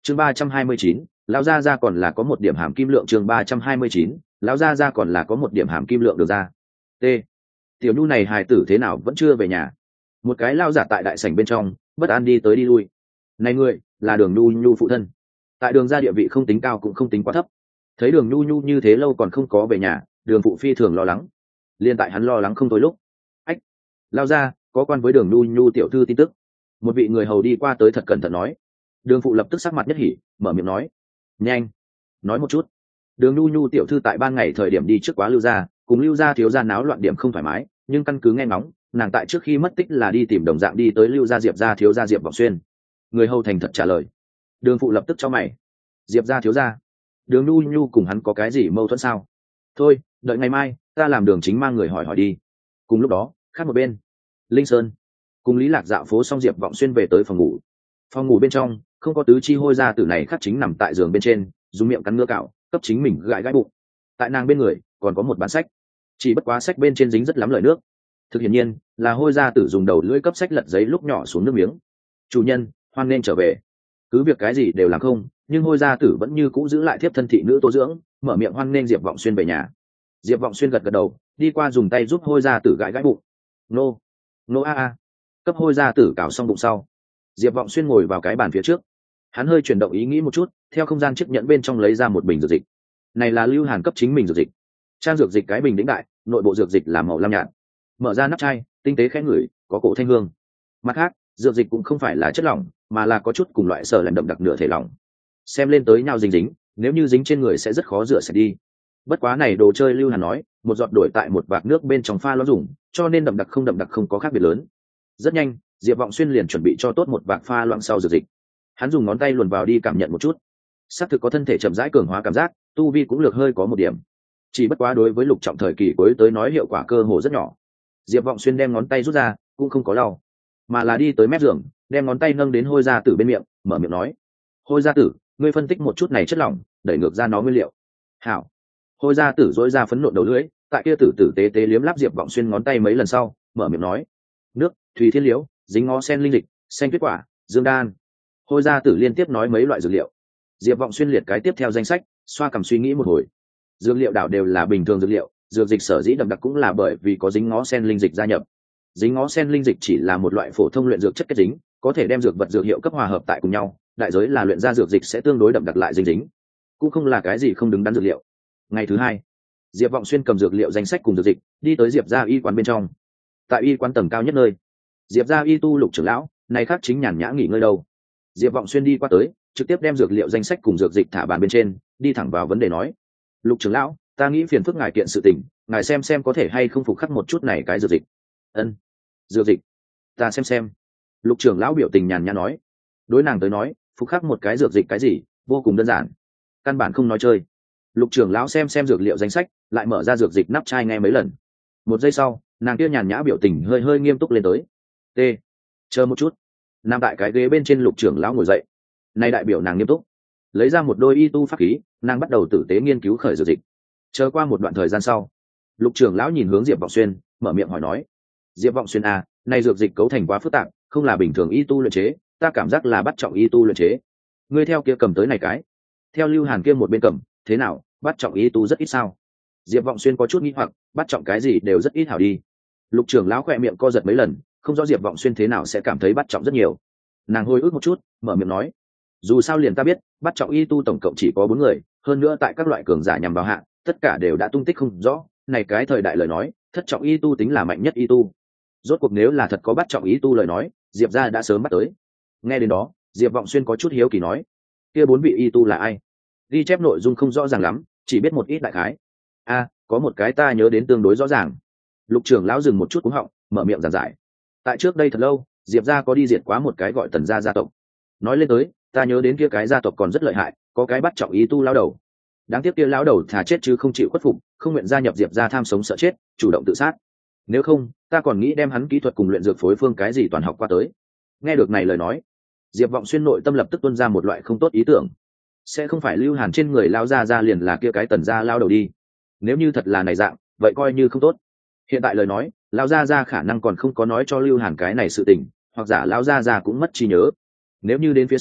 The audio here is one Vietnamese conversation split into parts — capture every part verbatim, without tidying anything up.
chương ba trăm hai mươi chín, lão gia gia còn là có một điểm hàm kim lượng. chương ba trăm hai mươi chín, lão gia gia còn là có một điểm hàm kim lượng. Được ra. T. Tiểu nhu này hài tử thế nào vẫn chưa về nhà? Một cái lao giả tại đại sảnh bên trong bất an đi tới đi lui. Này người là Đường Nhu Nhu phụ thân, tại Đường gia địa vị không tính cao cũng không tính quá thấp. Thấy Đường Nhu Nhu như thế lâu còn không có về nhà, Đường phụ phi thường lo lắng. Liên tại hắn lo lắng không thôi lúc, ách, lao ra có quan với Đường Nhu Nhu tiểu thư tin tức. Một vị người hầu đi qua tới thật cẩn thận nói. Đường phụ lập tức sắc mặt nhất hỉ, mở miệng nói, nhanh nói một chút. Đường Nhu Nhu tiểu thư tại ban ngày thời điểm đi trước quá Lưu gia, cùng Lưu gia thiếu gia náo loạn điểm không thoải mái, nhưng căn cứ nghe ngóng, nàng tại trước khi mất tích là đi tìm đồng dạng đi tới Lưu gia Diệp gia thiếu gia Diệp Vọng Xuyên. Người hầu thành thật trả lời. Đường phụ lập tức cho mày. Diệp gia thiếu gia? Đường Nhu Nhu cùng hắn có cái gì mâu thuẫn sao? Thôi, đợi ngày mai ta làm Đường chính mang người hỏi hỏi đi. Cùng lúc đó, khác một bên, Linh Sơn cùng Lý Lạc dạo phố xong, Diệp Vọng Xuyên về tới phòng ngủ. Phòng ngủ bên trong không có tứ chi hôi gia tử này khắc chính nằm tại giường bên trên, dùng miệng cắn ngứa cạo, cấp chính mình gãi gãi bụng. Tại nàng bên người còn có một bản sách, chỉ bất quá sách bên trên dính rất lắm lời nước. Thực hiển nhiên là hôi gia tử dùng đầu lưỡi cấp sách lật giấy lúc nhỏ xuống nước miếng. Chủ nhân hoan nên trở về. Cứ việc cái gì đều làm không, nhưng hôi gia tử vẫn như cũ giữ lại thiếp thân thị nữ Tô Dưỡng, mở miệng hoan nên Diệp Vọng Xuyên về nhà. Diệp Vọng Xuyên gật gật đầu, đi qua dùng tay giúp hôi gia tử gãi gãi bụng. Nô nô a a. Cấp hôi gia tử cào xong bụng sau, Diệp Vọng Xuyên ngồi vào cái bàn phía trước. Hắn hơi chuyển động ý nghĩ một chút, theo không gian chiếc nhẫn bên trong lấy ra một bình dược dịch. Này là Lưu Hàn cấp chính mình dược dịch. Trang dược dịch cái bình đĩnh đại, nội bộ dược dịch là màu lam nhạt. Mở ra nắp chai, tinh tế khẽ ngửi, có cổ thanh hương. Mặt khác, dược dịch cũng không phải là chất lỏng, mà là có chút cùng loại sở làm đậm đặc nửa thể lỏng. Xem lên tới nhau dính dính, nếu như dính trên người sẽ rất khó rửa sạch đi. Bất quá này đồ chơi Lưu Hàn nói, một giọt đổi tại một vạc nước bên trong pha loãng dùng, cho nên đậm đặc không đậm đặc không có khác biệt lớn. Rất nhanh, Diệp Vọng Xuyên liền chuẩn bị cho tốt một vạc pha loãng sau dược dịch. Hắn dùng ngón tay luồn vào đi cảm nhận một chút, xác thực có thân thể chậm rãi cường hóa cảm giác, tu vi cũng lược hơi có một điểm. Chỉ bất quá đối với lục trọng thời kỳ cuối tới nói hiệu quả cơ hồ rất nhỏ. Diệp Vọng Xuyên đem ngón tay rút ra, cũng không có lau, mà là đi tới mép giường, đem ngón tay nâng đến hôi gia tử bên miệng, mở miệng nói, hôi gia tử, ngươi phân tích một chút này chất lỏng, đẩy ngược ra nó nguyên liệu. Hảo. Hôi gia tử dỗi ra phấn nộn đầu lưỡi, tại kia tử tử tế tế liếm láp Diệp Vọng Xuyên ngón tay mấy lần sau, mở miệng nói, nước, thủy thiên liễu, dính ngó sen linh dịch, xanh tuyết quả, dương đan. Hôi gia tử liên tiếp nói mấy loại dược liệu. Diệp Vọng Xuyên liệt cái tiếp theo danh sách, xoa cằm suy nghĩ một hồi. Dược liệu đảo đều là bình thường dược liệu, dược dịch sở dĩ đậm đặc cũng là bởi vì có dính ngó sen linh dịch gia nhập. Dính ngó sen linh dịch chỉ là một loại phổ thông luyện dược chất kết dính, có thể đem dược vật dược hiệu cấp hòa hợp tại cùng nhau, đại giới là luyện ra dược dịch sẽ tương đối đậm đặc lại dính dính, cũng không là cái gì không đứng đắn dược liệu. Ngày thứ hai, Diệp Vọng Xuyên cầm dược liệu danh sách cùng dược dịch, đi tới Diệp gia y quán bên trong. Tại y quán tầng cao nhất nơi, Diệp gia y tu Lục trưởng lão, này khác chính nhàn nhã nghỉ ngơi đâu. Diệp Vọng Xuyên đi qua tới, trực tiếp đem dược liệu danh sách cùng dược dịch thả bàn bên trên, đi thẳng vào vấn đề nói, Lục trưởng lão, ta nghĩ phiền phức ngài kiện sự tình, ngài xem xem có thể hay không phục khắc một chút này cái dược dịch. Ân, dược dịch, ta xem xem. Lục trưởng lão biểu tình nhàn nhã nói. Đối nàng tới nói, phục khắc một cái dược dịch cái gì, vô cùng đơn giản, căn bản không nói chơi. Lục trưởng lão xem xem dược liệu danh sách, lại mở ra dược dịch nắp chai nghe mấy lần. Một giây sau, nàng kia nhàn nhã biểu tình hơi hơi nghiêm túc lên tới. T, chờ một chút. Nằm tại cái ghế bên trên Lục trưởng lão ngồi dậy. Này đại biểu nàng nghiêm túc, lấy ra một đôi y tu pháp khí, nàng bắt đầu tử tế nghiên cứu khởi dược dịch. Chờ qua một đoạn thời gian sau, Lục trưởng lão nhìn hướng Diệp Vọng Xuyên, mở miệng hỏi nói, Diệp Vọng Xuyên à, này dược dịch cấu thành quá phức tạp, không là bình thường y tu luyện chế, ta cảm giác là bắt trọng y tu luyện chế. Ngươi theo kia cầm tới này cái, theo Lưu Hàn kia một bên cầm, thế nào, bắt trọng y tu rất ít sao? Diệp Vọng Xuyên có chút nghi hoặc, bắt trọng cái gì đều rất ít hảo đi. Lục trưởng lão khẽ miệng co giật mấy lần, không rõ Diệp Vọng Xuyên thế nào sẽ cảm thấy bắt trọng rất nhiều. Nàng hồi ức một chút, mở miệng nói, dù sao liền ta biết, bắt trọng y tu tổng cộng chỉ có bốn người, hơn nữa tại các loại cường giả nhằm vào hạ, tất cả đều đã tung tích không rõ. Này cái thời đại lời nói, thất trọng y tu tính là mạnh nhất y tu. Rốt cuộc nếu là thật có bắt trọng y tu lời nói, Diệp gia đã sớm bắt tới. Nghe đến đó, Diệp Vọng Xuyên có chút hiếu kỳ nói, kia bốn vị y tu là ai? Ghi chép nội dung không rõ ràng lắm, chỉ biết một ít đại khái. A, có một cái ta nhớ đến tương đối rõ ràng. Lục trưởng lão dừng một chút cúng họng, mở miệng giảng giải. Tại trước đây thật lâu, Diệp gia có đi diệt quá một cái gọi Tần gia gia tộc. Nói lên tới, ta nhớ đến kia cái gia tộc còn rất lợi hại, có cái bắt trọng y tu lão đầu. Đáng tiếc kia lão đầu thà chết chứ không chịu khuất phục, không nguyện gia nhập Diệp gia tham sống sợ chết, chủ động tự sát. Nếu không, ta còn nghĩ đem hắn kỹ thuật cùng luyện dược phối phương cái gì toàn học qua tới. Nghe được này lời nói, Diệp Vọng Xuyên nội tâm lập tức tuôn ra một loại không tốt ý tưởng. Sẽ không phải Lưu Hàn trên người lão gia gia liền là kia cái Tần gia lão đầu đi. Nếu như thật là này dạng, vậy coi như không tốt. Hiện tại lời nói, lão gia gia khả năng còn không có nói cho Lưu Hàn cái này sự tình, hoặc giả lão gia gia cũng mất trí nhớ. Nếu như đến phía sau,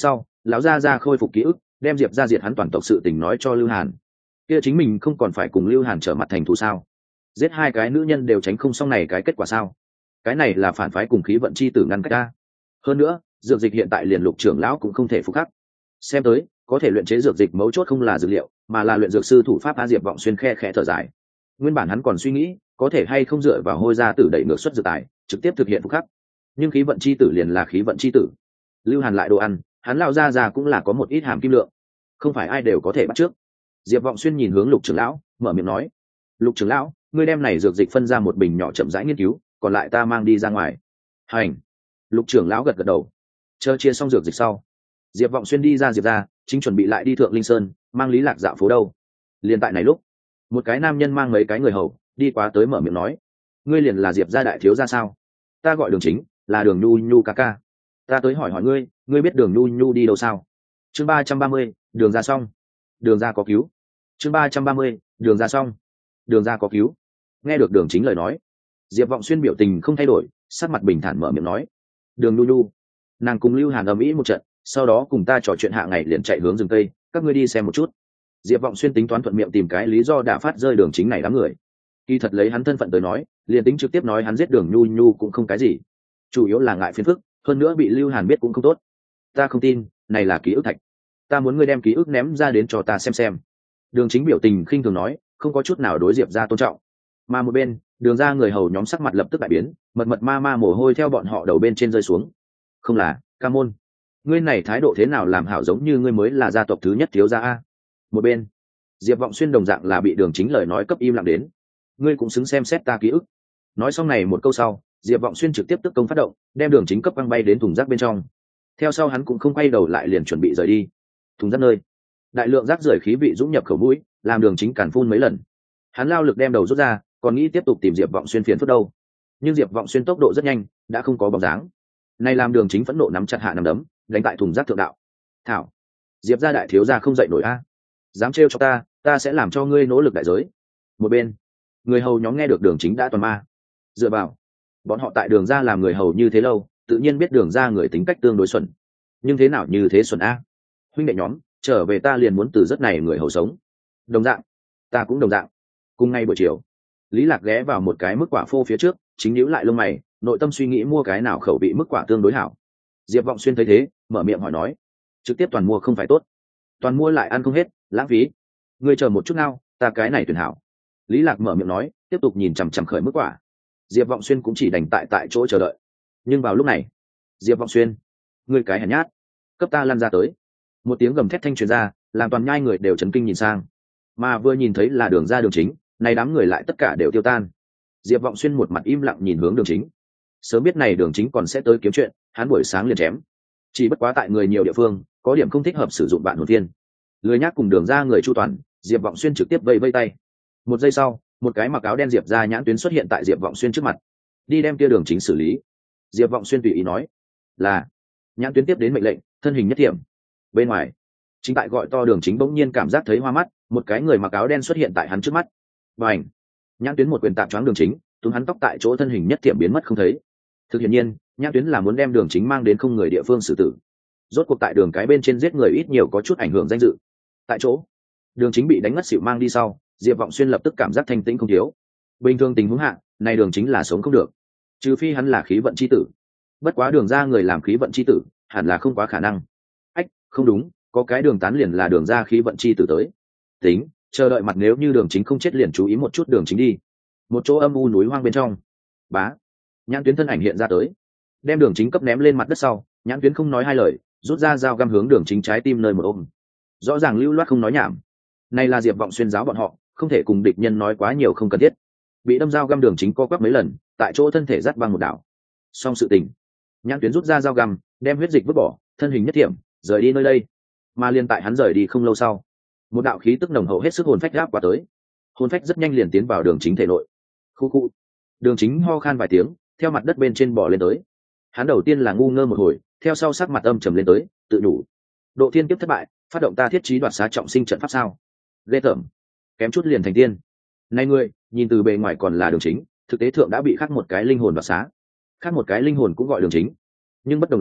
lão gia gia khôi phục ký ức, đem diệp ra diệt hắn toàn tộc sự tình nói cho lưu hàn. Kia chính mình không còn phải cùng lưu hàn trở mặt thành thù sao? Giết hai cái nữ nhân đều tránh không xong này cái kết quả sao? Cái này là phản phái cùng khí vận chi tử ngăn cách ta. Hơn nữa dược dịch hiện tại liền lục trưởng lão cũng không thể phục khắc. Xem tới có thể luyện chế dược dịch mấu chốt không là dược liệu mà là luyện dược sư thủ pháp. A Diệp Vọng Xuyên khe khẽ thở dài. Nguyên bản hắn còn suy nghĩ có thể hay không dựa vào hôi gia tử đẩy ngược xuất dược tài trực tiếp thực hiện phục khắc, nhưng khí vận chi tử liền là khí vận chi tử. Lưu hàn lại đồ ăn hắn lao ra ra cũng là có một ít hàm kim lượng, không phải ai đều có thể bắt trước. Diệp Vọng Xuyên nhìn hướng lục trưởng lão mở miệng nói, lục trưởng lão ngươi đem này dược dịch phân ra một bình nhỏ chậm rãi nghiên cứu, còn lại ta mang đi ra ngoài. Hành. Lục trưởng lão gật gật đầu. Chờ chia xong dược dịch sau, Diệp Vọng Xuyên đi ra diệp ra chính chuẩn bị lại đi thượng linh sơn mang lý lạc dạo phố đâu. Liền tại này lúc một cái nam nhân mang mấy cái người hầu đi qua tới mở miệng nói, ngươi liền là diệp gia đại thiếu gia sao? Ta gọi Đường Chính, là Đường Nhu Nhu ca ca. Ta tới hỏi hỏi ngươi, ngươi biết Đường Nhu Nhu đi đâu sao? Chương ba trăm ba mươi, đường ra xong. Đường ra có cứu. Chương ba trăm ba mươi, đường ra xong. Đường ra có cứu. Nghe được Đường Chính lời nói, Diệp Vọng Xuyên biểu tình không thay đổi, sắc mặt bình thản mở miệng nói, Đường Nhu Nhu, nàng cùng Lưu Hàn ầm ĩ một trận, sau đó cùng ta trò chuyện hạ ngày liền chạy hướng rừng cây, các ngươi đi xem một chút. Diệp Vọng Xuyên tính toán thuận miệng tìm cái lý do đả phát rơi Đường Chính này đám người. Kỳ thật lấy hắn thân phận tới nói, liền tính trực tiếp nói hắn giết Đường Nhu Nhu cũng không cái gì, chủ yếu là ngại phiền phức, hơn nữa bị Lưu Hàn biết cũng không tốt. Ta không tin, này là ký ức thạch, ta muốn ngươi đem ký ức ném ra đến cho ta xem xem. Đường Chính biểu tình khinh thường nói, không có chút nào đối Diệp ra tôn trọng. Mà một bên đường ra người hầu nhóm sắc mặt lập tức đại biến, mật mật ma ma mồ hôi theo bọn họ đầu bên trên rơi xuống. Không là ca môn, ngươi này thái độ thế nào làm hảo giống như ngươi mới là gia tộc thứ nhất thiếu gia a. Một bên Diệp Vọng Xuyên đồng dạng là bị Đường Chính lời nói cấp im lặng đến, ngươi cũng xứng xem xét ta ký ức. Nói xong này một câu sau, Diệp Vọng Xuyên trực tiếp tức công phát động, đem Đường Chính cấp văng bay đến thùng rác bên trong. Theo sau hắn cũng không quay đầu lại liền chuẩn bị rời đi. Thùng rác nơi, đại lượng rác rưởi khí vị dũng nhập khẩu mũi, làm Đường Chính càn phun mấy lần. Hắn lao lực đem đầu rút ra, còn nghĩ tiếp tục tìm Diệp Vọng Xuyên phiền phức đâu. Nhưng Diệp Vọng Xuyên tốc độ rất nhanh, đã không có bóng dáng. Này làm Đường Chính phẫn nộ nắm chặt hạ nắm đấm, đánh tại thùng rác thượng đạo. Thảo, Diệp gia đại thiếu gia không dậy nổi a. Dám trêu cho ta, ta sẽ làm cho ngươi nỗ lực đại giới. Một bên người hầu nhóm nghe được Đường Chính đã toàn ma, dựa vào bọn họ tại Đường ra làm người hầu như thế lâu, tự nhiên biết Đường ra người tính cách tương đối xuẩn. Nhưng thế nào như thế xuẩn a? Huynh đệ nhóm, trở về ta liền muốn từ rất này người hầu sống. Đồng dạng, ta cũng đồng dạng. Cùng ngay buổi chiều, Lý Lạc ghé vào một cái mức quả phô phía trước, chính nhíu lại lông mày, nội tâm suy nghĩ mua cái nào khẩu vị mức quả tương đối hảo. Diệp Vọng Xuyên thấy thế, mở miệng hỏi nói, trực tiếp toàn mua không phải tốt, toàn mua lại ăn không hết, lãng phí. Ngươi chờ một chút nào, ta cái này tuyển hảo. Lý Lạc mở miệng nói, tiếp tục nhìn chằm chằm khởi mức quả. Diệp Vọng Xuyên cũng chỉ đành tại tại chỗ chờ đợi. Nhưng vào lúc này, Diệp Vọng Xuyên, ngươi cái hèn nhát, cấp ta lăn ra tới. Một tiếng gầm thét thanh truyền ra, làm toàn nhai người đều chấn kinh nhìn sang. Mà vừa nhìn thấy là Đường ra Đường Chính, này đám người lại tất cả đều tiêu tan. Diệp Vọng Xuyên một mặt im lặng nhìn hướng Đường Chính. Sớm biết này Đường Chính còn sẽ tới kiếm chuyện, hắn buổi sáng liền chém. Chỉ bất quá tại người nhiều địa phương, có điểm không thích hợp sử dụng bạn hồn thiên. Lười nhác cùng Đường ra người chu toàn, Diệp Vọng Xuyên trực tiếp vây vây tay. Một giây sau, một cái mặc áo đen Diệp ra nhãn tuyến xuất hiện tại Diệp Vọng Xuyên trước mặt. Đi đem kia Đường Chính xử lý. Diệp Vọng Xuyên tùy ý nói. Là. Nhãn tuyến tiếp đến mệnh lệnh, thân hình nhất thiểm. Bên ngoài, chính tại gọi to Đường Chính bỗng nhiên cảm giác thấy hoa mắt, một cái người mặc áo đen xuất hiện tại hắn trước mắt. Bành. Nhãn tuyến một quyền tạm choáng Đường Chính, túm hắn tóc tại chỗ thân hình nhất thiểm biến mất không thấy. Thực hiện nhiên, nhãn tuyến là muốn đem Đường Chính mang đến không người địa phương xử tử. Rốt cuộc tại đường cái bên trên giết người ít nhiều có chút ảnh hưởng danh dự. Tại chỗ, Đường Chính bị đánh ngất xỉu mang đi sau, Diệp Vọng Xuyên lập tức cảm giác thanh tĩnh không thiếu. Bình thường tình huống hạ, này Đường Chính là sống không được, trừ phi hắn là khí vận chi tử. Bất quá Đường ra người làm khí vận chi tử, hẳn là không quá khả năng. Ách, không đúng, có cái Đường tán liền là Đường ra khí vận chi tử tới. Tính, chờ đợi mặt nếu như Đường Chính không chết liền chú ý một chút Đường Chính đi. Một chỗ âm u núi hoang bên trong, bá, nhãn tuyến thân ảnh hiện ra tới, đem Đường Chính cấp ném lên mặt đất sau, nhãn tuyến không nói hai lời, rút ra dao găm hướng Đường Chính trái tim nơi một ôm. Rõ ràng lưu loát không nói nhảm. Này là Diệp Vọng Xuyên giáo bọn họ, không thể cùng địch nhân nói quá nhiều không cần thiết. Bị đâm dao găm Đường Chính co quắp mấy lần, tại chỗ thân thể dắt băng một đảo. Xong sự tình, nhãn tuyến rút ra dao găm, đem huyết dịch vứt bỏ, thân hình nhất thiểm, rời đi nơi đây. Mà liên tại hắn rời đi không lâu sau, một đạo khí tức nồng hậu hết sức hồn phách gáp qua tới. Hồn phách rất nhanh liền tiến vào Đường Chính thể nội. Khu khu. Đường Chính ho khan vài tiếng, theo mặt đất bên trên bò lên tới. Hắn đầu tiên là ngu ngơ một hồi, theo sau sắc mặt âm trầm lên tới, tự đủ. Độ thiên kiếp thất bại, phát động ta thiết trí đoạt xá trọng sinh trận pháp sao? Ghê tởm, kém chút liền thành tiên. Này ngươi, nhìn từ bề ngoài còn là Đường Chính, thực tế thượng đã bị khắc một cái linh hồn đoạt xá. Khác một cái linh hồn cũng gọi Đường Chính, nhưng bất đồng là,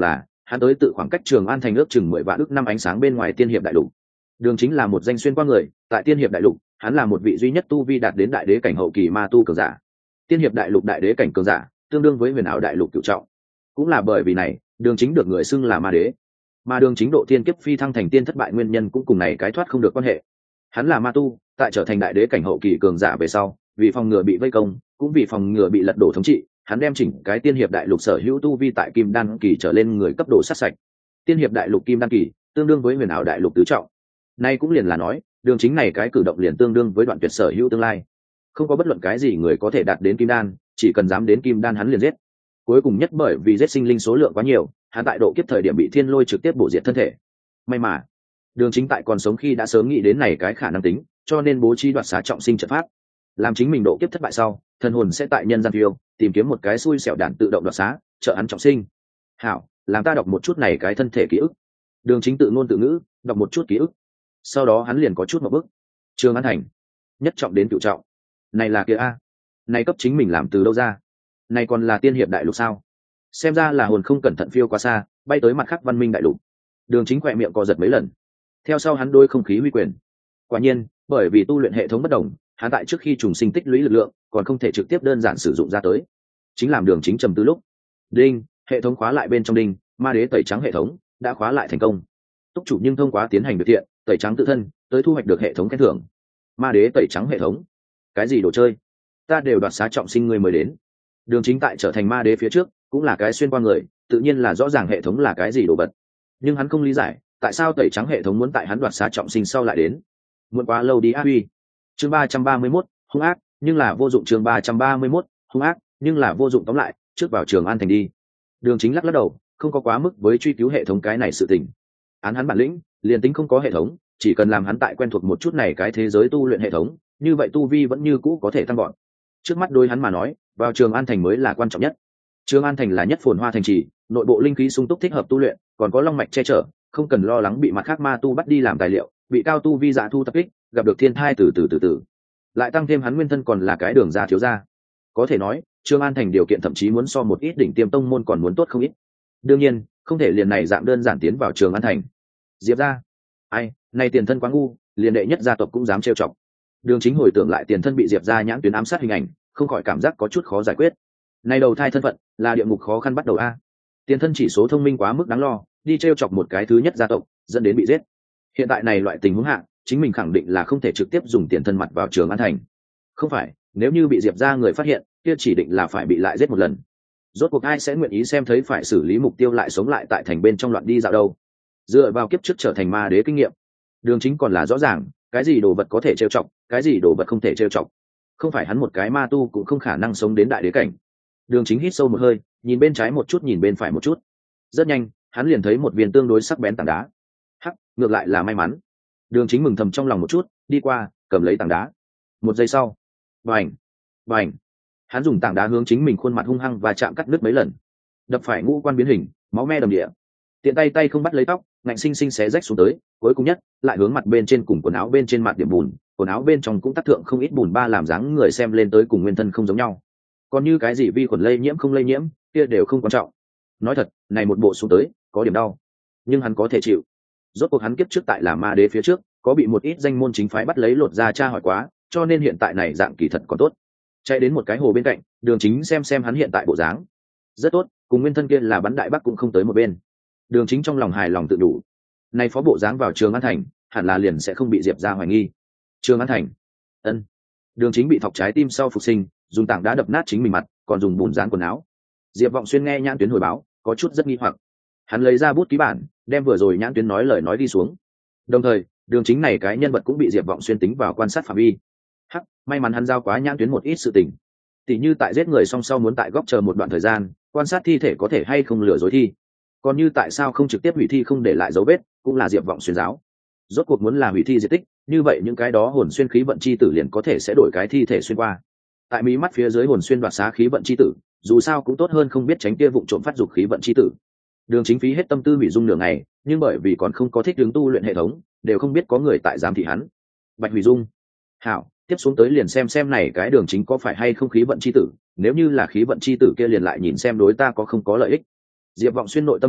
hắn tới tự khoảng cách Trường An thành ước chừng mười vạn ước năm ánh sáng bên ngoài tiên hiệp đại lục. Đường Chính là một danh xuyên qua người, tại tiên hiệp đại lục hắn là một vị duy nhất tu vi đạt đến đại đế cảnh hậu kỳ ma tu cường giả. Tiên hiệp đại lục đại đế cảnh cường giả tương đương với huyền ảo đại lục cửu trọng. Cũng là bởi vì này, Đường Chính được người xưng là ma đế. Mà Đường Chính độ thiên kiếp phi thăng thành tiên thất bại nguyên nhân cũng cùng này cái thoát không được quan hệ. Hắn là ma tu, tại trở thành đại đế cảnh hậu kỳ cường giả về sau, vì phòng ngừa bị vây công, cũng vì phòng ngừa bị lật đổ thống trị, hắn đem chỉnh cái tiên hiệp đại lục sở hữu tu vi tại kim đan kỳ trở lên người cấp độ sát sạch. Tiên hiệp đại lục kim đan kỳ tương đương với huyền ảo đại lục tứ trọng. Nay cũng liền là nói, Đường Chính này cái cử động liền tương đương với đoạn tuyệt sở hữu tương lai. Không có bất luận cái gì người có thể đạt đến kim đan, chỉ cần dám đến kim đan hắn liền giết. Cuối cùng nhất bởi vì giết sinh linh số lượng quá nhiều, hắn tại độ kiếp thời điểm bị thiên lôi trực tiếp bổ diệt thân thể. May mà Đường Chính tại còn sống khi đã sớm nghĩ đến này cái khả năng tính, cho nên bố trí đoạt xá trọng sinh trận pháp. Làm chính mình độ kiếp thất bại sau, thần hồn sẽ tại nhân gian phiêu, tìm kiếm một cái xui xẻo đạn tự động đoạt xá, trợ hắn trọng sinh. Hảo, làm ta đọc một chút này cái thân thể ký ức. Đường Chính tự ngôn tự ngữ, đọc một chút ký ức. Sau đó hắn liền có chút một bước. Trường An thành, nhất trọng đến cửu trọng. Này là kia a. Này cấp chính mình làm từ đâu ra? Này còn là tiên hiệp đại lục sao? Xem ra là hồn không cẩn thận phiêu quá xa, bay tới mặt khác văn minh đại lục. Đường Chính khỏe miệng co giật mấy lần. Theo sau hắn đôi không khí huy quyền. Quả nhiên, bởi vì tu luyện hệ thống bất đồng, hắn tại trước khi trùng sinh tích lũy lực lượng, còn không thể trực tiếp đơn giản sử dụng ra tới. Chính làm Đường Chính trầm tư lúc. Đinh, hệ thống khóa lại bên trong đinh, ma đế tẩy trắng hệ thống đã khóa lại thành công. Túc chủ nhưng thông qua tiến hành việc thiện, tẩy trắng tự thân, tới thu hoạch được hệ thống khen thưởng. Ma đế tẩy trắng hệ thống? Cái gì đồ chơi? Ta đều đoạt xá trọng sinh người mới đến. Đường Chính tại trở thành ma đế phía trước, cũng là cái xuyên qua người, tự nhiên là rõ ràng hệ thống là cái gì đồ vật. Nhưng hắn không lý giải, tại sao tẩy trắng hệ thống muốn tại hắn đoạt xá trọng sinh sau lại đến. Muộn quá lâu đi ác uy. Chương ba trăm ba mươi mốt, hung ác, nhưng là vô dụng. Chương ba trăm ba mươi mốt, hung ác, nhưng là vô dụng. Tóm lại, trước vào Trường An thành đi. Đường Chính lắc lắc đầu, không có quá mức với truy cứu hệ thống cái này sự tình. Án hắn bản lĩnh, liền tính không có hệ thống, chỉ cần làm hắn tại quen thuộc một chút này cái thế giới tu luyện hệ thống, như vậy tu vi vẫn như cũ có thể tăng gọn. Trước mắt đối hắn mà nói, vào Trường An thành mới là quan trọng nhất. Trường An thành là nhất phồn hoa thành trì, nội bộ linh khí sung túc thích hợp tu luyện, còn có long mạch che chở, không cần lo lắng bị mặt khác ma tu bắt đi làm tài liệu, bị cao tu vi dạ thu tập kích, gặp được thiên thai từ từ từ từ. Lại tăng thêm hắn nguyên thân còn là cái đường gia thiếu gia. Có thể nói, Trường An thành điều kiện thậm chí muốn so một ít đỉnh tiêm tông môn còn muốn tốt không ít. Đương nhiên, không thể liền này dạng đơn giản tiến vào Trường An thành. Diệp gia, ai, này tiền thân quá ngu, liền đệ nhất gia tộc cũng dám trêu chọc. Đường Chính hồi tưởng lại tiền thân bị Diệp gia nhãn tuyến ám sát hình ảnh, không khỏi cảm giác có chút khó giải quyết. Này đầu thai thân phận, là địa ngục khó khăn bắt đầu a. Tiền thân chỉ số thông minh quá mức đáng lo, đi trêu chọc một cái thứ nhất gia tộc, dẫn đến bị giết. Hiện tại này loại tình huống hạ, chính mình khẳng định là không thể trực tiếp dùng tiền thân mặt vào Trường An thành. Không phải, nếu như bị Diệp gia người phát hiện, kia chỉ định là phải bị lại giết một lần. Rốt cuộc ai sẽ nguyện ý xem thấy phải xử lý mục tiêu lại sống lại tại thành bên trong loạn đi dạo đâu? Dựa vào kiếp trước trở thành ma đế kinh nghiệm, Đường Chính còn là rõ ràng, cái gì đồ vật có thể trêu chọc, cái gì đồ vật không thể trêu chọc. Không phải hắn một cái ma tu cũng không khả năng sống đến đại đế cảnh. Đường Chính hít sâu một hơi, nhìn bên trái một chút nhìn bên phải một chút. Rất nhanh, hắn liền thấy một viên tương đối sắc bén tảng đá. Hắc, ngược lại là may mắn. Đường Chính mừng thầm trong lòng một chút, đi qua, cầm lấy tảng đá. Một giây sau, bành, bành, hắn dùng tảng đá hướng chính mình khuôn mặt hung hăng và chạm cắt nứt mấy lần, đập phải ngũ quan biến hình, máu me đầm địa. Tiện tay tay không bắt lấy tóc, ngạnh sinh sinh xé rách xuống tới, cuối cùng nhất lại hướng mặt bên trên cùng quần áo bên trên mặt điểm bùn, quần áo bên trong cũng tác thượng không ít bùn ba làm dáng người xem lên tới cùng nguyên thân không giống nhau. Còn như cái gì vi khuẩn lây nhiễm không lây nhiễm, kia đều không quan trọng. Nói thật, này một bộ xuống tới, có điểm đau, nhưng hắn có thể chịu. Rốt cuộc hắn kiếp trước tại là ma đế phía trước, có bị một ít danh môn chính phái bắt lấy lột ra tra hỏi quá, cho nên hiện tại này dạng kỳ thật còn tốt. Chạy đến một cái hồ bên cạnh, Đường Chính xem xem hắn hiện tại bộ dáng, rất tốt, cùng nguyên thân kia là bắn đại bắc cũng không tới một bên. Đường Chính trong lòng hài lòng tự đủ. Này phó bộ dáng vào Trường An thành, hẳn là liền sẽ không bị Diệp gia hoài nghi. Trường An thành, ân. Đường Chính bị thọc trái tim sau phục sinh, dùng tảng đá đập nát chính mình mặt, còn dùng bùn dán quần áo. Diệp Vọng Xuyên nghe nhãn tuyến hồi báo, có chút rất nghi hoặc. Hắn lấy ra bút ký bản, đem vừa rồi nhãn tuyến nói lời nói đi xuống. Đồng thời, Đường Chính này cái nhân vật cũng bị Diệp Vọng Xuyên tính vào quan sát phạm vi. Hắc, may mắn hắn giao quá nhãn tuyến một ít sự tình. Tỷ như tại giết người song sau muốn tại góc chờ một đoạn thời gian, quan sát thi thể có thể hay không lừa dối thi. Còn như tại sao không trực tiếp hủy thi không để lại dấu vết, cũng là Diệp Vọng Xuyên giáo. Rốt cuộc muốn là hủy thi diệt tích, như vậy những cái đó hồn xuyên khí vận chi tử liền có thể sẽ đổi cái thi thể xuyên qua. Tại mí mắt phía dưới hồn xuyên đoạt xá khí vận chi tử, dù sao cũng tốt hơn không biết tránh kia vụ trộm phát dục khí vận chi tử. Đường Chính phí hết tâm tư hủy dung nửa ngày, nhưng bởi vì còn không có thích ứng tu luyện hệ thống, đều không biết có người tại giám thị hắn. Bạch hủy dung. Hảo, tiếp xuống tới liền xem xem này cái Đường Chính có phải hay không khí vận chi tử, nếu như là khí vận chi tử kia liền lại nhìn xem đối ta có không có lợi ích. Diệp Vọng Xuyên nội tâm nghĩ,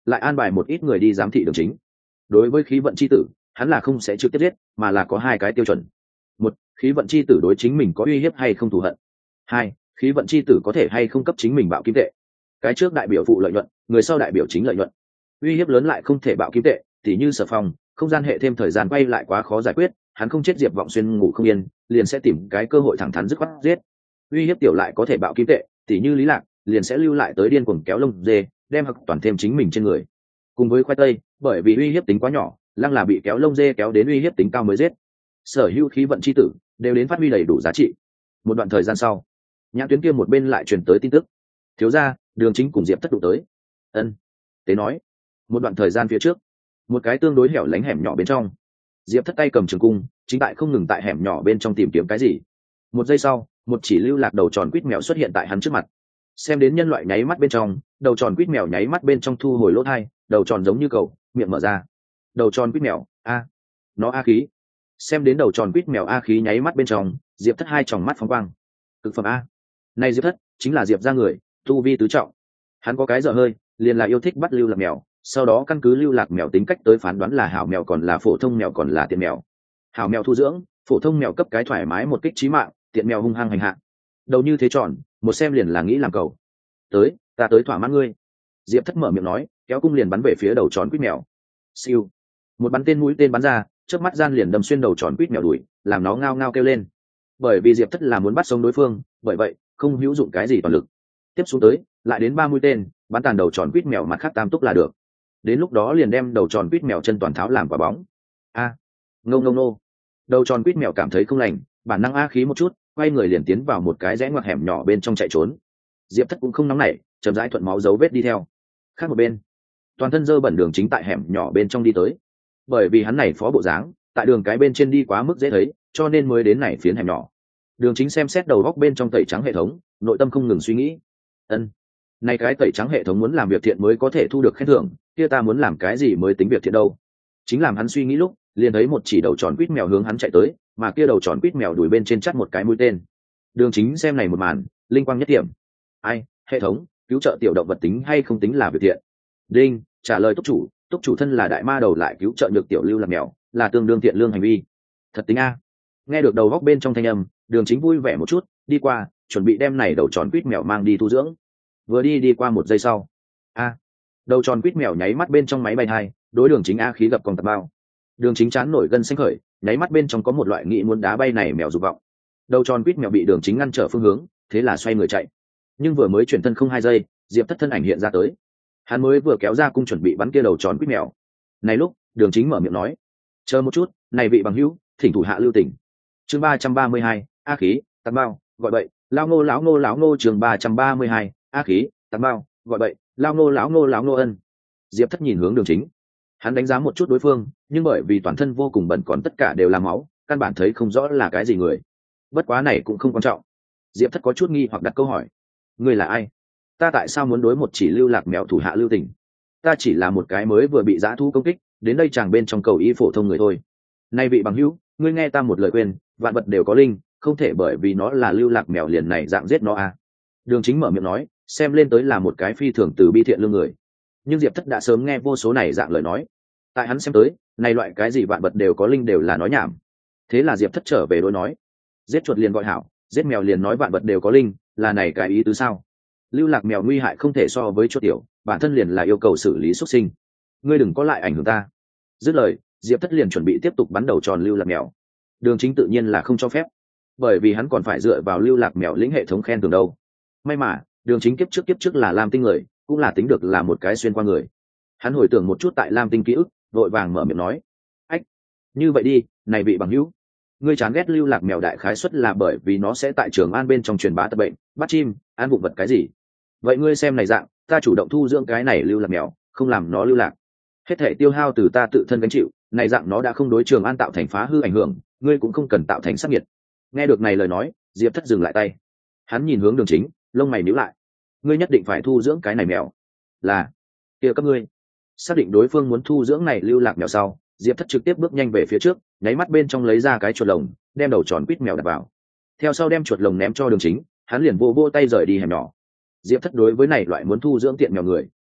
lại an bài một ít người đi giám thị đường chính. Đối với khí vận chi tử, hắn là không sẽ trực tiếp giết, mà là có hai cái tiêu chuẩn. Một, khí vận chi tử đối chính mình có uy hiếp hay không thù hận. Hai, khí vận chi tử có thể hay không cấp chính mình bạo kim tệ. Cái trước đại biểu phụ lợi nhuận, người sau đại biểu chính lợi nhuận. Uy hiếp lớn lại không thể bạo kim tệ, tỉ như Sở Phong, không gian hệ thêm thời gian quay lại quá khó giải quyết, hắn không chết Diệp Vọng Xuyên ngủ không yên, liền sẽ tìm cái cơ hội thẳng thắn dứt khoát giết. Uy hiếp tiểu lại có thể bạo kim tệ, tỉ như Lý Lạc, liền sẽ lưu lại tới điên cuồng kéo lông dê, đem hặc toàn thêm chính mình trên người. Cùng với khoai tây, bởi vì uy hiếp tính quá nhỏ, lăng là bị kéo lông dê kéo đến uy hiếp tính cao mới giết. Sở hữu khí vận chi tử đều đến phát huy đầy đủ giá trị. Một đoạn thời gian sau, nhãn tuyến kia một bên lại truyền tới tin tức, thiếu gia, Đường Chính cùng Diệp Thất đụng tới. Ân, tế nói, một đoạn thời gian phía trước, một cái tương đối hẻo lánh hẻm nhỏ bên trong, Diệp Thất tay cầm trường cung, chính tại không ngừng tại hẻm nhỏ bên trong tìm kiếm cái gì. Một giây sau, một chỉ lưu lạc đầu tròn quýt mèo xuất hiện tại hắn trước mặt. Xem đến nhân loại nháy mắt bên trong, đầu tròn quýt mèo nháy mắt bên trong thu hồi lỗ thai, đầu tròn giống như cầu, miệng mở ra. Đầu tròn quýt mèo, a, nó a khí. Xem đến đầu tròn quýt mèo a khí nháy mắt bên trong, Diệp Thất hai tròng mắt phóng quang. Cực phẩm a. Này Diệp Thất, chính là Diệp gia người, tu vi tứ trọng. Hắn có cái dở hơi, liền là yêu thích bắt lưu lạc mèo, sau đó căn cứ lưu lạc mèo tính cách tới phán đoán là hảo mèo còn là phổ thông mèo còn là tiện mèo. Hảo mèo thu dưỡng, phổ thông mèo cấp cái thoải mái một kích chí mạng, tiện mèo hung hăng hành hạ. Đầu như thế tròn, một xem liền là nghĩ làm cầu. Tới, ta tới thỏa mãn ngươi. Diệp Thất mở miệng nói, kéo cung liền bắn về phía đầu tròn quýt mèo. Siêu, một bắn tên mũi tên bắn ra, chớp mắt gian liền đâm xuyên đầu tròn quýt mèo đuổi, làm nó ngao ngao kêu lên. Bởi vì Diệp Thất là muốn bắt sống đối phương, bởi vậy không hữu dụng cái gì toàn lực. Tiếp xuống tới, lại đến ba mũi tên, bắn tàn đầu tròn quýt mèo mặt khác tam túc là được. Đến lúc đó liền đem đầu tròn quýt mèo chân toàn tháo làm quả bóng. A, ngô ngô ngô. Đầu tròn quýt mèo cảm thấy không lành, bản năng a khí một chút, quay người liền tiến vào một cái rẽ ngoặt hẻm nhỏ bên trong chạy trốn. Diệp Thất cũng không nóng nảy, chậm rãi thuận máu dấu vết đi theo. Khác một bên, toàn thân dơ bẩn Đường Chính tại hẻm nhỏ bên trong đi tới. Bởi vì hắn này phó bộ dáng, tại đường cái bên trên đi quá mức dễ thấy, cho nên mới đến này phiến hẻm nhỏ. Đường Chính xem xét đầu góc bên trong tẩy trắng hệ thống, nội tâm không ngừng suy nghĩ. Ân, này cái tẩy trắng hệ thống muốn làm việc thiện mới có thể thu được khen thưởng, kia ta muốn làm cái gì mới tính việc thiện đâu? Chính làm hắn suy nghĩ lúc, liền thấy một chỉ đầu tròn quýt mèo hướng hắn chạy tới, mà kia đầu tròn quýt mèo đuổi bên trên chắt một cái mũi tên. Đường Chính xem này một màn, linh quang nhất điểm. Ai, hệ thống, cứu trợ tiểu động vật tính hay không tính là việc thiện? Đinh, trả lời túc chủ, túc chủ thân là đại ma đầu lại cứu trợ nhược tiểu lưu làm mèo, là tương đương thiện lương hành vi. Thật tính a. Nghe được đầu góc bên trong thanh âm, Đường Chính vui vẻ một chút, đi qua, chuẩn bị đem này đầu tròn quýt mèo mang đi tu dưỡng. Vừa đi đi qua một giây sau, a, đầu tròn quýt mèo nháy mắt bên trong máy bay hai, đối Đường Chính a khí gặp còn tập bao. Đường Chính chán nổi gân xanh khởi, nháy mắt bên trong có một loại nghĩ muốn đá bay này mèo dục vọng. Đầu tròn quýt mèo bị Đường Chính ngăn trở phương hướng, thế là xoay người chạy. Nhưng vừa mới chuyển thân không hai giây, Diệp Thất thân ảnh hiện ra tới. Hắn mới vừa kéo ra cung chuẩn bị bắn kia đầu tròn quýt mèo. Này lúc, Đường Chính mở miệng nói, chờ một chút, này vị bằng hữu, thỉnh thủ hạ lưu tình. Chương ba trăm ba mươi hai, a khí, tạt bao, gọi bậy, lao ngô lão ngô lão ngô chương ba trăm ba mươi hai, a khí, tạt bao, gọi bậy, lao ngô lão ngô lão ngô ân. Diệp Thất nhìn hướng Đường Chính, hắn đánh giá một chút đối phương, nhưng bởi vì toàn thân vô cùng bẩn còn tất cả đều là máu, căn bản thấy không rõ là cái gì người. Bất quá này cũng không quan trọng. Diệp Thất có chút nghi hoặc đặt câu hỏi, ngươi là ai? Ta tại sao muốn đối một chỉ lưu lạc mèo thủ hạ lưu tình? Ta chỉ là một cái mới vừa bị dã thú công kích, đến đây chàng bên trong cầu y phổ thông người thôi. Nay vị bằng hữu, ngươi nghe ta một lời khuyên, vạn vật đều có linh, không thể bởi vì nó là lưu lạc mèo liền này dạng giết nó à. Đường Chính mở miệng nói, xem lên tới là một cái phi thường từ bi thiện lương người. Nhưng Diệp Thất đã sớm nghe vô số này dạng lời nói. Tại hắn xem tới, này loại cái gì vạn vật đều có linh đều là nói nhảm. Thế là Diệp Thất trở về đối nói, giết chuột liền gọi hảo, giết mèo liền nói vạn vật đều có linh, là này cái ý tứ sao? Lưu lạc mèo nguy hại không thể so với chuột tiểu, bản thân liền là yêu cầu xử lý xuất sinh. Ngươi đừng có lại ảnh hưởng ta. Dứt lời, Diệp Thất liền chuẩn bị tiếp tục bắn đầu tròn lưu lạc mèo. Đường Chính tự nhiên là không cho phép, bởi vì hắn còn phải dựa vào lưu lạc mèo lĩnh hệ thống khen thưởng đâu. May mà, Đường Chính kiếp trước kiếp trước là Lam Tinh người, cũng là tính được là một cái xuyên qua người. Hắn hồi tưởng một chút tại Lam Tinh ký ức, vội vàng mở miệng nói, ách, như vậy đi, này vị bằng hữu, ngươi chán ghét lưu lạc mèo đại khái suất là bởi vì nó sẽ tại Trường An bên trong truyền bá tật bệnh, bắt chim, ăn vụng vật cái gì. Vậy ngươi xem này dạng, ta chủ động thu dưỡng cái này lưu lạc mèo, không làm nó lưu lạc, hết thể tiêu hao từ ta tự thân gánh chịu, này dạng nó đã không đối Trường An tạo thành phá hư ảnh hưởng, ngươi cũng không cần tạo thành sát nhiệt. Nghe được này lời nói, Diệp Thất dừng lại tay, hắn nhìn hướng Đường Chính, lông mày nhíu lại, ngươi nhất định phải thu dưỡng cái này mèo. Là, kia cấp ngươi. Xác định đối phương muốn thu dưỡng này lưu lạc mèo sau, Diệp Thất trực tiếp bước nhanh về phía trước, nháy mắt bên trong lấy ra cái chuột lồng, đem đầu tròn quýt mèo đặt vào. Theo sau đem chuột lồng ném cho Đường Chính, hắn liền vô vô tay rời đi hẻm nhỏ. Diệp Thất đối với này loại muốn thu dưỡng tiện mèo người,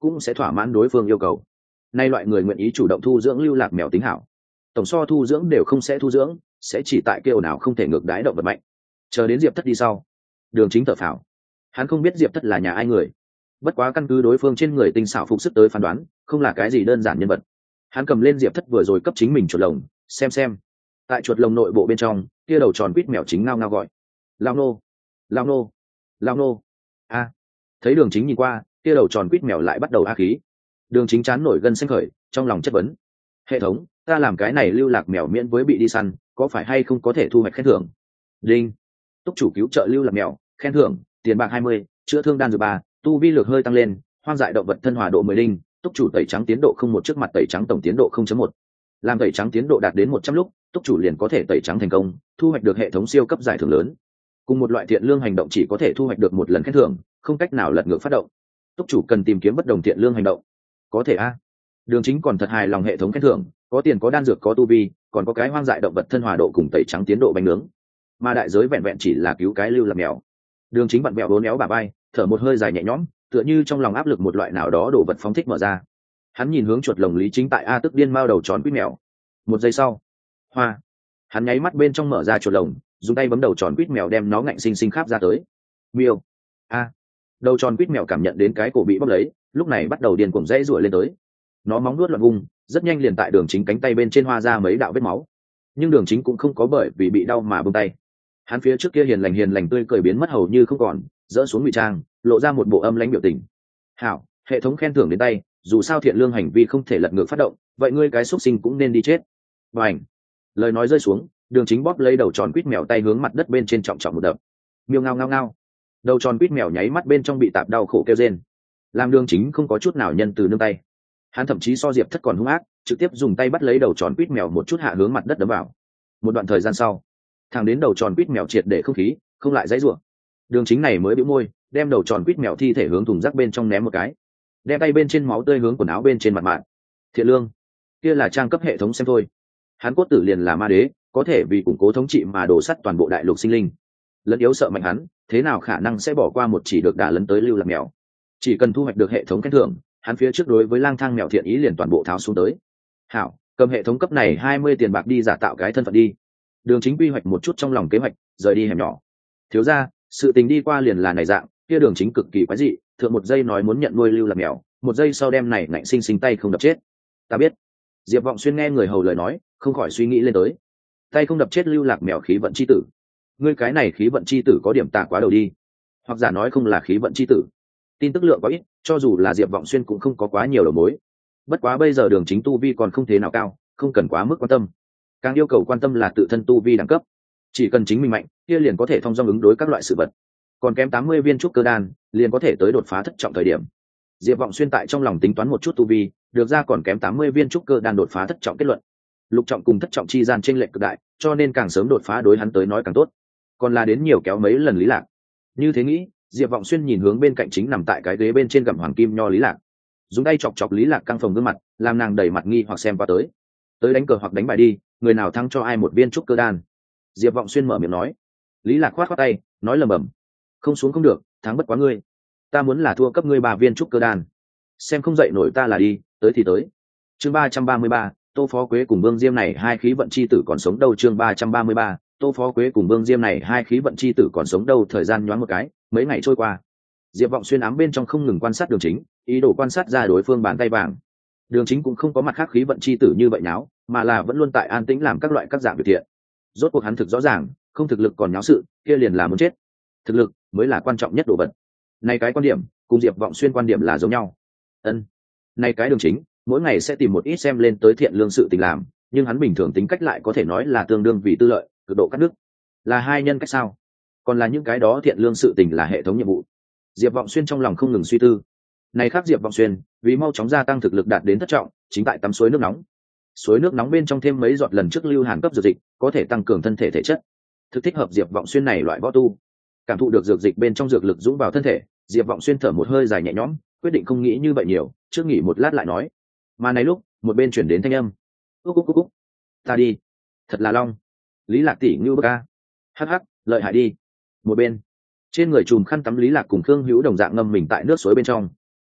cũng sẽ thỏa mãn đối phương yêu cầu. Nay loại người nguyện ý chủ động thu dưỡng lưu lạc mèo tính hảo, tổng so thu dưỡng đều không sẽ thu dưỡng, sẽ chỉ tại kêu nào không thể ngược đái động vật mạnh. Chờ đến Diệp Thất đi sau, Đường Chính thở phào. Hắn không biết Diệp Thất là nhà ai người, bất quá căn cứ đối phương trên người tinh xảo phục sức tới phán đoán, không là cái gì đơn giản nhân vật. Hắn cầm lên Diệp Thất vừa rồi cấp chính mình chuột lồng, xem xem. Tại chuột lồng nội bộ bên trong, kia đầu tròn quýt mèo chính ngao ngao gọi. Lao nô, lao nô, lao nô. A. Thấy Đường Chính nhìn qua, kia đầu tròn quýt mèo lại bắt đầu a khí. Đường Chính chán nổi gân xanh khởi, trong lòng chất vấn. Hệ thống, ta làm cái này lưu lạc mèo miễn với bị đi săn, có phải hay không có thể thu hoạch khen thưởng? Đinh. Túc chủ cứu trợ lưu lạc mèo, khen thưởng, tiền bạc hai mươi, chữa thương đan dược ba, tu vi lược hơi tăng lên, hoang dại động vật thân hòa độ mười đinh, túc chủ tẩy trắng tiến độ không một trước mặt tẩy trắng tổng tiến độ không chấm một. Làm tẩy trắng tiến độ đạt đến một trăm lúc, túc chủ liền có thể tẩy trắng thành công, thu hoạch được hệ thống siêu cấp giải thưởng lớn. Cùng một loại thiện lương hành động chỉ có thể thu hoạch được một lần khen thưởng, không cách nào lật ngược phát động. Túc chủ cần tìm kiếm bất đồng thiện lương hành động. Có thể a. Đường Chính còn thật hài lòng hệ thống khen thưởng, có tiền có đan dược có tu vi, còn có cái hoang dại động vật thân hòa độ cùng tẩy trắng tiến độ bánh nướng. Mà đại giới vẹn vẹn chỉ là cứu cái lưu lạc mèo. Đường Chính vặn vẹo bốn éo bà bay, thở một hơi dài nhẹ nhõm, tựa như trong lòng áp lực một loại nào đó đổ vật phóng thích mở ra. Hắn nhìn hướng chuột lồng Lý Chính tại a tức điên mao đầu tròn quýt mèo. Một giây sau, hoa. Hắn nháy mắt bên trong mở ra chuột lồng, dùng tay bấm đầu tròn quýt mèo đem nó ngạnh sinh sinh kháp ra tới. Miêu. A. Đầu tròn quýt mèo cảm nhận đến cái cổ bị bóp lấy, lúc này bắt đầu điên cuồng dãy rủa lên tới. Nó móng nuốt loạn vung, rất nhanh liền tại Đường Chính cánh tay bên trên hoa ra mấy đạo vết máu. Nhưng Đường Chính cũng không có bởi vì bị đau mà buông tay. Hắn phía trước kia hiền lành hiền lành tươi cười biến mất hầu như không còn, dỡ xuống ngụy trang, lộ ra một bộ âm lãnh biểu tình. Hảo, hệ thống khen thưởng đến tay, dù sao thiện lương hành vi không thể lật ngược phát động, vậy ngươi cái xuất sinh cũng nên đi chết. Bành. Lời nói rơi xuống, Đường Chính bóp lấy đầu tròn quýt mèo tay hướng mặt đất bên trên trọng trọng một đập. Miêu ngao ngao ngao. Đầu tròn quýt mèo nháy mắt bên trong bị tạp đau khổ kêu rên. Làm Đường Chính không có chút nào nhân từ nương tay. Hắn thậm chí so Diệp Thất còn hung ác, trực tiếp dùng tay bắt lấy đầu tròn quýt mèo một chút hạ hướng mặt đất đấm vào. Một đoạn thời gian sau, thằng đến đầu tròn quýt mèo triệt để không khí, không lại dãy rủa. Đường Chính này mới bĩu môi, đem đầu tròn quýt mèo thi thể hướng thùng rác bên trong ném một cái, đem tay bên trên máu tươi hướng quần áo bên trên mặt mạng. Thiện lương, kia là trang cấp hệ thống xem thôi. Hắn cốt tử liền là ma đế, có thể vì củng cố thống trị mà đổ sắt toàn bộ đại lục sinh linh. Lẫn yếu sợ mạnh hắn, thế nào khả năng sẽ bỏ qua một chỉ được đả lấn tới lưu lạc mèo? Chỉ cần thu hoạch được hệ thống khen thưởng, hắn phía trước đối với lang thang mèo thiện ý liền toàn bộ tháo xuống tới. Hảo, cầm hệ thống cấp này hai mươi tiền bạc đi giả tạo cái thân phận đi. Đường Chính quy hoạch một chút trong lòng kế hoạch, rời đi hẻm nhỏ. Thiếu ra, sự tình đi qua liền là này dạng, kia Đường Chính cực kỳ quái dị, thượng một giây nói muốn nhận nuôi lưu lạc mèo, một giây sau đem này ngạnh sinh sinh tay không đập chết. Ta biết. Diệp Vọng Xuyên nghe người hầu lời nói, không khỏi suy nghĩ lên tới. Tay không đập chết lưu lạc mèo khí vận chi tử. Ngươi cái này khí vận chi tử có điểm tạ quá đầu đi. Hoặc giả nói không là khí vận chi tử. Tin tức lượng có ít, cho dù là Diệp Vọng Xuyên cũng không có quá nhiều đầu mối. Bất quá bây giờ Đường Chính tu vi còn không thế nào cao, không cần quá mức quan tâm. Càng yêu cầu quan tâm là tự thân tu vi đẳng cấp. Chỉ cần chính mình mạnh, kia liền có thể thông dong ứng đối các loại sự vật. Còn kém tám mươi viên trúc cơ đan, liền có thể tới đột phá thất trọng thời điểm. Diệp Vọng Xuyên tại trong lòng tính toán một chút tu vi, được ra còn kém tám mươi viên trúc cơ đan đột phá thất trọng kết luận. Lục trọng cùng thất trọng chi gian chênh lệch cực đại, cho nên càng sớm đột phá đối hắn tới nói càng tốt. Còn là đến nhiều kéo mấy lần Lý Lạc. Như thế nghĩ, Diệp Vọng Xuyên nhìn hướng bên cạnh chính nằm tại cái ghế bên trên gặm hoàng kim nho Lý Lạc, dùng tay chọc chọc Lý Lạc căng phồng gương mặt, làm nàng đầy mặt nghi hoặc xem qua tới. Tới đánh cờ hoặc đánh bài đi, người nào thắng cho ai một viên trúc cơ đan. Diệp Vọng Xuyên mở miệng nói. Lý Lạc khoát khoát tay, nói lầm bầm, không xuống không được, thắng bất quá ngươi. Ta muốn là thua cấp ngươi ba viên trúc cơ đan. Xem không dậy nổi ta là đi, tới thì tới. Chương ba trăm ba mươi ba, Tô Phó Quế cùng Vương Diêm này hai khí vận chi tử còn sống đâu. Chương ba trăm ba mươi ba, Tô Phó Quế cùng Vương Diêm này hai khí vận chi tử còn sống đâu. Thời gian nhoáng một cái, mấy ngày trôi qua. Diệp Vọng Xuyên ám bên trong không ngừng quan sát Đường Chính, ý đồ quan sát ra đối phương bàn tay vàng. Đường Chính cũng không có mặt khác khí vận chi tử như vậy náo, mà là vẫn luôn tại an tĩnh làm các loại các dạng việc thiện. Rốt cuộc hắn thực rõ ràng, không thực lực còn nháo sự, kia liền là muốn chết. Thực lực mới là quan trọng nhất đồ vật. Này cái quan điểm, cùng Diệp Vọng Xuyên quan điểm là giống nhau. Ân. Này cái Đường Chính, mỗi ngày sẽ tìm một ít xem lên tới thiện lương sự tình làm, nhưng hắn bình thường tính cách lại có thể nói là tương đương vì tư lợi, cực độ cắt đứt. Là hai nhân cách sao? Còn là những cái đó thiện lương sự tình là hệ thống nhiệm vụ. Diệp Vọng Xuyên trong lòng không ngừng suy tư. Này khác Diệp Vọng Xuyên, vì mau chóng gia tăng thực lực đạt đến thất trọng, chính tại tắm suối nước nóng. Suối nước nóng bên trong thêm mấy giọt lần trước lưu hàn cấp dược dịch, có thể tăng cường thân thể thể chất. Thực thích hợp Diệp Vọng Xuyên này loại võ tu. Cảm thụ được dược dịch bên trong dược lực dũng vào thân thể, Diệp Vọng Xuyên thở một hơi dài nhẹ nhõm, quyết định không nghĩ như vậy nhiều, trước nghỉ một lát lại nói. Mà này lúc, một bên chuyển đến thanh âm. Cúc cúc cúc cúc. Ta đi. Thật là long. Lý Lạc tỷ ngưu bức a. Hắc hắc, lợi hại đi. Một bên, trên người chùm khăn tắm Lý Lạc cùng Khương Hữu đồng dạng ngâm mình tại nước suối bên trong.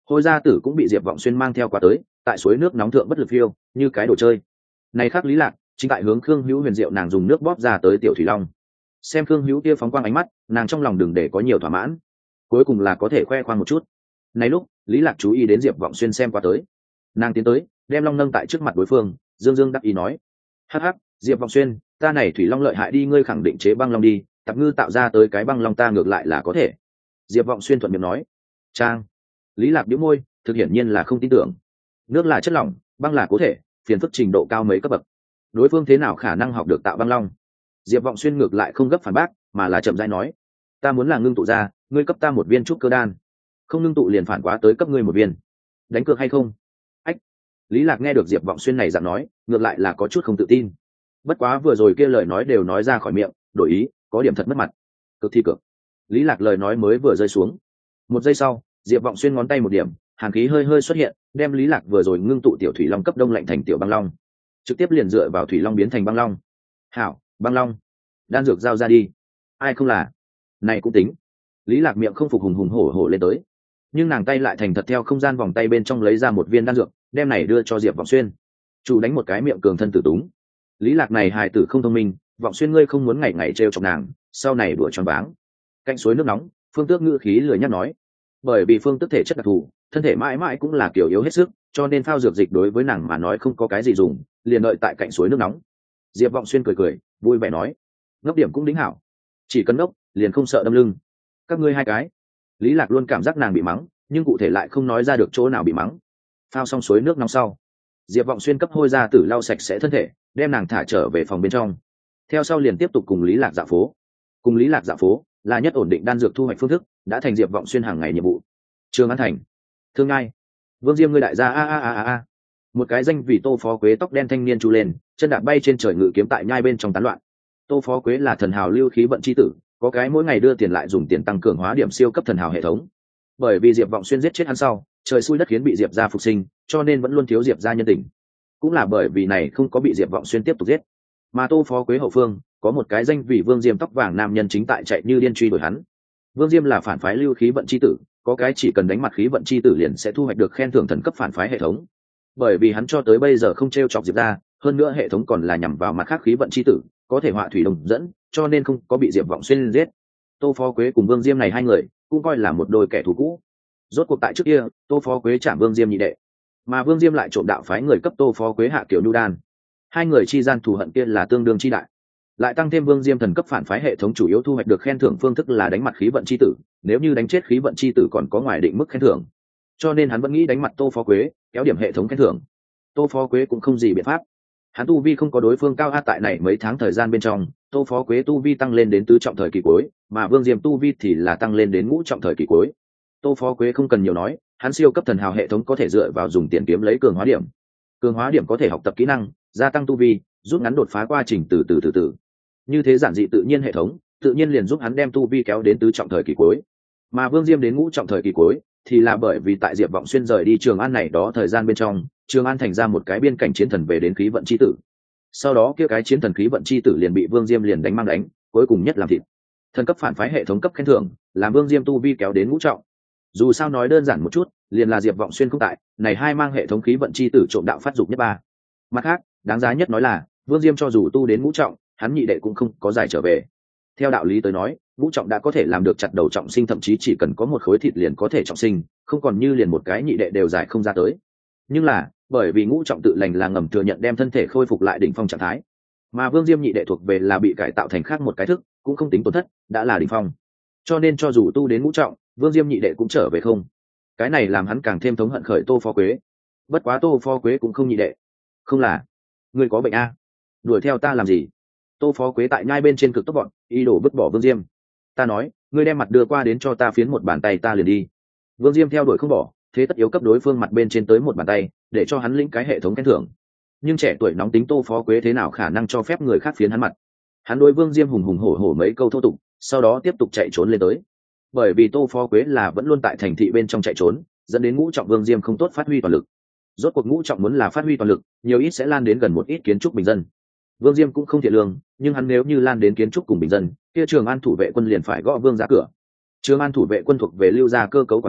Hôi gia tử cũng bị Diệp Vọng Xuyên mang theo qua tới, tại suối nước nóng thượng bất lực phiêu như cái đồ chơi. Này khác Lý Lạc chính tại hướng Khương Hữu Huyền rượu nàng dùng nước bóp ra tới tiểu thủy long. Xem Khương Hữu kia phóng quang ánh mắt, nàng trong lòng đừng để có nhiều thỏa mãn, cuối cùng là có thể khoe khoang một chút. Này lúc Lý Lạc chú ý đến Diệp Vọng Xuyên xem qua tới, nàng tiến tới đem long nâng tại trước mặt đối phương, dương dương đắc ý nói: hắc hắc, Diệp Vọng Xuyên, ta này thủy long lợi hại đi, ngươi khẳng định chế băng long đi, tập ngư tạo ra tới cái băng long ta ngược lại là có thể. Diệp Vọng Xuyên thuận miệng nói. Trang. Lý Lạc nhíu môi, thực hiển nhiên là không tin tưởng. Nước là chất lỏng, băng là cố thể, phiền phức trình độ cao mấy cấp bậc, đối phương thế nào khả năng học được tạo băng long? Diệp Vọng Xuyên ngược lại không gấp phản bác, mà là chậm rãi nói: ta muốn là ngưng tụ ra, ngươi cấp ta một viên trúc cơ đan, không ngưng tụ liền phản quá tới cấp ngươi một viên, đánh cược hay không? Ách. Lý Lạc nghe được Diệp Vọng Xuyên này dạng nói, ngược lại là có chút không tự tin. Bất quá vừa rồi kia lời nói đều nói ra khỏi miệng, đổi ý, có điểm thật mất mặt. Cực thi cực. Lý Lạc lời nói mới vừa rơi xuống, một giây sau, Diệp Vọng Xuyên ngón tay một điểm, hàn khí hơi hơi xuất hiện, đem Lý Lạc vừa rồi ngưng tụ tiểu thủy long cấp đông lạnh thành tiểu băng long, trực tiếp liền dựa vào thủy long biến thành băng long. Hảo, băng long, đan dược giao ra đi. Ai không là? Này cũng tính. Lý Lạc miệng không phục hùng hùng hổ hổ lên tới, nhưng nàng tay lại thành thật theo không gian vòng tay bên trong lấy ra một viên đan dược, đem này đưa cho Diệp Vọng Xuyên. Chủ đánh một cái miệng cường thân tử túng. Lý Lạc này hài tử không thông minh, Vọng Xuyên ngươi không muốn ngày ngày trêu chọc nàng, sau này đùa tròn váng. Cạnh suối nước nóng, Phương Tước ngữ khí lười nhắc nói, bởi vì Phương Tước thể chất đặc thù, thân thể mãi mãi cũng là kiểu yếu hết sức, cho nên phao dược dịch đối với nàng mà nói không có cái gì dùng, liền đợi tại cạnh suối nước nóng. Diệp Vọng Xuyên cười cười, vui vẻ nói, ngốc điểm cũng đính hảo, chỉ cần ngốc, liền không sợ đâm lưng. Các ngươi hai cái. Lý Lạc luôn cảm giác nàng bị mắng, nhưng cụ thể lại không nói ra được chỗ nào bị mắng. Phao xong suối nước nóng sau, Diệp Vọng Xuyên cấp hôi ra tử lau sạch sẽ thân thể, đem nàng thả trở về phòng bên trong. Theo sau liền tiếp tục cùng Lý Lạc dạo phố. Cùng Lý Lạc dạo phố là nhất ổn định đan dược thu hoạch phương thức, đã thành Diệp Vọng Xuyên hàng ngày nhiệm vụ. Trường An Thành, Thương Ngai, Vương Diêm ngươi đại gia a a a a a. Một cái danh vì Tô Phó Quế tóc đen thanh niên chu lên, chân đạp bay trên trời ngự kiếm tại nhai bên trong tán loạn. Tô Phó Quế là thần hào lưu khí vận chi tử, có cái mỗi ngày đưa tiền lại dùng tiền tăng cường hóa điểm siêu cấp thần hào hệ thống. Bởi vì Diệp Vọng Xuyên giết chết hắn sau, trời xui đất khiến bị Diệp gia phục sinh, cho nên vẫn luôn thiếu Diệp gia nhân tình. Cũng là bởi vì này không có bị Diệp Vọng Xuyên tiếp tục giết, mà Tô Phó Quế hậu phương có một cái danh vì Vương Diêm tóc vàng nam nhân chính tại chạy như điên truy đuổi hắn. Vương Diêm là phản phái lưu khí vận chi tử, có cái chỉ cần đánh mặt khí vận chi tử liền sẽ thu hoạch được khen thưởng thần cấp phản phái hệ thống. Bởi vì hắn cho tới bây giờ không trêu chọc Diệp gia, hơn nữa hệ thống còn là nhằm vào mặt khác khí vận chi tử, có thể họa thủy đồng dẫn, cho nên không có bị Diệp Vọng Xuyên giết. Tô Phó Quế cùng Vương Diêm này hai người cũng coi là một đôi kẻ thù cũ. Rốt cuộc tại trước kia, Tô Phó Quế chạm Vương Diêm nhị đệ, mà Vương Diêm lại trộm đạo phái người cấp Tô Phó Quế hạ kiểu nhu đan. Hai người chi gian thù hận kia là tương đương chi đại. Lại tăng thêm Vương Diêm thần cấp phản phái hệ thống chủ yếu thu hoạch được khen thưởng phương thức là đánh mặt khí vận chi tử, nếu như đánh chết khí vận chi tử còn có ngoài định mức khen thưởng. Cho nên hắn vẫn nghĩ đánh mặt Tô Phó Quế, kéo điểm hệ thống khen thưởng. Tô Phó Quế cũng không gì biện pháp. Hắn tu vi không có đối phương cao a, tại này mấy tháng thời gian bên trong, Tô Phó Quế tu vi tăng lên đến tứ trọng thời kỳ cuối, mà Vương Diêm tu vi thì là tăng lên đến ngũ trọng thời kỳ cuối. Tô Phó Quế không cần nhiều nói, hắn siêu cấp thần hào hệ thống có thể dựa vào dùng tiền kiếm lấy cường hóa điểm. Cường hóa điểm có thể học tập kỹ năng, gia tăng tu vi, rút ngắn đột phá quá trình từ từ từ từ. Như thế giản dị tự nhiên hệ thống, tự nhiên liền giúp hắn đem tu vi kéo đến tứ trọng thời kỳ cuối. Mà Vương Diêm đến ngũ trọng thời kỳ cuối, thì là bởi vì tại Diệp Vọng Xuyên rời đi Trường An này đó thời gian bên trong, Trường An thành ra một cái biên cảnh chiến thần về đến khí vận chi tử. Sau đó kia cái chiến thần khí vận chi tử liền bị Vương Diêm liền đánh mang đánh, cuối cùng nhất làm thịt. Thần cấp phản phái hệ thống cấp khen thưởng, làm Vương Diêm tu vi kéo đến ngũ trọng. Dù sao nói đơn giản một chút, liền là Diệp Vọng Xuyên không tại, này hai mang hệ thống khí vận chi tử trộm đạo phát dục nhất ba. Mặt khác, đáng giá nhất nói là, Vương Diêm cho dù tu đến ngũ trọng, hắn nhị đệ cũng không có giải trở về. Theo đạo lý tới nói, ngũ trọng đã có thể làm được chặt đầu trọng sinh, thậm chí chỉ cần có một khối thịt liền có thể trọng sinh, không còn như liền một cái nhị đệ đều giải không ra tới. Nhưng là, bởi vì ngũ trọng tự lành là ngầm thừa nhận đem thân thể khôi phục lại đỉnh phong trạng thái, mà Vương Diêm nhị đệ thuộc về là bị cải tạo thành khác một cái thức, cũng không tính tổn thất, đã là đỉnh phong. Cho nên cho dù tu đến ngũ trọng, Vương Diêm nhị đệ cũng trở về không. Cái này làm hắn càng thêm thống hận khởi Tô Phó Quế. Bất quá Tô Phó Quế cũng không nhị đệ. Không là, ngươi có bệnh a? Đuổi theo ta làm gì? Tô Phó Quế tại nhai bên trên cực tốc bọn, ý đồ vứt bỏ Vương Diêm. Ta nói, ngươi đem mặt đưa qua đến cho ta phiến một bàn tay ta liền đi. Vương Diêm theo đuổi không bỏ, thế tất yếu cấp đối phương mặt bên trên tới một bàn tay, để cho hắn lĩnh cái hệ thống khen thưởng. Nhưng trẻ tuổi nóng tính Tô Phó Quế thế nào khả năng cho phép người khác phiến hắn mặt? Hắn đối Vương Diêm hùng hùng hổ hổ mấy câu thô tục, sau đó tiếp tục chạy trốn lên tới. Bởi vì Tô Phó Quế là vẫn luôn tại thành thị bên trong chạy trốn, dẫn đến ngũ trọng Vương Diêm không tốt phát huy toàn lực. Rốt cuộc ngũ trọng muốn là phát huy toàn lực, nhiều ít sẽ lan đến gần một ít kiến trúc bình dân. Vương Diêm cũng không thiện lương, nhưng hắn nếu như lan đến kiến trúc cùng bình dân, kia Trường An thủ vệ quân liền phải gõ Vương ra cửa. Trường An thủ vệ quân thuộc về Lưu gia cơ cấu quản lý,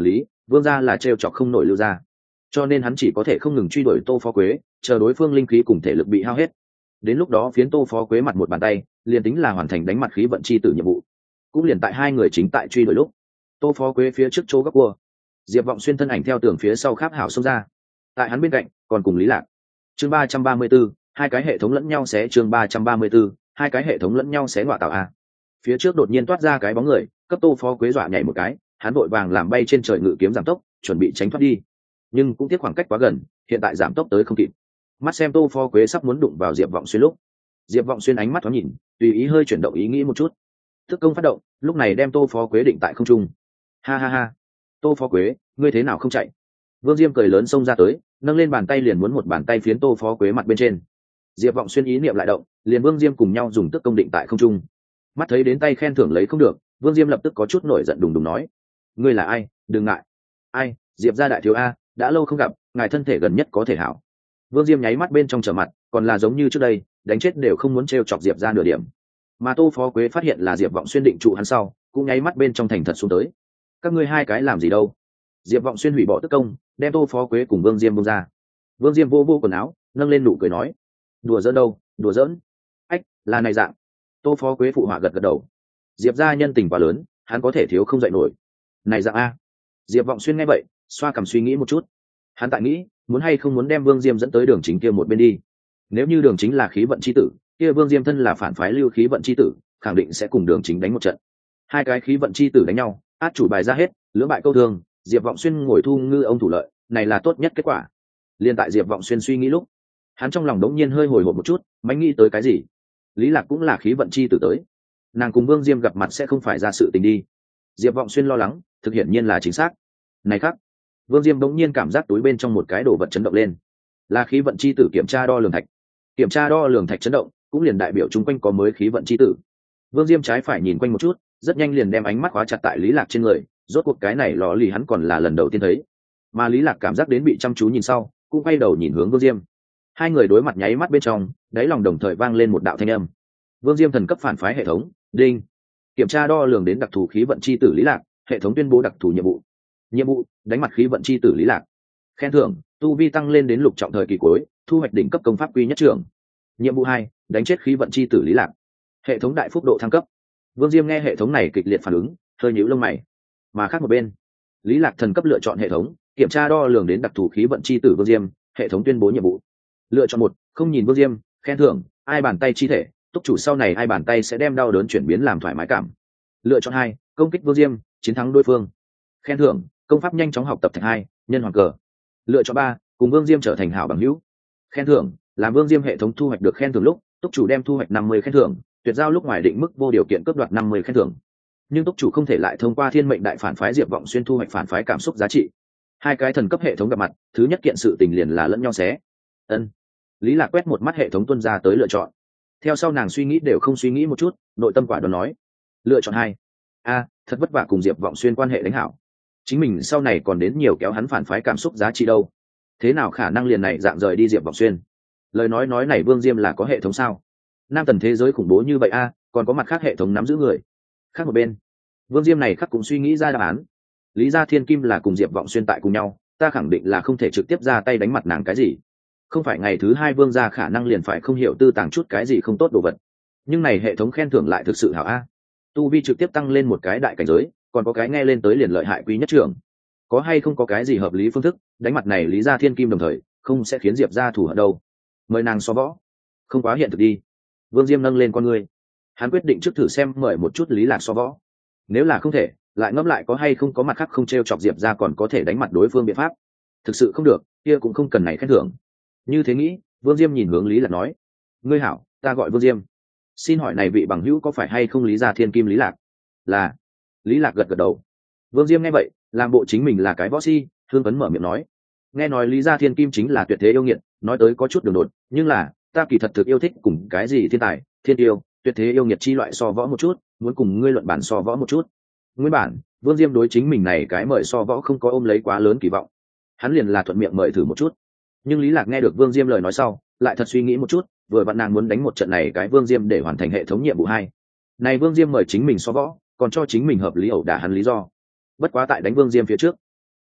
Vương gia là trêu chọc không nổi Lưu gia, cho nên hắn chỉ có thể không ngừng truy đuổi Tô Phó Quế, chờ đối phương linh khí cùng thể lực bị hao hết. Đến lúc đó phiến Tô Phó Quế mặt một bàn tay, liền tính là hoàn thành đánh mặt khí vận chi tử nhiệm vụ. Cũng liền tại hai người chính tại truy đuổi lúc, Tô Phó Quế phía trước chỗ góc cua, Diệp Vọng Xuyên thân ảnh theo tường phía sau kháp hảo xông ra. Tại hắn bên cạnh còn cùng Lý Lạc. Chương ba trăm ba mươi 34, hai cái hệ thống lẫn nhau xé chương ba trăm ba mươi 34, hai cái hệ thống lẫn nhau xé ngọa tạo a. Phía trước đột nhiên toát ra cái bóng người, cấp Tô Phó Quế dọa nhảy một cái, hắn vội vàng làm bay trên trời ngự kiếm giảm tốc, chuẩn bị tránh thoát đi. Nhưng cũng tiếc khoảng cách quá gần, hiện tại giảm tốc tới không kịp. Mắt xem Tô Phó Quế sắp muốn đụng vào Diệp Vọng Xuyên lúc, Diệp Vọng Xuyên ánh mắt thoáng nhìn, tùy ý hơi chuyển động ý nghĩ một chút. Thức công phát động, lúc này đem Tô Phó Quế định tại không trung. Ha ha ha, Tô Phó Quế, ngươi thế nào không chạy? Vương Diêm cười lớn xông ra tới, nâng lên bàn tay liền muốn một bàn tay phiến Tô Phó Quế mặt bên trên. Diệp Vọng Xuyên ý niệm lại động, liền Vương Diêm cùng nhau dùng tức công định tại không trung. Mắt thấy đến tay khen thưởng lấy không được, Vương Diêm lập tức có chút nổi giận đùng đùng nói: ngươi là ai, đừng ngại. Ai, Diệp gia đại thiếu a, đã lâu không gặp, ngài thân thể gần nhất có thể hảo. Vương Diêm nháy mắt bên trong trở mặt, còn là giống như trước đây, đánh chết đều không muốn trêu chọc Diệp gia nửa điểm. Mà Tô Phó Quế phát hiện là Diệp Vọng Xuyên định trụ hắn sau, cũng nháy mắt bên trong thành thật xuống tới. Các ngươi hai cái làm gì đâu? Diệp Vọng Xuyên hủy bỏ tức công, đem Tô Phó Quế cùng Vương Diêm buông ra. Vương Diêm vô vô quần áo, nâng lên nụ cười nói: đùa giỡn đâu, đùa giỡn. Ách, là này dạng. Tô Phó Quế phụ họa gật gật đầu. Diệp gia nhân tình quá lớn, hắn có thể thiếu không dậy nổi. Này dạng a. Diệp Vọng Xuyên nghe vậy, xoa cằm suy nghĩ một chút. Hắn tại nghĩ, muốn hay không muốn đem Vương Diêm dẫn tới đường chính kia một bên đi. Nếu như đường chính là khí vận chi tử, kia Vương Diêm thân là phản phái lưu khí vận chi tử, khẳng định sẽ cùng đường chính đánh một trận. Hai cái khí vận chi tử đánh nhau, át chủ bài ra hết, lưỡng bại câu thương, Diệp Vọng Xuyên ngồi thu ngư ông thủ lợi, này là tốt nhất kết quả. Liên tại Diệp Vọng Xuyên suy nghĩ lúc, hắn trong lòng đống nhiên hơi hồi hộp một chút, mánh nghĩ tới cái gì. Lý Lạc cũng là khí vận chi tử tới, nàng cùng Vương Diêm gặp mặt sẽ không phải ra sự tình đi. Diệp Vọng Xuyên lo lắng, thực hiện nhiên là chính xác. Này khác, Vương Diêm đống nhiên cảm giác túi bên trong một cái đồ vật chấn động lên, là khí vận chi tử kiểm tra đo lường thạch. Kiểm tra đo lường thạch chấn động, cũng liền đại biểu chung quanh có mới khí vận chi tử. Vương Diêm trái phải nhìn quanh một chút, rất nhanh liền đem ánh mắt khóa chặt tại Lý Lạc trên người, rốt cuộc cái này lò lì hắn còn là lần đầu tiên thấy. Mà Lý Lạc cảm giác đến bị chăm chú nhìn sau, cũng quay đầu nhìn hướng Vương Diêm. Hai người đối mặt nháy mắt bên trong, đáy lòng đồng thời vang lên một đạo thanh âm. Vương Diêm thần cấp phản phái hệ thống, đinh. Kiểm tra đo lường đến đặc thù khí vận chi tử Lý Lạc, hệ thống tuyên bố đặc thù nhiệm vụ. Nhiệm vụ: đánh mặt khí vận chi tử Lý Lạc. Khen thưởng: tu vi tăng lên đến lục trọng thời kỳ cuối, thu hoạch đỉnh cấp công pháp quy nhất trưởng. Nhiệm vụ hai: đánh chết khí vận chi tử Lý Lạc. Hệ thống đại phúc độ thăng cấp. Vương Diêm nghe hệ thống này kịch liệt phản ứng, hơi nhíu lông mày. Mà khác một bên, Lý Lạc thần cấp lựa chọn hệ thống, kiểm tra đo lường đến đặc thù khí vận chi tử Vương Diêm, hệ thống tuyên bố nhiệm vụ. Lựa chọn một: không nhìn Vương Diêm, khen thưởng: ai bàn tay chi thể, túc chủ sau này ai bàn tay sẽ đem đau đớn chuyển biến làm thoải mái cảm. Lựa chọn hai: công kích Vương Diêm, chiến thắng đối phương. Khen thưởng: công pháp nhanh chóng học tập thạch hai, nhân hoàng cờ. Lựa chọn ba: cùng Vương Diêm trở thành hảo bằng hữu. Khen thưởng: làm Vương Diêm hệ thống thu hoạch được khen thưởng lúc, túc chủ đem thu hoạch năm mươi khen thưởng, tuyệt giao lúc ngoài định mức vô điều kiện cướp đoạt năm mươi khen thưởng. Nhưng túc chủ không thể lại thông qua thiên mệnh đại phản phái Diệp Vọng Xuyên thu hoạch phản phái cảm xúc giá trị. Hai cái thần cấp hệ thống gặp mặt, thứ nhất kiện sự tình liền là lẫn nhau xé. Ân. Lý Lạc quét một mắt hệ thống tuân ra tới lựa chọn. Theo sau nàng suy nghĩ đều không suy nghĩ một chút, nội tâm quả đoán nói: lựa chọn hai. A, thật vất vả cùng Diệp Vọng Xuyên quan hệ đánh hảo, chính mình sau này còn đến nhiều kéo hắn phản phái cảm xúc giá trị đâu, thế nào khả năng liền này dạng rời đi Diệp Vọng Xuyên. Lời nói nói này Vương Diêm là có hệ thống sao? Nam tần thế giới khủng bố như vậy a, còn có mặt khác hệ thống nắm giữ người. Khác một bên, Vương Diêm này khắc cũng suy nghĩ ra đáp án. Lý gia thiên kim là cùng Diệp Vọng Xuyên tại cùng nhau, ta khẳng định là không thể trực tiếp ra tay đánh mặt nàng cái gì. Không phải ngày thứ hai Vương gia khả năng liền phải không hiểu tư tàng chút cái gì không tốt đồ vật. Nhưng này hệ thống khen thưởng lại thực sự hảo a. Tu vi trực tiếp tăng lên một cái đại cảnh giới, còn có cái nghe lên tới liền lợi hại quý nhất trưởng. Có hay không có cái gì hợp lý phương thức, đánh mặt này Lý gia thiên kim đồng thời, không sẽ khiến Diệp gia thủ hận đâu. Mời nàng so võ. Không quá hiện thực đi. Vương Diêm nâng lên con người, hắn quyết định trước thử xem mời một chút Lý Lạc so võ. Nếu là không thể, lại ngẫm lại có hay không có mặt khác không treo chọc Diệp gia còn có thể đánh mặt đối phương biện pháp. Thực sự không được, kia cũng không cần này khen thưởng. Như thế nghĩ, Vương Diêm nhìn hướng Lý Lạc nói: ngươi hảo, ta gọi Vương Diêm, xin hỏi này vị bằng hữu có phải hay không Lý gia thiên kim Lý Lạc? Là. Lý Lạc gật gật đầu. Vương Diêm nghe vậy, làm bộ chính mình là cái võ si, hương phấn mở miệng nói: nghe nói Lý gia thiên kim chính là tuyệt thế yêu nghiệt, nói tới có chút đường đột, nhưng là ta kỳ thật thực yêu thích cùng cái gì thiên tài, thiên yêu, tuyệt thế yêu nghiệt chi loại so võ một chút, muốn cùng ngươi luận bản so võ một chút. Nguyên bản, Vương Diêm đối chính mình này cái mời so võ không có ôm lấy quá lớn kỳ vọng, hắn liền là thuận miệng mời thử một chút. Nhưng Lý Lạc nghe được Vương Diêm lời nói sau, lại thật suy nghĩ một chút, vừa vặn nàng muốn đánh một trận này cái Vương Diêm để hoàn thành hệ thống nhiệm vụ hai. Này Vương Diêm mời chính mình so võ, còn cho chính mình hợp lý ẩu đả hắn lý do. Bất quá tại đánh Vương Diêm phía trước,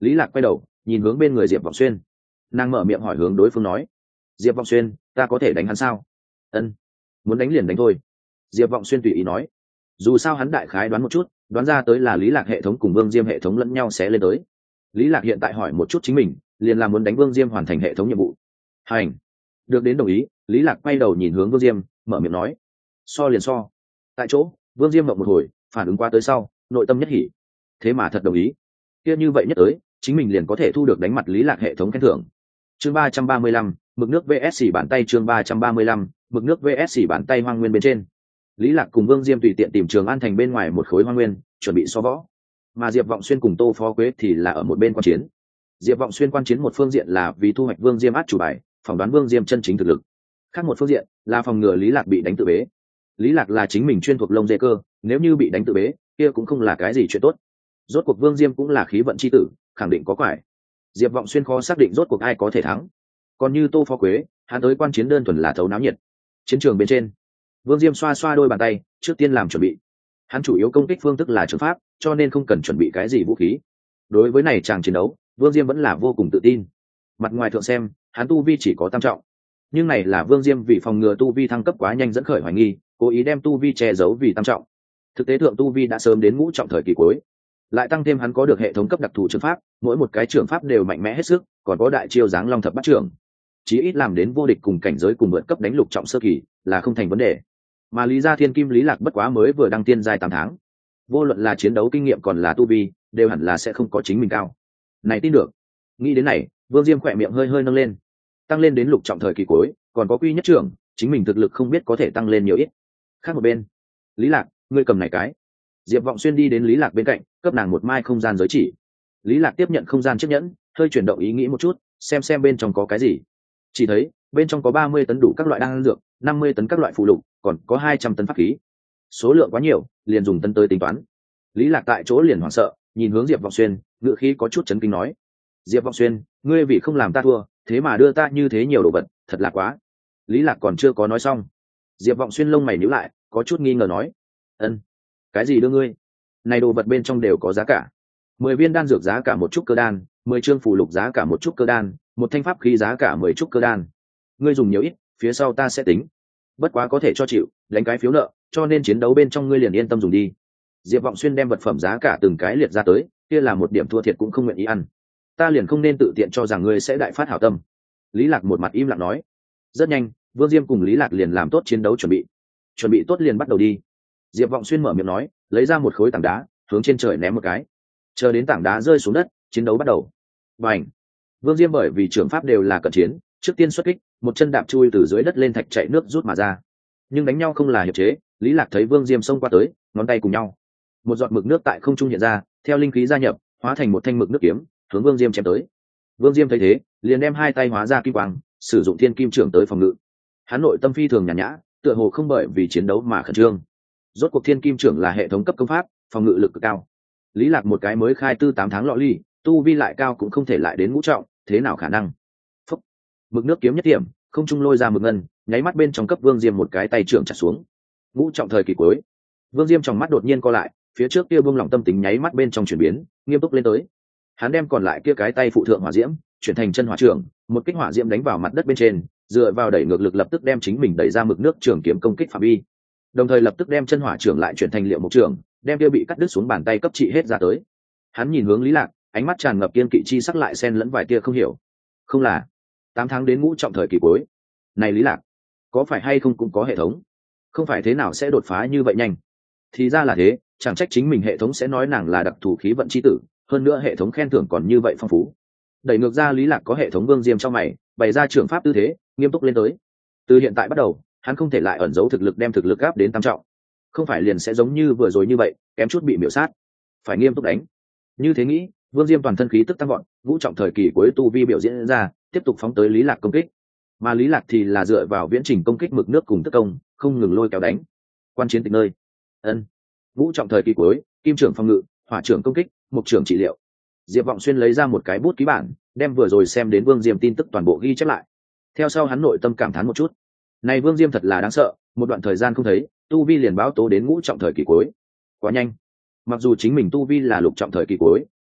Lý Lạc quay đầu nhìn hướng bên người Diệp Vọng Xuyên, nàng mở miệng hỏi hướng đối phương nói: Diệp Vọng Xuyên, ta có thể đánh hắn sao? Ân, muốn đánh liền đánh thôi. Diệp Vọng Xuyên tùy ý nói. Dù sao hắn đại khái đoán một chút, đoán ra tới là Lý Lạc hệ thống cùng Vương Diêm hệ thống lẫn nhau sẽ lên tới. Lý Lạc hiện tại hỏi một chút chính mình, liền là muốn đánh Vương Diêm hoàn thành hệ thống nhiệm vụ. Hành, được đến đồng ý. Lý Lạc quay đầu nhìn hướng Vương Diêm, mở miệng nói: so liền so. Tại chỗ, Vương Diêm ngậm một hồi, phản ứng qua tới sau, nội tâm nhất hỉ. Thế mà thật đồng ý. Kia như vậy nhất tới, chính mình liền có thể thu được đánh mặt Lý Lạc hệ thống khen thưởng. Chương ba trăm ba mươi lăm, mực nước vs xỉ bàn tay. Chương ba trăm ba mươi lăm, mực nước vs xỉ bàn tay hoang nguyên bên trên. Lý Lạc cùng Vương Diêm tùy tiện tìm Trường An thành bên ngoài một khối hoang nguyên, chuẩn bị so võ. Mà Diệp Vọng Xuyên cùng Tô Phó Quế thì là ở một bên quan chiến. Diệp Vọng Xuyên quan chiến một phương diện là vì thu hoạch Vương Diêm át chủ bài, phỏng đoán Vương Diêm chân chính thực lực. Khác một phương diện là phòng ngừa Lý Lạc bị đánh tự bế. Lý Lạc là chính mình chuyên thuộc lông dê cơ, nếu như bị đánh tự bế, kia cũng không là cái gì chuyện tốt. Rốt cuộc Vương Diêm cũng là khí vận chi tử, khẳng định có quải. Diệp Vọng Xuyên khó xác định rốt cuộc ai có thể thắng. Còn như Tô Phó Quế, hắn tới quan chiến đơn thuần là thấu náo nhiệt. Chiến trường bên trên, Vương Diêm xoa xoa đôi bàn tay, trước tiên làm chuẩn bị. Hắn chủ yếu công kích phương thức là trường pháp, cho nên không cần chuẩn bị cái gì vũ khí. Đối với này chàng chiến đấu, Vương Diêm vẫn là vô cùng tự tin. Mặt ngoài thượng xem, hắn tu vi chỉ có tam trọng, nhưng này là Vương Diêm vì phòng ngừa tu vi thăng cấp quá nhanh dẫn khởi hoài nghi, cố ý đem tu vi che giấu vì tam trọng. Thực tế thượng tu vi đã sớm đến ngũ trọng thời kỳ cuối, lại tăng thêm hắn có được hệ thống cấp đặc thù trường pháp, mỗi một cái trường pháp đều mạnh mẽ hết sức, còn có đại chiêu dáng long thập bát trưởng, chí ít làm đến vô địch cùng cảnh giới cùng vượt cấp đánh lục trọng sơ kỳ là không thành vấn đề. Mà Lý Gia Thiên Kim Lý Lạc bất quá mới vừa đăng tiên giai tám tháng, vô luận là chiến đấu kinh nghiệm còn là tu vi, đều hẳn là sẽ không có chính mình cao. Này tin được. Nghĩ đến này, Vương Diêm khỏe miệng hơi hơi nâng lên, tăng lên đến lục trọng thời kỳ cuối, còn có quy nhất trưởng, chính mình thực lực không biết có thể tăng lên nhiều ít. Khác một bên, Lý Lạc, ngươi cầm này cái. Diệp Vọng Xuyên đi đến Lý Lạc bên cạnh, cấp nàng một mai không gian giới chỉ. Lý Lạc tiếp nhận không gian chiếc nhẫn, hơi chuyển động ý nghĩ một chút, xem xem bên trong có cái gì. Chỉ thấy bên trong có ba mươi tấn đủ các loại đan dược, năm mươi tấn các loại phụ lục, còn có hai trăm tấn pháp khí. Số lượng quá nhiều, liền dùng tấn tới tính toán. Lý Lạc tại chỗ liền hoảng sợ, nhìn hướng Diệp Vọng Xuyên, ngựa khí có chút chấn kinh nói: Diệp Vọng Xuyên, ngươi vì không làm ta thua, thế mà đưa ta như thế nhiều đồ vật, thật là quá. Lý Lạc còn chưa có nói xong, Diệp Vọng Xuyên lông mày nhíu lại, có chút nghi ngờ nói: ân, cái gì đưa ngươi? Này đồ vật bên trong đều có giá cả. Mười viên đan dược giá cả một chút cơ đan, mười chương phù lục giá cả một chút cơ đan, một thanh pháp khí giá cả mười chút cơ đan. Ngươi dùng nhiều ít, phía sau ta sẽ tính. Bất quá có thể cho chịu, đánh cái phiếu nợ, cho nên chiến đấu bên trong ngươi liền yên tâm dùng đi. Diệp Vọng Xuyên đem vật phẩm giá cả từng cái liệt ra tới, kia là một điểm thua thiệt cũng không nguyện ý ăn. Ta liền không nên tự tiện cho rằng ngươi sẽ đại phát hảo tâm. Lý Lạc một mặt im lặng nói. Rất nhanh, Vương Diêm cùng Lý Lạc liền làm tốt chiến đấu chuẩn bị. Chuẩn bị tốt liền bắt đầu đi. Diệp Vọng Xuyên mở miệng nói, lấy ra một khối tảng đá, hướng trên trời ném một cái. Chờ đến tảng đá rơi xuống đất, chiến đấu bắt đầu. Bành! Vương Diêm bởi vì trưởng pháp đều là cận chiến, trước tiên xuất kích, một chân đạp chui từ dưới đất lên thạch chạy nước rút mà ra. Nhưng đánh nhau không là hiệp chế, Lý Lạc thấy Vương Diêm xông qua tới, ngón tay cùng nhau, một giọt mực nước tại không trung hiện ra, theo linh khí gia nhập, hóa thành một thanh mực nước kiếm, hướng Vương Diêm chém tới. Vương Diêm thấy thế, liền đem hai tay hóa ra kim quang, sử dụng thiên kim trưởng tới phòng ngự. Hắn nội tâm phi thường nhàn nhã, tựa hồ không bởi vì chiến đấu mà khẩn trương. Rốt cuộc thiên kim trưởng là hệ thống cấp công pháp, phòng ngự lực cực cao. Lý Lạc một cái mới khai tư tám tháng lọ ly, tu vi lại cao cũng không thể lại đến ngũ trọng, thế nào khả năng? Phúc. Mực nước kiếm nhất điểm, không trung lôi ra mực ngân, nháy mắt bên trong cấp Vương Diêm một cái tay trưởng chặt xuống. Ngũ trọng thời kỳ cuối, Vương Diêm trong mắt đột nhiên co lại, phía trước kia buông lỏng tâm tính nháy mắt bên trong chuyển biến, nghiêm túc lên tới. Hắn đem còn lại kia cái tay phụ thượng hỏa diễm chuyển thành chân hỏa trưởng, một kích hỏa diễm đánh vào mặt đất bên trên, dựa vào đẩy ngược lực lập tức đem chính mình đẩy ra mực nước trường kiếm công kích phạm vi, đồng thời lập tức đem chân hỏa trưởng lại chuyển thành liệu mục trưởng, đem kia bị cắt đứt xuống bàn tay cấp trị hết ra tới. Hắn nhìn hướng Lý Lạc, ánh mắt tràn ngập kiên kỵ chi sắc lại xen lẫn vài tia không hiểu. Không là tám tháng đến ngũ trọng thời kỳ cuối, này Lý Lạc có phải hay không cũng có hệ thống, không phải thế nào sẽ đột phá như vậy nhanh? Thì ra là thế, chẳng trách chính mình hệ thống sẽ nói nàng là đặc thù khí vận chi tử, hơn nữa hệ thống khen thưởng còn như vậy phong phú. Đẩy ngược ra Lý Lạc có hệ thống Vương Diêm trong mày, bày ra trưởng pháp tư thế, nghiêm túc lên tới. Từ hiện tại bắt đầu, hắn không thể lại ẩn giấu thực lực, đem thực lực áp đến tam trọng, không phải liền sẽ giống như vừa rồi như vậy, kém chút bị miểu sát. Phải nghiêm túc đánh. Như thế nghĩ, Vương Diêm toàn thân khí tức tăng vọt, ngũ trọng thời kỳ cuối tu vi biểu diễn ra, tiếp tục phóng tới Lý Lạc công kích. Mà Lý Lạc thì là dựa vào viễn trình công kích mực nước cùng tức công, không ngừng lôi kéo đánh. Quan chiến tịch nơi. Ân. Ngũ trọng thời kỳ cuối, kim trưởng phòng ngự, hỏa trưởng công kích, mục trưởng trị liệu. Diệp Vọng Xuyên lấy ra một cái bút ký bản, đem vừa rồi xem đến Vương Diêm tin tức toàn bộ ghi chép lại. Theo sau hắn nội tâm cảm thán một chút. Này Vương Diêm thật là đáng sợ, một đoạn thời gian không thấy, tu vi liền báo tố đến ngũ trọng thời kỳ cuối. Quá nhanh. Mặc dù chính mình tu vi là lục trọng thời kỳ cuối,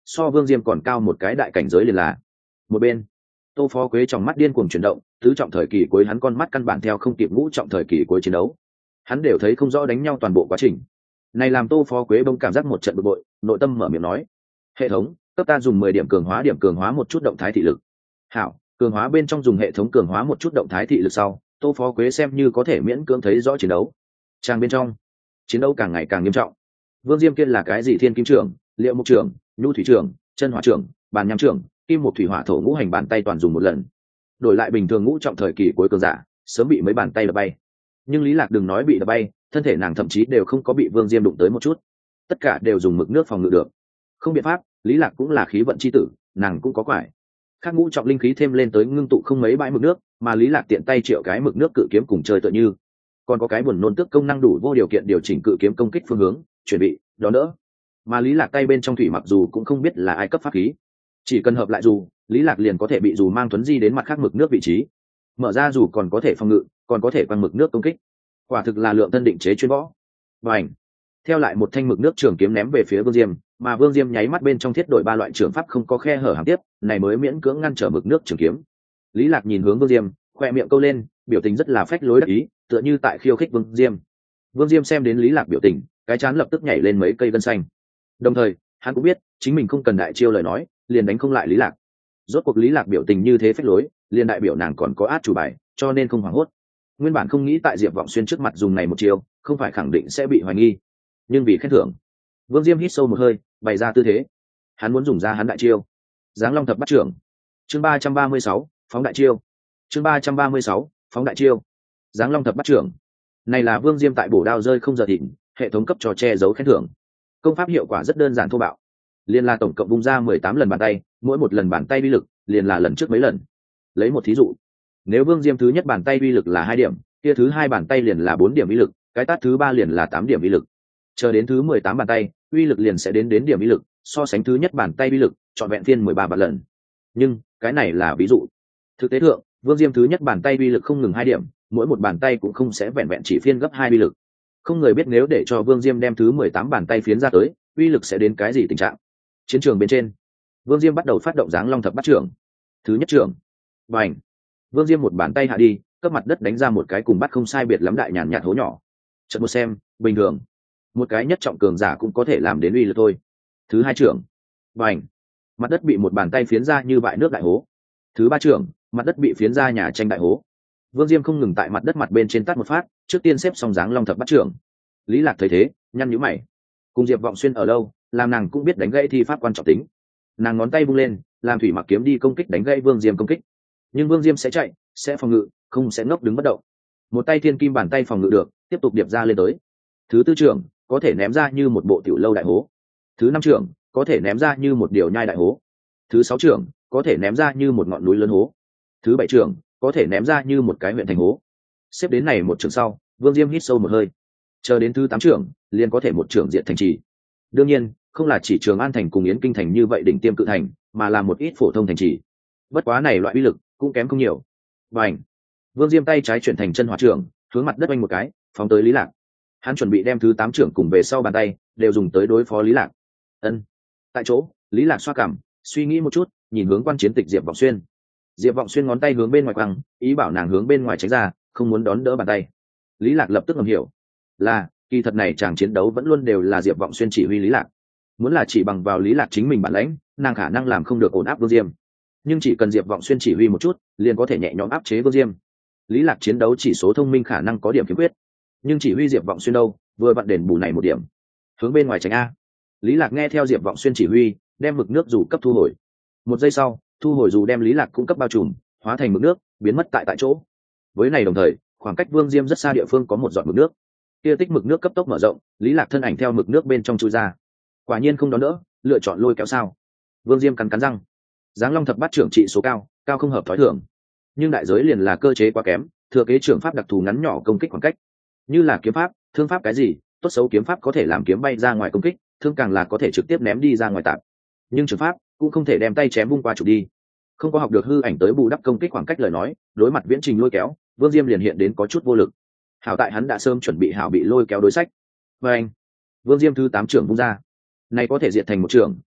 so Vương Diêm còn cao một cái đại cảnh giới liền là. Một bên, Tô Phó Quế trong mắt điên cuồng chuyển động, tứ trọng thời kỳ cuối hắn con mắt căn bản theo không kịp ngũ trọng thời kỳ cuối chiến đấu. Hắn đều thấy không rõ đánh nhau toàn bộ quá trình. Này làm Tô Phó Quế bỗng cảm giác một trận bực bội, nội tâm mở miệng nói: "Hệ thống, cấp ta dùng mười điểm cường hóa điểm cường hóa một chút động thái thị lực." Hảo, cường hóa bên trong dùng hệ thống cường hóa một chút động thái thị lực sau, Tô Phó Quế xem như có thể miễn cưỡng thấy rõ chiến đấu. Trang bên trong, chiến đấu càng ngày càng nghiêm trọng. Vương Diêm kia là cái gì thiên kim trưởng, liệu mục trưởng, nhu thủy trưởng, chân hỏa trưởng, bàn nham trưởng, kim một thủy hỏa thổ ngũ hành bàn tay toàn dùng một lần. Đổi lại bình thường ngũ trọng thời kỳ cuối cường giả, sớm bị mấy bàn tay đập bay. Nhưng Lý Lạc đừng nói bị đập bay, thân thể nàng thậm chí đều không có bị Vương Diêm đụng tới một chút. Tất cả đều dùng mực nước phòng ngự được. Không biện pháp, Lý Lạc cũng là khí vận chi tử, nàng cũng có quải. Khác ngũ trọng linh khí thêm lên tới ngưng tụ không mấy bãi mực nước, mà Lý Lạc tiện tay triệu cái mực nước cự kiếm cùng chơi tựa như. Còn có cái buồn nôn tức công năng đủ vô điều kiện điều chỉnh cự kiếm công kích phương hướng, chuẩn bị, đó đỡ. Mà Lý Lạc tay bên trong thủy mặc dù cũng không biết là ai cấp pháp khí, chỉ cần hợp lại dù, Lý Lạc liền có thể bị dù mang tuấn di đến mặt khác mực nước vị trí. Mở ra dù còn có thể phòng ngự, còn có thể quăng mực nước công kích. Quả thực là lượng thân định chế chuyên võ. Bành! Theo lại một thanh mực nước trường kiếm ném về phía Vương Diêm, mà Vương Diêm nháy mắt bên trong thiết đội ba loại trường pháp không có khe hở hàng tiếp, này mới miễn cưỡng ngăn trở mực nước trường kiếm. Lý Lạc nhìn hướng Vương Diêm, khoe miệng câu lên, biểu tình rất là phách lối đắc ý, tựa như tại khiêu khích Vương Diêm. Vương Diêm xem đến Lý Lạc biểu tình, cái trán lập tức nhảy lên mấy cây gân xanh. Đồng thời, hắn cũng biết, chính mình không cần đại chiêu lời nói, liền đánh không lại Lý Lạc. Rốt cuộc Lý Lạc biểu tình như thế phách lối, liền đại biểu nàng còn có át chủ bài, cho nên không hoảng hốt. Nguyên bản không nghĩ tại Diệp Vọng Xuyên trước mặt dùng này một chiêu, không phải khẳng định sẽ bị hoài nghi. Nhưng vì khen thưởng, Vương Diêm hít sâu một hơi, bày ra tư thế. Hắn muốn dùng ra hắn đại chiêu. Giáng Long thập bát trưởng. Chương ba trăm ba mươi sáu, phóng đại chiêu. Chương ba trăm ba mươi sáu, phóng đại chiêu. Giáng Long thập bát trưởng. Này là Vương Diêm tại bổ đao rơi không giờ thịnh, hệ thống cấp cho che giấu khen thưởng. Công pháp hiệu quả rất đơn giản thô bạo. Liên là tổng cộng vung ra mười tám lần bàn tay, mỗi một lần bàn tay uy lực liền là lần trước mấy lần. Lấy một thí dụ, nếu Vương Diêm thứ nhất bàn tay uy lực là hai điểm, kia thứ hai bàn tay liền là bốn điểm uy lực, cái tát thứ ba liền là tám điểm uy lực. Chờ đến thứ mười tám bàn tay, uy lực liền sẽ đến đến điểm uy lực, so sánh thứ nhất bàn tay uy lực, chọn vẹn phiên mười ba vạn lần. Nhưng, cái này là ví dụ. Thực tế thượng, Vương Diêm thứ nhất bàn tay uy lực không ngừng hai điểm, mỗi một bàn tay cũng không sẽ vẹn vẹn chỉ phiên gấp hai uy lực. Không người biết nếu để cho Vương Diêm đem thứ mười tám bàn tay phiến ra tới, uy lực sẽ đến cái gì tình trạng. Chiến trường bên trên, Vương Diêm bắt đầu phát động Giáng Long thập bát trưởng. Thứ nhất trưởng, bành. Vương Diêm một bàn tay hạ đi, cấp mặt đất đánh ra một cái cùng bắt không sai biệt lắm đại nhàn nhạt hố nhỏ. Chợt một xem, bình thường, một cái nhất trọng cường giả cũng có thể làm đến uy lực thôi. Thứ hai trưởng, bành. Mặt đất bị một bàn tay phiến ra như bãi nước đại hố. Thứ ba trưởng, mặt đất bị phiến ra nhà tranh đại hố. Vương Diêm không ngừng tại mặt đất mặt bên trên tát một phát, trước tiên xếp xong Giáng Long thập bát trưởng. Lý Lạc thấy thế, nhăn nhíu mày. Cùng Diệp Vọng Xuyên ở lâu, làm nàng cũng biết đánh gãy thi pháp quan trọng tính. Nàng ngón tay vung lên, làm thủy mặc kiếm đi công kích đánh gãy Vương Diêm công kích. Nhưng Vương Diêm sẽ chạy, sẽ phòng ngự, không sẽ ngốc đứng bất động. Một tay thiên kim bàn tay phòng ngự được, tiếp tục điệp ra lên tới. Thứ tư trưởng, có thể ném ra như một bộ tiểu lâu đại hố. Thứ năm trưởng, có thể ném ra như một điều nhai đại hố. Thứ sáu trưởng, có thể ném ra như một ngọn núi lớn hố. Thứ bảy trưởng, có thể ném ra như một cái huyện thành hố. Xếp đến này một trưởng sau, Vương Diêm hít sâu một hơi. Chờ đến thứ tám trưởng, liền có thể một trưởng diện thành trì. Đương nhiên, không là chỉ Trường An thành cùng Yến Kinh thành như vậy đỉnh tiêm cự thành, mà là một ít phổ thông thành trì. Bất quá này loại uy lực cũng kém không nhiều. Bành! Vương Diêm tay trái chuyển thành chân hỏa trưởng, hướng mặt đất oanh một cái, phóng tới Lý Lạc. Hắn chuẩn bị đem thứ tám trưởng cùng về sau bàn tay đều dùng tới đối phó Lý Lạc. Ân. Tại chỗ, Lý Lạc xoa cằm, suy nghĩ một chút, nhìn hướng quan chiến tịch Diệp Vọng Xuyên. Diệp Vọng Xuyên ngón tay hướng bên ngoài quăng, ý bảo nàng hướng bên ngoài tránh ra, không muốn đón đỡ bàn tay. Lý Lạc lập tức ngầm hiểu, là kỳ thật này chàng chiến đấu vẫn luôn đều là Diệp Vọng Xuyên chỉ huy Lý Lạc. Muốn là chỉ bằng vào Lý Lạc chính mình bản lãnh, nàng khả năng làm không được ổn áp Vương Diêm. Nhưng chỉ cần Diệp Vọng Xuyên chỉ huy một chút, liền có thể nhẹ nhõm áp chế Vương Diêm. Lý Lạc chiến đấu chỉ số thông minh khả năng có điểm khiếm khuyết, nhưng chỉ huy Diệp Vọng Xuyên đâu, vừa vặn đền bù này một điểm. Hướng bên ngoài tránh a. Lý Lạc nghe theo Diệp Vọng Xuyên chỉ huy, đem mực nước dù cấp thu hồi. Một giây sau, thu hồi dù đem Lý Lạc cung cấp bao trùm, hóa thành mực nước, biến mất tại tại chỗ. Với này đồng thời, khoảng cách Vương Diêm rất xa địa phương có một giọt mực nước. Kia tích mực nước cấp tốc mở rộng, Lý Lạc thân ảnh theo mực nước bên trong chui ra. Quả nhiên không đón đỡ, lựa chọn lôi kéo sao? Vương Diêm cắn cắn răng. Giáng Long thập bát trưởng trị số cao, cao không hợp thói thường. Nhưng đại giới liền là cơ chế quá kém, thừa kế trưởng pháp đặc thù ngắn nhỏ công kích khoảng cách. Như là kiếm pháp, thương pháp cái gì, tốt xấu kiếm pháp có thể làm kiếm bay ra ngoài công kích, thương càng là có thể trực tiếp ném đi ra ngoài tạp. Nhưng trường pháp cũng không thể đem tay chém vung qua chụp đi. Không có học được hư ảnh tới bù đắp công kích khoảng cách lời nói, đối mặt viễn trình lôi kéo, Vương Diêm liền hiện đến có chút vô lực. Hảo tại hắn đã sớm chuẩn bị hảo bị lôi kéo đối sách. Và anh, Vương Diêm thứ tám trưởng vung ra, này có thể diệt thành một trưởng,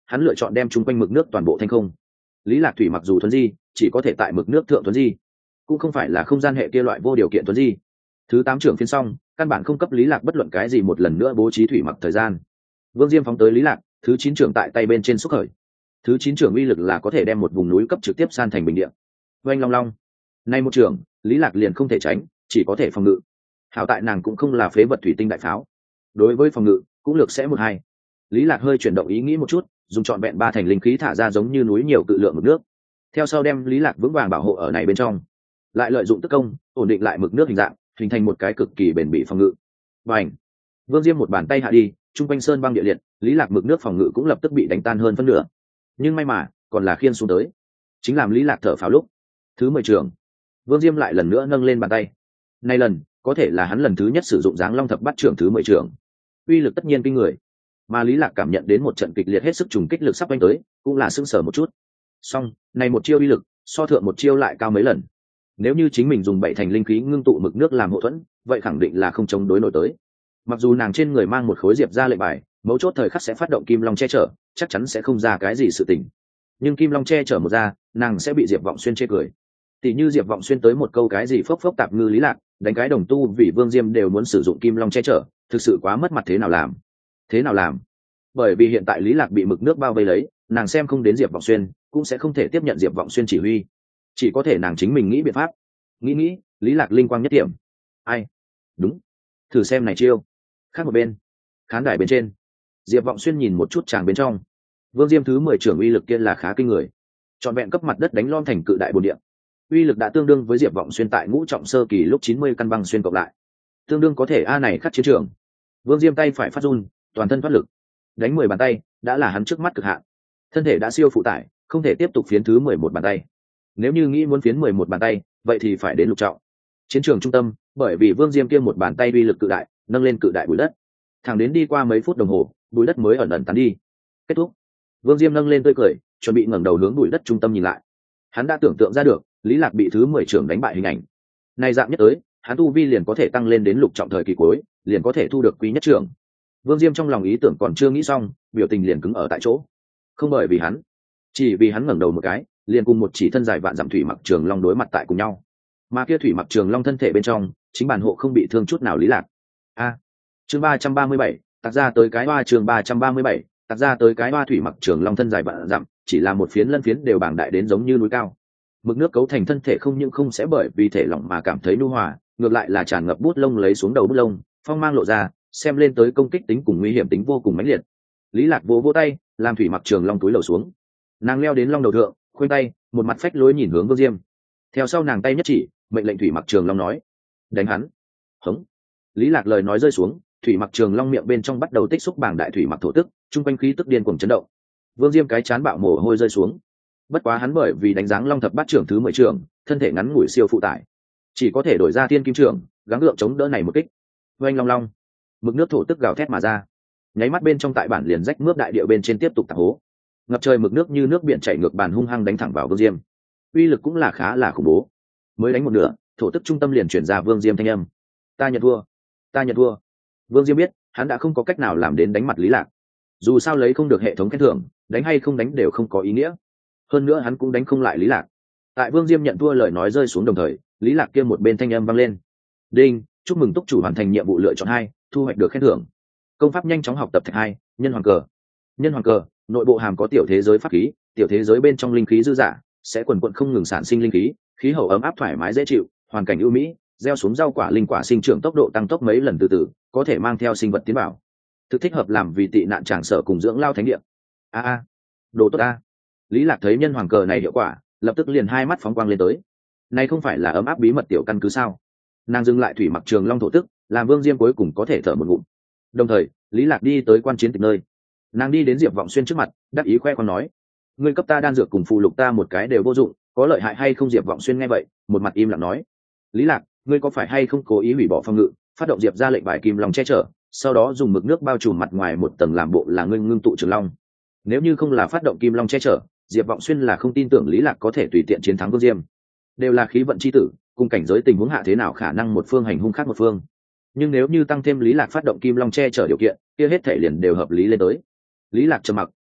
hắn lựa chọn đem chung quanh mực nước toàn bộ thanh không. Lý Lạc thủy mặc dù thuần di, chỉ có thể tại mực nước thượng thuần di, cũng không phải là không gian hệ kia loại vô điều kiện thuần di. Thứ tám trưởng phiên xong, căn bản không cấp Lý Lạc bất luận cái gì một lần nữa bố trí thủy mặc thời gian. Vương Diêm phóng tới Lý Lạc, thứ chín trưởng tại tay bên trên xúc khởi. Thứ chín trưởng uy lực là có thể đem một vùng núi cấp trực tiếp san thành bình địa. Oanh long long. Nay một trưởng, Lý Lạc liền không thể tránh, chỉ có thể phòng ngự. Hảo tại nàng cũng không là phế vật thủy tinh đại pháo, đối với phòng ngự cũng lược sẽ một hai. Lý Lạc hơi chuyển động ý nghĩ một chút, dùng trọn vẹn ba thành linh khí thả ra giống như núi nhiều cự lượng mực nước, theo sau đem Lý Lạc vững vàng bảo hộ ở này bên trong, lại lợi dụng tức công ổn định lại mực nước hình dạng, hình thành một cái cực kỳ bền bỉ phòng ngự. Bành! Vương Diêm một bàn tay hạ đi, trung quanh sơn băng địa liệt, Lý Lạc mực nước phòng ngự cũng lập tức bị đánh tan hơn phân nửa. Nhưng may mà còn là khiên xuống tới, chính làm Lý Lạc thở phào lúc. Thứ mười trưởng, Vương Diêm lại lần nữa nâng lên bàn tay. Nay lần có thể là hắn lần thứ nhất sử dụng dáng long thập bát trưởng thứ mười trưởng, uy lực tất nhiên kinh người. Mà Lý Lạc cảm nhận đến một trận kịch liệt hết sức trùng kích lực sắp đánh tới, cũng là sững sờ một chút. Song này một chiêu uy lực so thượng một chiêu lại cao mấy lần. Nếu như chính mình dùng bảy thành linh khí ngưng tụ mực nước làm hậu thuẫn, vậy khẳng định là không chống đối nổi tới. Mặc dù nàng trên người mang một khối diệp ra lệnh bài, mấu chốt thời khắc sẽ phát động kim long che chở, chắc chắn sẽ không ra cái gì sự tình. Nhưng kim long che chở một ra, nàng sẽ bị Diệp Vọng Xuyên chê cười. Tỷ như Diệp Vọng Xuyên tới một câu cái gì phốc phốc tạp ngư Lý Lạc, đánh cái đồng tu vì Vương Diêm đều muốn sử dụng kim long che chở, thực sự quá mất mặt. Thế nào làm? Thế nào làm? Bởi vì hiện tại Lý Lạc bị mực nước bao vây lấy, nàng xem không đến Diệp Vọng Xuyên, cũng sẽ không thể tiếp nhận Diệp Vọng Xuyên chỉ huy, chỉ có thể nàng chính mình nghĩ biện pháp. Nghĩ nghĩ, Lý Lạc linh quang nhất điểm. Ai? Đúng, thử xem này chiêu. Khác một bên, khán đài bên trên, Diệp Vọng Xuyên nhìn một chút chàng bên trong. Vương Diêm thứ mười trưởng uy lực kia là khá kinh người, trọn vẹn cấp mặt đất đánh lom thành cự đại bồn địa. Uy lực đã tương đương với Diệp Vọng Xuyên tại ngũ trọng sơ kỳ lúc chín mươi căn băng xuyên cộng lại, tương đương có thể a này khắc chiến trường. Vương Diêm tay phải phát run, toàn thân thoát lực, đánh mười bàn tay đã là hắn trước mắt cực hạn, thân thể đã siêu phụ tải, không thể tiếp tục phiến thứ mười một bàn tay. Nếu như nghĩ muốn phiến mười một bàn tay, vậy thì phải đến lục trọng. Chiến trường trung tâm, bởi vì Vương Diêm kia một bàn tay uy lực cự đại, nâng lên cự đại bụi đất, thẳng đến đi qua mấy phút đồng hồ, bụi đất mới ẩn ẩn tán đi. Kết thúc. Vương Diêm nâng lên tươi cười, chuẩn bị ngẩng đầu hướng bụi đất trung tâm nhìn lại. Hắn đã tưởng tượng ra được, Lý Lạc bị thứ mười trưởng đánh bại hình ảnh. Này dạng nhất tới, hắn tu vi liền có thể tăng lên đến lục trọng thời kỳ cuối, liền có thể thu được quý nhất trưởng. Vương Diêm trong lòng ý tưởng còn chưa nghĩ xong, biểu tình liền cứng ở tại chỗ. Không bởi vì hắn, chỉ vì hắn ngẩng đầu một cái, liền cùng một chỉ thân dài vạn dặm thủy mặc trường long đối mặt tại cùng nhau. Mà kia thủy mặc trường long thân thể bên trong, chính bản hộ không bị thương chút nào Lý Lạc. A. Chương ba trăm ba mươi bảy, tạc ra tới cái hoa chương ba trăm ba mươi bảy, tạc ra tới cái hoa thủy mặc trường long thân dài vạn dặm, chỉ là một phiến lân phiến đều bảng đại đến giống như núi cao. Mực nước cấu thành thân thể không những không sẽ bởi vì thể lỏng mà cảm thấy nhu hòa, ngược lại là tràn ngập bút lông lấy xuống đầu bút lông, phong mang lộ ra, xem lên tới công kích tính cùng nguy hiểm tính vô cùng mãnh liệt. Lý Lạc vỗ vỗ tay, làm thủy mặc trường long túi lầu xuống. Nàng leo đến long đầu thượng, khoanh tay, một mặt phách lối nhìn hướng Vương Diêm. Theo sau nàng tay nhất chỉ, mệnh lệnh thủy mặc trường long nói: "Đánh hắn." Hống. Lý Lạc lời nói rơi xuống, thủy mặc trường long miệng bên trong bắt đầu tích xúc bảng đại thủy mặc thổ tức, trung quanh khí tức điên cuồng chấn động. Vương Diêm cái chán bạo mồ hôi rơi xuống. Bất quá hắn bởi vì đánh dáng long thập bát trưởng thứ mười trưởng, thân thể ngắn ngủi siêu phụ tải, chỉ có thể đổi ra thiên kim trưởng, gắng gượng chống đỡ này một kích. Oanh long long, mực nước thổ tức gào thét mà ra, nháy mắt bên trong tại bản liền rách mướp đại địa bên trên tiếp tục tạc hố, ngập trời mực nước như nước biển chảy ngược bàn hung hăng đánh thẳng vào Vương Diêm. Uy lực cũng là khá là khủng bố. Mới đánh một nửa, thổ tức trung tâm liền chuyển ra Vương Diêm thanh âm: "Ta nhận thua, ta nhận thua." Vương Diêm biết, hắn đã không có cách nào làm đến đánh mặt Lý Lạc. Dù sao lấy không được hệ thống khen thưởng, đánh hay không đánh đều không có ý nghĩa. Hơn nữa hắn cũng đánh không lại Lý Lạc. Tại Vương Diêm nhận thua lời nói rơi xuống đồng thời, Lý Lạc kia một bên thanh âm vang lên: "Đinh, chúc mừng túc chủ hoàn thành nhiệm vụ lựa chọn hai, thu hoạch được khen thưởng. Công pháp nhanh chóng học tập thạch hai, nhân hoàng cờ. Nhân hoàng cờ, nội bộ hàm có tiểu thế giới pháp khí, tiểu thế giới bên trong linh khí dư dả, sẽ quần quần không ngừng sản sinh linh khí, khí hậu ấm áp thoải mái dễ chịu, hoàn cảnh ưu mỹ, gieo xuống rau quả linh quả sinh trưởng tốc độ tăng tốc mấy lần từ từ, có thể mang theo sinh vật tiến bảo. Thực thích hợp làm vì tị nạn tràng sở cùng dưỡng lao thánh địa." A a, đồ tốt a. Lý Lạc thấy nhân hoàng cờ này hiệu quả, lập tức liền hai mắt phóng quang lên tới. Này không phải là ấm áp bí mật tiểu căn cứ sao? Nàng dừng lại thủy mặc trường long thổ tức, làm Vương Diêm cuối cùng có thể thở một ngụm. Đồng thời, Lý Lạc đi tới quan chiến tịch nơi. Nàng đi đến Diệp Vọng Xuyên trước mặt, đắc ý khoe khoang nói: "Ngươi cấp ta đan dược cùng phụ lục ta một cái đều vô dụng, có lợi hại hay không?" Diệp Vọng Xuyên nghe vậy, một mặt im lặng nói: "Lý Lạc, ngươi có phải hay không cố ý hủy bỏ phong ngự, phát động Diệp ra lệnh bài kim long che chở, sau đó dùng mực nước bao trùm mặt ngoài một tầng làm bộ là ngươi ngưng tụ trường long? Nếu như không là phát động kim long che chở, Diệp Vọng Xuyên là không tin tưởng Lý Lạc có thể tùy tiện chiến thắng Vương Diêm. Đều là khí vận chi tử, cùng cảnh giới tình huống hạ thế nào khả năng một phương hành hung khác một phương. Nhưng nếu như tăng thêm Lý Lạc phát động kim long che chở điều kiện, kia hết thể liền đều hợp lý lên tới." Lý Lạc trầm mặc,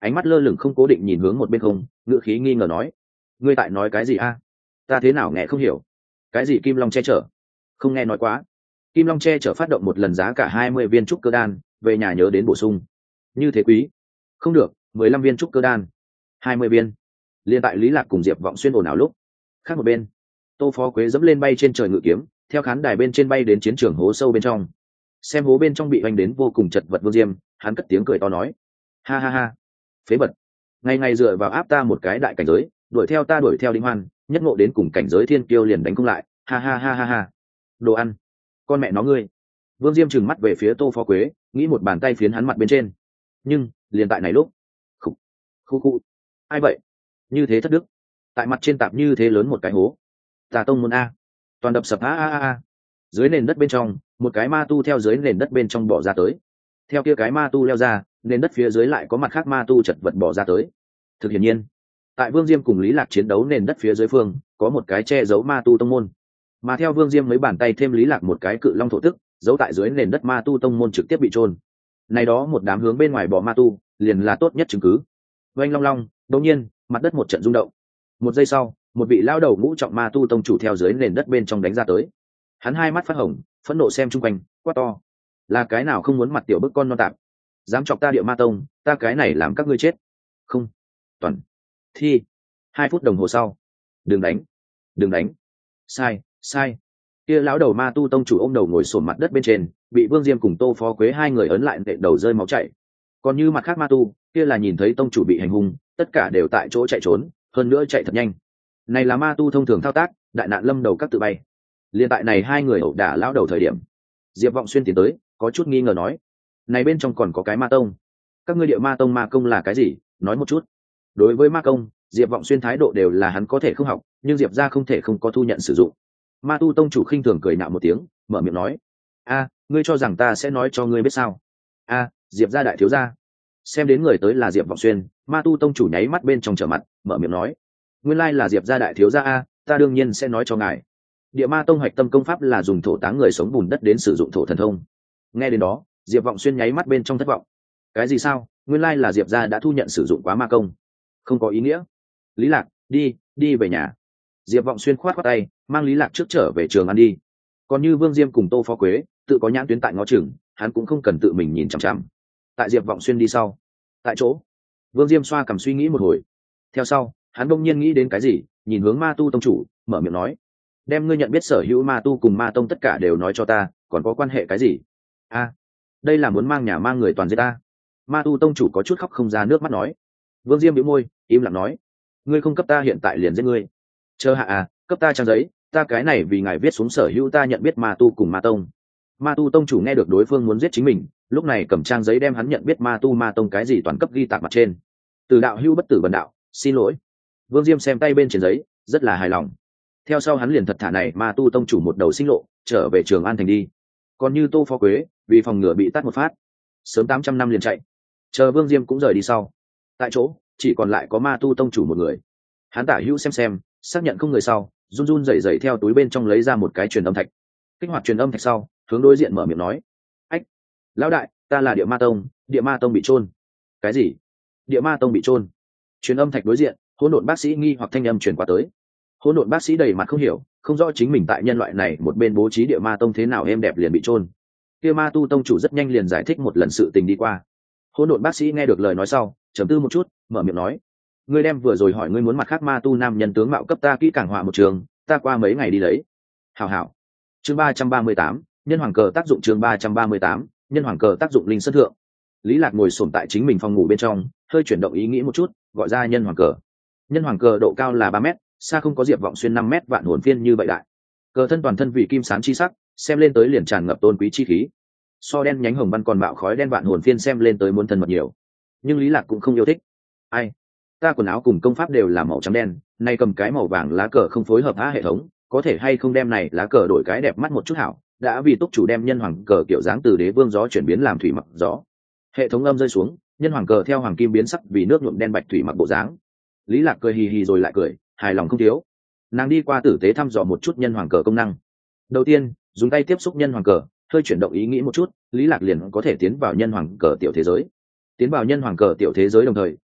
ánh mắt lơ lửng không cố định nhìn hướng một bên không, ngữ khí nghi ngờ nói: ngươi tại nói cái gì a? Ta thế nào nghe không hiểu? Cái gì kim long che chở? Không nghe nói quá. Kim long che chở phát động một lần giá cả hai mươi viên trúc cơ đan, về nhà nhớ đến bổ sung. Như thế quý. Không được, mười lăm viên trúc cơ đan. hai mươi viên. Liên tại Lý Lạc cùng Diệp Vọng Xuyên ồn ào lúc, khác một bên, Tô Phó Quế dẫm lên bay trên trời ngự kiếm, theo khán đài bên trên bay đến chiến trường hố sâu bên trong. Xem hố bên trong bị oanh đến vô cùng chật vật Vương Diêm, hắn cất tiếng cười to nói: ha ha ha, phế vật, ngày ngày dựa vào áp ta một cái đại cảnh giới, đuổi theo ta đuổi theo Đinh Hoan, nhất ngộ đến cùng cảnh giới thiên kiêu liền đánh không lại, ha ha ha ha ha. Đồ ăn, con mẹ nó ngươi. Vương Diêm trừng mắt về phía Tô Phó Quế, nghĩ một bàn tay phiến hắn mặt bên trên. Nhưng liền tại này lúc, khục khu khu, ai vậy? Như thế thất đức, tại mặt trên tạp như thế lớn một cái hố. Tà tông môn a, toàn đập sập a a a. Dưới nền đất bên trong, một cái ma tu theo dưới nền đất bên trong bỏ ra tới. Theo kia cái ma tu leo ra, nền đất phía dưới lại có mặt khác ma tu chật vật bỏ ra tới. Thực hiển nhiên, tại Vương Diêm cùng Lý Lạc chiến đấu nền đất phía dưới phương, có một cái che giấu ma tu tông môn. Mà theo Vương Diêm mấy bàn tay thêm Lý Lạc một cái cự long thổ tức, giấu tại dưới nền đất ma tu tông môn trực tiếp bị trôn. Này đó một đám hướng bên ngoài bỏ ma tu, liền là tốt nhất chứng cứ. Oanh long long, đột nhiên, mặt đất một trận rung động. Một giây sau, một vị lão đầu ngũ trọng ma tu tông chủ theo dưới nền đất bên trong đánh ra tới. Hắn hai mắt phát hồng, phẫn nộ xem chung quanh, quát to: là cái nào không muốn mặt tiểu bức con non tạm, dám chọc ta địa ma tông, ta cái này làm các ngươi chết. Không, toàn thi. Hai phút đồng hồ sau, đừng đánh, đừng đánh, sai sai. Kia lão đầu ma tu tông chủ ôm đầu ngồi sồn mặt đất bên trên, bị Vương Diêm cùng Tô Phó Quế hai người ấn lại nện đầu rơi máu chảy. Còn như mặt khác ma tu, kia là nhìn thấy tông chủ bị hành hung, tất cả đều tại chỗ chạy trốn, hơn nữa chạy thật nhanh. Này là ma tu thông thường thao tác, đại nạn lâm đầu các tự bay. Liên tại này hai người ẩu đả lão đầu thời điểm, Diệp Vọng Xuyên tiến tới, có chút nghi ngờ nói: này bên trong còn có cái ma tông, các ngươi địa ma tông ma công là cái gì, nói một chút. Đối với ma công, Diệp Vọng Xuyên thái độ đều là hắn có thể không học, nhưng Diệp gia không thể không có thu nhận sử dụng. Ma tu tông chủ khinh thường cười nạo một tiếng, mở miệng nói: a, ngươi cho rằng ta sẽ nói cho ngươi biết sao? A, Diệp gia đại thiếu gia. Xem đến người tới là Diệp Vọng Xuyên, ma tu tông chủ nháy mắt bên trong trở mặt, mở miệng nói: nguyên lai là Diệp gia đại thiếu gia a, ta đương nhiên sẽ nói cho ngài. Địa ma tông hoạch tâm công pháp là dùng thổ táng người sống bùn đất đến sử dụng thổ thần thông. Nghe đến đó, Diệp Vọng Xuyên nháy mắt bên trong thất vọng. Cái gì sao? Nguyên lai là Diệp gia đã thu nhận sử dụng quá ma công, không có ý nghĩa. Lý Lạc, đi đi về nhà. Diệp Vọng Xuyên khoát khoát tay, mang Lý Lạc trước trở về trường ăn đi. Còn như Vương Diêm cùng Tô Phó Quế, tự có nhãn tuyến tại ngõ trường, hắn cũng không cần tự mình nhìn chằm chằm. Tại Diệp Vọng Xuyên đi sau, tại chỗ, Vương Diêm xoa cằm suy nghĩ một hồi. Theo sau, hắn bỗng nhiên nghĩ đến cái gì, nhìn hướng ma tu tông chủ, mở miệng nói: đem ngươi nhận biết sở hữu ma tu cùng ma tông tất cả đều nói cho ta, còn có quan hệ cái gì? A, đây là muốn mang nhà mang người toàn giết ta. Ma tu tông chủ có chút khóc không ra nước mắt nói. Vương Diêm bĩu môi, im lặng nói: ngươi không cấp ta hiện tại liền giết ngươi. Chờ hạ à, cấp ta trang giấy, ta cái này vì ngài viết xuống sở hữu ta nhận biết ma tu cùng ma tông. Ma tu tông chủ nghe được đối phương muốn giết chính mình, lúc này cầm trang giấy đem hắn nhận biết ma tu ma tông cái gì toàn cấp ghi tạc mặt trên. Từ đạo hữu bất tử bần đạo, xin lỗi. Vương Diêm xem tay bên trên giấy, rất là hài lòng. Theo sau hắn liền thật thả này ma tu tông chủ một đầu sinh lộ, trở về Trường An thành đi. Còn như Tô Phó Quế, vì phòng ngừa bị tát một phát, sớm tám trăm năm liền chạy. Chờ Vương Diêm cũng rời đi sau, tại chỗ chỉ còn lại có ma tu tông chủ một người. Hắn tả hữu xem xem, xác nhận không người sau, run run rẩy rẩy theo túi bên trong lấy ra một cái truyền âm thạch. Kích hoạt truyền âm thạch sau, hướng đối diện mở miệng nói: ách, lão đại, ta là địa ma tông, địa ma tông bị trôn. Cái gì? Địa ma tông bị trôn? Truyền âm thạch đối diện, hỗn độn bác sĩ nghi hoặc thanh âm truyền qua tới. Hỗn độn bác sĩ đầy mặt không hiểu, không rõ chính mình tại nhân loại này một bên bố trí địa ma tông thế nào êm đẹp liền bị trôn. Kia ma tu tông chủ rất nhanh liền giải thích một lần sự tình đi qua. Hỗn độn bác sĩ nghe được lời nói sau, trầm tư một chút, mở miệng nói: ngươi đem vừa rồi hỏi ngươi muốn mặt khác ma tu nam nhân tướng mạo cấp ta kỹ càng họa một trường, ta qua mấy ngày đi lấy. Hảo hảo. Chương ba trăm ba mươi tám, nhân hoàng cờ tác dụng. Chương ba trăm ba mươi tám, nhân hoàng cờ tác dụng. Linh sơn thượng, Lý Lạc ngồi xổm tại chính mình phòng ngủ bên trong, hơi chuyển động ý nghĩ một chút, gọi ra nhân hoàng cờ. Nhân hoàng cờ độ cao là ba mét, xa không có Diệp Vọng Xuyên năm mét vạn hồn phiên như vậy đại. Cờ thân toàn thân vì kim sáng chi sắc, xem lên tới liền tràn ngập tôn quý chi khí. So đen nhánh hồng văn còn bạo khói đen vạn hồn phiên xem lên tới muốn thân mật nhiều. Nhưng Lý Lạc cũng không yêu thích. Ai, ta quần áo cùng công pháp đều là màu trắng đen, nay cầm cái màu vàng lá cờ không phối hợp á hệ thống, có thể hay không đem này lá cờ đổi cái đẹp mắt một chút hảo. Đã vì túc chủ đem nhân hoàng cờ kiểu dáng từ đế vương gió chuyển biến làm thủy mặc gió. Hệ thống âm rơi xuống, nhân hoàng cờ theo hoàng kim biến sắc vì nước nhuộm đen bạch thủy mặc bộ dáng. Lý Lạc cười hì hì rồi lại cười, hài lòng không thiếu. Nàng đi qua tử tế thăm dò một chút nhân hoàng cờ công năng. Đầu tiên, dùng tay tiếp xúc nhân hoàng cờ, hơi chuyển động ý nghĩ một chút, Lý Lạc liền có thể tiến vào nhân hoàng cờ tiểu thế giới. Tiến vào nhân hoàng cờ tiểu thế giới đồng thời,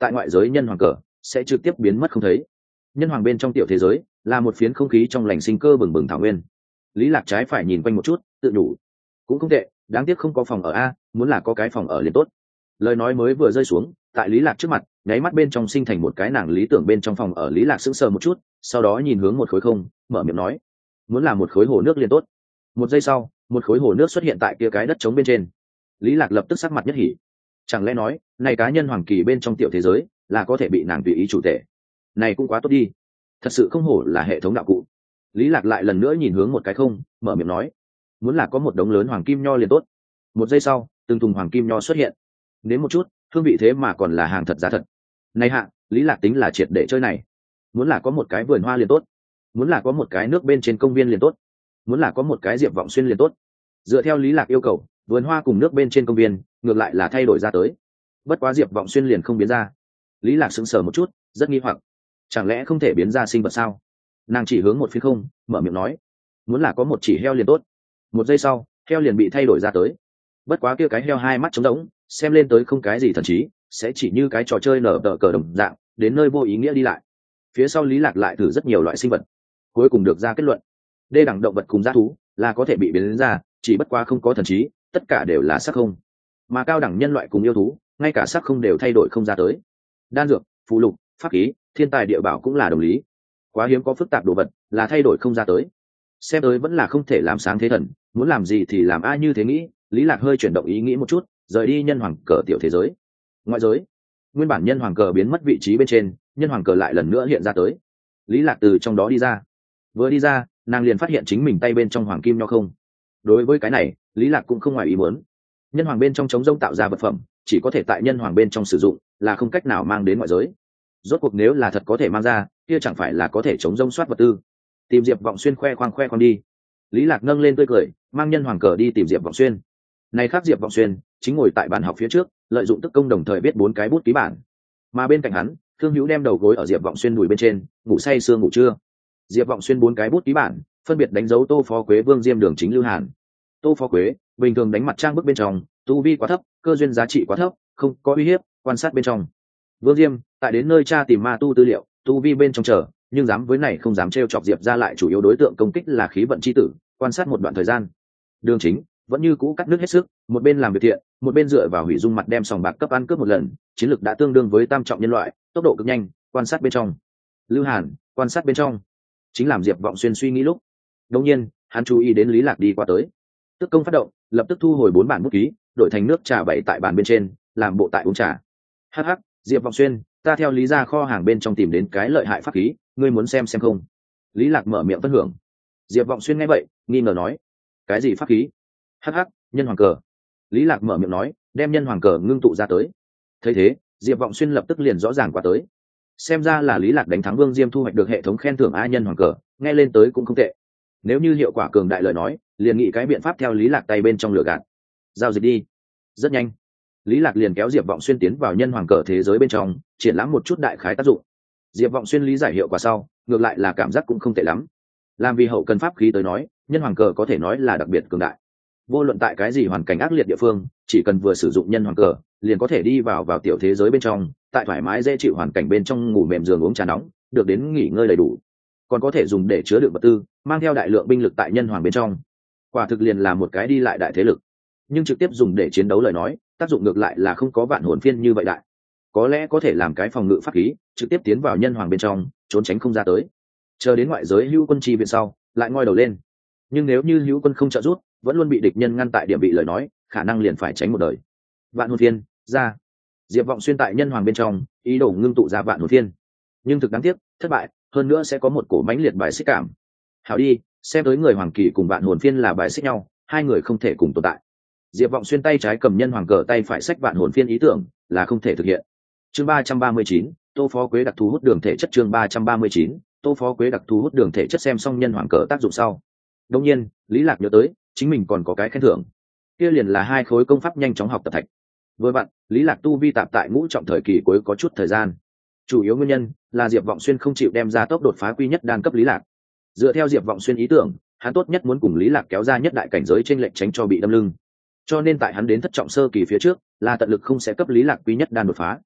tại ngoại giới nhân hoàng cờ sẽ trực tiếp biến mất không thấy. Nhân hoàng bên trong tiểu thế giới là một phiến không khí trong lành sinh cơ bừng bừng thảo nguyên. Lý Lạc trái phải nhìn quanh một chút, tự nhủ, cũng không tệ, đáng tiếc không có phòng ở a, muốn là có cái phòng ở liền tốt. Lời nói mới vừa rơi xuống, tại Lý Lạc trước mặt, nháy mắt bên trong sinh thành một cái nàng lý tưởng bên trong phòng ở. Lý Lạc sững sờ một chút, sau đó nhìn hướng một khối không, mở miệng nói, muốn là một khối hồ nước liền tốt. Một giây sau, một khối hồ nước xuất hiện tại kia cái đất trống bên trên. Lý Lạc lập tức sắc mặt nhất hỉ. Chẳng lẽ nói, này cá nhân hoàng kỳ bên trong tiểu thế giới là có thể bị nàng tùy ý chủ thể? Này cũng quá tốt đi. Thật sự không hổ là hệ thống đạo cụ. Lý Lạc lại lần nữa nhìn hướng một cái không, mở miệng nói, muốn là có một đống lớn hoàng kim nho liền tốt. Một giây sau, từng thùng hoàng kim nho xuất hiện. Đến một chút, hương vị thế mà còn là hàng thật giá thật. Này hạ, Lý Lạc tính là triệt để chơi này. Muốn là có một cái vườn hoa liền tốt, muốn là có một cái nước bên trên công viên liền tốt, muốn là có một cái diệp vọng xuyên liền tốt. Dựa theo Lý Lạc yêu cầu, vườn hoa cùng nước bên trên công viên ngược lại là thay đổi ra tới, bất quá diệp vọng xuyên liền không biến ra. Lý Lạc sững sờ một chút, rất nghi hoặc, chẳng lẽ không thể biến ra sinh vật sao? Nàng chỉ hướng một phía không, mở miệng nói, muốn là có một chỉ heo liền tốt. Một giây sau, heo liền bị thay đổi ra tới, bất quá kia cái heo hai mắt trống rỗng, xem lên tới không cái gì thần trí, sẽ chỉ như cái trò chơi nở tờ cờ đồng dạng, đến nơi vô ý nghĩa đi lại. Phía sau Lý Lạc lại thử rất nhiều loại sinh vật, cuối cùng được ra kết luận, đê đẳng động vật cùng dã thú là có thể bị biến ra, chỉ bất quá không có thần trí, tất cả đều là sắc không. Mà cao đẳng nhân loại cùng yêu thú, ngay cả sắc không đều thay đổi không ra tới. Đan dược, phù lục, pháp khí, thiên tài địa bảo cũng là đồng lý. Quá hiếm có phức tạp đồ vật là thay đổi không ra tới. Xem tới vẫn là không thể làm sáng thế thần, muốn làm gì thì làm ai như thế nghĩ. Lý Lạc hơi chuyển động ý nghĩ một chút, rời đi nhân hoàng cờ tiểu thế giới. Ngoại giới, nguyên bản nhân hoàng cờ biến mất vị trí bên trên, nhân hoàng cờ lại lần nữa hiện ra tới. Lý Lạc từ trong đó đi ra. Vừa đi ra, nàng liền phát hiện chính mình tay bên trong hoàng kim nho không. Đối với cái này, Lý Lạc cũng không ngoài ý muốn. Nhân hoàng bên trong chống rông tạo ra vật phẩm, chỉ có thể tại nhân hoàng bên trong sử dụng, là không cách nào mang đến ngoại giới. Rốt cuộc nếu là thật có thể mang ra, kia chẳng phải là có thể chống rông soát vật tư. Tìm Diệp Vọng Xuyên khoe khoang khoe khoang đi. Lý Lạc nâng lên tươi cười, mang nhân hoàng cờ đi tìm Diệp Vọng Xuyên. Này khác Diệp Vọng Xuyên chính ngồi tại bàn học phía trước, lợi dụng tức công đồng thời viết bốn cái bút ký bản. Mà bên cạnh hắn, Thương Hữu đem đầu gối ở Diệp Vọng Xuyên đùi bên trên, ngủ say sưa ngủ trưa. Diệp Vọng Xuyên bốn cái bút ký bản, phân biệt đánh dấu Tô Phó Quế, Vương Diêm, Đường Chính, Lưu Hàn. Tô Phó Quế, bình thường đánh mặt trang bức bên trong, tu vi quá thấp, cơ duyên giá trị quá thấp, không có uy hiếp, quan sát bên trong. Vương Diêm, tại đến nơi tra tìm ma tu tư liệu, tu vi bên trong chờ, nhưng dám với này không dám trêu chọc Diệp ra, lại chủ yếu đối tượng công kích là khí vận chi tử, quan sát một đoạn thời gian. Đường Chính vẫn như cũ cắt nước hết sức, một bên làm việc thiện, một bên dựa vào hủy dung mặt đem sòng bạc cấp ăn cướp một lần, chiến lược đã tương đương với tam trọng nhân loại, tốc độ cực nhanh, quan sát bên trong. Lưu Hàn, quan sát bên trong. Chính làm Diệp Vọng Xuyên suy nghĩ lúc, đột nhiên, hắn chú ý đến Lý Lạc đi qua tới. Tức công phát động, lập tức thu hồi bốn bản bút ký, đổi thành nước trà bày tại bàn bên trên, làm bộ tại uống trà. Hắc hắc, Diệp Vọng Xuyên, ta theo Lý gia kho hàng bên trong tìm đến cái lợi hại pháp khí, ngươi muốn xem xem không? Lý Lạc mở miệng phân hưởng. Diệp Vọng Xuyên nghe vậy, nghi ngờ nói, cái gì pháp khí? Hắc hắc, nhân hoàng cờ. Lý Lạc mở miệng nói, đem nhân hoàng cờ ngưng tụ ra tới. Thấy thế, Diệp Vọng Xuyên lập tức liền rõ ràng qua tới. Xem ra là Lý Lạc đánh thắng Vương Diêm, thu hoạch được hệ thống khen thưởng a nhân hoàng cờ, nghe lên tới cũng không tệ. Nếu như hiệu quả cường đại lời nói, liền nghĩ cái biện pháp theo Lý Lạc tay bên trong lửa gạt. Giao dịch đi. Rất nhanh, Lý Lạc liền kéo Diệp Vọng Xuyên tiến vào nhân hoàng cờ thế giới bên trong, triển lãm một chút đại khái tác dụng. Diệp Vọng Xuyên lý giải hiệu quả sau, ngược lại là cảm giác cũng không tệ lắm. Làm vì hậu cần pháp khí tới nói, nhân hoàng cờ có thể nói là đặc biệt cường đại. Vô luận tại cái gì hoàn cảnh ác liệt địa phương, chỉ cần vừa sử dụng nhân hoàng cờ, liền có thể đi vào vào tiểu thế giới bên trong, tại thoải mái dễ chịu hoàn cảnh bên trong ngủ mềm giường uống trà nóng, được đến nghỉ ngơi đầy đủ. Còn có thể dùng để chứa đựng vật tư, mang theo đại lượng binh lực tại nhân hoàng bên trong. Quả thực liền là một cái đi lại đại thế lực. Nhưng trực tiếp dùng để chiến đấu lời nói, tác dụng ngược lại là không có vạn hồn phiên như vậy đại. Có lẽ có thể làm cái phòng ngự pháp khí, trực tiếp tiến vào nhân hoàng bên trong, trốn tránh không ra tới. Chờ đến ngoại giới hữu quân chi viện sau, lại ngoi đầu lên. Nhưng nếu như hữu quân không trợ giúp, vẫn luôn bị địch nhân ngăn tại điểm bị lời nói, khả năng liền phải tránh một đời. Vạn hồn phiên ra. Diệp Vọng Xuyên tại nhân hoàng bên trong, ý đồ ngưng tụ ra vạn hồn phiên. Nhưng thực đáng tiếc, thất bại, hơn nữa sẽ có một cổ mãnh liệt bài xích cảm. Hảo đi, xem tới người hoàng kỳ cùng vạn hồn phiên là bài xích nhau, hai người không thể cùng tồn tại. Diệp Vọng Xuyên tay trái cầm nhân hoàng cờ, tay phải xách vạn hồn phiên, ý tưởng là không thể thực hiện. Chương ba trăm ba mươi chín, Tô Phó Quế đặc thù hút đường thể chất. Chương ba trăm ba mươi chín, Tô Phó Quế đặc thù hút đường thể chất. Xem xong nhân hoàng cờ tác dụng sau, đương nhiên, Lý Lạc nhớ tới, chính mình còn có cái khen thưởng. Kia liền là hai khối công pháp nhanh chóng học tập thạch. Vừa vặn, Lý Lạc tu vi tạp tại ngũ trọng thời kỳ cuối có chút thời gian. Chủ yếu nguyên nhân là Diệp Vọng Xuyên không chịu đem ra tốc đột phá quy nhất đan cấp Lý Lạc. Dựa theo Diệp Vọng Xuyên ý tưởng, hắn tốt nhất muốn cùng Lý Lạc kéo ra nhất đại cảnh giới trên lệnh, tránh cho bị đâm lưng. Cho nên tại hắn đến thất trọng sơ kỳ phía trước, là tận lực không sẽ cấp Lý Lạc quy nhất đan đột phá.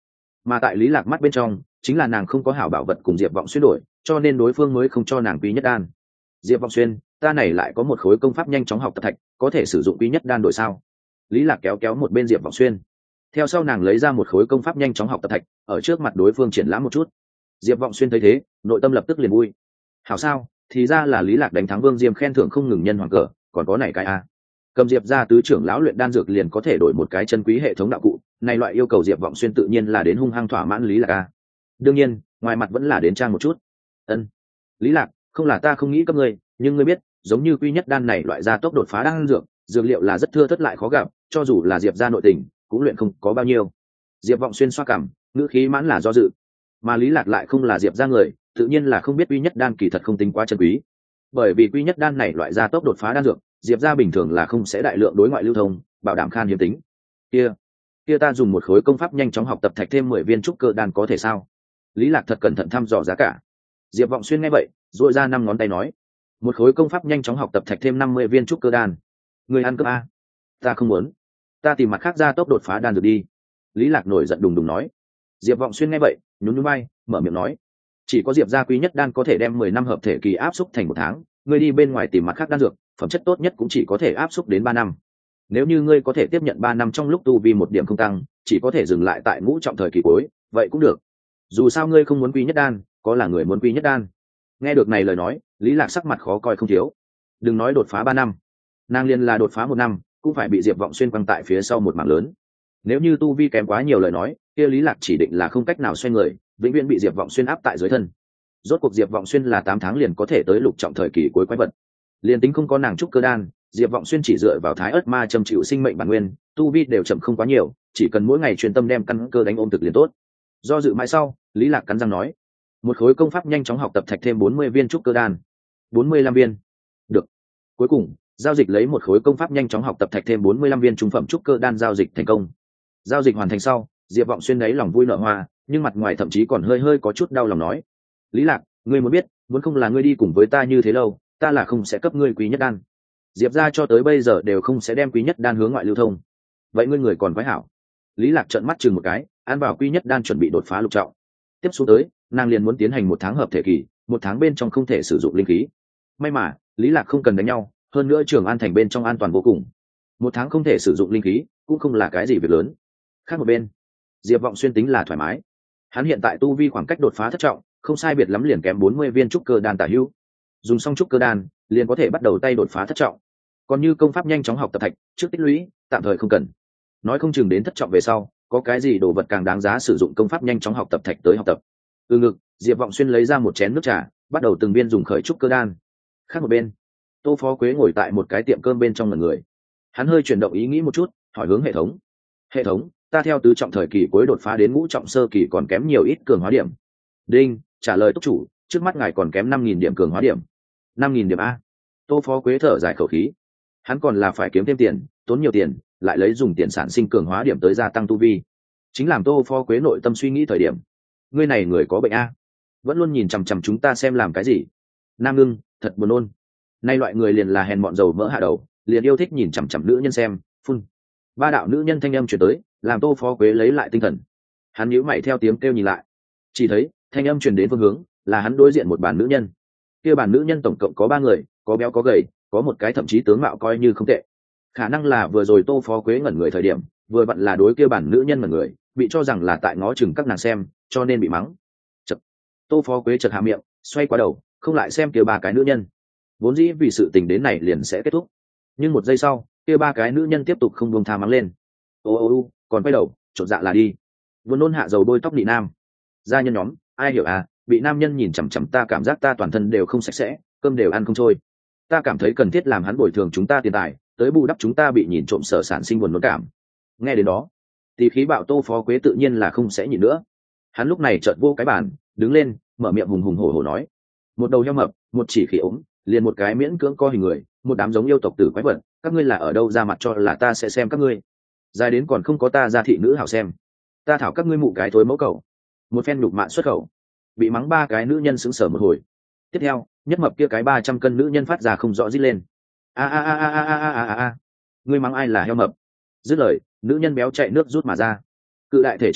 mà tại lý lạc mắt bên trong chính là nàng không có hảo bảo vật cùng Diệp Vọng Xuyên đổi, cho nên đối phương mới không cho nàng quý nhất đan. Diệp Vọng Xuyên, ta này lại có một khối công pháp nhanh chóng học tập thạch, có thể sử dụng quý nhất đan đổi sao? Lý lạc kéo kéo một bên Diệp Vọng Xuyên, theo sau nàng lấy ra một khối công pháp nhanh chóng học tập thạch, ở trước mặt đối phương triển lãm một chút. Diệp Vọng Xuyên thấy thế, nội tâm lập tức liền vui. Hảo sao, thì ra là Lý lạc đánh thắng Vương Diêm khen thưởng không ngừng nhân hoàng cờ, còn có này cái a. Cầm Diệp gia tứ trưởng lão luyện đan dược liền có thể đổi một cái chân quý hệ thống đạo cụ, này loại yêu cầu Diệp Vọng Xuyên tự nhiên là đến hung hăng thỏa mãn Lý lạc a. Đương nhiên, ngoài mặt vẫn là đến trang một chút. Ân, Lý lạc, không là ta không nghĩ các ngươi, nhưng ngươi biết, giống như quy nhất đan này loại gia tốc đột phá đan dược, dược liệu là rất thưa thớt lại khó gặp, cho dù là Diệp gia nội tình, cũng luyện không có bao nhiêu. Diệp Vọng Xuyên xoa cằm, ngữ khí mãn là do dự. Mà Lý lạc lại không là Diệp gia người, tự nhiên là không biết quy nhất đan kỳ thật không tính quá chân quý. Bởi vì quy nhất đan này loại gia tốc đột phá đan dược, Diệp gia bình thường là không sẽ đại lượng đối ngoại lưu thông, bảo đảm khan hiếm tính. Kia, kia ta dùng một khối công pháp nhanh chóng học tập thạch thêm mười viên trúc cơ đan có thể sao? Lý lạc thật cẩn thận thăm dò giá cả. Diệp Vọng Xuyên nghe vậy, duỗi ra năm ngón tay nói, một khối công pháp nhanh chóng học tập thạch thêm năm mươi viên trúc cơ đan. Người ăn cướp a? Ta không muốn, ta tìm mặt khác gia tốc đột phá đan dược đi. Lý lạc nổi giận đùng đùng nói. Diệp Vọng Xuyên nghe vậy, nhún nhún vai, mở miệng nói, chỉ có Diệp gia quý nhất đan có thể đem mười năm hợp thể kỳ áp xúc thành một tháng, ngươi đi bên ngoài tìm mặt khác đan dược, phẩm chất tốt nhất cũng chỉ có thể áp xúc đến ba năm. Nếu như ngươi có thể tiếp nhận ba năm trong lúc tu vi một điểm không tăng, chỉ có thể dừng lại tại ngũ trọng thời kỳ cuối, vậy cũng được. Dù sao ngươi không muốn quý nhất đan, có là người muốn quý nhất đan. Nghe được này lời nói, Lý Lạc sắc mặt khó coi không thiếu. Đừng nói đột phá ba năm, nàng liên là đột phá một năm, cũng phải bị Diệp Vọng Xuyên quăng tại phía sau một mảng lớn. Nếu như tu vi kém quá nhiều lời nói, kia Lý Lạc chỉ định là không cách nào xoay người, vĩnh viễn bị Diệp Vọng Xuyên áp tại dưới thân. Rốt cuộc Diệp Vọng Xuyên là tám tháng liền có thể tới lục trọng thời kỳ cuối quái vật. Liên tính không có nàng trúc cơ đan, Diệp Vọng Xuyên chỉ dựa vào thái ớt ma châm chịu sinh mệnh bản nguyên, tu vi đều chậm không quá nhiều, chỉ cần mỗi ngày truyền tâm đem căn cơ đánh ôm thực liền tốt. Do dự mãi sau, Lý Lạc cắn răng nói, một khối công pháp nhanh chóng học tập thạch thêm bốn mươi viên trúc cơ đan. bốn mươi lăm viên. Được. Cuối cùng, giao dịch lấy một khối công pháp nhanh chóng học tập thạch thêm bốn mươi lăm viên trung phẩm trúc cơ đan giao dịch thành công. Giao dịch hoàn thành sau, Diệp Vọng Xuyên đấy lòng vui nở hoa, nhưng mặt ngoài thậm chí còn hơi hơi có chút đau lòng nói, Lý Lạc, ngươi muốn biết, muốn không là ngươi đi cùng với ta như thế lâu, ta là không sẽ cấp ngươi quý nhất đan. Diệp gia cho tới bây giờ đều không sẽ đem quý nhất đan hướng ngoại lưu thông. Vậy ngươi người còn quái hảo. Lý Lạc trợn mắt chừng một cái, ăn vào quý nhất đan chuẩn bị đột phá lục trọng. Tiếp xuống tới, nàng liền muốn tiến hành một tháng hợp thể kỳ, một tháng bên trong không thể sử dụng linh khí. May mà, Lý Lạc không cần đánh nhau, hơn nữa Trường An thành bên trong an toàn vô cùng. Một tháng không thể sử dụng linh khí, cũng không là cái gì việc lớn. Khác một bên, Diệp Vọng Xuyên tính là thoải mái. Hắn hiện tại tu vi khoảng cách đột phá thất trọng, không sai biệt lắm liền kém bốn mươi viên trúc cơ đan tả hữu. Dùng xong trúc cơ đan, liền có thể bắt đầu tay đột phá thất trọng. Còn như công pháp nhanh chóng học tập thạch, trước tích lũy, tạm thời không cần. Nói không chừng đến thất trọng về sau, có cái gì đồ vật càng đáng giá sử dụng công pháp nhanh chóng học tập thạch tới học tập. Từ ngực, Diệp Vọng Xuyên lấy ra một chén nước trà, bắt đầu từng viên dùng khởi trúc cơ đan. Khác một bên, Tô Phó Quế ngồi tại một cái tiệm cơm bên trong ngẩn người. Hắn hơi chuyển động ý nghĩ một chút, hỏi hướng hệ thống. Hệ thống, ta theo tứ trọng thời kỳ cuối đột phá đến ngũ trọng sơ kỳ còn kém nhiều ít cường hóa điểm. Đinh, trả lời túc chủ, trước mắt ngài còn kém năm nghìn điểm cường hóa điểm. năm nghìn điểm a. Tô Phó Quế thở dài khẩu khí. Hắn còn là phải kiếm thêm tiền, tốn nhiều tiền, lại lấy dùng tiền sản sinh cường hóa điểm tới gia tăng tu vi. Chính làm Tô Phó Quế nội tâm suy nghĩ thời điểm. Ngươi này người có bệnh a, vẫn luôn nhìn chằm chằm chúng ta xem làm cái gì. Nam Ngưng, thật buồn nôn. Nay loại người liền là hèn mọn dầu mỡ hạ đầu, liền yêu thích nhìn chằm chằm nữ nhân xem, phun. Ba đạo nữ nhân thanh âm truyền tới, làm Tô Phó Quế lấy lại tinh thần. Hắn nhíu mày theo tiếng kêu nhìn lại, chỉ thấy thanh âm truyền đến phương hướng là hắn đối diện một bàn nữ nhân. Kia bàn nữ nhân tổng cộng có ba người, có béo có gầy, có một cái thậm chí tướng mạo coi như không tệ. Khả năng là vừa rồi Tô Phó Quế ngẩn người thời điểm, vừa vặn là đối kia bàn nữ nhân ngẩn người, bị cho rằng là tại ngó chừng các nàng xem, cho nên bị mắng. Chật. Tô Phó Quế chợt hạ miệng, xoay qua đầu, không lại xem kia ba cái nữ nhân. Vốn dĩ vì sự tình đến này liền sẽ kết thúc, nhưng một giây sau, kia ba cái nữ nhân tiếp tục không buông tha mắng lên. Ô ô ô, còn quay đầu, chột dạ là đi. Vừa nôn hạ dầu bôi tóc nị nam. Gia nhân nhóm, ai hiểu à, bị nam nhân nhìn chằm chằm ta cảm giác ta toàn thân đều không sạch sẽ, cơm đều ăn không trôi. Ta cảm thấy cần thiết làm hắn bồi thường chúng ta tiền tài, tới bù đắp chúng ta bị nhìn trộm sở sản sinh buồn nôn cảm. Nghe đến đó, thì khí bạo Tô Phó Quế tự nhiên là không sẽ nhịn nữa. Hắn lúc này chợt vô cái bàn, đứng lên, mở miệng hùng hùng hổ hổ nói: một đầu heo mập, một chỉ khỉ ốm, liền một cái miễn cưỡng co hình người, một đám giống yêu tộc tử quái vật, các ngươi là ở đâu ra mặt cho là ta sẽ xem các ngươi? Dài đến còn không có ta ra thị nữ hảo xem, ta thảo các ngươi mụ cái thối mẫu cầu. Một phen nhục mạ xuất khẩu, bị mắng ba cái nữ nhân sững sờ một hồi. Tiếp theo, nhất mập kia cái ba trăm cân nữ nhân phát ra không rõ rít lên: a a a a a a a a a, ngươi mắng ai là heo mập? Dứt lời, nữ nhân béo chạy nước rút mà ra. Cự đại thể trọng hạng,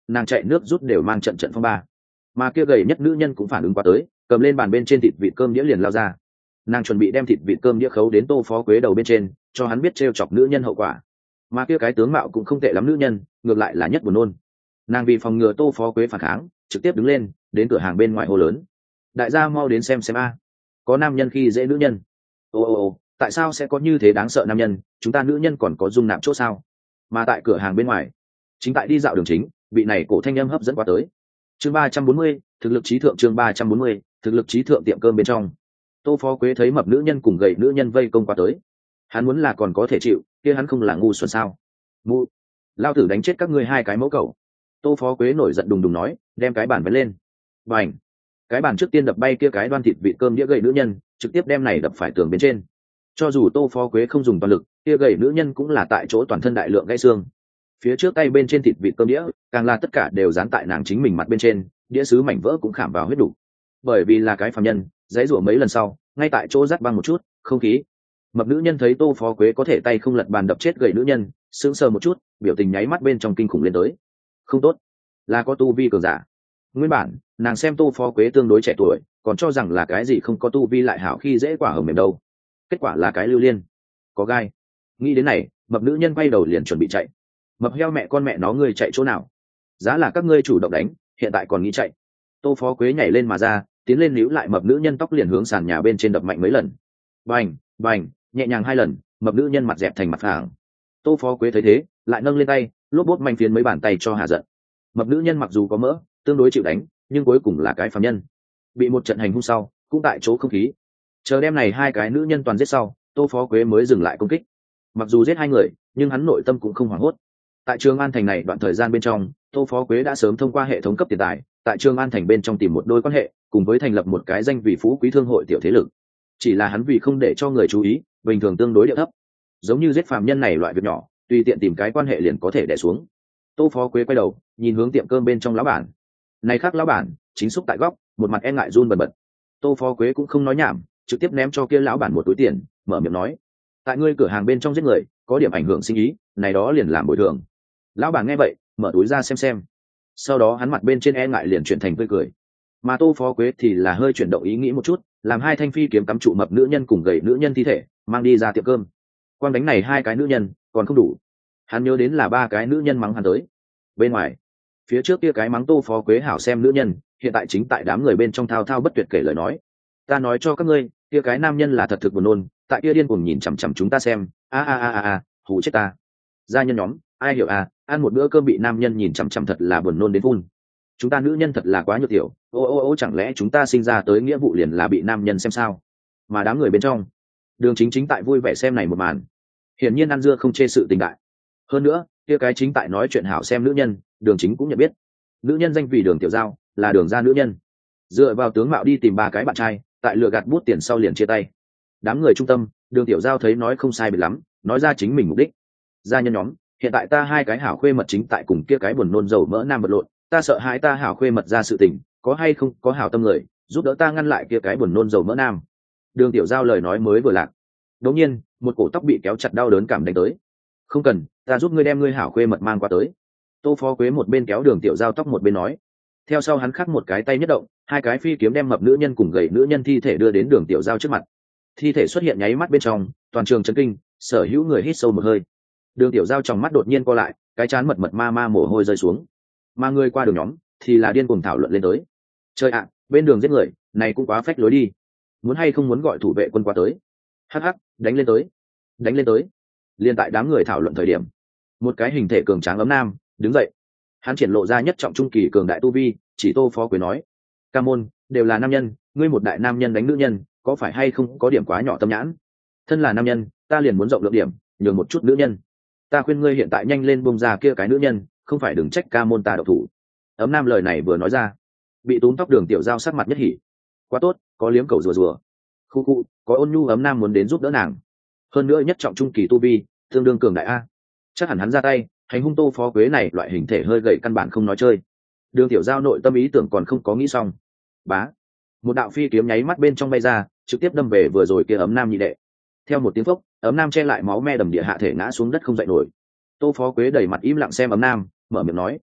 nàng chạy nước rút đều mang trận trận phong ba. Mà kia gầy nhất nữ nhân cũng phản ứng qua tới, cầm lên bàn bên trên thịt vịt cơm đĩa liền lao ra. Nàng chuẩn bị đem thịt vịt cơm đĩa khấu đến Tô Phó Quế đầu bên trên, cho hắn biết trêu chọc nữ nhân hậu quả. Mà kia cái tướng mạo cũng không tệ lắm nữ nhân, ngược lại là nhất buồn nôn. Nàng vì phòng ngừa Tô Phó Quế phản kháng, trực tiếp đứng lên, đến cửa hàng bên ngoài hô lớn: đại gia mau đến xem xem a, có nam nhân khi dễ nữ nhân. Ô ô ô, tại sao sẽ có như thế đáng sợ nam nhân, chúng ta nữ nhân còn có dung nạp chỗ sao? Mà tại cửa hàng bên ngoài, chính tại đi dạo đường chính, vị này cổ thanh âm hấp dẫn qua tới. Chương ba trăm bốn mươi, thực lực trí thượng. Chương ba trăm bốn mươi, thực lực trí thượng. Tiệm cơm bên trong, Tô Phó Quế thấy mập nữ nhân cùng gầy nữ nhân vây công qua tới, hắn muốn là còn có thể chịu, kia hắn không là ngu xuẩn sao? Mu, lao tử đánh chết các ngươi hai cái mẫu cẩu! Tô Phó Quế nổi giận đùng đùng nói, đem cái bàn vén lên. Bành! Cái bàn trước tiên đập bay kia cái đoan thịt vịt cơm đĩa gầy nữ nhân, trực tiếp đem này đập phải tường bên trên. Cho dù Tô Phó Quế không dùng toàn lực, kia gầy nữ nhân cũng là tại chỗ toàn thân đại lượng gãy xương. Phía trước tay bên trên thịt vịt cơm đĩa, càng là tất cả đều dán tại nàng chính mình mặt bên trên, đĩa sứ mảnh vỡ cũng khảm vào huyết đủ. Bởi vì là cái phàm nhân, dãy rủa mấy lần sau, ngay tại chỗ rát băng một chút, không khí. Mập nữ nhân thấy Tô Phó Quế có thể tay không lật bàn đập chết gầy nữ nhân, sững sờ một chút, biểu tình nháy mắt bên trong kinh khủng lên tới. Không tốt, là có tu vi cường giả. Nguyên bản, nàng xem Tô Phó Quế tương đối trẻ tuổi, còn cho rằng là cái gì không có tu vi lại hảo khi dễ quả hồng mềm đâu. Kết quả là cái lưu liên, có gai. Nghĩ đến này, mập nữ nhân quay đầu liền chuẩn bị chạy. Mập heo mẹ con mẹ nó, ngươi chạy chỗ nào? Giá là các ngươi chủ động đánh, hiện tại còn nghĩ chạy. Tô Phó Quế nhảy lên mà ra, tiến lên níu lại mập nữ nhân tóc liền hướng sàn nhà bên trên đập mạnh mấy lần. Bành, bành, nhẹ nhàng hai lần, mập nữ nhân mặt dẹp thành mặt phẳng. Tô Phó Quế thấy thế, lại nâng lên tay, lốp bốt manh phiến mấy bàn tay cho hạ giận. Mập nữ nhân mặc dù có mỡ, tương đối chịu đánh, nhưng cuối cùng là cái phàm nhân, bị một trận hành hung sau, cũng tại chỗ không khí. Chờ đêm này hai cái nữ nhân toàn giết sau, Tô Phó Quế mới dừng lại công kích. Mặc dù giết hai người, nhưng hắn nội tâm cũng không hoảng hốt. Tại Trường An thành này đoạn thời gian bên trong, Tô Phó Quế đã sớm thông qua hệ thống cấp tiền tài, tại Trường An thành bên trong tìm một đôi quan hệ, cùng với thành lập một cái danh vị phú quý thương hội tiểu thế lực. Chỉ là hắn vì không để cho người chú ý, bình thường tương đối địa thấp. Giống như giết phàm nhân này loại việc nhỏ, tùy tiện tìm cái quan hệ liền có thể đè xuống. Tô Phó Quế quay đầu, nhìn hướng tiệm cơm bên trong lão bản. Này khác lão bản, chính xúc tại góc, một mặt e ngại run bần bật. Tô Phó Quế cũng không nói nhảm, trực tiếp ném cho kia lão bản một túi tiền, mở miệng nói: tại ngươi cửa hàng bên trong giết người, có điểm ảnh hưởng sinh ý, này đó liền làm bồi thường. Lão bản nghe vậy, mở túi ra xem xem. Sau đó hắn mặt bên trên e ngại liền chuyển thành tươi cười. Mà Tô Phó Quế thì là hơi chuyển động ý nghĩ một chút, làm hai thanh phi kiếm cắm trụ mập nữ nhân cùng gầy nữ nhân thi thể, mang đi ra tiệm cơm. Quang đánh này hai cái nữ nhân, còn không đủ. Hắn nhớ đến là ba cái nữ nhân mắng hắn tới. Bên ngoài, phía trước kia cái mắng Tô Phó Quế hảo xem nữ nhân, hiện tại chính tại đám người bên trong thao thao bất tuyệt kể lời nói. Ta nói cho các ngươi, kia cái nam nhân là thật thực buồn nôn, tại kia điên cuồng nhìn chằm chằm chúng ta xem, a a a a a, hù chết ta. Gia nhân nhóm, ai hiểu à, ăn một bữa cơm bị nam nhân nhìn chằm chằm thật là buồn nôn đến phun. Chúng ta nữ nhân thật là quá nhược tiểu, ô ô ô, chẳng lẽ chúng ta sinh ra tới nghĩa vụ liền là bị nam nhân xem sao? Mà đám người bên trong, Đường Chính chính tại vui vẻ xem này một màn. Hiển nhiên ăn dưa không chê sự tình đại. Hơn nữa, kia cái chính tại nói chuyện hảo xem nữ nhân, Đường Chính cũng nhận biết. Nữ nhân danh vì Đường Tiểu Giao, là Đường gia nữ nhân. Dựa vào tướng mạo đi tìm ba cái bạn trai, tại lừa gạt bút tiền sau liền chia tay. Đám người trung tâm, Đường Tiểu Giao thấy nói không sai biệt lắm, nói ra chính mình mục đích. Gia nhân nhóm, hiện tại ta hai cái hảo khuê mật chính tại cùng kia cái buồn nôn dầu mỡ nam vật lộn, ta sợ hãi ta hảo khuê mật ra sự tình, có hay không có hảo tâm người giúp đỡ ta ngăn lại kia cái buồn nôn dầu mỡ nam. Đường Tiểu Giao lời nói mới vừa lạc, đột nhiên một cổ tóc bị kéo chặt đau đớn cảm đánh tới. Không cần, ta giúp ngươi đem ngươi hảo khuê mật mang qua tới. Tô Phó Quế một bên kéo Đường Tiểu Giao tóc một bên nói. Theo sau hắn khắc một cái tay nhất động, hai cái phi kiếm đem mập nữ nhân cùng gầy nữ nhân thi thể đưa đến Đường Tiểu Giao trước mặt. Thi thể xuất hiện nháy mắt bên trong, toàn trường chấn kinh, sở hữu người hít sâu một hơi. Đường Tiểu Giao trong mắt đột nhiên co lại, cái trán mật mật ma ma mồ hôi rơi xuống. Mà người qua đường nhóm thì là điên cuồng thảo luận lên tới. Trời ạ, bên đường giết người, này cũng quá phách lối đi. Muốn hay không muốn gọi thủ vệ quân qua tới? Hắc hắc, đánh lên tới, đánh lên tới. Liên tại đám người thảo luận thời điểm, một cái hình thể cường tráng ấm nam đứng dậy, hắn triển lộ ra nhất trọng trung kỳ cường đại tu vi, chỉ Tô Phó Quế nói: ca môn, đều là nam nhân, ngươi một đại nam nhân đánh nữ nhân, có phải hay không có điểm quá nhỏ tâm nhãn? Thân là nam nhân, ta liền muốn rộng lượng điểm, nhường một chút nữ nhân. Ta khuyên ngươi hiện tại nhanh lên buông ra kia cái nữ nhân, không phải đừng trách ca môn ta độc thủ. Ấm nam lời này vừa nói ra, bị túm tóc Đường Tiểu Giao sắc mặt nhất hỉ. Quá tốt, có liếm cầu rùa rùa. Khu khu, có ôn nhu ấm nam muốn đến giúp đỡ nàng. Hơn nữa nhất trọng trung kỳ tu vi, tương đương cường đại a. Chắc hẳn hắn ra tay, hành hung Tô Phó Quế này loại hình thể hơi gầy căn bản không nói chơi. Đường Tiểu Giao nội tâm ý tưởng còn không có nghĩ xong. Bá, một đạo phi kiếm nháy mắt bên trong bay ra, trực tiếp đâm về vừa rồi kia ấm nam nhị đệ. Theo một tiếng phốc, ấm nam che lại máu me đầm địa hạ thể ngã xuống đất không dậy nổi. Tô Phó Quế đẩy mặt im lặng xem ấm nam, mở miệng nói: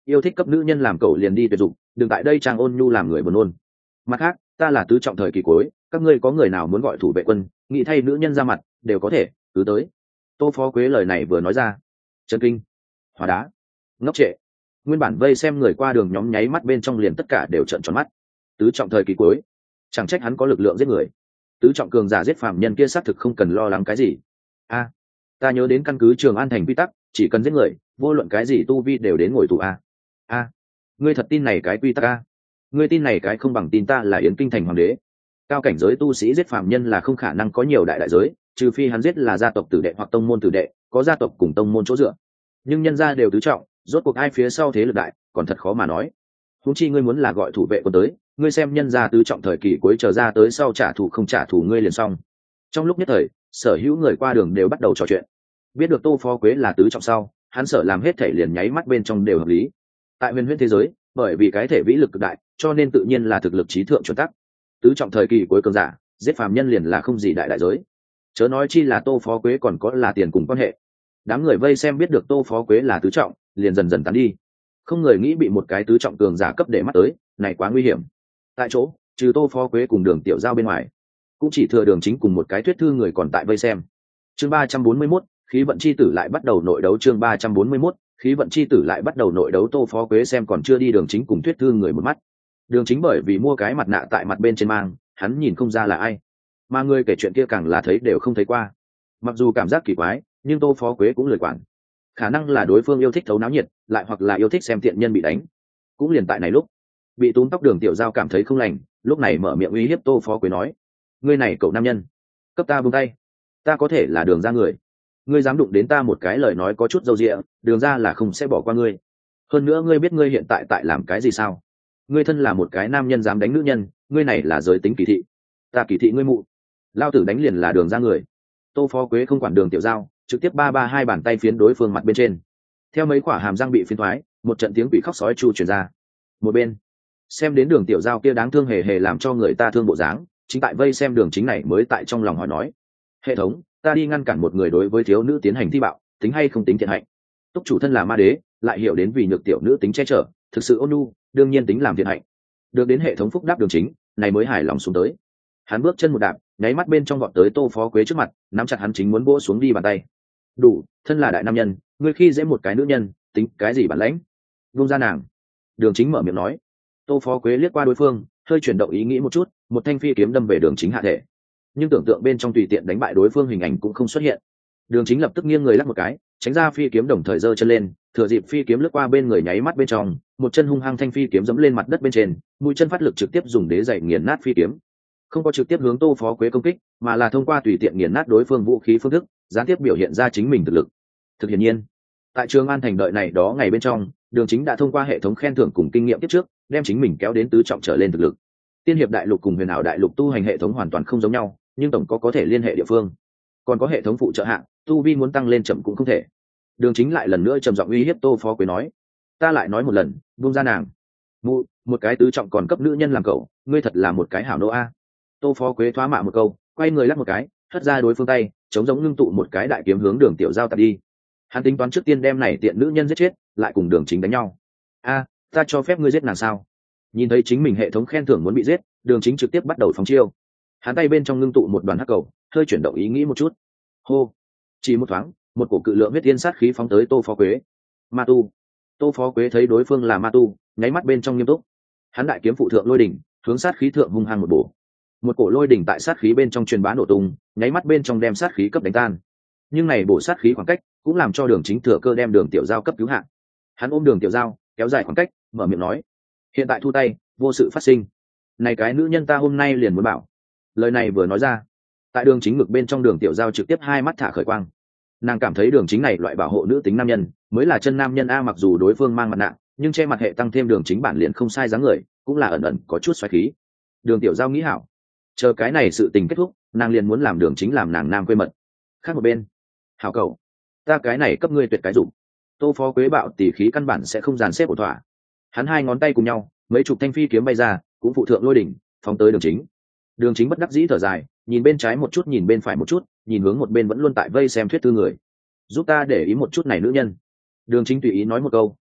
yêu thích cấp nữ nhân làm cậu liền đi tuyệt dụng, đừng tại đây trang ôn nhu làm người buồn nôn. Mặt khác, ta là tứ trọng thời kỳ cuối, các ngươi có người nào muốn gọi thủ vệ quân, nghĩ thay nữ nhân ra mặt, đều có thể, cứ tới. Tô Phó Quế lời này vừa nói ra, chân kinh, hóa đá, ngốc trệ. Nguyên bản vây xem người qua đường nhóm nháy mắt bên trong liền tất cả đều trợn tròn mắt. Tứ trọng thời kỳ cuối, chẳng trách hắn có lực lượng giết người. Tứ trọng cường giả giết phàm nhân kia xác thực không cần lo lắng cái gì. A, ta nhớ đến căn cứ Trường An thành quy tắc, chỉ cần giết người, vô luận cái gì tu vi đều đến ngồi tù a. A, ngươi thật tin này cái quy tắc a? Ngươi tin này cái không bằng tin ta là Yến Kinh thành hoàng đế. Cao cảnh giới tu sĩ giết phàm nhân là không khả năng có nhiều đại đại giới, trừ phi hắn giết là gia tộc tử đệ hoặc tông môn tử đệ, có gia tộc cùng tông môn chỗ dựa. Nhưng nhân gia đều tứ trọng, rốt cuộc ai phía sau thế lực đại, còn thật khó mà nói. Huống chi ngươi muốn là gọi thủ vệ quân tới, ngươi xem nhân gia tứ trọng thời kỳ cuối trở ra tới sau trả thù không trả thù ngươi liền xong. Trong lúc nhất thời, sở hữu người qua đường đều bắt đầu trò chuyện. Biết được Tô Phó Quế là tứ trọng sau, hắn sở làm hết thể liền nháy mắt bên trong đều hợp lý. Tại huyền huyễn thế giới, bởi vì cái thể vĩ lực cực đại, cho nên tự nhiên là thực lực trí thượng chuẩn tắc. Tứ trọng thời kỳ cuối cường giả, giết phàm nhân liền là không gì đại đại giới. Chớ nói chi là Tô Phó Quế còn có là tiền cùng quan hệ. Đám người vây xem biết được Tô Phó Quế là tứ trọng, liền dần dần tán đi. Không người nghĩ bị một cái tứ trọng cường giả cấp để mắt tới, này quá nguy hiểm. Tại chỗ, trừ Tô Phó Quế cùng Đường Tiểu Giao bên ngoài, cũng chỉ thừa Đường Chính cùng một cái thuyết thư người còn tại vây xem. Chương ba trăm bốn mươi mốt, khí vận chi tử lại bắt đầu nội đấu. Chương ba trăm bốn mươi mốt, khí vận chi tử lại bắt đầu nội đấu. Tô Phó Quế xem còn chưa đi Đường Chính cùng thuyết thư người một mắt. Đường Chính bởi vì mua cái mặt nạ tại mặt bên trên mang, hắn nhìn không ra là ai, mà người kể chuyện kia càng là thấy đều không thấy qua. Mặc dù cảm giác kỳ quái, nhưng Tô Phó Quế cũng lười quản. Khả năng là đối phương yêu thích thấu náo nhiệt, lại hoặc là yêu thích xem tiện nhân bị đánh. Cũng liền tại này lúc, bị túm tóc Đường Tiểu Giao cảm thấy không lành, lúc này mở miệng uy hiếp Tô Phó Quế nói: ngươi này cậu nam nhân, cấp ta buông tay, ta có thể là Đường ra người, ngươi dám đụng đến ta một cái lời nói có chút dâu dịa, Đường ra là không sẽ bỏ qua ngươi. Hơn nữa ngươi biết ngươi hiện tại tại làm cái gì sao? Ngươi thân là một cái nam nhân dám đánh nữ nhân, ngươi này là giới tính kỳ thị. Ta kỳ thị ngươi mụ, lao tử đánh liền là Đường ra người. Tô Phó Quế không quản Đường Tiểu Giao, trực tiếp ba ba hai bàn tay phiến đối phương mặt bên trên. Theo mấy quả hàm răng bị phiến thoái, một trận tiếng quỷ khóc sói chu truyền ra. Một bên xem đến Đường Tiểu Giao kia đáng thương hề hề làm cho người ta thương bộ dáng, chính tại vây xem Đường Chính này mới tại trong lòng hỏi nói: hệ thống, ta đi ngăn cản một người đối với thiếu nữ tiến hành thi bạo, tính hay không tính thiện hạnh? Túc chủ thân là ma đế, lại hiểu đến vì nhược tiểu nữ tính che chở, thực sự ôn nhu, đương nhiên tính làm thiện hạnh. Được đến hệ thống phúc đáp Đường Chính này mới hài lòng xuống tới. Hắn bước chân một đạp, nháy mắt bên trong vọt tới Tô Phó Quế trước mặt, nắm chặt hắn chính muốn vỗ xuống đi bàn tay. Đủ, thân là đại nam nhân, ngươi khi dễ một cái nữ nhân, tính cái gì bản lãnh? Vung ra nàng. Đường Chính mở miệng nói. Tô Phó Quế liếc qua đối phương, hơi chuyển động ý nghĩ một chút, một thanh phi kiếm đâm về Đường Chính hạ thể. Nhưng tưởng tượng bên trong tùy tiện đánh bại đối phương hình ảnh cũng không xuất hiện. Đường Chính lập tức nghiêng người lắc một cái, tránh ra phi kiếm, đồng thời giơ chân lên, thừa dịp phi kiếm lướt qua bên người nháy mắt bên trong, một chân hung hăng thanh phi kiếm giẫm lên mặt đất bên trên, mũi chân phát lực trực tiếp dùng đế giày nghiền nát phi kiếm. Không có trực tiếp hướng Tô Phó Quế công kích, mà là thông qua tùy tiện nghiền nát đối phương vũ khí phương thức, gián tiếp biểu hiện ra chính mình thực lực. Thực hiện nhiên, tại Trường An thành đợi này đó ngày bên trong, Đường Chính đã thông qua hệ thống khen thưởng cùng kinh nghiệm tiếp trước, đem chính mình kéo đến tứ trọng trở lên thực lực. Tiên hiệp đại lục cùng huyền ảo đại lục tu hành hệ thống hoàn toàn không giống nhau, nhưng tổng có có thể liên hệ địa phương. Còn có hệ thống phụ trợ hạng, tu vi muốn tăng lên chậm cũng không thể. Đường Chính lại lần nữa trầm giọng uy hiếp Tô Phó Quế nói: ta lại nói một lần, buông ra nàng. Mụ, một cái tứ trọng còn cấp nữ nhân làm cậu, ngươi thật là một cái hảo nô a. Tô Phó Quế thoá mạ một câu, quay người lắc một cái, hất ra đối phương tay, chống giống ngưng tụ một cái đại kiếm hướng Đường Tiểu Giao tạt đi. Hắn tính toán trước tiên đem này tiện nữ nhân giết chết, lại cùng Đường Chính đánh nhau. A, ta cho phép ngươi giết nàng sao? Nhìn thấy chính mình hệ thống khen thưởng muốn bị giết, Đường Chính trực tiếp bắt đầu phóng chiêu. Hắn tay bên trong ngưng tụ một đoàn hắc cầu, hơi chuyển động ý nghĩ một chút. Hô, chỉ một thoáng, một cổ cự lượng huyết tiên sát khí phóng tới Tô Phó Quế. Ma tu. Tô Phó Quế thấy đối phương là ma tu, nháy mắt bên trong nghiêm túc. Hắn đại kiếm phụ thượng lôi đỉnh, hướng sát khí thượng hung hăng một bổ. Một cổ lôi đỉnh tại sát khí bên trong truyền bá nổ tung, nháy mắt bên trong đem sát khí cấp đánh tan. Nhưng này bổ sát khí khoảng cách cũng làm cho Đường Chính thừa cơ đem Đường Tiểu Giao cấp cứu hạng. Hắn ôm Đường Tiểu Giao, kéo dài khoảng cách, mở miệng nói: hiện tại thu tay, vô sự phát sinh. Này cái nữ nhân ta hôm nay liền muốn bảo. Lời này vừa nói ra, tại Đường Chính ngực bên trong Đường Tiểu Giao trực tiếp hai mắt thả khởi quang. Nàng cảm thấy Đường Chính này loại bảo hộ nữ tính nam nhân mới là chân nam nhân a. Mặc dù đối phương mang mặt nạ, nhưng che mặt hệ tăng thêm Đường Chính bản liền không sai dáng người, cũng là ẩn ẩn có chút xoáy khí. Đường Tiểu Giao nghĩ hảo, chờ cái này sự tình kết thúc, nàng liền muốn làm Đường Chính làm nàng nam quê mật. Khác một bên, hảo cậu, ta cái này cấp ngươi tuyệt cái dụng. Tô Phó Quế bạo tỉ khí căn bản sẽ không dàn xếp ổn thỏa. Hắn hai ngón tay cùng nhau, mấy chục thanh phi kiếm bay ra, cũng phụ thượng lôi đỉnh, phóng tới Đường Chính. Đường Chính bất đắc dĩ thở dài, nhìn bên trái một chút, nhìn bên phải một chút, nhìn hướng một bên vẫn luôn tại vây xem thuyết tư người. Giúp ta để ý một chút này nữ nhân. Đường Chính tùy ý nói một câu,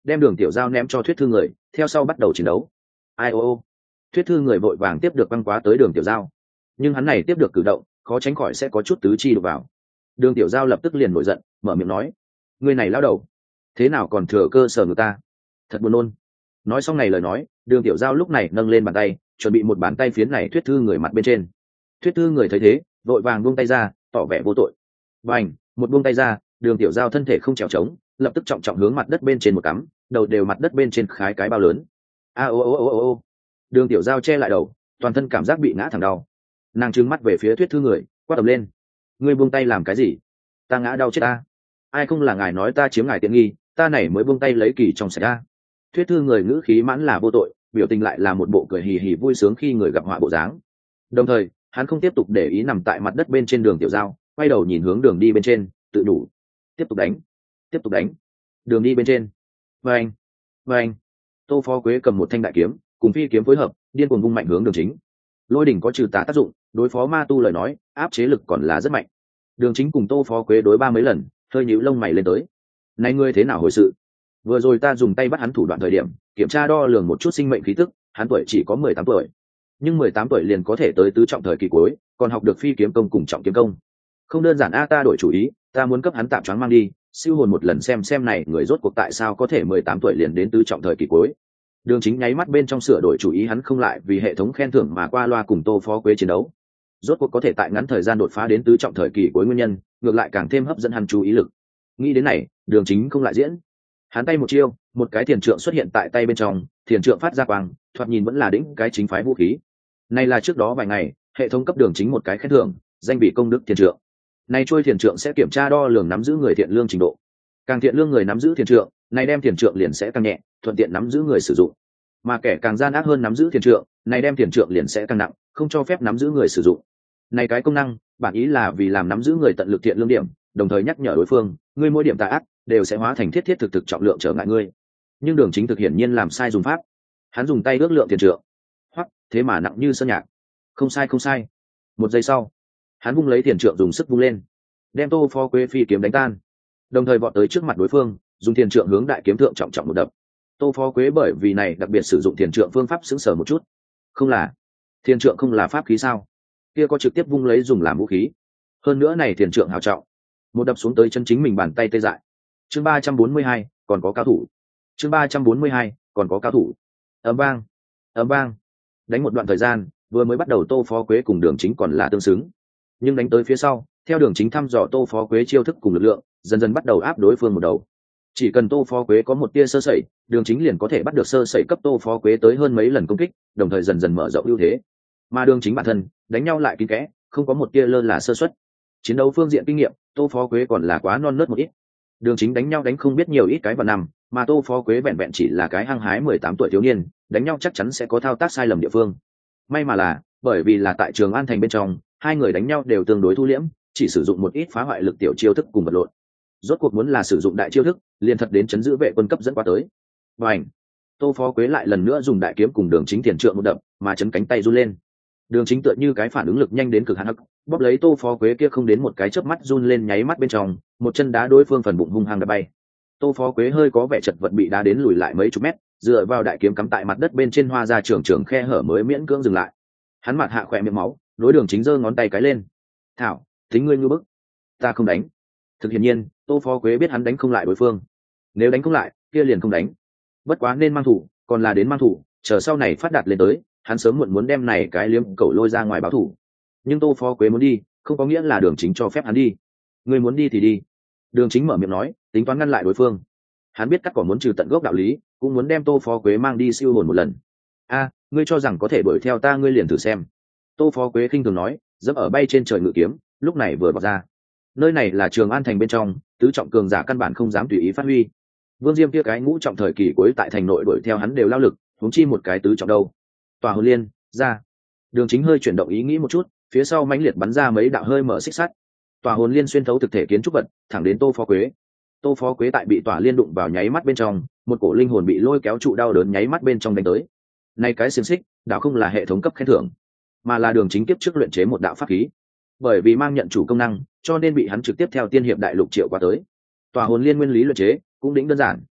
đem Đường Tiểu Giao ném cho Thuyết Thư người, theo sau bắt đầu chiến đấu. Ai ô ô. Thuyết Thư người vội vàng tiếp được băng quá tới Đường Tiểu Giao, nhưng hắn này tiếp được cử động khó tránh khỏi sẽ có chút tứ chi đụng vào. Đường Tiểu Giao lập tức liền nổi giận, mở miệng nói: người này lao đầu, thế nào còn thừa cơ sở người ta, thật buồn nôn. Nói xong này lời nói, Đường Tiểu Giao lúc này nâng lên bàn tay, chuẩn bị một bàn tay phiến này Thuyết Thư người mặt bên trên. Thuyết Thư người thấy thế, vội vàng buông tay ra, tỏ vẻ vô tội. Bành, một buông tay ra, Đường Tiểu Giao thân thể không trèo trống, lập tức trọng trọng hướng mặt đất bên trên một cắm, đầu đều mặt đất bên trên khái cái bao lớn. A ô ô ô ô ô. Đường Tiểu Giao che lại đầu, toàn thân cảm giác bị ngã thẳng đau. Nàng trừng mắt về phía Thuyết Thư người, quát ầm lên: ngươi buông tay làm cái gì? Ta ngã đau chết ta. Ai không là ngài nói ta chiếm ngài tiện nghi, ta này mới buông tay lấy kỳ trong sạch ra. Thuyết Thư người ngữ khí mãn là vô tội, biểu tình lại là một bộ cười hì hì vui sướng khi người gặp họa bộ dáng. Đồng thời hắn không tiếp tục để ý nằm tại mặt đất bên trên Đường Tiểu Giao, quay đầu nhìn hướng đường đi bên trên, tự đủ: tiếp tục đánh, tiếp tục đánh. Đường đi bên trên, vâng vâng. Tô Phó Quế cầm một thanh đại kiếm cùng phi kiếm phối hợp, điên cuồng vung mạnh hướng Đường Chính. Lôi đỉnh có trừ tà tác dụng, đối phó ma tu lời nói áp chế lực còn là rất mạnh. Đường Chính cùng Tô Phó Quế đối ba mấy lần, hơi nhíu lông mày lên tới: này ngươi thế nào hồi sự? Vừa rồi ta dùng tay bắt hắn thủ đoạn thời điểm, kiểm tra đo lường một chút sinh mệnh khí tức, hắn tuổi chỉ có mười tám tuổi, nhưng mười tám tuổi liền có thể tới tứ trọng thời kỳ cuối, còn học được phi kiếm công cùng trọng kiếm công, không đơn giản. A ta đổi chủ ý, ta muốn cấp hắn tạm choáng mang đi, siêu hồn một lần xem xem này người rốt cuộc tại sao có thể mười tám tuổi liền đến tứ trọng thời kỳ cuối. Đường Chính nháy mắt bên trong sửa đổi chủ ý, hắn không lại vì hệ thống khen thưởng mà qua loa cùng Tô Phó Quế chiến đấu. Rốt cuộc có thể tại ngắn thời gian đột phá đến tứ trọng thời kỳ cuối nguyên nhân, ngược lại càng thêm hấp dẫn hắn chú ý lực. Nghĩ đến này, Đường Chính không lại diễn. Hắn tay một chiêu, một cái thiền trượng xuất hiện tại tay bên trong, thiền trượng phát ra quang, thoạt nhìn vẫn là đỉnh cái chính phái vũ khí. Này là trước đó vài ngày, hệ thống cấp Đường Chính một cái khen thưởng, danh vị công đức thiền trượng. Này trôi thiền trượng sẽ kiểm tra đo lường nắm giữ người thiện lương trình độ. Càng thiện lương người nắm giữ thiền trượng, này đem thiền trượng liền sẽ càng nhẹ, thuận tiện nắm giữ người sử dụng. Mà kẻ càng gian ác hơn nắm giữ thiền trượng, này đem thiền trượng liền sẽ càng nặng, không cho phép nắm giữ người sử dụng. Này cái công năng, bản ý là vì làm nắm giữ người tận lực thiện lương điểm, đồng thời nhắc nhở đối phương, ngươi mỗi điểm tà ác đều sẽ hóa thành thiết thiết thực thực trọng lượng trở ngại ngươi. Nhưng Đường Chính thực hiển nhiên làm sai dùng pháp. Hắn dùng tay ước lượng thiền trượng, hoặc thế mà nặng như sơn nhạc. Không sai không sai. Một giây sau, hắn vung lấy thiền trượng dùng sức vung lên, đem Tô Phó Quế phi kiếm đánh tan, đồng thời vọt tới trước mặt đối phương, dùng thiền trượng hướng đại kiếm thượng trọng trọng một đập. Tô Phó Quế bởi vì này đặc biệt sử dụng thiền trượng phương pháp sững sờ một chút. Không là thiền trượng không là pháp khí sao? Kia có trực tiếp vung lấy dùng làm vũ khí. Hơn nữa này thiền trượng hào trọng, một đập xuống tới chân chính mình bàn tay tê dại. Chương ba trăm bốn mươi hai, còn có cao thủ. Chương ba trăm bốn mươi hai, còn có cao thủ. Ầm vang, ầm vang. Đánh một đoạn thời gian, vừa mới bắt đầu Tô Phó Quế cùng Đường Chính còn là tương xứng, nhưng đánh tới phía sau, theo Đường Chính thăm dò Tô Phó Quế chiêu thức cùng lực lượng, dần dần bắt đầu áp đối phương một đầu. Chỉ cần Tô Phó Quế có một tia sơ sẩy, Đường Chính liền có thể bắt được sơ sẩy cấp Tô Phó Quế tới hơn mấy lần công kích, đồng thời dần dần mở rộng ưu thế. Mà Đường Chính bản thân đánh nhau lại kín kẽ, không có một tia lơ là sơ suất. Chiến đấu phương diện kinh nghiệm, Tô Phó Quế còn là quá non nớt một ít. Đường Chính đánh nhau đánh không biết nhiều ít cái vào năm, mà Tô Phó Quế vẹn vẹn chỉ là cái hăng hái mười tám tuổi thiếu niên, đánh nhau chắc chắn sẽ có thao tác sai lầm địa phương. May mà là, bởi vì là tại Trường An thành bên trong, hai người đánh nhau đều tương đối thu liễm, chỉ sử dụng một ít phá hoại lực tiểu chiêu thức cùng vật lộn. Rốt cuộc muốn là sử dụng đại chiêu thức, liền thật đến chấn giữ vệ quân cấp dẫn qua tới. Bành! Tô Phó Quế lại lần nữa dùng đại kiếm cùng Đường Chính thiền trượng một đập, mà chấn cánh tay run lên. Đường Chính tựa như cái phản ứng lực nhanh đến cực hạn, bóp lấy Tô Phó Quế kia không đến một cái chớp mắt run lên nháy mắt bên trong, một chân đá đối phương phần bụng hung hăng đá bay. Tô Phó Quế hơi có vẻ chật vật bị đá đến lùi lại mấy chục mét, dựa vào đại kiếm cắm tại mặt đất bên trên hoa ra trường trường khe hở mới miễn cưỡng dừng lại. Hắn mặt hạ khỏe miệng máu, đối Đường Chính giơ ngón tay cái lên. "Thảo, tính ngươi ngu bức, ta không đánh." Thực hiển nhiên, Tô Phó Quế biết hắn đánh không lại đối phương. Nếu đánh không lại, kia liền không đánh. Bất quá nên mang thủ, còn là đến mang thủ, chờ sau này phát đạt lên tới, hắn sớm muộn muốn đem này cái liếm cẩu lôi ra ngoài báo thủ. Nhưng Tô Phó Quế muốn đi, không có nghĩa là Đường Chính cho phép hắn đi. Ngươi muốn đi thì đi. Đường Chính mở miệng nói, tính toán ngăn lại đối phương. Hắn biết cắt cỏ muốn trừ tận gốc đạo lý, cũng muốn đem Tô Phó Quế mang đi siêu hồn một lần. A, ngươi cho rằng có thể đuổi theo ta, ngươi liền thử xem. Tô Phó Quế khinh thường nói, dẫm ở bay trên trời ngự kiếm, lúc này vừa vọt ra. Nơi này là Trường An thành bên trong, tứ trọng cường giả căn bản không dám tùy ý phát huy. Vương Diêm kia cái ngũ trọng thời kỳ cuối tại thành nội đuổi theo hắn đều lao lực, huống chi một cái tứ trọng đâu. Tòa hồn liên ra. Đường Chính hơi chuyển động ý nghĩ một chút, phía sau mãnh liệt bắn ra mấy đạo hơi mở xích sắt. Tòa hồn liên xuyên thấu thực thể kiến trúc vật, thẳng đến Tô Phó Quế. Tô Phó Quế tại bị tòa liên đụng vào nháy mắt bên trong, một cổ linh hồn bị lôi kéo trụ đau đớn nháy mắt bên trong đánh tới. Này cái xiềng xích, đạo không là hệ thống cấp khen thưởng, mà là Đường Chính kiếp trước luyện chế một đạo pháp khí. Bởi vì mang nhận chủ công năng, cho nên bị hắn trực tiếp theo tiên hiệp đại lục triệu qua tới. Tòa hồn liên nguyên lý luyện chế cũng đỉnh đơn giản,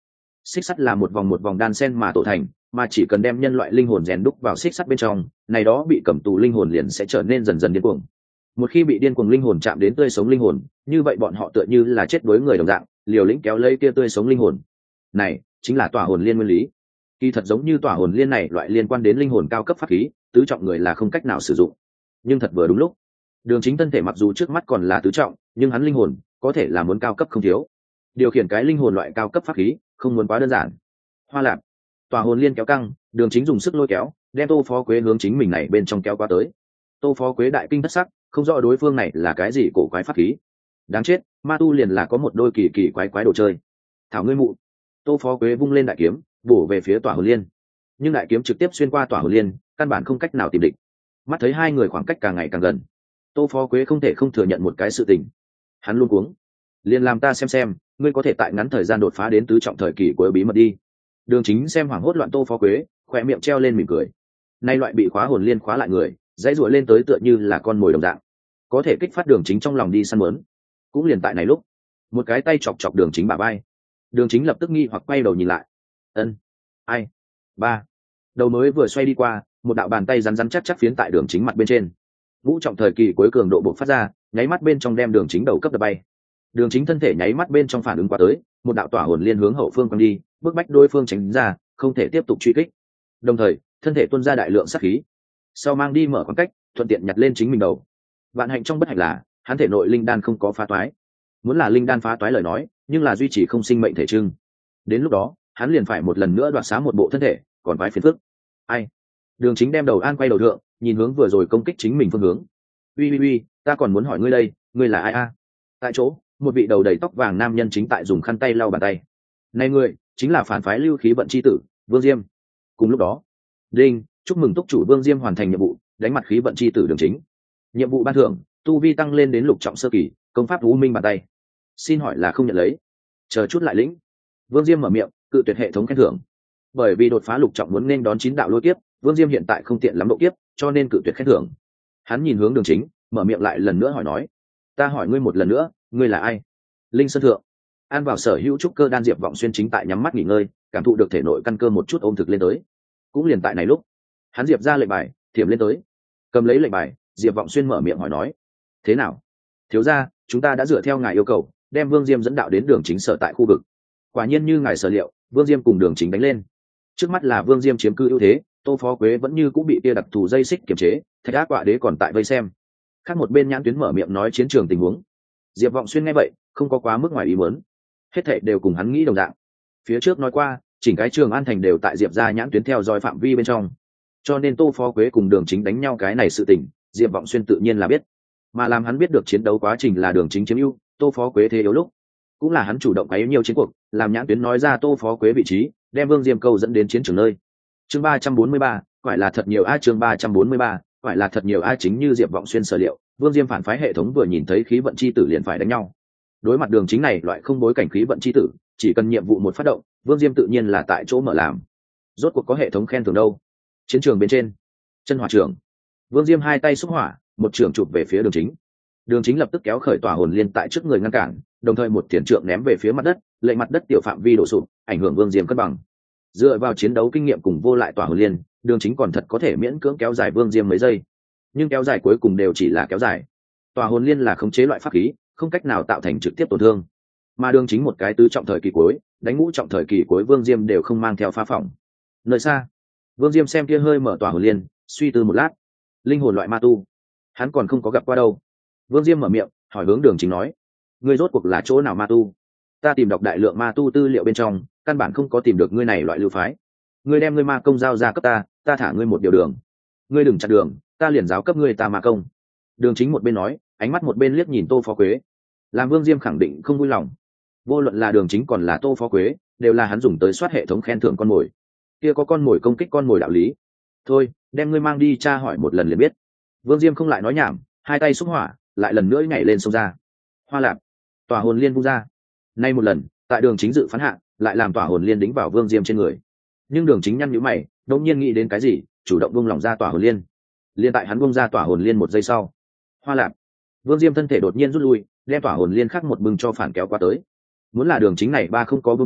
xích sắt là một vòng một vòng đan sen mà tổ thành, mà chỉ cần đem nhân loại linh hồn rèn đúc vào xích sắt bên trong, này đó bị cầm tù linh hồn liền sẽ trở nên dần dần điên cuồng. Một khi bị điên cuồng linh hồn chạm đến tươi sống linh hồn, như vậy bọn họ tựa như là chết đuối người đồng dạng, liều lĩnh kéo lấy kia tươi sống linh hồn. Này chính là tỏa hồn liên nguyên lý. Kỳ thật giống như tỏa hồn liên này loại liên quan đến linh hồn cao cấp pháp khí, tứ trọng người là không cách nào sử dụng. Nhưng thật vừa đúng lúc, Đường Chính thân thể mặc dù trước mắt còn là tứ trọng, nhưng hắn linh hồn có thể là muốn cao cấp không thiếu. Điều khiển cái linh hồn loại cao cấp pháp khí, không muốn quá đơn giản. Hoa Lạp, tỏa hồn liên kéo căng, Đường Chính dùng sức lôi kéo, đem Tô Phó Quế hướng chính mình này bên trong kéo qua tới. Tô Phó Quế đại kinh thất sắc, không rõ đối phương này là cái gì cổ quái pháp khí. Đáng chết, ma tu liền là có một đôi kỳ kỳ quái quái đồ chơi. Thảo ngươi mụ. Tô Phó Quế vung lên đại kiếm, bổ về phía tỏa hồn liên. Nhưng đại kiếm trực tiếp xuyên qua tỏa hồn liên, căn bản không cách nào tìm địch. Mắt thấy hai người khoảng cách càng ngày càng gần, Tô Phó Quế không thể không thừa nhận một cái sự tình. Hắn luôn cuống. Liền làm ta xem xem, ngươi có thể tại ngắn thời gian đột phá đến tứ trọng thời kỳ của bí mật đi. Đường Chính xem hoảng hốt loạn Tô Phó Quế, khỏe miệng treo lên mỉm cười. Nay loại bị khóa hồn liên khóa lại người, dãy rủa lên tới tựa như là con mồi đồng dạng, có thể kích phát Đường Chính trong lòng đi săn mớn. Cũng liền tại này lúc, một cái tay chọc chọc Đường Chính bả vai. Đường Chính lập tức nghi hoặc quay đầu nhìn lại. Ân, ai? Ba. Đầu mới vừa xoay đi qua, một đạo bàn tay rắn rắn chắc chắc phiến tại Đường Chính mặt bên trên. Vũ trọng thời kỳ cuối cường độ bộc phát ra, nháy mắt bên trong đem Đường Chính đầu cấp đập bay. Đường Chính thân thể nháy mắt bên trong phản ứng qua tới, một đạo tỏa hồn liên hướng hậu phương quăng đi, bước bách đối phương tránh ra, không thể tiếp tục truy kích. Đồng thời, thân thể tuôn ra đại lượng sát khí, sau mang đi mở khoảng cách, thuận tiện nhặt lên chính mình đầu. Vạn hạnh trong bất hạnh là, hắn thể nội linh đan không có phá toái. Muốn là linh đan phá toái lời nói, nhưng là duy trì không sinh mệnh thể trưng. Đến lúc đó, hắn liền phải một lần nữa đoạt xá một bộ thân thể, còn vái phiền phức. Ai? Đường Chính đem đầu an quay đầu thượng, nhìn hướng vừa rồi công kích chính mình phương hướng. Uy uy uy, ta còn muốn hỏi ngươi đây, ngươi là ai a? Tại chỗ, một vị đầu đầy tóc vàng nam nhân chính tại dùng khăn tay lau bàn tay. Này ngươi, chính là phản phái lưu khí vận chi tử, Vương Diêm. Cùng lúc đó, đinh, chúc mừng túc chủ Vương Diêm hoàn thành nhiệm vụ, đánh mặt khí vận chi tử Đường Chính. Nhiệm vụ ban thưởng, tu vi tăng lên đến lục trọng sơ kỳ, công pháp u minh bàn tay. Xin hỏi là không nhận lấy? Chờ chút lại lĩnh. Vương Diêm mở miệng, cự tuyệt hệ thống khen thưởng. Bởi vì đột phá lục trọng muốn nên đón chín đạo lôi kiếp, Vương Diêm hiện tại không tiện lắm độ kiếp, cho nên cự tuyệt khen thưởng. Hắn nhìn hướng Đường Chính, mở miệng lại lần nữa hỏi nói: "Ta hỏi ngươi một lần nữa, ngươi là ai?" Linh Sơn thượng, an vào sở hữu trúc cơ đan Diệp Vọng Xuyên chính tại nhắm mắt nghỉ ngơi, cảm thụ được thể nội căn cơ một chút ôm thực lên tới. Cũng liền tại này lúc, hắn diệp ra lệnh bài, thiểm lên tới. Cầm lấy lệnh bài, Diệp Vọng Xuyên mở miệng hỏi nói: "Thế nào? Thiếu gia, chúng ta đã dựa theo ngài yêu cầu, đem Vương Diêm dẫn đạo đến Đường Chính sở tại khu vực. Quả nhiên như ngài sở liệu, Vương Diêm cùng Đường Chính đánh lên. Trước mắt là Vương Diêm chiếm cư ưu thế, Tô Phó Quế vẫn như cũng bị tia đặc thù dây xích kiềm chế, Thạch Ác Quạ Đế còn tại vây xem." Khác một bên Nhãn Tuyến mở miệng nói chiến trường tình huống. Diệp Vọng Xuyên nghe vậy, không có quá mức ngoài ý muốn. Hết thảy đều cùng hắn nghĩ đồng dạng. Phía trước nói qua, chỉnh cái Trường An thành đều tại Diệp gia Nhãn Tuyến theo dõi phạm vi bên trong. Cho nên Tô Phó Quế cùng Đường Chính đánh nhau cái này sự tình, Diệp Vọng Xuyên tự nhiên là biết. Mà làm hắn biết được chiến đấu quá trình là Đường Chính chiếm ưu, Tô Phó Quế thế yếu lúc, cũng là hắn chủ động quấy nhiều chiến cuộc, làm Nhãn Tuyến nói ra Tô Phó Quế vị trí, đem Vương Diêm câu dẫn đến chiến trường nơi. Chương ba trăm bốn mươi ba, gọi là thật nhiều a chương ba trăm bốn mươi ba, gọi là thật nhiều a chính như Diệp Vọng Xuyên sở liệu, Vương Diêm phản phái hệ thống vừa nhìn thấy khí vận chi tử liền phải đánh nhau. Đối mặt Đường Chính này loại không bối cảnh khí vận chi tử, chỉ cần nhiệm vụ một phát động, Vương Diêm tự nhiên là tại chỗ mở làm. Rốt cuộc có hệ thống khen thưởng đâu. Chiến trường bên trên, chân hỏa trưởng, Vương Diêm hai tay xúc hỏa, một trưởng chụp về phía Đường Chính. Đường Chính lập tức kéo khởi tỏa hồn liên tại trước người ngăn cản, đồng thời một tiền trượng ném về phía mặt đất, lệnh mặt đất tiểu phạm vi đổ sụp, ảnh hưởng Vương Diêm cân bằng. Dựa vào chiến đấu kinh nghiệm cùng vô lại tỏa hồn liên, Đường Chính còn thật có thể miễn cưỡng kéo dài Vương Diêm mấy giây, nhưng kéo dài cuối cùng đều chỉ là kéo dài. Tỏa hồn liên là khống chế loại pháp khí, không cách nào tạo thành trực tiếp tổn thương, mà Đường Chính một cái tứ trọng thời kỳ cuối, đánh ngũ trọng thời kỳ cuối Vương Diêm đều không mang theo phá phỏng. Nơi xa, Vương Diêm xem kia hơi mở tỏa hồn liên, suy tư một lát. Linh hồn loại ma tu, hắn còn không có gặp qua đâu. Vương Diêm mở miệng, hỏi hướng Đường Chính nói: "Ngươi rốt cuộc là chỗ nào ma tu? Ta tìm đọc đại lượng ma tu tư liệu bên trong, căn bản không có tìm được ngươi này loại lưu phái. Ngươi đem ngươi ma công giao ra cấp ta, ta thả ngươi một điều đường. Ngươi đừng chặn đường, ta liền giáo cấp ngươi ta ma công." Đường Chính một bên nói, ánh mắt một bên liếc nhìn Tô Phó Quế. Làm Vương Diêm khẳng định không vui lòng. Vô luận là Đường Chính còn là Tô Phó Quế, đều là hắn dùng tới soát hệ thống khen thưởng con mồi. Kia có con mồi công kích con mồi đạo lý. Thôi, đem ngươi mang đi tra hỏi một lần liền biết. Vương Diêm không lại nói nhảm, hai tay xúc hỏa, lại lần nữa nhảy lên sông ra. Hoa Lạp, tỏa hồn liên vung ra. Nay một lần, tại Đường Chính dự phán hạ, lại làm tỏa hồn liên đính vào Vương Diêm trên người. Nhưng Đường Chính nhăn nhíu mày, đột nhiên nghĩ đến cái gì, chủ động buông lỏng ra tỏa hồn liên. Liên tại hắn buông ra tỏa hồn liên một giây sau, Hoa Lạp, Vương Diêm thân thể đột nhiên rút lui, đem tỏa hồn liên khác một bừng cho phản kéo qua tới. Muốn là Đường Chính này ba không có buông tay,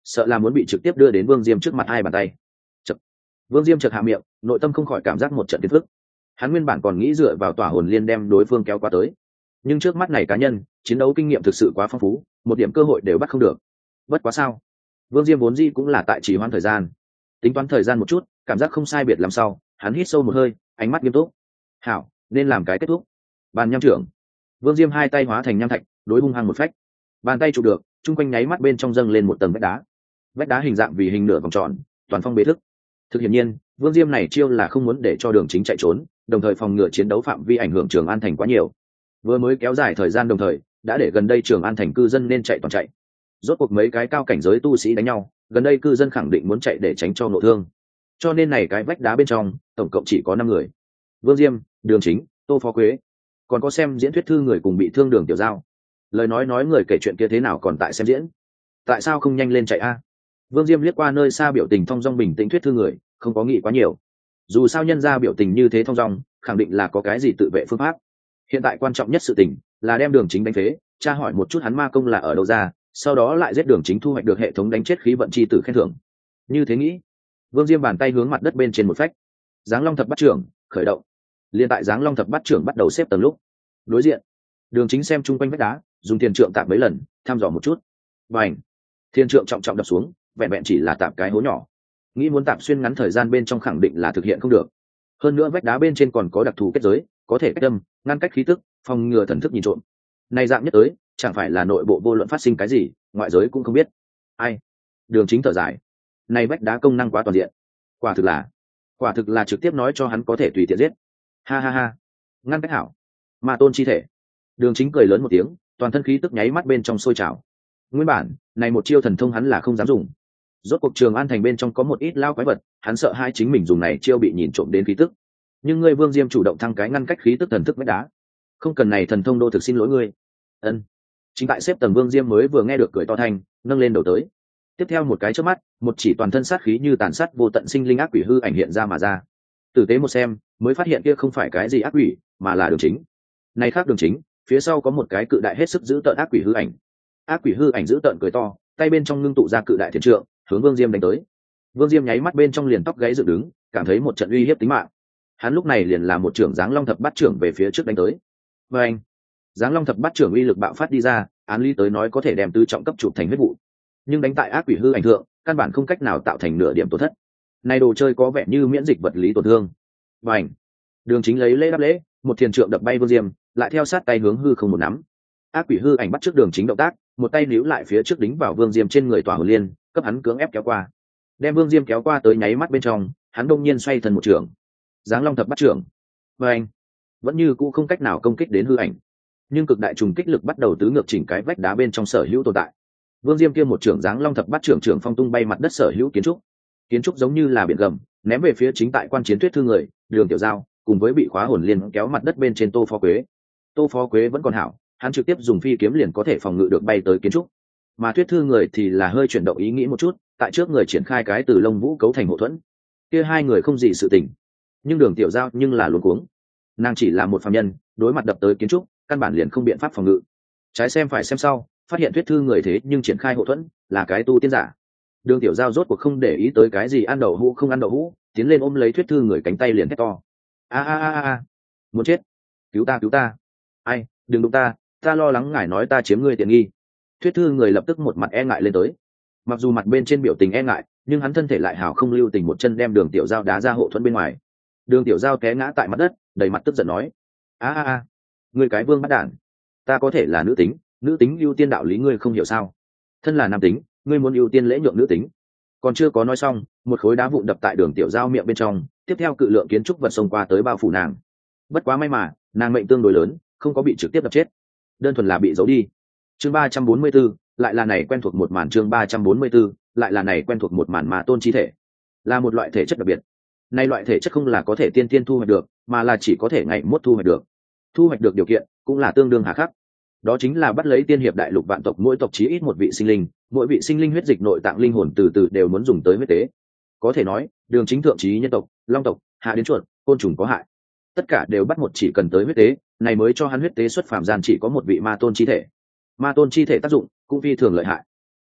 sợ là muốn bị trực tiếp đưa đến Vương Diêm trước mặt hai bàn tay. Chật. Vương Diêm chợt hạ miệng, nội tâm không khỏi cảm giác một trận phiền phức. Hắn nguyên bản còn nghĩ dựa vào tỏa hồn liên đem đối phương kéo qua tới, nhưng trước mắt này cá nhân chiến đấu kinh nghiệm thực sự quá phong phú, một điểm cơ hội đều bắt không được. Bất quá sao, Vương Diêm vốn dĩ cũng là tại trì hoãn thời gian, tính toán thời gian một chút, cảm giác không sai biệt làm sau, hắn hít sâu một hơi, ánh mắt nghiêm túc. Hảo, nên làm cái kết thúc. Bàn nham trưởng. Vương Diêm hai tay hóa thành nham thạch, đối hung hăng một phách. Bàn tay chụp được, chung quanh nháy mắt bên trong dâng lên một tầng vách đá. Vách đá hình dạng vì hình nửa vòng tròn, toàn phong bế thức. Thực hiển nhiên, Vương Diêm này chiêu là không muốn để cho Đường Chính chạy trốn, đồng thời phòng ngừa chiến đấu phạm vi ảnh hưởng Trường An thành quá nhiều. Vừa mới kéo dài thời gian đồng thời, đã để gần đây Trường An thành cư dân nên chạy toàn chạy. Rốt cuộc mấy cái cao cảnh giới tu sĩ đánh nhau, gần đây cư dân khẳng định muốn chạy để tránh cho nội thương. Cho nên này cái vách đá bên trong, tổng cộng chỉ có năm người. Vương Diêm, Đường Chính, Tô Phó Quế, còn có xem diễn thuyết thư người cùng bị thương Đường Tiểu Giao. Lời nói nói người kể chuyện kia thế nào còn tại xem diễn, tại sao không nhanh lên chạy a? Vương Diêm liếc qua nơi xa biểu tình thong dong bình tĩnh thuyết thư người, không có nghĩ quá nhiều. Dù sao nhân ra biểu tình như thế thong dong, khẳng định là có cái gì tự vệ phương pháp. Hiện tại quan trọng nhất sự tình là đem Đường Chính đánh phế, tra hỏi một chút hắn ma công là ở đâu ra, sau đó lại giết Đường Chính thu hoạch được hệ thống đánh chết khí vận chi tử khen thưởng. Như thế nghĩ, Vương Diêm bàn tay hướng mặt đất bên trên một phách, Giáng Long Thập Bát Trưởng khởi động. Liên tại Giáng Long Thập Bát Trưởng bắt đầu xếp tầng lúc, đối diện Đường Chính xem chung quanh vách đá, dùng tiền trượng tạm mấy lần, thăm dò một chút. Bành! Thiên trượng trọng trọng đập xuống, vẹn vẹn chỉ là tạm cái hố nhỏ. Nghĩ muốn tạm xuyên ngắn thời gian bên trong khẳng định là thực hiện không được. Hơn nữa vách đá bên trên còn có đặc thù kết giới, có thể cách âm, ngăn cách khí tức, phòng ngừa thần thức nhìn trộm. Này dạng nhất tới, chẳng phải là nội bộ vô luận phát sinh cái gì, ngoại giới cũng không biết. Ai? Đường Chính thở dài. Này vách đá công năng quá toàn diện. Quả thực là, quả thực là trực tiếp nói cho hắn có thể tùy tiện giết. Ha ha ha. Ngăn cách hảo. Ma tôn chi thể. Đường Chính cười lớn một tiếng, toàn thân khí tức nháy mắt bên trong sôi trào. Nguyên bản, này một chiêu thần thông hắn là không dám dùng. Rốt cuộc Trường An thành bên trong có một ít lao quái vật, hắn sợ hai chính mình dùng này chiêu bị nhìn trộm đến khí tức. Nhưng ngươi Vương Diêm chủ động thăng cái ngăn cách khí tức thần thức vách đá, không cần này thần thông đô thực xin lỗi ngươi. Ân. Chính tại xếp tầng Vương Diêm mới vừa nghe được cười to thanh, nâng lên đầu tới. Tiếp theo một cái chớp mắt, một chỉ toàn thân sát khí như tàn sát vô tận sinh linh ác quỷ hư ảnh hiện ra mà ra. Tử tế một xem, mới phát hiện kia không phải cái gì ác quỷ, mà là Đường Chính. Này khác Đường Chính, phía sau có một cái cự đại hết sức giữ tợn ác quỷ hư ảnh. Ác quỷ hư ảnh giữ tợn cười to, tay bên trong ngưng tụ ra cự đại thiên trượng, hướng Vương Diêm đánh tới. Vương Diêm nháy mắt bên trong liền tóc gáy dựng đứng, cảm thấy một trận uy hiếp tính mạng. Hắn lúc này liền là một trưởng Giáng Long Thập Bát Trưởng về phía trước đánh tới. Và anh, Giáng Long Thập Bát Trưởng uy lực bạo phát đi ra, án lý tới nói có thể đem tứ trọng cấp chụp thành huyết vụ, nhưng đánh tại ác quỷ hư ảnh thượng, căn bản không cách nào tạo thành nửa điểm tổn thất. Này đồ chơi có vẻ như miễn dịch vật lý tổn thương. Và anh, Đường Chính lấy lễ đáp lễ, một thiền trượng đập bay Vương Diêm, lại theo sát tay hướng hư không một nắm. Ác quỷ hư ảnh bắt trước Đường Chính động tác, một tay níu lại phía trước đính vào Vương Diêm trên người tỏa hồn liên, cấp hắn cưỡng ép kéo qua. Đem Vương Diêm kéo qua tới nháy mắt bên trong, hắn đông nhiên xoay thân một trường, Giáng Long Thập Bát Trưởng. Và anh, vẫn như cũ không cách nào công kích đến hư ảnh, nhưng cực đại trùng kích lực bắt đầu tứ ngược chỉnh cái vách đá bên trong sở hữu tồn tại. Vương Diêm kia một trưởng Giáng Long Thập Bát Trưởng trưởng phong tung bay mặt đất sở hữu kiến trúc, kiến trúc giống như là biển gầm, ném về phía chính tại quan chiến thuyết thư người Đường Tiểu Giao, cùng với bị khóa hồn liên kéo mặt đất bên trên Tô Phó Quế. Tô Phó Quế vẫn còn hảo, hắn trực tiếp dùng phi kiếm liền có thể phòng ngự được bay tới kiến trúc, mà thuyết thư người thì là hơi chuyển động ý nghĩ một chút, tại trước người triển khai cái từ lông vũ cấu thành hộ thuẫn. Kia hai người không gì sự tình, nhưng Đường Tiểu Giao nhưng là luống cuống. Nàng chỉ là một phàm nhân, đối mặt đập tới kiến trúc, căn bản liền không biện pháp phòng ngự. Trái xem phải xem sau, phát hiện thuyết thư người thế nhưng triển khai hộ thuẫn, là cái tu tiên giả. Đường Tiểu Giao rốt cuộc không để ý tới cái gì ăn đậu hũ không ăn đậu hũ, tiến lên ôm lấy thuyết thư người cánh tay liền hét to. A a a a, muốn chết, cứu ta cứu ta. Ai, đừng đụng ta, ta lo lắng ngài nói ta chiếm ngươi tiện nghi. Thuyết thư người lập tức một mặt e ngại lên tới. Mặc dù mặt bên trên biểu tình e ngại, nhưng hắn thân thể lại hào không lưu tình một chân đem Đường Tiểu Giao đá ra hộ thuẫn bên ngoài. Đường Tiểu Giao té ngã tại mặt đất, đầy mặt tức giận nói: a a a, ngươi cái vương bắt đản, ta có thể là nữ tính, nữ tính ưu tiên đạo lý ngươi không hiểu sao? Thân là nam tính, ngươi muốn ưu tiên lễ nhượng nữ tính. Còn chưa có nói xong, một khối đá vụn đập tại Đường Tiểu Giao miệng bên trong, tiếp theo cự lượng kiến trúc vật xông qua tới bao phủ nàng. Bất quá may mà, nàng mệnh tương đối lớn, không có bị trực tiếp đập chết, đơn thuần là bị giấu đi. Chương ba trăm bốn mươi 44, lại là này quen thuộc một màn chương ba trăm bốn mươi 44, lại là này quen thuộc một màn mà tôn chi thể, là một loại thể chất đặc biệt. Này loại thể chất không là có thể tiên tiên thu hoạch được, mà là chỉ có thể ngày mốt thu hoạch được. Thu hoạch được điều kiện cũng là tương đương hà khắc. Đó chính là bắt lấy tiên hiệp đại lục vạn tộc mỗi tộc chí ít một vị sinh linh, mỗi vị sinh linh huyết dịch nội tạng linh hồn từ từ đều muốn dùng tới huyết tế. Có thể nói, Đường Chính thượng chí nhân tộc, long tộc, hạ đến chuột, côn trùng có hại, tất cả đều bắt một chỉ cần tới huyết tế, này mới cho hắn huyết tế xuất phàm gian chỉ có một vị ma tôn chi thể. Ma tôn chi thể tác dụng cũng phi thường lợi hại.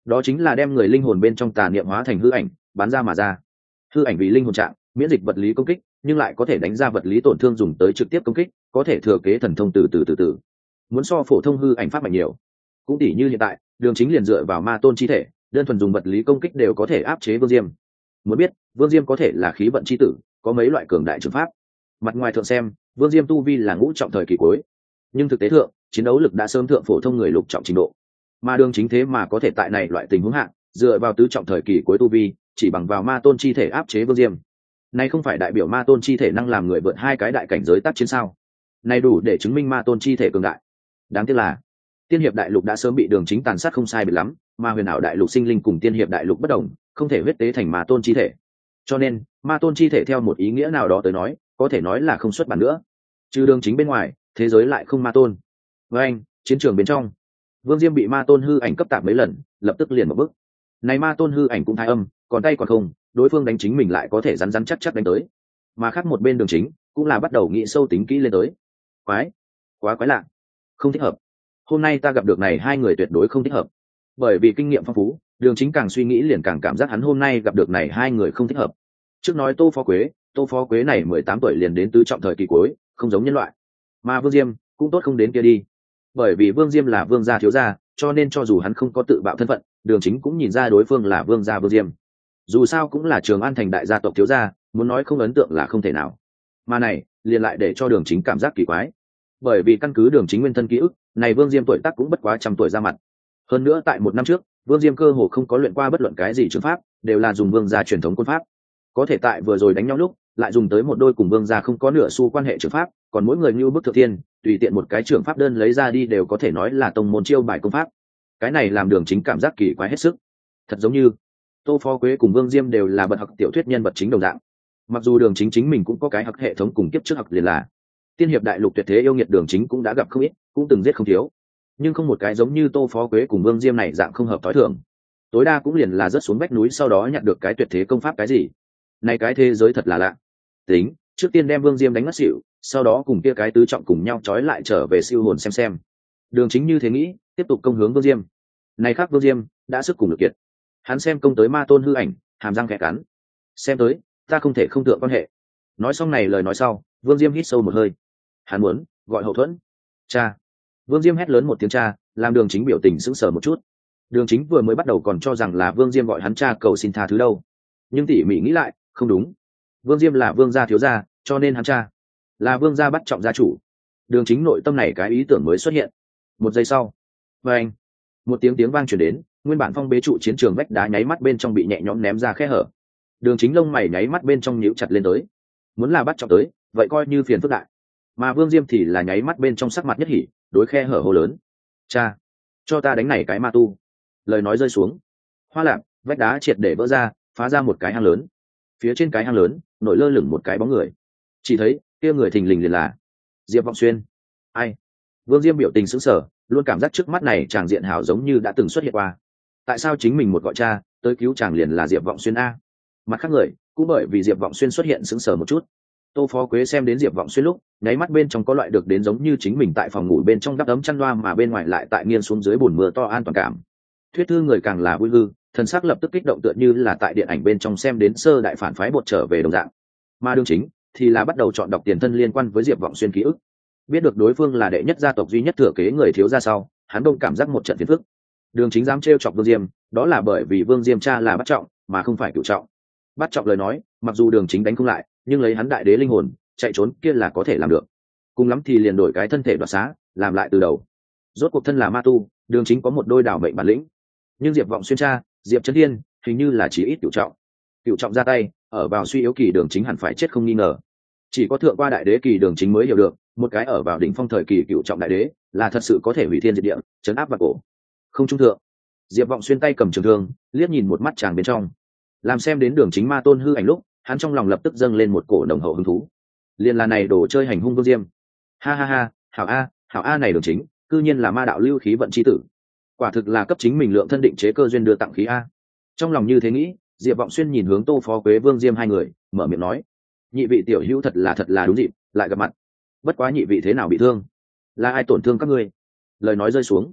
đó chính là đem người linh hồn bên trong tà niệm hóa thành hư ảnh bắn ra mà ra. Hư ảnh vì linh hồn trạng, miễn dịch vật lý công kích, nhưng lại có thể đánh ra vật lý tổn thương dùng tới trực tiếp công kích, có thể thừa kế thần thông từ từ từ từ. Muốn so phổ thông hư ảnh pháp mạnh nhiều. Cũng tỉ như hiện tại, Đường Chính liền dựa vào ma tôn chi thể, đơn thuần dùng vật lý công kích đều có thể áp chế Vương Diêm. Muốn biết, Vương Diêm có thể là khí vận chi tử, có mấy loại cường đại trường pháp. Mặt ngoài thượng xem, Vương Diêm tu vi là ngũ trọng thời kỳ cuối, nhưng thực tế thượng, chiến đấu lực đã sớm thượng phổ thông người lục trọng trình độ. Mà Đường Chính thế mà có thể tại này loại tình huống hạ, dựa vào tứ trọng thời kỳ cuối tu vi, chỉ bằng vào ma tôn chi thể áp chế Vương Diêm. Này không phải đại biểu ma tôn chi thể năng làm người vượt hai cái đại cảnh giới tác chiến sao? Này đủ để chứng minh ma tôn chi thể cường đại. Đáng tiếc là tiên hiệp đại lục đã sớm bị Đường Chính tàn sát không sai biệt lắm, mà huyền ảo đại lục sinh linh cùng tiên hiệp đại lục bất đồng, không thể huyết tế thành ma tôn chi thể. Cho nên, ma tôn chi thể theo một ý nghĩa nào đó tới nói, có thể nói là không xuất bản nữa. Trừ Đường Chính bên ngoài, thế giới lại không ma tôn. Với anh, chiến trường bên trong, Vương Diêm bị ma tôn hư ảnh cấp tạp mấy lần, lập tức liền một bước. Này ma tôn hư ảnh cũng thái âm, còn tay còn không, đối phương đánh chính mình lại có thể rắn rắn chắc chắc đánh tới. Mà khác một bên Đường Chính, cũng là bắt đầu nghĩ sâu tính kỹ lên tới. Quái, quá quái lạ, không thích hợp. Hôm nay ta gặp được này hai người tuyệt đối không thích hợp. Bởi vì kinh nghiệm phong phú, Đường Chính càng suy nghĩ liền càng cảm giác hắn hôm nay gặp được này hai người không thích hợp. Trước nói Tô Phó Quế, Tô Phó Quế này mười tám tuổi liền đến tứ trọng thời kỳ cuối, không giống nhân loại. Mà Vương Diêm cũng tốt không đến kia đi. Bởi vì Vương Diêm là vương gia thiếu gia, cho nên cho dù hắn không có tự bạo thân phận, Đường Chính cũng nhìn ra đối phương là vương gia Vương Diêm. Dù sao cũng là Trường An thành đại gia tộc thiếu gia, muốn nói không ấn tượng là không thể nào. Mà này, liền lại để cho Đường Chính cảm giác kỳ quái. Bởi vì căn cứ Đường Chính nguyên thân ký ức, này Vương Diêm tuổi tác cũng bất quá trăm tuổi ra mặt. Hơn nữa tại một năm trước, Vương Diêm cơ hồ không có luyện qua bất luận cái gì trường pháp, đều là dùng vương gia truyền thống quân pháp. Có thể tại vừa rồi đánh nhau lúc, lại dùng tới một đôi cùng vương gia không có nửa xu quan hệ trường pháp, còn mỗi người như bức thượng thiên, tùy tiện một cái trường pháp đơn lấy ra đi đều có thể nói là tông môn chiêu bài công pháp. Cái này làm Đường Chính cảm giác kỳ quái hết sức. Thật giống như Tô Phó Quế cùng Vương Diêm đều là bậc học tiểu thuyết nhân vật chính đồng dạng. Mặc dù Đường Chính chính mình cũng có cái học hệ thống cùng kiếp trước học liền là tiên hiệp đại lục tuyệt thế yêu nghiệt, Đường Chính cũng đã gặp không ít, cũng từng giết không thiếu, nhưng không một cái giống như Tô Phó Quế cùng Vương Diêm này dạng không hợp tối thường. Tối đa cũng liền là rớt xuống vách núi sau đó nhặt được cái tuyệt thế công pháp cái gì. Này cái thế giới thật là lạ. Tính, trước tiên đem Vương Diêm đánh ngất xỉu, sau đó cùng kia cái tứ trọng cùng nhau trói lại trở về siêu hồn xem xem. Đường Chính như thế nghĩ, tiếp tục công hướng Vương Diêm. Này khác Vương Diêm đã sức cùng lực kiệt. Hắn xem công tới ma tôn hư ảnh, hàm răng khẽ cắn. Xem tới, ta không thể không thượng quan hệ. Nói xong này lời nói sau, Vương Diêm hít sâu một hơi. Hắn muốn gọi hậu thuẫn. Cha. Vương Diêm hét lớn một tiếng cha, làm Đường Chính biểu tình sững sờ một chút. Đường Chính vừa mới bắt đầu còn cho rằng là Vương Diêm gọi hắn cha cầu xin tha thứ đâu, nhưng tỉ mỉ nghĩ lại, không đúng. Vương Diêm là vương gia thiếu gia, cho nên hắn cha là vương gia bắt trọng gia chủ. Đường Chính nội tâm này cái ý tưởng mới xuất hiện. Một giây sau, và anh, một tiếng tiếng vang truyền đến, nguyên bản phong bế trụ chiến trường vách đá nháy mắt bên trong bị nhẹ nhõm ném ra khe hở. Đường Chính lông mày nháy mắt bên trong nhíu chặt lên tới. Muốn là bắt trọng tới, vậy coi như phiền phức đại. Mà Vương Diêm thì là nháy mắt bên trong sắc mặt nhất hỉ, đối khe hở hô lớn: "Cha, cho ta đánh này cái ma tu." Lời nói rơi xuống, hoa lạc, vách đá triệt để vỡ ra, phá ra một cái hang lớn. Phía trên cái hang lớn, nổi lơ lửng một cái bóng người. Chỉ thấy, kia người thình lình liền là Diệp Vọng Xuyên. Ai? Vương Diêm biểu tình sững sờ, luôn cảm giác trước mắt này chàng diện hảo giống như đã từng xuất hiện qua. Tại sao chính mình một gọi cha, tới cứu chàng liền là Diệp Vọng Xuyên a? Mặt khác người, cũng bởi vì Diệp Vọng Xuyên xuất hiện sững sờ một chút. Tô Phó Quế xem đến Diệp Vọng Xuyên lúc, nháy mắt bên trong có loại được đến giống như chính mình tại phòng ngủ bên trong đắp ấm chăn loa mà bên ngoài lại tại nghiêng xuống dưới bùn mưa to an toàn cảm. Thuyết thư người càng là vui hư, thần sắc lập tức kích động tựa như là tại điện ảnh bên trong xem đến sơ đại phản phái bột trở về đồng dạng. Mà Đường Chính thì là bắt đầu chọn đọc tiền thân liên quan với Diệp Vọng Xuyên ký ức. Biết được đối phương là đệ nhất gia tộc duy nhất thừa kế người thiếu gia sau, hắn đông cảm giác một trận phiền phức. Đường Chính dám trêu chọc Vương Diêm, đó là bởi vì Vương Diêm cha là bắt trọng, mà không phải cửu trọng. Bắt trọng lời nói, mặc dù Đường Chính đánh không lại, nhưng lấy hắn đại đế linh hồn, chạy trốn kia là có thể làm được. Cùng lắm thì liền đổi cái thân thể đoạt xá, làm lại từ đầu. Rốt cuộc thân là ma tu, Đường Chính có một đôi đảo mệnh bản lĩnh. Nhưng Diệp Vọng Xuyên cha, Diệp Chấn Thiên, hình như là chỉ ít cửu trọng. Cửu trọng ra tay, ở vào suy yếu kỳ Đường Chính hẳn phải chết không nghi ngờ. Chỉ có thượng qua đại đế kỳ Đường Chính mới hiểu được, một cái ở vào đỉnh phong thời kỳ cửu trọng đại đế, là thật sự có thể hủy thiên diệt địa, chấn áp vào cổ. Không trung thượng, Diệp Vọng Xuyên tay cầm trường thương, liếc nhìn một mắt chàng bên trong. Làm xem đến Đường Chính ma tôn hư ảnh lúc, hắn trong lòng lập tức dâng lên một cổ nồng hậu hứng thú. Liên là này đồ chơi hành hung Vương Diêm. Ha ha ha, hảo a, hảo a này Đường Chính, cư nhiên là ma đạo lưu khí vận chi tử. Quả thực là cấp chính mình lượng thân định chế cơ duyên đưa tặng khí a. Trong lòng như thế nghĩ, Diệp Vọng Xuyên nhìn hướng Tô Phó Quế Vương Diêm hai người, mở miệng nói: "Nhị vị tiểu hữu thật là thật là đúng dịp, lại gặp mặt. Bất quá nhị vị thế nào bị thương? Là ai tổn thương các ngươi?" Lời nói rơi xuống,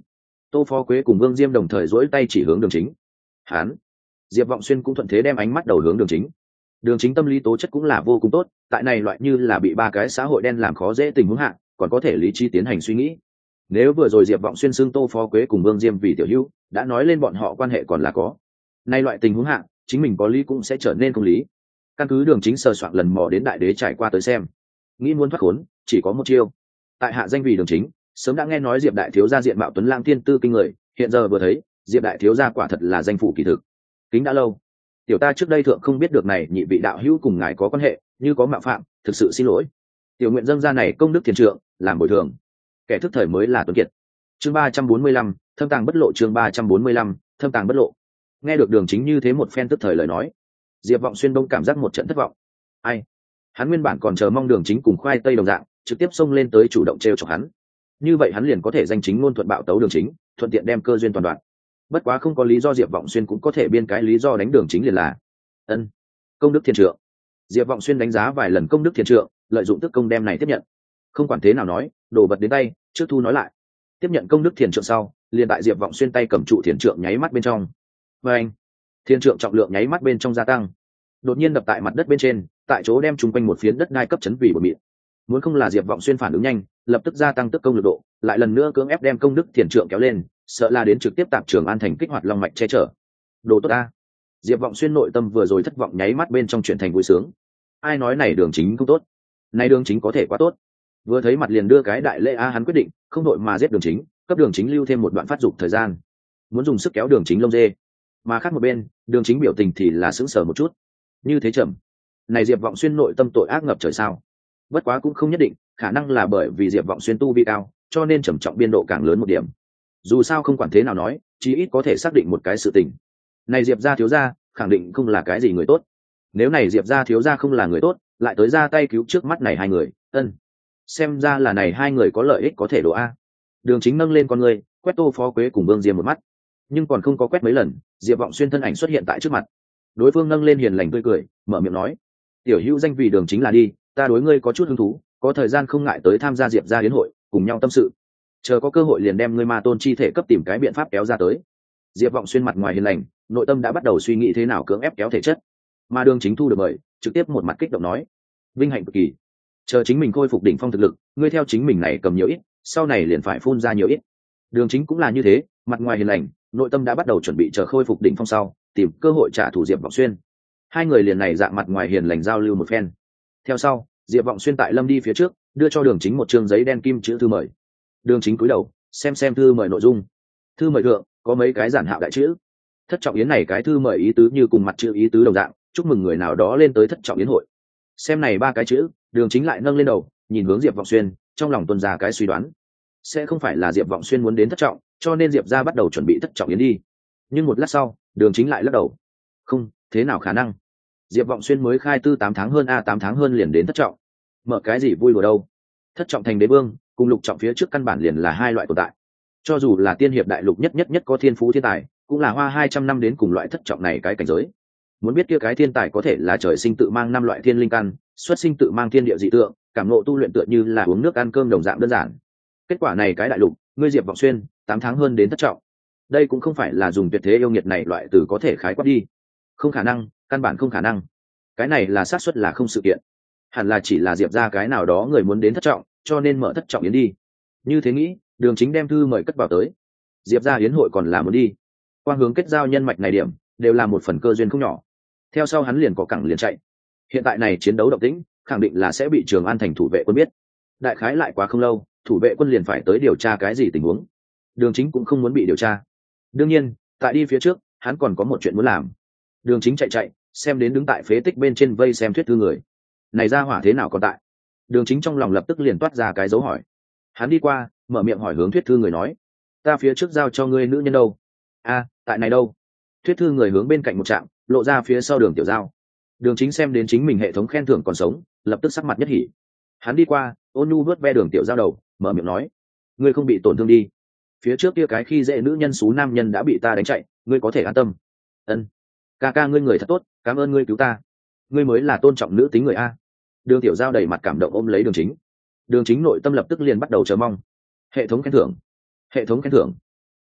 Tô Phó Quế cùng Vương Diêm đồng thời duỗi tay chỉ hướng Đường Chính. Hán, Diệp Vọng Xuyên cũng thuận thế đem ánh mắt đầu hướng Đường Chính. Đường Chính tâm lý tố chất cũng là vô cùng tốt, tại này loại như là bị ba cái xã hội đen làm khó dễ tình huống hạ, còn có thể lý trí tiến hành suy nghĩ. Nếu vừa rồi Diệp Vọng Xuyên xưng Tô Phó Quế cùng Vương Diêm vì tiểu hữu, đã nói lên bọn họ quan hệ còn là có. Nay loại tình huống hạ, chính mình có lý cũng sẽ trở nên không lý. Căn cứ Đường Chính sờ soạn lần mò đến đại đế trải qua tới xem, nghĩ muốn thoát khốn, chỉ có một chiêu. Tại hạ danh vì Đường Chính, sớm đã nghe nói Diệp đại thiếu gia diện mạo tuấn lang thiên tư kinh người, hiện giờ vừa thấy, Diệp đại thiếu gia quả thật là danh phủ kỳ thực. Kính đã lâu, tiểu ta trước đây thượng không biết được này nhị vị đạo hữu cùng ngài có quan hệ, như có mạo phạm, thực sự xin lỗi. Tiểu nguyện dâng ra này công đức thiền trượng, làm bồi thường. Kẻ thức thời mới là tuấn kiệt. Chương ba trăm bốn mươi lăm, thâm tàng bất lộ. Chương ba trăm bốn mươi lăm, thâm tàng bất lộ. Nghe được Đường Chính như thế một phen tức thời lời nói, Diệp Vọng Xuyên đông cảm giác một trận thất vọng. Ai? Hắn nguyên bản còn chờ mong Đường Chính cùng khoai tây đồng dạng, trực tiếp xông lên tới chủ động trêu chọc hắn. Như vậy hắn liền có thể danh chính ngôn thuận bạo tấu Đường Chính, thuận tiện đem cơ duyên toàn đoạn. Bất quá không có lý do Diệp Vọng Xuyên cũng có thể biên cái lý do đánh Đường Chính liền là ân công đức thiên trượng. Diệp Vọng Xuyên đánh giá vài lần công đức thiên trượng, lợi dụng tức công đem này tiếp nhận. Không quản thế nào nói, đồ vật đến tay, trước thu nói lại. Tiếp nhận công đức thiền trượng sau, liền tại Diệp Vọng Xuyên tay cầm trụ thiền trượng nháy mắt bên trong. Và anh, thiên trượng trọng lượng nháy mắt bên trong gia tăng, đột nhiên đập tại mặt đất bên trên, tại chỗ đem chung quanh một phiến đất đai cấp chấn vì bột mịn. Muốn không là Diệp Vọng Xuyên phản ứng nhanh, lập tức gia tăng tức công lực độ, lại lần nữa cưỡng ép đem công đức thiền trượng kéo lên, sợ là đến trực tiếp tạp trường an thành kích hoạt long mạch che chở. Đồ tốt a. Diệp Vọng Xuyên nội tâm vừa rồi thất vọng nháy mắt bên trong chuyển thành vui sướng. Ai nói này Đường Chính không tốt? Này Đường Chính có thể quá tốt. Vừa thấy mặt liền đưa cái đại lễ a, hắn quyết định không đội mà giết Đường Chính, cấp Đường Chính lưu thêm một đoạn phát dục thời gian, muốn dùng sức kéo Đường Chính lông dê. Mà khác một bên, Đường Chính biểu tình thì là sững sờ một chút. Như thế chậm. Này Diệp Vọng Xuyên nội tâm tội ác ngập trời sao? Bất quá cũng không nhất định, khả năng là bởi vì Diệp Vọng Xuyên tu vi cao, cho nên trầm trọng biên độ càng lớn một điểm. Dù sao không quản thế nào nói, chí ít có thể xác định một cái sự tình. Này Diệp gia thiếu gia, khẳng định không là cái gì người tốt. Nếu này Diệp gia thiếu gia không là người tốt, lại tới ra tay cứu trước mắt này hai người, ân. Xem ra là này hai người có lợi ích có thể độ a. Đường Chính nâng lên con người, quét Tô Phó Quế cùng Vương Diêm một mắt, nhưng còn không có quét mấy lần, Diệp Vọng Xuyên thân ảnh xuất hiện tại trước mặt. Đối phương nâng lên hiền lành tươi cười, mở miệng nói: "Tiểu hữu danh vì Đường Chính là đi, ta đối ngươi có chút hứng thú, có thời gian không ngại tới tham gia Diệp gia yến hội, cùng nhau tâm sự. Chờ có cơ hội liền đem ngươi ma tôn chi thể cấp tìm cái biện pháp kéo ra tới." Diệp Vọng Xuyên mặt ngoài hiền lành, nội tâm đã bắt đầu suy nghĩ thế nào cưỡng ép kéo thể chất. Mà Đường Chính thu được mời, trực tiếp một mặt kích động nói: "Vinh hạnh cực kỳ. Chờ chính mình khôi phục đỉnh phong thực lực, ngươi theo chính mình này cầm nhiều ít, sau này liền phải phun ra nhiều ít." Đường Chính cũng là như thế, mặt ngoài hiền lành, nội tâm đã bắt đầu chuẩn bị chờ khôi phục đỉnh phong sau, tìm cơ hội trả thù Diệp Vọng Xuyên. Hai người liền này dạng mặt ngoài hiền lành giao lưu một phen. Theo sau, Diệp Vọng Xuyên tại Lâm đi phía trước, đưa cho Đường Chính một trương giấy đen kim chữ thư mời. Đường Chính cúi đầu, xem xem thư mời nội dung. Thư mời thượng có mấy cái giản hạo đại chữ. Thất trọng yến này cái thư mời ý tứ như cùng mặt chữ ý tứ đồng dạng, chúc mừng người nào đó lên tới thất trọng yến hội. Xem này ba cái chữ, Đường Chính lại nâng lên đầu, nhìn hướng Diệp Vọng Xuyên, trong lòng tuôn ra cái suy đoán. Sẽ không phải là Diệp Vọng Xuyên muốn đến thất trọng, cho nên Diệp gia bắt đầu chuẩn bị thất trọng yến đi. Nhưng một lát sau, Đường Chính lại lắc đầu. Không, thế nào khả năng? Diệp Vọng Xuyên mới khai tư tám tháng hơn a tám tháng hơn liền đến thất trọng. Mở cái gì vui đùa đâu? Thất trọng thành đế vương, cùng lục trọng phía trước căn bản liền là hai loại tồn tại. Cho dù là tiên hiệp đại lục nhất nhất nhất có thiên phú thiên tài, cũng là hoa hai trăm năm đến cùng loại thất trọng này cái cảnh giới. Muốn biết kia cái thiên tài có thể là trời sinh tự mang năm loại thiên linh căn, xuất sinh tự mang thiên địa dị tượng, cảm ngộ tu luyện tựa như là uống nước ăn cơm đồng dạng đơn giản. Kết quả này cái đại lục, ngươi Diệp Vọng Xuyên, tám tháng hơn đến thất trọng. Đây cũng không phải là dùng tuyệt thế yêu nghiệt này loại từ có thể khái quát đi. Không khả năng, căn bản không khả năng. Cái này là xác suất là không sự kiện. Hẳn là chỉ là Diệp gia cái nào đó người muốn đến thất trọng, cho nên mở thất trọng yến đi. Như thế nghĩ, Đường Chính đem thư mời cất vào tới. Diệp gia yến hội còn là muốn đi. Qua hướng kết giao nhân mạch này điểm, đều là một phần cơ duyên không nhỏ. Theo sau hắn liền có cẳng liền chạy. Hiện tại này chiến đấu động tĩnh, khẳng định là sẽ bị Trường An thành thủ vệ quân biết. Đại khái lại quá không lâu, thủ vệ quân liền phải tới điều tra cái gì tình huống. Đường Chính cũng không muốn bị điều tra. Đương nhiên, tại đi phía trước, hắn còn có một chuyện muốn làm. Đường Chính chạy chạy, xem đến đứng tại phế tích bên trên vây xem thuyết thư người. Này ra hỏa thế nào còn tại? Đường Chính trong lòng lập tức liền toát ra cái dấu hỏi. Hắn đi qua, mở miệng hỏi hướng thuyết thư người nói: "Ta phía trước giao cho ngươi nữ nhân đâu?" "A, tại này đâu?" Thuyết thư người hướng bên cạnh một trạm, lộ ra phía sau Đường Tiểu Giao. Đường Chính xem đến chính mình hệ thống khen thưởng còn sống, lập tức sắc mặt nhất hỉ. Hắn đi qua, ôn nhu vuốt ve Đường Tiểu Giao đầu, mở miệng nói: "Ngươi không bị tổn thương đi? Phía trước kia cái khi dễ nữ nhân xú nam nhân đã bị ta đánh chạy, ngươi có thể an tâm." "Ân, ca ca ngươi người thật tốt, cảm ơn ngươi cứu ta. Ngươi mới là tôn trọng nữ tính người a." Đường Tiểu Giao đầy mặt cảm động ôm lấy Đường Chính. Đường Chính nội tâm lập tức liền bắt đầu chờ mong. Hệ thống khen thưởng, hệ thống khen thưởng.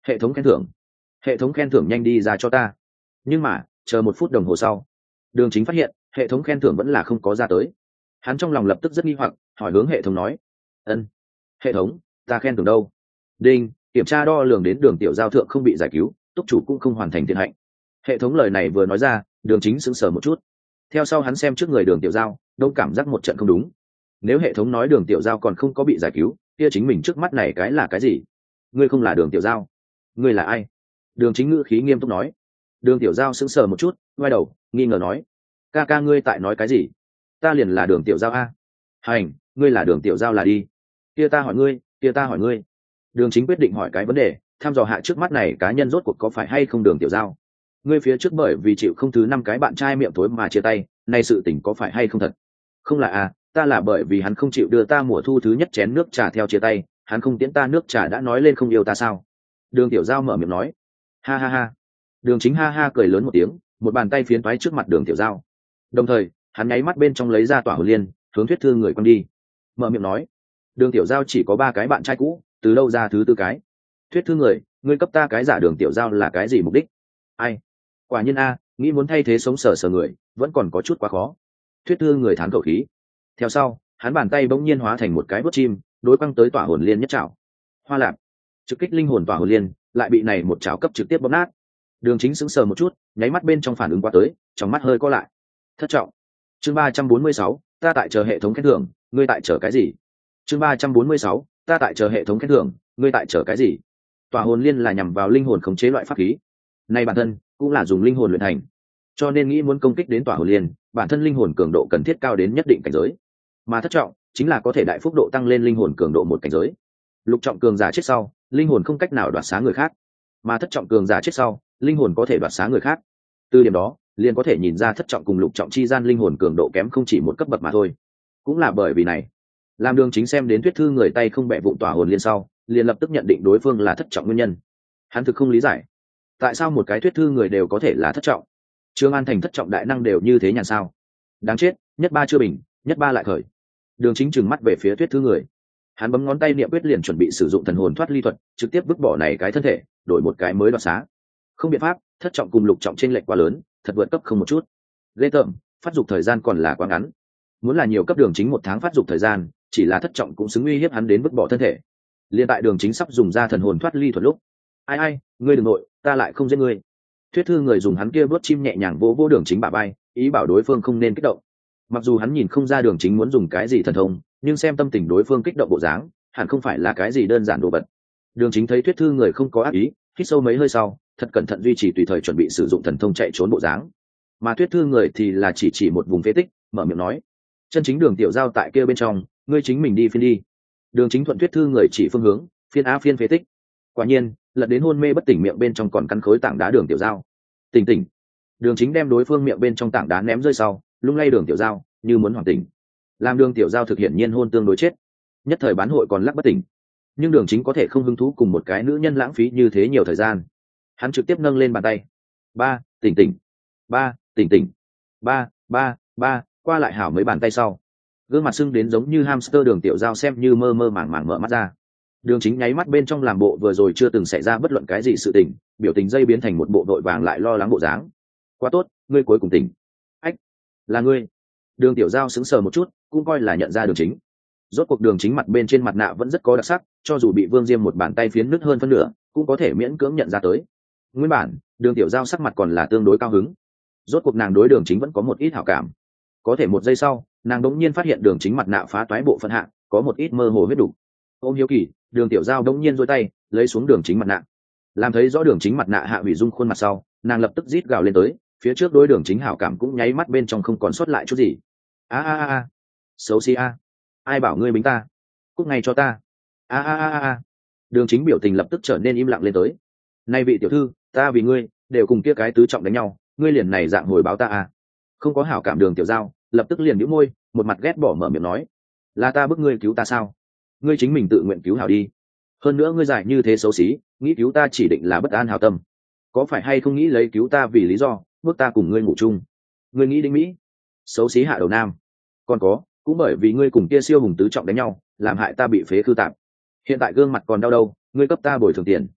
hệ thống khen thưởng, hệ thống khen thưởng nhanh đi ra cho ta. Nhưng mà chờ một phút đồng hồ sau, đường chính phát hiện hệ thống khen thưởng vẫn là không có ra tới. Hắn trong lòng lập tức rất nghi hoặc, hỏi hướng hệ thống nói: ân, hệ thống, ta khen thưởng đâu? Đinh, kiểm tra đo lường đến đường tiểu giao thượng không bị giải cứu, túc chủ cũng không hoàn thành thiện hạnh. Hệ thống lời này vừa nói ra, đường chính sững sờ một chút. Theo sau hắn xem trước người đường tiểu giao, đông cảm giác một trận không đúng. Nếu hệ thống nói đường tiểu giao còn không có bị giải cứu, kia chính mình trước mắt này cái là cái gì? Ngươi không là đường tiểu giao, ngươi là ai? Đường chính ngữ khí nghiêm túc nói. Đường tiểu giao sững sờ một chút, quay đầu nghi ngờ nói: ca ca ngươi tại nói cái gì? Ta liền là đường tiểu giao a. Hành, ngươi là đường tiểu giao là đi. Kia ta hỏi ngươi, kia ta hỏi ngươi. Đường chính quyết định hỏi cái vấn đề, thăm dò hạ trước mắt này cá nhân rốt cuộc có phải hay không đường tiểu giao. Ngươi phía trước bởi vì chịu không thứ năm cái bạn trai miệng tối mà chia tay, nay sự tình có phải hay không thật? Không là à, ta là bởi vì hắn không chịu đưa ta mùa thu thứ nhất chén nước trà theo chia tay, hắn không tiễn ta nước trà đã nói lên không yêu ta sao? Đường tiểu giao mở miệng nói. Ha ha ha. Đường chính ha ha cười lớn một tiếng, một bàn tay phiến toái trước mặt đường tiểu giao. Đồng thời hắn nháy mắt bên trong lấy ra tỏa hồn liên, hướng thuyết thư người quăng đi, mở miệng nói: đường tiểu giao chỉ có ba cái bạn trai cũ, từ đâu ra thứ tư cái? Thuyết thư người, ngươi cấp ta cái giả đường tiểu giao là cái gì mục đích? Ai? Quả nhiên a, nghĩ muốn thay thế sống sờ sờ người vẫn còn có chút quá khó. Thuyết thư người thán khẩu khí. Theo sau hắn bàn tay bỗng nhiên hóa thành một cái bút chim, đối quăng tới tỏa hồn liên nhất trảo. Hoa lạp, trực kích linh hồn tỏa hồn liên lại bị này một trảo cấp trực tiếp bóp nát. Đường chính sững sờ một chút, nháy mắt bên trong phản ứng qua tới, trong mắt hơi co lại. Thất trọng. Chương ba trăm bốn mươi sáu, ta tại chờ hệ thống khen thưởng, ngươi tại chờ cái gì? Chương ba trăm bốn mươi sáu, ta tại chờ hệ thống khen thưởng, ngươi tại chờ cái gì? Tỏa hồn liên là nhằm vào linh hồn khống chế loại pháp khí, này bản thân cũng là dùng linh hồn luyện thành, cho nên nghĩ muốn công kích đến tỏa hồn liên, bản thân linh hồn cường độ cần thiết cao đến nhất định cảnh giới, mà thất trọng chính là có thể đại phúc độ tăng lên linh hồn cường độ một cảnh giới. Lục trọng cường giả chết sau, linh hồn không cách nào đoạt xá người khác, mà thất trọng cường giả chết sau, linh hồn có thể đoạt xá người khác. Từ điểm đó liền có thể nhìn ra thất trọng cùng lục trọng chi gian linh hồn cường độ kém không chỉ một cấp bậc mà thôi. Cũng là bởi vì này, làm đường chính xem đến thuyết thư người tay không bẻ vụn tỏa hồn liên sau, liền lập tức nhận định đối phương là thất trọng nguyên nhân. Hắn thực không lý giải, tại sao một cái thuyết thư người đều có thể là thất trọng? Trương An thành thất trọng đại năng đều như thế nhàn sao? Đáng chết, nhất ba chưa bình, nhất ba lại khởi. Đường chính trừng mắt về phía thuyết thư người, hắn bấm ngón tay niệm quyết liền chuẩn bị sử dụng thần hồn thoát ly thuật, trực tiếp vứt bỏ này cái thân thể, đổi một cái mới đoạt xá. Không biện pháp, thất trọng cùng lục trọng chênh lệch quá lớn, thật vượt cấp không một chút. Ghê tởm, phát dục thời gian còn là quá ngắn. Muốn là nhiều cấp đường chính một tháng phát dục thời gian, chỉ là thất trọng cũng xứng uy hiếp hắn đến vứt bỏ thân thể. Liên tại đường chính sắp dùng ra thần hồn thoát ly thuật lúc, ai ai, ngươi đừng nội, ta lại không giết ngươi. Thuyết thư người dùng hắn kia bước chim nhẹ nhàng vỗ vỗ đường chính bả bay, ý bảo đối phương không nên kích động. Mặc dù hắn nhìn không ra đường chính muốn dùng cái gì thần thông, nhưng xem tâm tình đối phương kích động bộ dáng, hẳn không phải là cái gì đơn giản đồ vật. Đường chính thấy thuyết thư người không có ác ý, hít sâu mấy hơi sau, thật cẩn thận duy trì tùy thời chuẩn bị sử dụng thần thông chạy trốn bộ dáng. Mà thuyết thư người thì là chỉ chỉ một vùng phế tích, mở miệng nói: chân chính đường tiểu giao tại kia bên trong, ngươi chính mình đi phiên đi. Đường chính thuận thuyết thư người chỉ phương hướng, phiên á phiên phế tích. Quả nhiên lật đến hôn mê bất tỉnh miệng bên trong còn căn khối tảng đá đường tiểu giao. Tỉnh tỉnh. Đường chính đem đối phương miệng bên trong tảng đá ném rơi sau, lung lay đường tiểu giao như muốn hoàn tỉnh, làm đường tiểu giao thực hiện nhiên hôn tương đối chết, nhất thời bán hội còn lắc bất tỉnh. Nhưng đường chính có thể không hứng thú cùng một cái nữ nhân lãng phí như thế nhiều thời gian, hắn trực tiếp nâng lên bàn tay: ba tỉnh tỉnh, ba tỉnh tỉnh, ba ba ba. Qua lại hảo mấy bàn tay sau, gương mặt sưng đến giống như hamster đường tiểu giao xem như mơ mơ màng màng mở mắt ra. Đường chính nháy mắt bên trong làm bộ vừa rồi chưa từng xảy ra bất luận cái gì sự tình, biểu tình dây biến thành một bộ vội vàng lại lo lắng bộ dáng. Quá tốt, ngươi cuối cùng tỉnh. Ách, là ngươi. Đường tiểu giao sững sờ một chút, cũng coi là nhận ra đường chính. Rốt cuộc đường chính mặt bên trên mặt nạ vẫn rất có đặc sắc, cho dù bị Vương Diêm một bàn tay phiến nứt hơn phân nửa, cũng có thể miễn cưỡng nhận ra tới. Nguyên bản đường tiểu giao sắc mặt còn là tương đối cao hứng, rốt cuộc nàng đối đường chính vẫn có một ít hảo cảm. Có thể một giây sau, nàng đống nhiên phát hiện đường chính mặt nạ phá toái bộ phận hạ có một ít mơ hồ huyết đủ. Ôm hiếu kỳ, đường tiểu giao đống nhiên giơ tay lấy xuống đường chính mặt nạ. Làm thấy rõ đường chính mặt nạ hạ hủy dung khuôn mặt sau, nàng lập tức rít gào lên tới, phía trước đối đường chính hảo cảm cũng nháy mắt bên trong không còn sót lại chút gì. A a a a, xấu xí a, ai bảo ngươi bính ta, cút ngay cho ta. A a a a. Đường chính biểu tình lập tức trở nên im lặng lên tới. Nay vị tiểu thư, ta vì ngươi đều cùng kia cái tứ trọng đánh nhau, ngươi liền này dạng hồi báo ta à? Không có hảo cảm đường tiểu giao lập tức liền nhíu môi, một mặt ghét bỏ mở miệng nói: là ta bức ngươi cứu ta sao? Ngươi chính mình tự nguyện cứu hảo đi. Hơn nữa ngươi giải như thế xấu xí, nghĩ cứu ta chỉ định là bất an hảo tâm, có phải hay không nghĩ lấy cứu ta vì lý do bước ta cùng ngươi ngủ chung? Ngươi nghĩ đinh mỹ, xấu xí hạ đầu nam. Còn có, cũng bởi vì ngươi cùng kia siêu hùng tứ trọng đánh nhau, làm hại ta bị phế khư tạm. Hiện tại gương mặt còn đau đâu, ngươi cấp ta bồi thường tiền.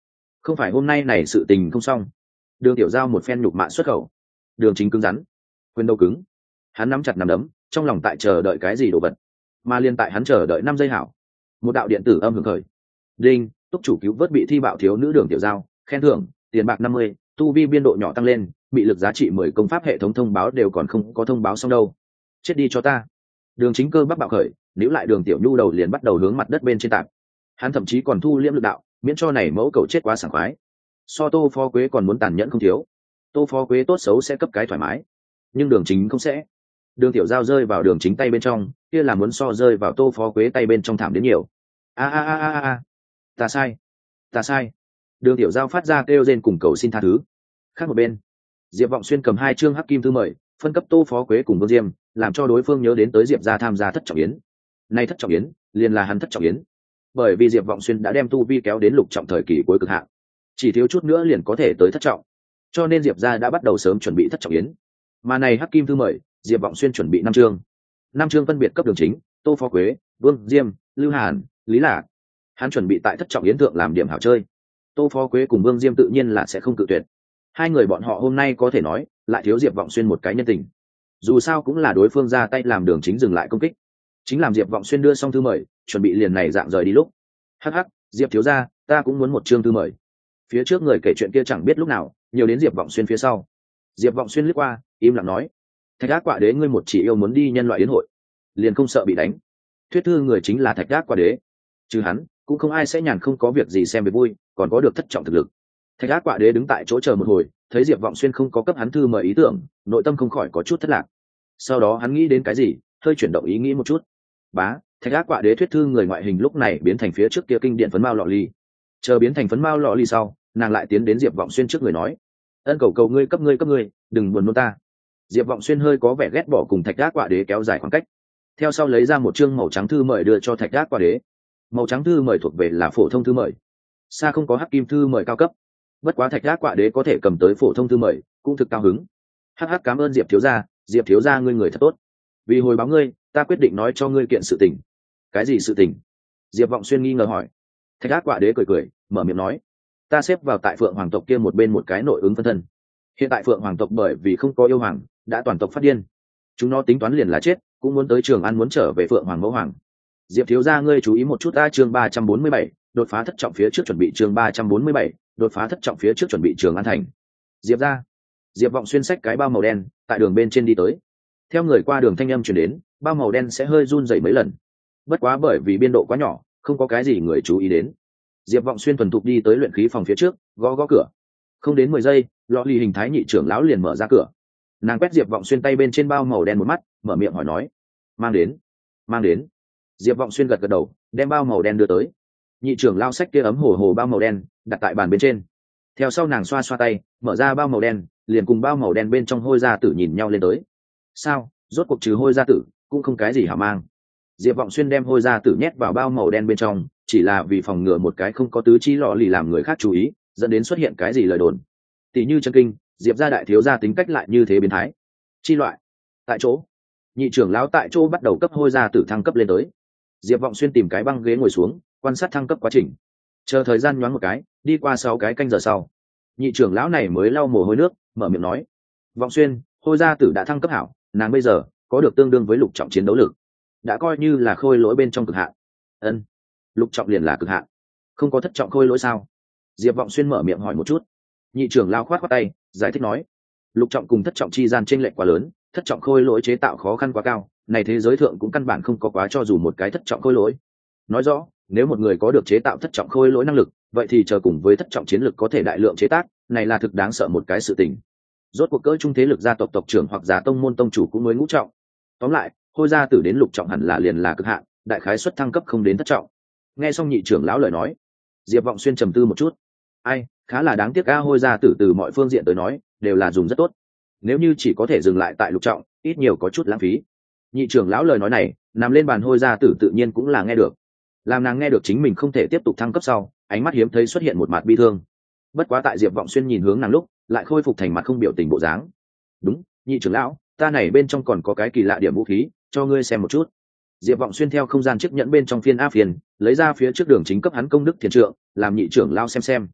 không phải hôm nay này sự tình không xong. Đường tiểu giao một phen nhục mạ xuất khẩu. Đường Chính cứng rắn, quyền đầu cứng, hắn nắm chặt nắm đấm, trong lòng tại chờ đợi cái gì đồ vật. Mà liên tại hắn chờ đợi năm giây hảo, một đạo điện tử âm hưởng khởi. Đinh, túc chủ cứu vớt bị thi bạo thiếu nữ Đường tiểu giao, khen thưởng tiền bạc năm mươi, tu vi biên độ nhỏ tăng lên, bị lực giá trị mười, công pháp hệ thống thông báo đều còn không có thông báo xong đâu. Chết đi cho ta. Đường Chính cơ bắp bạo khởi, níu lại Đường tiểu nhu đầu liền bắt đầu hướng mặt đất bên trên tạp. Hắn thậm chí còn thu liễm lực đạo, miễn cho này mẫu cầu chết quá sảng khoái. So Tô Phó Quế còn muốn tàn nhẫn không thiếu. Tô Phó Quế tốt xấu sẽ cấp cái thoải mái, nhưng Đường Chính không sẽ. Đường tiểu giao rơi vào Đường Chính tay bên trong, kia là muốn so rơi vào Tô Phó Quế tay bên trong thảm đến nhiều. A a a a a, ta sai, ta sai. Đường tiểu giao phát ra kêu rên cùng cầu xin tha thứ. Khác một bên, Diệp Vọng Xuyên cầm hai chương hắc kim thư mời, phân cấp Tô Phó Quế cùng Vương Diêm, làm cho đối phương nhớ đến tới Diệp gia tham gia thất trọng yến. Nay thất trọng yến, liền là hắn thất trọng yến. Bởi vì Diệp Vọng Xuyên đã đem tu vi kéo đến lục trọng thời kỳ cuối cực hạn, chỉ thiếu chút nữa liền có thể tới thất trọng, cho nên Diệp gia đã bắt đầu sớm chuẩn bị thất trọng yến. Mà này hắc kim thư mời, Diệp Vọng Xuyên chuẩn bị năm chương, năm chương phân biệt cấp Đường Chính, Tô Phó Quế, Vương Diêm, Lưu Hàn, Lý Lạc. Hắn chuẩn bị tại thất trọng yến thượng làm điểm hảo chơi. Tô Phó Quế cùng Vương Diêm tự nhiên là sẽ không cự tuyệt. Hai người bọn họ hôm nay có thể nói lại thiếu Diệp Vọng Xuyên một cái nhân tình. Dù sao cũng là đối phương ra tay làm Đường Chính dừng lại công kích. Chính làm Diệp Vọng Xuyên đưa xong thư mời, chuẩn bị liền này dạng rời đi lúc. Hắc hắc, Diệp thiếu gia, ta cũng muốn một chương thư mời. Phía trước người kể chuyện kia chẳng biết lúc nào nhiều đến Diệp Vọng Xuyên phía sau. Diệp Vọng Xuyên liếc qua, im lặng nói: Thạch Ác Quả Đế ngươi một chỉ yêu muốn đi nhân loại yến hội, liền không sợ bị đánh. Thuyết thư người chính là Thạch Ác Quả Đế, chứ hắn cũng không ai sẽ nhàn không có việc gì xem về vui, còn có được thất trọng thực lực. Thạch Ác Quả Đế đứng tại chỗ chờ một hồi, thấy Diệp Vọng Xuyên không có cấp hắn thư mời ý tưởng, nội tâm không khỏi có chút thất lạc. Sau đó hắn nghĩ đến cái gì, hơi chuyển động ý nghĩ một chút. Bá, Thạch Ác Quả Đế thuyết thư người ngoại hình lúc này biến thành phía trước kia kinh điển phấn mao lọ ly. Chờ biến thành phấn mao lọ ly sau, nàng lại tiến đến Diệp Vọng Xuyên trước người nói: ân cầu cầu ngươi cấp ngươi cấp ngươi, đừng buồn nôn ta. Diệp Vọng Xuyên hơi có vẻ ghét bỏ cùng Thạch Ác Quả Đế kéo dài khoảng cách, theo sau lấy ra một chương màu trắng thư mời đưa cho Thạch Ác Quả Đế. Màu trắng thư mời thuộc về là phổ thông thư mời, xa không có hắc kim thư mời cao cấp. Bất quá Thạch Ác Quả Đế có thể cầm tới phổ thông thư mời, cũng thực cao hứng. Hắc hắc, cảm ơn Diệp thiếu gia, Diệp thiếu gia ngươi người thật tốt. Vì hồi báo ngươi, ta quyết định nói cho ngươi kiện sự tình. Cái gì sự tình? Diệp Vọng Xuyên nghi ngờ hỏi. Thạch Ác Quả Đế cười cười, mở miệng nói: ta xếp vào tại Phượng Hoàng tộc kia một bên một cái nội ứng phân thân. Hiện tại Phượng Hoàng tộc bởi vì không có yêu hoàng, đã toàn tộc phát điên. Chúng nó tính toán liền là chết, cũng muốn tới Trường An muốn trở về Phượng Hoàng mẫu hoàng. Diệp thiếu gia ngươi chú ý một chút, ta chương ba trăm bốn mươi bảy, đột phá thất trọng phía trước chuẩn bị chương ba trăm bốn mươi bảy, đột phá thất trọng phía trước chuẩn bị Trường An thành. Diệp gia. Diệp Vọng Xuyên xách cái bao màu đen, tại đường bên trên đi tới. Theo người qua đường thanh âm truyền đến, bao màu đen sẽ hơi run rẩy mấy lần. Bất quá bởi vì biên độ quá nhỏ, không có cái gì người chú ý đến. Diệp Vọng Xuyên thuần thục đi tới luyện khí phòng phía trước, gõ gõ cửa. Không đến mười giây, lọ lì hình thái nhị trưởng lão liền mở ra cửa. Nàng quét Diệp Vọng Xuyên tay bên trên bao màu đen một mắt, mở miệng hỏi nói: mang đến, mang đến. Diệp Vọng Xuyên gật gật đầu, đem bao màu đen đưa tới. Nhị trưởng lão xách kia ấm hồ hồ bao màu đen, đặt tại bàn bên trên. Theo sau nàng xoa xoa tay, mở ra bao màu đen, liền cùng bao màu đen bên trong hôi gia tử nhìn nhau lên tới. Sao, rốt cuộc trừ hôi gia tử, cũng không cái gì hả mang. Diệp Vọng Xuyên đem hôi gia tử nhét vào bao màu đen bên trong, chỉ là vì phòng ngừa một cái không có tứ chi lọ lì làm người khác chú ý, dẫn đến xuất hiện cái gì lời đồn. Tỷ như chân kinh, Diệp gia đại thiếu gia tính cách lại như thế biến thái. Chi loại. Tại chỗ, nhị trưởng lão tại chỗ bắt đầu cấp hôi gia tử thăng cấp lên tới. Diệp Vọng Xuyên tìm cái băng ghế ngồi xuống, quan sát thăng cấp quá trình. Chờ thời gian nhoáng một cái, đi qua sáu cái canh giờ sau, nhị trưởng lão này mới lau mồ hôi nước, mở miệng nói: Vọng Xuyên, hôi gia tử đã thăng cấp hảo, nàng bây giờ có được tương đương với lục trọng chiến đấu lực, đã coi như là khôi lỗi bên trong cực hạn. Ân, lục trọng liền là cực hạn, không có thất trọng khôi lỗi sao? Diệp Vọng Xuyên mở miệng hỏi một chút. Nhị trưởng lão khoát khoát tay, giải thích nói: lục trọng cùng thất trọng chi gian chênh lệch quá lớn, thất trọng khôi lỗi chế tạo khó khăn quá cao, này thế giới thượng cũng căn bản không có quá cho dù một cái thất trọng khôi lỗi. Nói rõ, nếu một người có được chế tạo thất trọng khôi lỗi năng lực, vậy thì chờ cùng với thất trọng chiến lực có thể đại lượng chế tác, này là thực đáng sợ một cái sự tình. Rốt cuộc cỡ trung thế lực gia tộc tộc trưởng hoặc giả tông môn tông chủ cũng mới ngũ trọng. Tóm lại, hôi gia tử đến lục trọng hẳn là liền là cực hạn, đại khái suất thăng cấp không đến thất trọng. Nghe xong nhị trưởng lão lời nói, Diệp Vọng Xuyên trầm tư một chút. Ai, khá là đáng tiếc a, hôi gia tử từ mọi phương diện tới nói đều là dùng rất tốt. Nếu như chỉ có thể dừng lại tại lục trọng, ít nhiều có chút lãng phí. Nhị trưởng lão lời nói này, nằm lên bàn hôi gia tử tự nhiên cũng là nghe được. Làm nàng nghe được chính mình không thể tiếp tục thăng cấp sau, ánh mắt hiếm thấy xuất hiện một mặt bi thương. Bất quá tại Diệp Vọng Xuyên nhìn hướng nàng lúc, lại khôi phục thành mặt không biểu tình bộ dáng. Đúng, nhị trưởng lão, ta này bên trong còn có cái kỳ lạ điểm vũ khí, cho ngươi xem một chút. Diệp Vọng Xuyên theo không gian chiếc nhẫn bên trong phiên a phiền, lấy ra phía trước đường chính cấp hắn công đức thiền trượng, làm nhị trưởng lão xem xem.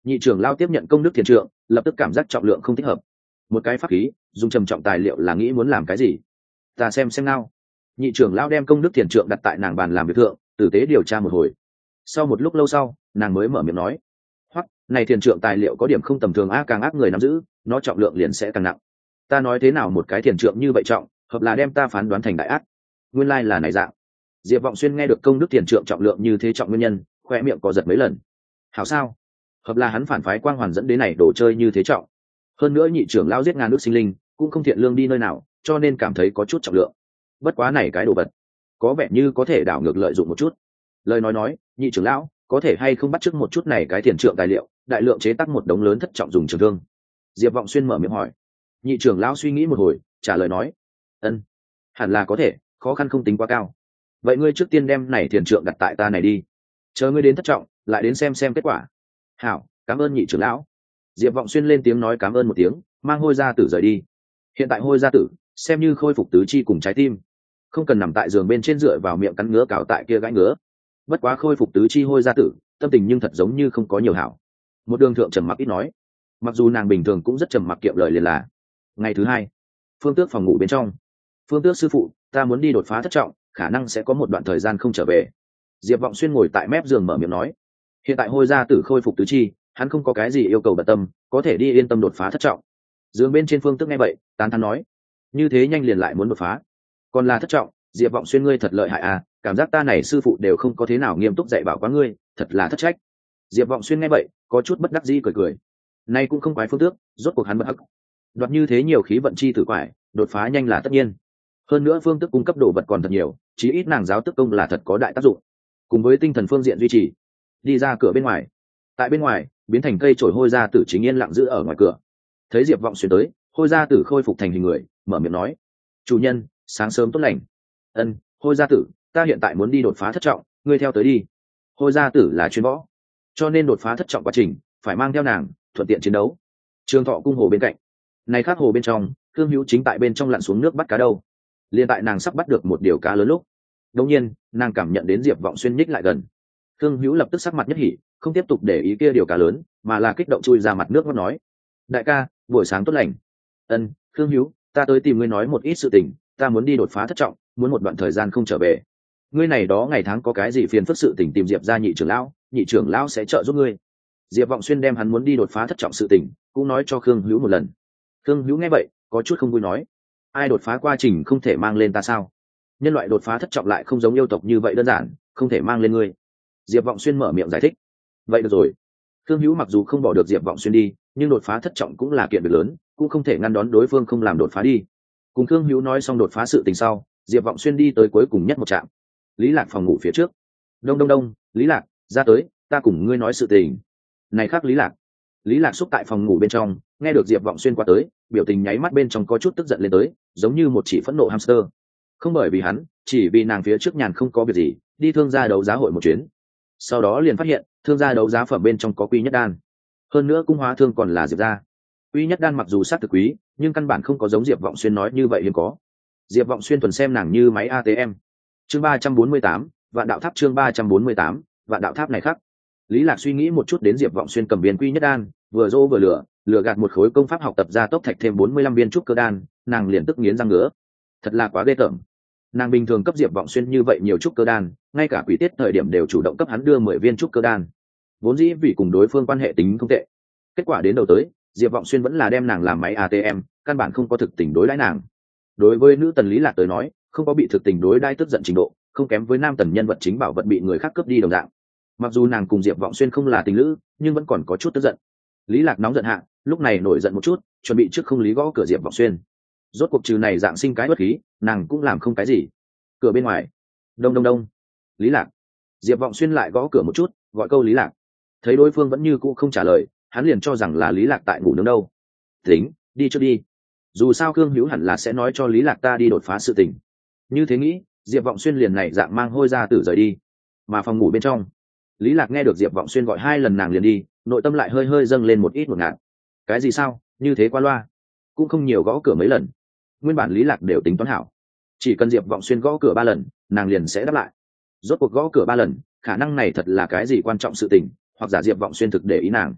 Nhị trưởng lao tiếp nhận công đức thiền trượng, lập tức cảm giác trọng lượng không thích hợp. Một cái pháp khí dùng trầm trọng tài liệu là nghĩ muốn làm cái gì? Ta xem xem nào. Nhị trưởng lao đem công đức thiền trượng đặt tại nàng bàn làm việc thượng, tử tế điều tra một hồi. Sau một lúc lâu sau, nàng mới mở miệng nói: hoặc này thiền trượng tài liệu có điểm không tầm thường, a càng ác người nắm giữ nó trọng lượng liền sẽ càng nặng. Ta nói thế nào một cái thiền trượng như vậy trọng, hợp là đem ta phán đoán thành đại ác. Nguyên lai là này dạng. Diệp Vọng Xuyên nghe được công đức thiền trượng trọng lượng như thế trọng nguyên nhân, khoe miệng có giật mấy lần. Hảo sao? Hợp là hắn phản phái quang hoàn dẫn đến này đồ chơi như thế trọng. Hơn nữa nhị trưởng lão giết ngàn nước sinh linh, cũng không thiện lương đi nơi nào, cho nên cảm thấy có chút trọng lượng. Bất quá này cái đồ vật, có vẻ như có thể đảo ngược lợi dụng một chút. Lời nói nói, nhị trưởng lão có thể hay không bắt chước một chút này cái thiền trượng tài liệu, đại lượng chế tác một đống lớn thất trọng dùng trường thương. Diệp Vọng Xuyên mở miệng hỏi. Nhị trưởng lão suy nghĩ một hồi, trả lời nói: ân, hẳn là có thể, khó khăn không tính quá cao. Vậy ngươi trước tiên đem này thiền trượng đặt tại ta này đi, chờ ngươi đến thất trọng lại đến xem xem kết quả. Hảo, cảm ơn nhị trưởng lão. Diệp Vọng Xuyên lên tiếng nói cảm ơn một tiếng, mang Hôi Gia Tử rời đi. Hiện tại Hôi Gia Tử xem như khôi phục tứ chi cùng trái tim, không cần nằm tại giường bên trên dựa vào miệng cắn ngứa cào tại kia gãi ngứa. Bất quá khôi phục tứ chi Hôi Gia Tử tâm tình nhưng thật giống như không có nhiều hảo. Một đường thượng trầm mặc ít nói, mặc dù nàng bình thường cũng rất trầm mặc kiệm lời liền là. Ngày thứ hai, Phương Tước phòng ngủ bên trong. Phương Tước sư phụ, ta muốn đi đột phá thất trọng, khả năng sẽ có một đoạn thời gian không trở về. Diệp Vọng Xuyên ngồi tại mép giường mở miệng nói. Hiện tại Hôi Gia Tử khôi phục tứ chi, hắn không có cái gì yêu cầu bận tâm, có thể đi yên tâm đột phá thất trọng. Giường bên trên Phương Tước nghe vậy, tán thán nói: như thế nhanh liền lại muốn đột phá, còn là thất trọng? Diệp Vọng Xuyên ngươi thật lợi hại à, cảm giác ta này sư phụ đều không có thế nào nghiêm túc dạy bảo quá ngươi, thật là thất trách. Diệp Vọng Xuyên nghe vậy, có chút bất đắc dĩ cười cười. Nay cũng không quái Phương Tước, rốt cuộc hắn bất hắc. Đoạt như thế nhiều khí vận chi tử quải, đột phá nhanh là tất nhiên. Hơn nữa Phương Tước cung cấp đồ vật còn thật nhiều, chí ít nàng giáo tức công là thật có đại tác dụng. Cùng với tinh thần phương diện duy trì. Đi ra cửa bên ngoài. Tại bên ngoài, biến thành cây trổi Hôi Gia Tử chính yên lặng giữ ở ngoài cửa. Thấy Diệp Vọng Xuyên tới, Hôi Gia Tử khôi phục thành hình người, mở miệng nói: chủ nhân, sáng sớm tốt lành. Ân, Hôi Gia Tử, ta hiện tại muốn đi đột phá thất trọng, ngươi theo tới đi. Hôi Gia Tử là chuyên võ, cho nên đột phá thất trọng quá trình phải mang theo nàng, thuận tiện chiến đấu. Trường Thọ cung hồ bên cạnh, này khác hồ bên trong, Thương Hữu chính tại bên trong lặn xuống nước bắt cá đâu. Liên tại nàng sắp bắt được một điều cá lớn lúc, đột nhiên nàng cảm nhận đến Diệp Vọng Xuyên nhích lại gần. Thương Hữu lập tức sắc mặt nhất hỉ, không tiếp tục để ý kia điều cá lớn, mà là kích động chui ra mặt nước mắt nói: đại ca, buổi sáng tốt lành. Ân, Thương Hữu, ta tới tìm ngươi nói một ít sự tình, ta muốn đi đột phá thất trọng, muốn một đoạn thời gian không trở về. Ngươi này đó ngày tháng có cái gì phiền phức sự tình tìm Diệp gia nhị trưởng lão, nhị trưởng lão sẽ trợ giúp ngươi. Diệp Vọng Xuyên đem hắn muốn đi đột phá thất trọng sự tình cũng nói cho Khương Hữu một lần. Khương Hữu nghe vậy, có chút không vui nói: ai đột phá quá trình không thể mang lên ta sao? Nhân loại đột phá thất trọng lại không giống yêu tộc như vậy đơn giản, không thể mang lên ngươi. Diệp Vọng Xuyên mở miệng giải thích. Vậy được rồi. Khương Hữu mặc dù không bỏ được Diệp Vọng Xuyên đi, nhưng đột phá thất trọng cũng là kiện việc lớn, cũng không thể ngăn đón đối phương không làm đột phá đi. Cùng Khương Hữu nói xong đột phá sự tình sau, Diệp Vọng Xuyên đi tới cuối cùng nhất một trạm. Lý Lạc phòng ngủ phía trước. Đông đông đông, Lý Lạc, ra tới, ta cùng ngươi nói sự tình. Này khác Lý Lạc. Lý Lạc xúc tại phòng ngủ bên trong, nghe được Diệp Vọng Xuyên qua tới, biểu tình nháy mắt bên trong có chút tức giận lên tới, giống như một chỉ phẫn nộ hamster. Không bởi vì hắn, chỉ vì nàng phía trước nhàn không có việc gì, đi thương gia đấu giá hội một chuyến. Sau đó liền phát hiện, thương gia đấu giá phẩm bên trong có Quy Nhất Đan. Hơn nữa cung hóa thương còn là Diệp gia. Quy Nhất Đan mặc dù sát thực quý, nhưng căn bản không có giống Diệp Vọng Xuyên nói như vậy hiếm có. Diệp Vọng Xuyên thuần xem nàng như máy a tê em. Chương ba trăm bốn mươi tám, Vạn Đạo Tháp. Chương ba trăm bốn mươi tám, Vạn Đạo Tháp này khác. Lý Lạc suy nghĩ một chút đến Diệp Vọng Xuyên cầm viên Quy Nhất Đan, vừa dỗ vừa lừa, lừa gạt một khối công pháp học tập ra tốc thạch thêm bốn mươi lăm viên trúc cơ đan, nàng liền tức nghiến răng ngứa. Thật là quá ghê tởm. Nàng bình thường cấp Diệp Vọng Xuyên như vậy nhiều trúc cơ đan, ngay cả quỷ tiết thời điểm đều chủ động cấp hắn đưa mười viên trúc cơ đan. Vốn dĩ vì cùng đối phương quan hệ tính không tệ. Kết quả đến đầu tới, Diệp Vọng Xuyên vẫn là đem nàng làm máy a tê em, căn bản không có thực tình đối đãi nàng. Đối với nữ tần Lý Lạc tới nói, không có bị thực tình đối đãi tức giận trình độ, không kém với nam tần nhân vật chính bảo vật bị người khác cướp đi đồng dạng. Mặc dù nàng cùng Diệp Vọng Xuyên không là tình lữ, nhưng vẫn còn có chút tức giận. Lý Lạc nóng giận hạ, lúc này nổi giận một chút, chuẩn bị trước không lý gõ cửa Diệp Vọng Xuyên. Rốt cuộc trừ này dạng sinh cái bất khí, nàng cũng làm không cái gì. Cửa bên ngoài, đông đông đông, Lý Lạc. Diệp Vọng Xuyên lại gõ cửa một chút, gọi câu Lý Lạc. Thấy đối phương vẫn như cũ không trả lời, hắn liền cho rằng là Lý Lạc tại ngủ nướng đâu. Tính, đi trước đi. Dù sao Khương Hữu hẳn là sẽ nói cho Lý Lạc ta đi đột phá sự tình. Như thế nghĩ, Diệp Vọng Xuyên liền này dạng mang Hôi Gia Tử rời đi. Mà phòng ngủ bên trong, Lý Lạc nghe được Diệp Vọng Xuyên gọi hai lần nàng liền đi, nội tâm lại hơi hơi dâng lên một ít một ngạt. Cái gì sao, như thế qua loa, cũng không nhiều gõ cửa mấy lần. Nguyên bản Lý Lạc đều tính toán hảo, chỉ cần Diệp Vọng Xuyên gõ cửa ba lần, nàng liền sẽ đáp lại. Rốt cuộc gõ cửa ba lần, khả năng này thật là cái gì quan trọng sự tình, hoặc giả Diệp Vọng Xuyên thực để ý nàng.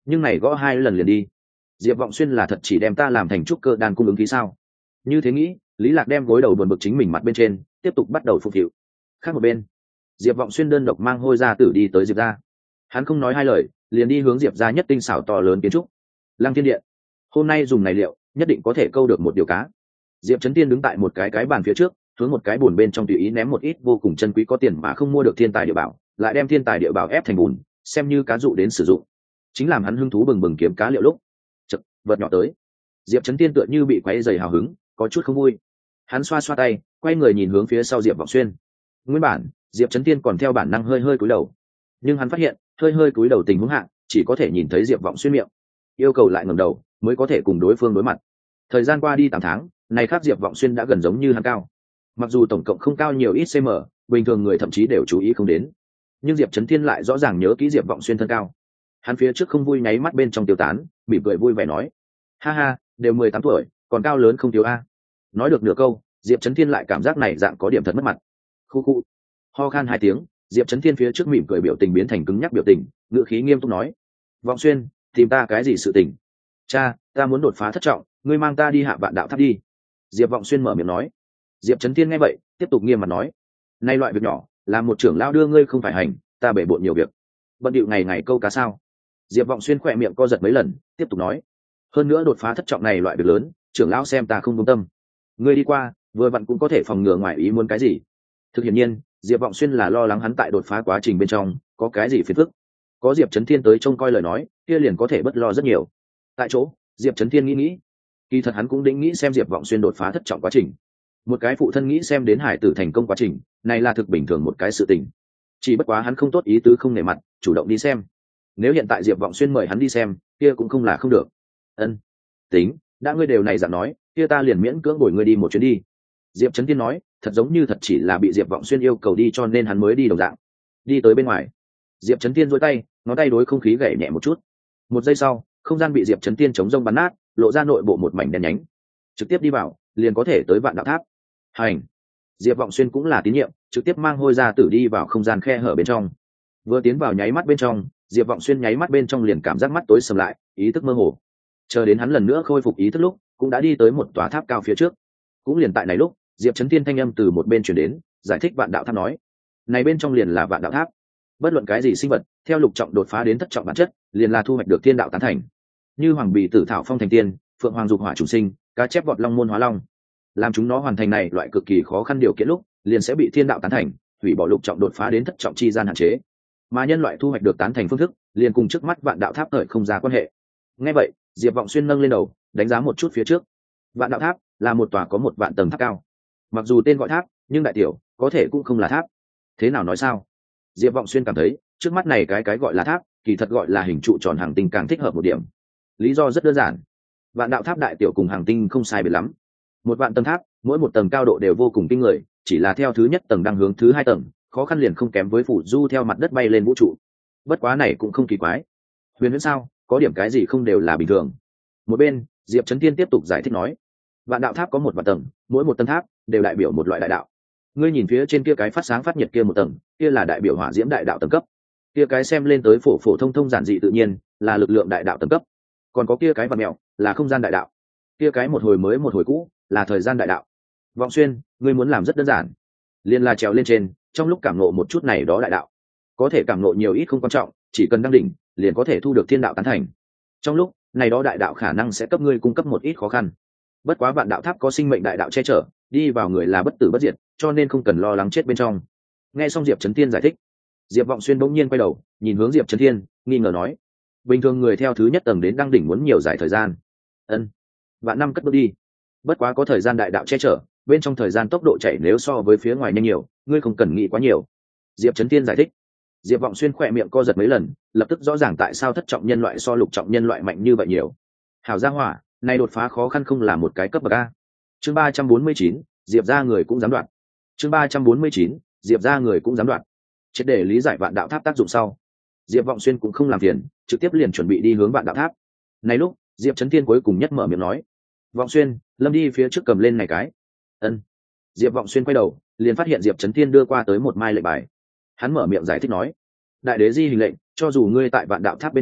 nhưng này gõ hai lần liền đi. Diệp Vọng Xuyên là thật chỉ đem ta làm thành trúc cơ đan cung ứng khí sao? Như thế nghĩ, Lý Lạc đem gối đầu buồn bực chính mình mặt bên trên, tiếp tục bắt đầu phục vụ. Khác một bên, Diệp Vọng Xuyên đơn độc mang Hôi gia tử đi tới Diệp gia. Hắn không nói hai lời, liền đi hướng Diệp gia nhất tinh xảo to lớn kiến trúc. Lăng Thiên Điện. Hôm nay dùng này liệu, nhất định có thể câu được một điều cá. Diệp Chấn Tiên đứng tại một cái cái bàn phía trước, hướng một cái bùn bên trong tùy ý ném một ít vô cùng chân quý có tiền mà không mua được thiên tài địa bảo, lại đem thiên tài địa bảo ép thành bùn, xem như cá dụ đến sử dụng. Chính làm hắn hứng thú bừng bừng kiếm cá liệu lúc, chợt vật nhỏ tới. Diệp Chấn Tiên tựa như bị quấy rầy hào hứng, có chút không vui. Hắn xoa xoa tay, quay người nhìn hướng phía sau Diệp Vọng Xuyên. Nguyên bản, Diệp Chấn Tiên còn theo bản năng hơi hơi cúi đầu, nhưng hắn phát hiện, hơi hơi cúi đầu tình huống hạ, chỉ có thể nhìn thấy Diệp Vọng Xuyên miệng. Yêu cầu lại ngẩng đầu, mới có thể cùng đối phương đối mặt. Thời gian qua đi tám tháng, này khác Diệp Vọng Xuyên đã gần giống như hắn cao. Mặc dù tổng cộng không cao nhiều ít cm, bình thường người thậm chí đều chú ý không đến, nhưng Diệp Chấn Thiên lại rõ ràng nhớ kỹ Diệp Vọng Xuyên thân cao. Hắn phía trước không vui nháy mắt bên trong tiêu tán, mỉm cười vui vẻ nói: ha ha, đều mười tám tuổi, còn cao lớn không thiếu a. Nói được nửa câu, Diệp Chấn Thiên lại cảm giác này dạng có điểm thật mất mặt. Khu khu. Ho khan hai tiếng, Diệp Chấn Thiên phía trước mỉm cười biểu tình biến thành cứng nhắc biểu tình, ngữ khí nghiêm túc nói: Vọng Xuyên, tìm ta cái gì sự tình? Cha, ta muốn đột phá thất trọng, ngươi mang ta đi hạ vạn đạo tháp đi. Diệp Vọng Xuyên mở miệng nói. Diệp Chấn Thiên nghe vậy, tiếp tục nghiêm mặt nói: nay loại việc nhỏ, là một trưởng lão đưa ngươi không phải hành, ta bể bộn nhiều việc, bận điệu ngày ngày câu cá sao? Diệp Vọng Xuyên khỏe miệng co giật mấy lần, tiếp tục nói: hơn nữa đột phá thất trọng này loại việc lớn, trưởng lão xem ta không công tâm, ngươi đi qua, vừa vặn cũng có thể phòng ngừa ngoài ý muốn cái gì. Thực hiện nhiên, Diệp Vọng Xuyên là lo lắng hắn tại đột phá quá trình bên trong có cái gì phiền phức. Có Diệp Chấn Thiên tới trông coi lời nói, kia liền có thể bất lo rất nhiều. Tại chỗ, Diệp Chấn Thiên nghĩ nghĩ, kỳ thật hắn cũng định nghĩ xem Diệp Vọng Xuyên đột phá thất trọng quá trình. Một cái phụ thân nghĩ xem đến hải tử thành công quá trình, này là thực bình thường một cái sự tình. Chỉ bất quá hắn không tốt ý tứ không nể mặt, chủ động đi xem. Nếu hiện tại Diệp Vọng Xuyên mời hắn đi xem, kia cũng không là không được. Ân, tính, đã ngươi đều này dạng nói, kia ta liền miễn cưỡng bồi ngươi đi một chuyến đi. Diệp Chấn Thiên nói, thật giống như thật chỉ là bị Diệp Vọng Xuyên yêu cầu đi cho nên hắn mới đi đồng dạng. Đi tới bên ngoài, Diệp Chấn Thiên duỗi tay, ngón tay đối không khí gảy nhẹ một chút. Một giây sau, không gian bị Diệp Chấn Thiên chống rông bắn nát, lộ ra nội bộ một mảnh đen nhánh. Trực tiếp đi vào, liền có thể tới vạn đạo tháp. Hành. Diệp Vọng Xuyên cũng là tín nhiệm, trực tiếp mang Hôi gia tử đi vào không gian khe hở bên trong. Vừa tiến vào nháy mắt bên trong, Diệp Vọng Xuyên nháy mắt bên trong liền cảm giác mắt tối sầm lại, ý thức mơ hồ. Chờ đến hắn lần nữa khôi phục ý thức lúc, cũng đã đi tới một tòa tháp cao phía trước. Cũng liền tại này lúc, Diệp Chấn Thiên thanh âm từ một bên truyền đến, giải thích vạn đạo tháp nói: này bên trong liền là vạn đạo tháp. Bất luận cái gì sinh vật, theo lục trọng đột phá đến thất trọng bản chất, liền là thu hoạch được thiên đạo tán thành. Như hoàng bì tử thảo phong thành tiên, phượng hoàng dục hỏa chủ sinh, cá chép vọt long môn hóa long. Làm chúng nó hoàn thành này loại cực kỳ khó khăn điều kiện lúc, liền sẽ bị thiên đạo tán thành, hủy bỏ lục trọng đột phá đến thất trọng chi gian hạn chế. Mà nhân loại thu hoạch được tán thành phương thức, liền cùng trước mắt vạn đạo tháp thời không ra quan hệ. Nghe vậy, Diệp Vọng Xuyên nâng lên đầu, đánh giá một chút phía trước. Vạn đạo tháp là một tòa có một vạn tầng tháp cao. Mặc dù tên gọi tháp, nhưng đại tiểu, có thể cũng không là tháp. Thế nào nói sao? Diệp Vọng Xuyên cảm thấy, trước mắt này cái cái gọi là tháp, kỳ thật gọi là hình trụ tròn hàng tinh càng thích hợp một điểm. Lý do rất đơn giản. Vạn đạo tháp đại tiểu cùng hàng tinh không sai biệt lắm. Một vạn tầng tháp, mỗi một tầng cao độ đều vô cùng kinh người, chỉ là theo thứ nhất tầng đang hướng thứ hai tầng, khó khăn liền không kém với phủ du theo mặt đất bay lên vũ trụ. Bất quá này cũng không kỳ quái. Huyền huyễn sao, có điểm cái gì không đều là bình thường. Một bên, Diệp Chấn Thiên tiếp tục giải thích nói: vạn đạo tháp có một vạn tầng, mỗi một tầng tháp đều đại biểu một loại đại đạo. Ngươi nhìn phía trên kia cái phát sáng phát nhiệt kia một tầng, kia là đại biểu hỏa diễm đại đạo tầng cấp. Kia cái xem lên tới phổ phổ thông thông giản dị tự nhiên, là lực lượng đại đạo tầng cấp. Còn có kia cái vật mèo, là không gian đại đạo. Kia cái một hồi mới một hồi cũ, là thời gian đại đạo. Vọng Xuyên, ngươi muốn làm rất đơn giản, liền là trèo lên trên, trong lúc cảm ngộ một chút này đó đại đạo. Có thể cảm ngộ nhiều ít không quan trọng, chỉ cần đăng đỉnh, liền có thể thu được thiên đạo tán thành. Trong lúc này đó đại đạo khả năng sẽ cấp ngươi cung cấp một ít khó khăn. Bất quá vạn đạo tháp có sinh mệnh đại đạo che chở, đi vào người là bất tử bất diệt, cho nên không cần lo lắng chết bên trong. Nghe xong Diệp Chấn Thiên giải thích, Diệp Vọng Xuyên bỗng nhiên quay đầu, nhìn hướng Diệp Chấn Thiên, nghi ngờ nói: bình thường người theo thứ nhất tầng đến đăng đỉnh muốn nhiều dài thời gian. Ân, vạn năm cất bước đi. Bất quá có thời gian đại đạo che chở, bên trong thời gian tốc độ chạy nếu so với phía ngoài nhanh nhiều, ngươi không cần nghĩ quá nhiều. Diệp Chấn Thiên giải thích. Diệp Vọng Xuyên khỏe miệng co giật mấy lần, lập tức rõ ràng tại sao thất trọng nhân loại so lục trọng nhân loại mạnh như vậy nhiều. Hảo gia hỏa, này đột phá khó khăn không là một cái cấp bậc a. Chương ba trăm bốn mươi chín, Diệp gia người cũng dám đoạt. Chương ba trăm bốn mươi chín, Diệp gia người cũng dám đoạt. Triệt để lý giải vạn đạo tháp tác dụng sau, Diệp Vọng Xuyên cũng không làm phiền, trực tiếp liền chuẩn bị đi hướng vạn đạo tháp. Này lúc, Diệp Chấn Thiên cuối cùng nhất mở miệng nói: "Vọng Xuyên, Lâm đi phía trước cầm lên này cái." Ân. Diệp Vọng Xuyên quay đầu, liền phát hiện Diệp Chấn Thiên đưa qua tới một mai lệnh bài. Hắn mở miệng giải thích nói: "Đại đế di hình lệnh, cho dù ngươi tại vạn đạo tháp bên trong,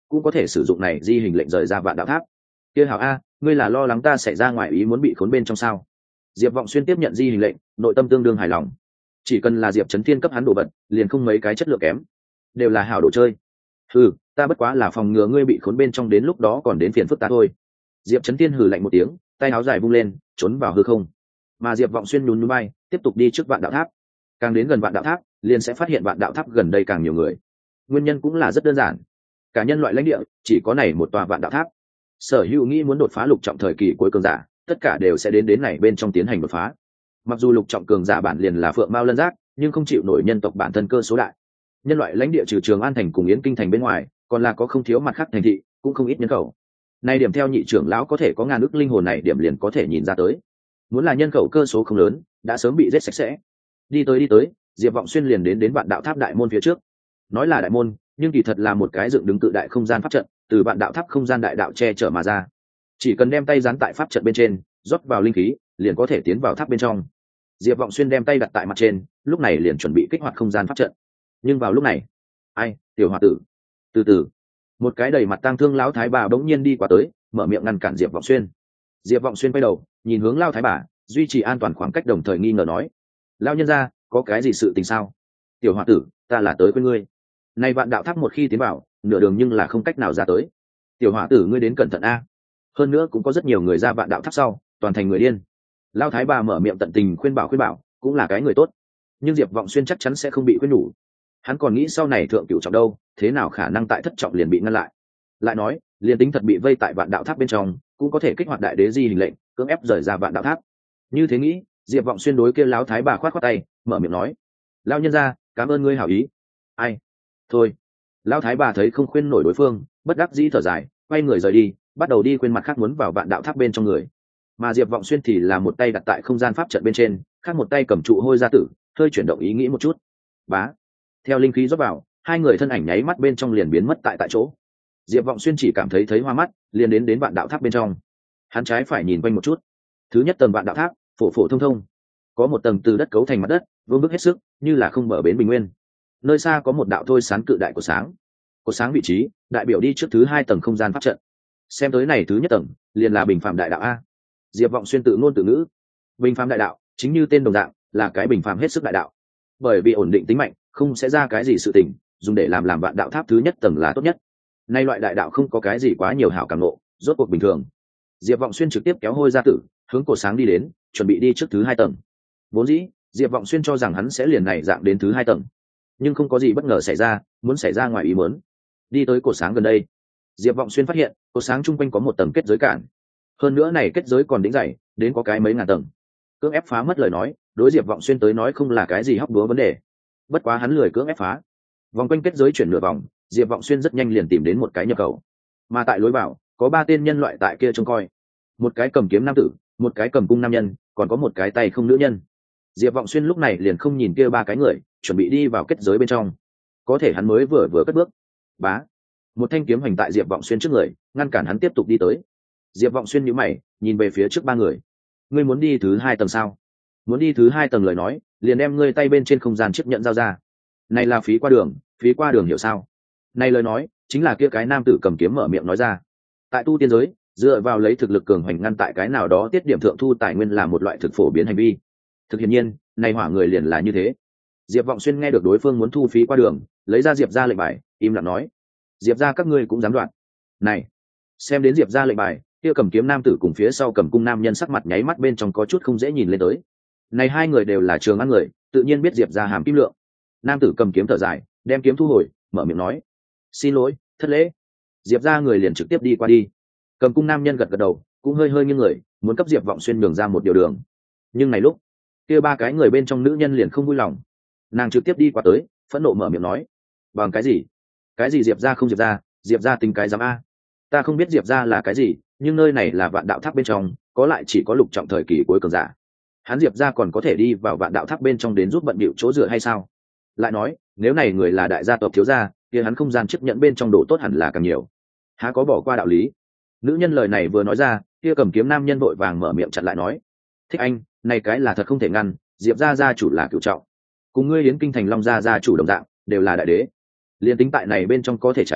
cũng có thể sử dụng này di hình lệnh rời ra vạn đạo tháp. Kia hảo a, ngươi là lo lắng ta xảy ra ngoài ý muốn bị khốn bên trong sao? Diệp Vọng Xuyên tiếp nhận di hình lệnh, nội tâm tương đương hài lòng. Chỉ cần là Diệp Chấn Thiên cấp hắn đồ vật, liền không mấy cái chất lượng kém, đều là hảo đồ chơi. Hừ, ta bất quá là phòng ngừa ngươi bị khốn bên trong đến lúc đó còn đến phiền phức ta thôi. Diệp Chấn Thiên hừ lạnh một tiếng, tay áo dài vung lên, trốn vào hư không. Mà Diệp Vọng Xuyên nhún nhún bay, tiếp tục đi trước vạn đạo tháp. Càng đến gần vạn đạo tháp, liền sẽ phát hiện vạn đạo tháp gần đây càng nhiều người. Nguyên nhân cũng là rất đơn giản, cả nhân loại lãnh địa chỉ có này một tòa vạn đạo tháp. Sở hữu nghĩ muốn đột phá lục trọng thời kỳ cuối cường giả, tất cả đều sẽ đến đến này bên trong tiến hành đột phá. Mặc dù lục trọng cường giả bản liền là phượng mao lân giác, nhưng không chịu nổi nhân tộc bản thân cơ số đại. Nhân loại lãnh địa trừ Trường An thành cùng Yến Kinh thành bên ngoài, còn là có không thiếu mặt khác thành thị, cũng không ít nhân khẩu. Này điểm theo nhị trưởng lão có thể có ngàn ức linh hồn này điểm liền có thể nhìn ra tới. Muốn là nhân khẩu cơ số không lớn, đã sớm bị giết sạch sẽ. Đi tới đi tới, Diệp Vọng Xuyên liền đến đến vạn đạo tháp đại môn phía trước. Nói là đại môn, nhưng kỳ thật là một cái dựng đứng tự đại không gian pháp trận, từ vạn đạo tháp không gian đại đạo che chở mà ra. Chỉ cần đem tay dán tại pháp trận bên trên, rót vào linh khí, liền có thể tiến vào tháp bên trong. Diệp Vọng Xuyên đem tay đặt tại mặt trên, lúc này liền chuẩn bị kích hoạt không gian pháp trận. Nhưng vào lúc này, ai, tiểu hòa tử, từ từ, một cái đầy mặt tang thương lão thái bà bỗng nhiên đi qua tới, mở miệng ngăn cản Diệp Vọng Xuyên. Diệp Vọng Xuyên quay đầu, nhìn hướng lão thái bà, duy trì an toàn khoảng cách đồng thời nghi ngờ nói: "Lão nhân gia, có cái gì sự tình sao?" "Tiểu hòa tử, ta là tới quên ngươi. Nay vạn đạo tháp một khi tiến vào, nửa đường nhưng là không cách nào ra tới. Tiểu hòa tử ngươi đến cẩn thận a. Hơn nữa cũng có rất nhiều người ra vạn đạo tháp sau, toàn thành người điên." Lão thái bà mở miệng tận tình khuyên bảo khuyên bảo, cũng là cái người tốt. Nhưng Diệp Vọng Xuyên chắc chắn sẽ không bị khuyên nhủ. Hắn còn nghĩ sau này thượng cửu trọng đâu, thế nào khả năng tại thất trọng liền bị ngăn lại. Lại nói, liền tính thật bị vây tại vạn đạo tháp bên trong, cũng có thể kích hoạt đại đế di hình lệnh, cưỡng ép rời ra vạn đạo tháp. Như thế nghĩ, Diệp Vọng Xuyên đối kia lão thái bà khoát khoát tay, mở miệng nói: "Lão nhân gia, cảm ơn ngươi hảo ý." "Ai? Thôi." Lão thái bà thấy không khuyên nổi đối phương, bất đắc dĩ thở dài, quay người rời đi, bắt đầu đi quên mặt khác muốn vào vạn đạo tháp bên trong người. Mà Diệp Vọng Xuyên thì là một tay đặt tại không gian pháp trận bên trên, khác một tay cầm trụ hôi gia tử, hơi chuyển động ý nghĩ một chút. Bá. Theo linh khí rót vào, hai người thân ảnh nháy mắt bên trong liền biến mất tại tại chỗ. Diệp Vọng Xuyên chỉ cảm thấy thấy hoa mắt, liền đến đến vạn đạo tháp bên trong. Hắn trái phải nhìn quanh một chút. Thứ nhất tầng vạn đạo tháp, phổ phổ thông thông. Có một tầng từ đất cấu thành mặt đất, vương vức hết sức, như là không mở bến bình nguyên. Nơi xa có một đạo thôi sáng cự đại của sáng. Của sáng vị trí, đại biểu đi trước thứ hai tầng không gian pháp trận. Xem tới này thứ nhất tầng, liền là bình phàm đại đạo a. Diệp Vọng Xuyên tự ngôn tự ngữ. Bình phàm đại đạo, chính như tên đồng dạng, là cái bình phàm hết sức đại đạo. Bởi vì ổn định tính mạnh, không sẽ ra cái gì sự tình, dùng để làm làm vạn đạo tháp thứ nhất tầng là tốt nhất. Nay loại đại đạo không có cái gì quá nhiều hảo cảm ngộ, rốt cuộc bình thường. Diệp Vọng Xuyên trực tiếp kéo hôi gia tử, hướng cổ sáng đi đến, chuẩn bị đi trước thứ hai tầng. Vốn dĩ, Diệp Vọng Xuyên cho rằng hắn sẽ liền này dạng đến thứ hai tầng, nhưng không có gì bất ngờ xảy ra, muốn xảy ra ngoài ý muốn. Đi tới cổ sáng gần đây, Diệp Vọng Xuyên phát hiện, cổ sáng chung quanh có một tầng kết giới cản. Hơn nữa này kết giới còn đỉnh dày, đến có cái mấy ngàn tầng. Cưỡng ép phá mất lời nói, đối Diệp Vọng Xuyên tới nói không là cái gì hóc búa vấn đề. Bất quá hắn lười cưỡng ép phá. Vòng quanh kết giới chuyển nửa vòng, Diệp Vọng Xuyên rất nhanh liền tìm đến một cái nhập khẩu. Mà tại lối vào, có ba tên nhân loại tại kia trông coi. Một cái cầm kiếm nam tử, một cái cầm cung nam nhân, còn có một cái tay không nữ nhân. Diệp Vọng Xuyên lúc này liền không nhìn kia ba cái người, chuẩn bị đi vào kết giới bên trong. Có thể hắn mới vừa vừa cất bước, bá, một thanh kiếm hành tại Diệp Vọng Xuyên trước người, ngăn cản hắn tiếp tục đi tới. Diệp Vọng Xuyên nhíu mày, nhìn về phía trước ba người. Ngươi muốn đi thứ hai tầng sao? Muốn đi thứ hai tầng lời nói, liền đem ngươi tay bên trên không gian chiếc nhận giao ra. Này là phí qua đường, phí qua đường hiểu sao? Này lời nói, chính là kia cái nam tử cầm kiếm mở miệng nói ra. Tại tu tiên giới, dựa vào lấy thực lực cường hoành ngăn tại cái nào đó tiết điểm thượng thu tài nguyên là một loại thực phổ biến hành vi. Thực hiện nhiên, này hỏa người liền là như thế. Diệp Vọng Xuyên nghe được đối phương muốn thu phí qua đường, lấy ra Diệp ra lệnh bài, im lặng nói: Diệp ra các ngươi cũng dám đoạn. Này, xem đến Diệp ra lệnh bài, kia cầm kiếm nam tử cùng phía sau cầm cung nam nhân sắc mặt nháy mắt bên trong có chút không dễ nhìn lên tới. Này hai người đều là Trường An người, tự nhiên biết Diệp ra hàm kim lượng. Nam tử cầm kiếm thở dài, đem kiếm thu hồi, mở miệng nói: xin lỗi, thất lễ. Diệp ra người liền trực tiếp đi qua đi. Cầm cung nam nhân gật gật đầu, cũng hơi hơi nghiêng người, muốn cấp Diệp Vọng Xuyên đường ra một điều đường. Nhưng này lúc, kia ba cái người bên trong nữ nhân liền không vui lòng. Nàng trực tiếp đi qua tới, phẫn nộ mở miệng nói: bằng cái gì? Cái gì Diệp ra không Diệp ra, Diệp ra tính cái dám a? Ta không biết Diệp ra là cái gì, nhưng nơi này là vạn đạo tháp bên trong, có lại chỉ có lục trọng thời kỳ cuối cường giả. Hắn Diệp ra còn có thể đi vào vạn đạo tháp bên trong đến giúp bận bịu chỗ dựa hay sao? Lại nói, nếu này người là đại gia tộc thiếu gia, kia hắn không gian chấp nhận bên trong độ tốt hẳn là càng nhiều. Há có bỏ qua đạo lý? Nữ nhân lời này vừa nói ra, kia cầm kiếm nam nhân vội vàng mở miệng chặn lại nói: thích anh, này cái là thật không thể ngăn, Diệp gia gia chủ là cửu trọng, cùng ngươi Yến Kinh thành Long gia gia chủ đồng dạng, đều là đại đế. Liên tính tại này bên trong có thể tránh,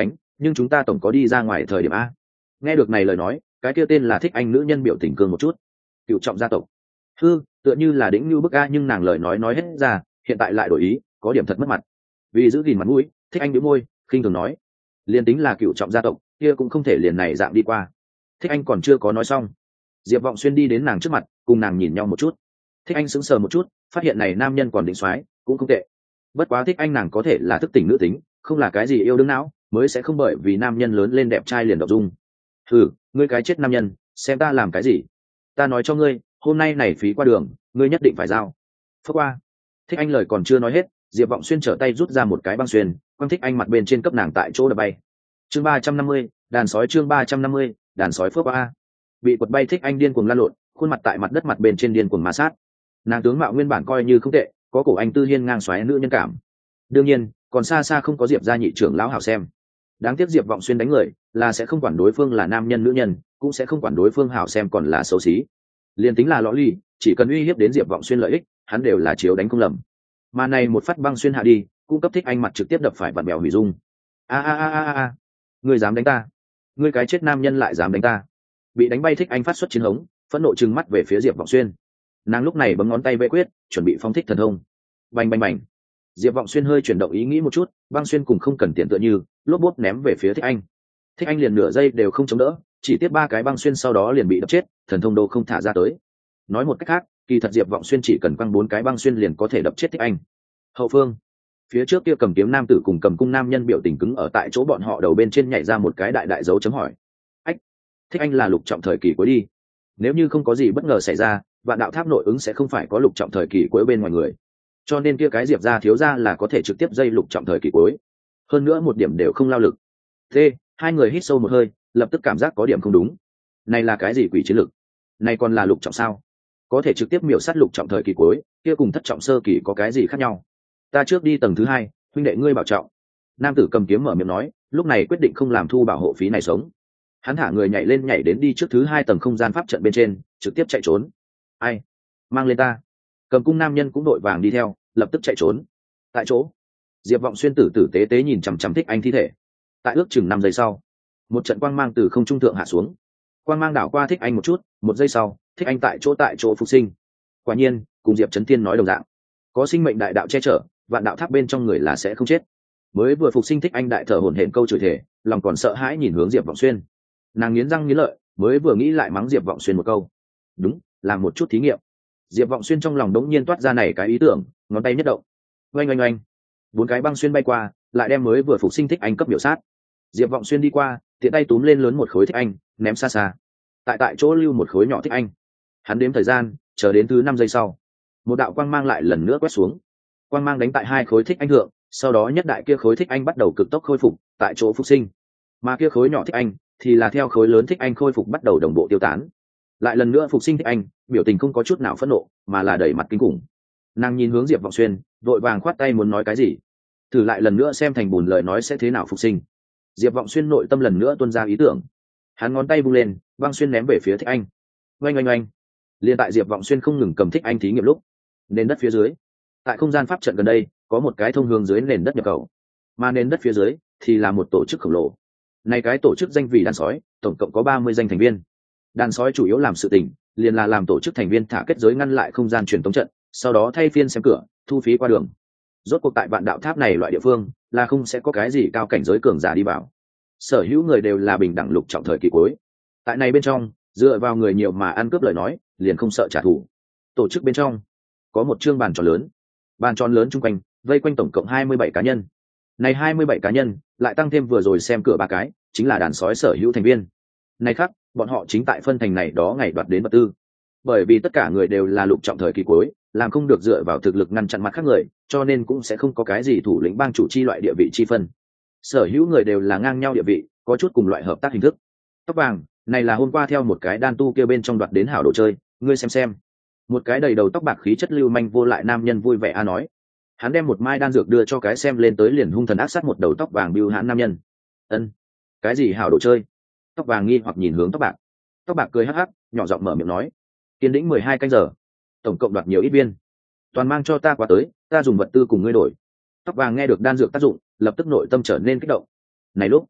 nhưng chúng ta tổng có đi ra ngoài thời điểm a. Nghe được này lời nói, cái kia tên là Thích Anh nữ nhân biểu tình cương một chút. Cựu trọng gia tộc. Hư, tựa như là đĩnh như bức a, nhưng nàng lời nói nói hết ra, hiện tại lại đổi ý, có điểm thật mất mặt. Vì giữ gìn mặt mũi, Thích Anh nhếch môi, khinh thường nói, liền tính là cựu trọng gia tộc, kia cũng không thể liền này dạng đi qua. Thích Anh còn chưa có nói xong, Diệp Vọng Xuyên đi đến nàng trước mặt, cùng nàng nhìn nhau một chút. Thích Anh sững sờ một chút, phát hiện này nam nhân còn đỉnh xoái, cũng không tệ. Bất quá Thích Anh nàng có thể là thức tỉnh nữ tính, không là cái gì yêu đương não, mới sẽ không bởi vì nam nhân lớn lên đẹp trai liền độc dung. Hừ, ngươi cái chết nam nhân, xem ta làm cái gì? Ta nói cho ngươi, hôm nay này phí qua đường, ngươi nhất định phải giao. Phất qua. Thích Anh lời còn chưa nói hết, Diệp Vọng Xuyên trở tay rút ra một cái băng xuyên, quăng Thích Anh mặt bên trên cấp nàng tại chỗ đập bay. Chương ba trăm năm mươi, đàn sói chương ba trăm năm mươi, đàn sói phước qua. Bị quật bay Thích Anh điên cuồng lăn lộn, khuôn mặt tại mặt đất mặt bên trên điên cuồng ma sát. Nàng tướng mạo nguyên bản coi như không tệ, có cổ anh tư hiên ngang xoáy nữ nhân cảm. Đương nhiên, còn xa xa không có Diệp gia nhị trưởng lão hảo xem. Đáng tiếc Diệp Vọng Xuyên đánh người, là sẽ không quản đối phương là nam nhân nữ nhân, cũng sẽ không quản đối phương hảo xem còn là xấu xí. Liên tính là lõ ly, chỉ cần uy hiếp đến Diệp Vọng Xuyên lợi ích, hắn đều là chiếu đánh không lầm. Mà này một phát băng xuyên hạ đi, cung cấp Thích Anh mặt trực tiếp đập phải vặn bèo hủy dung. A a a a a, ngươi dám đánh ta? Ngươi cái chết nam nhân lại dám đánh ta? Bị đánh bay Thích Anh phát xuất chiến hống, phẫn nộ trừng mắt về phía Diệp Vọng Xuyên. Nàng lúc này bấm ngón tay vẽ quyết, chuẩn bị phóng thích thần thông. Bành bành bành. Diệp Vọng Xuyên hơi chuyển động ý nghĩ một chút, băng xuyên cùng không cần tiền tựa như, lốp bốp ném về phía Thích Anh. Thích Anh liền nửa giây đều không chống đỡ, chỉ tiếp ba cái băng xuyên sau đó liền bị đập chết, thần thông đô không thả ra tới. Nói một cách khác, kỳ thật Diệp Vọng Xuyên chỉ cần quăng bốn cái băng xuyên liền có thể đập chết Thích Anh. Hậu phương, phía trước kia cầm kiếm nam tử cùng cầm cung nam nhân biểu tình cứng ở tại chỗ bọn họ đầu bên trên nhảy ra một cái đại đại dấu chấm hỏi. Ách, Thích Anh là lục trọng thời kỳ cuối đi. Nếu như không có gì bất ngờ xảy ra, Vạn Đạo Tháp nội ứng sẽ không phải có lục trọng thời kỳ cuối bên ngoài người. Cho nên kia cái Diệp gia thiếu gia là có thể trực tiếp dây lục trọng thời kỳ cuối. Hơn nữa một điểm đều không lao lực. Thế, hai người hít sâu một hơi, lập tức cảm giác có điểm không đúng. Này là cái gì quỷ chiến lực? Này còn là lục trọng sao? Có thể trực tiếp miểu sát lục trọng thời kỳ cuối, kia cùng thất trọng sơ kỳ có cái gì khác nhau? Ta trước đi tầng thứ hai, huynh đệ ngươi bảo trọng. Nam tử cầm kiếm mở miệng nói, lúc này quyết định không làm thu bảo hộ phí này sống. Hắn thả người nhảy lên nhảy đến đi trước thứ hai tầng không gian pháp trận bên trên, trực tiếp chạy trốn. Ai? Mang lên ta. Cầm cung nam nhân cũng đội vàng đi theo, lập tức chạy trốn. Tại chỗ, Diệp Vọng Xuyên tử tử tế tế nhìn chằm chằm Thích Anh thi thể. Tại ước chừng năm giây sau, một trận quang mang từ không trung thượng hạ xuống. Quang mang đảo qua Thích Anh một chút, một giây sau, Thích Anh tại chỗ tại chỗ phục sinh. Quả nhiên, cùng Diệp Chấn Thiên nói đồng dạng, có sinh mệnh đại đạo che chở, Vạn Đạo Tháp bên trong người là sẽ không chết. Mới vừa phục sinh Thích Anh đại thở hổn hển câu chửi thể, lòng còn sợ hãi nhìn hướng Diệp Vọng Xuyên. Nàng nghiến răng nghiến lợi, mới vừa nghĩ lại mắng Diệp Vọng Xuyên một câu. Đúng, làm một chút thí nghiệm. Diệp Vọng Xuyên trong lòng đống nhiên toát ra này cái ý tưởng, ngón tay nhất động. Oanh oanh oanh. Bốn cái băng xuyên bay qua, lại đem mới vừa phục sinh Thích Anh cấp biểu sát. Diệp Vọng Xuyên đi qua, tiện tay túm lên lớn một khối Thích Anh, ném xa xa. Tại tại chỗ lưu một khối nhỏ Thích Anh. Hắn đếm thời gian, chờ đến thứ năm giây sau, một đạo quang mang lại lần nữa quét xuống. Quang mang đánh tại hai khối Thích Anh thượng, sau đó nhất đại kia khối Thích Anh bắt đầu cực tốc khôi phục, tại chỗ phục sinh. Mà kia khối nhỏ Thích Anh thì là theo khối lớn Thích Anh khôi phục bắt đầu đồng bộ tiêu tán. Lại lần nữa phục sinh Thích Anh, biểu tình không có chút nào phẫn nộ, mà là đầy mặt kinh khủng. Nàng nhìn hướng Diệp Vọng Xuyên, vội vàng khoát tay muốn nói cái gì. Thử lại lần nữa xem thành bùn lời nói sẽ thế nào phục sinh. Diệp Vọng Xuyên nội tâm lần nữa tuôn ra ý tưởng. Hắn ngón tay vung lên, băng xuyên ném về phía Thích Anh. Oanh oanh oanh. Liên tại Diệp Vọng Xuyên không ngừng cầm Thích Anh thí nghiệm lúc, nền đất phía dưới, tại không gian pháp trận gần đây, có một cái thông hướng dưới nền đất nhập khẩu. Mà nền đất phía dưới thì là một tổ chức khổng lồ. Này cái tổ chức danh vì đàn sói, tổng cộng có ba mươi danh thành viên. Đàn sói chủ yếu làm sự tình, liền là làm tổ chức thành viên thả kết giới ngăn lại không gian truyền tống trận, sau đó thay phiên xem cửa, thu phí qua đường. Rốt cuộc tại Vạn Đạo Tháp này loại địa phương, là không sẽ có cái gì cao cảnh giới cường giả đi vào. Sở hữu người đều là bình đẳng lục trọng thời kỳ cuối. Tại này bên trong, dựa vào người nhiều mà ăn cướp lời nói, liền không sợ trả thù. Tổ chức bên trong có một chương bàn tròn lớn, bàn tròn lớn chung quanh vây quanh tổng cộng hai mươi bảy cá nhân. Này hai mươi bảy cá nhân lại tăng thêm vừa rồi xem cửa ba cái, chính là đàn sói sở hữu thành viên. Này khác, bọn họ chính tại phân thành này đó ngày đoạt đến vật tư. Bởi vì tất cả người đều là lục trọng thời kỳ cuối, làm không được dựa vào thực lực ngăn chặn mặt khác người, cho nên cũng sẽ không có cái gì thủ lĩnh bang chủ chi loại địa vị chi phân. Sở hữu người đều là ngang nhau địa vị, có chút cùng loại hợp tác hình thức. Tóc vàng, này là hôm qua theo một cái đan tu kia bên trong đoạt đến hảo đồ chơi, ngươi xem xem. Một cái đầy đầu tóc bạc khí chất lưu manh vô lại nam nhân vui vẻ a nói. Hắn đem một mai đan dược đưa cho cái xem lên tới liền hung thần ác sát một đầu tóc vàng bưu hãn nam nhân. Ân, cái gì hảo đồ chơi? Tóc vàng nghi hoặc nhìn hướng tóc bạc. Tóc bạc cười hắc hắc, nhỏ giọng mở miệng nói. Kiên đĩnh mười hai canh giờ, tổng cộng đoạt nhiều ít viên, toàn mang cho ta qua tới, ta dùng vật tư cùng ngươi đổi. Tóc vàng nghe được đan dược tác dụng, lập tức nội tâm trở nên kích động. Này lúc,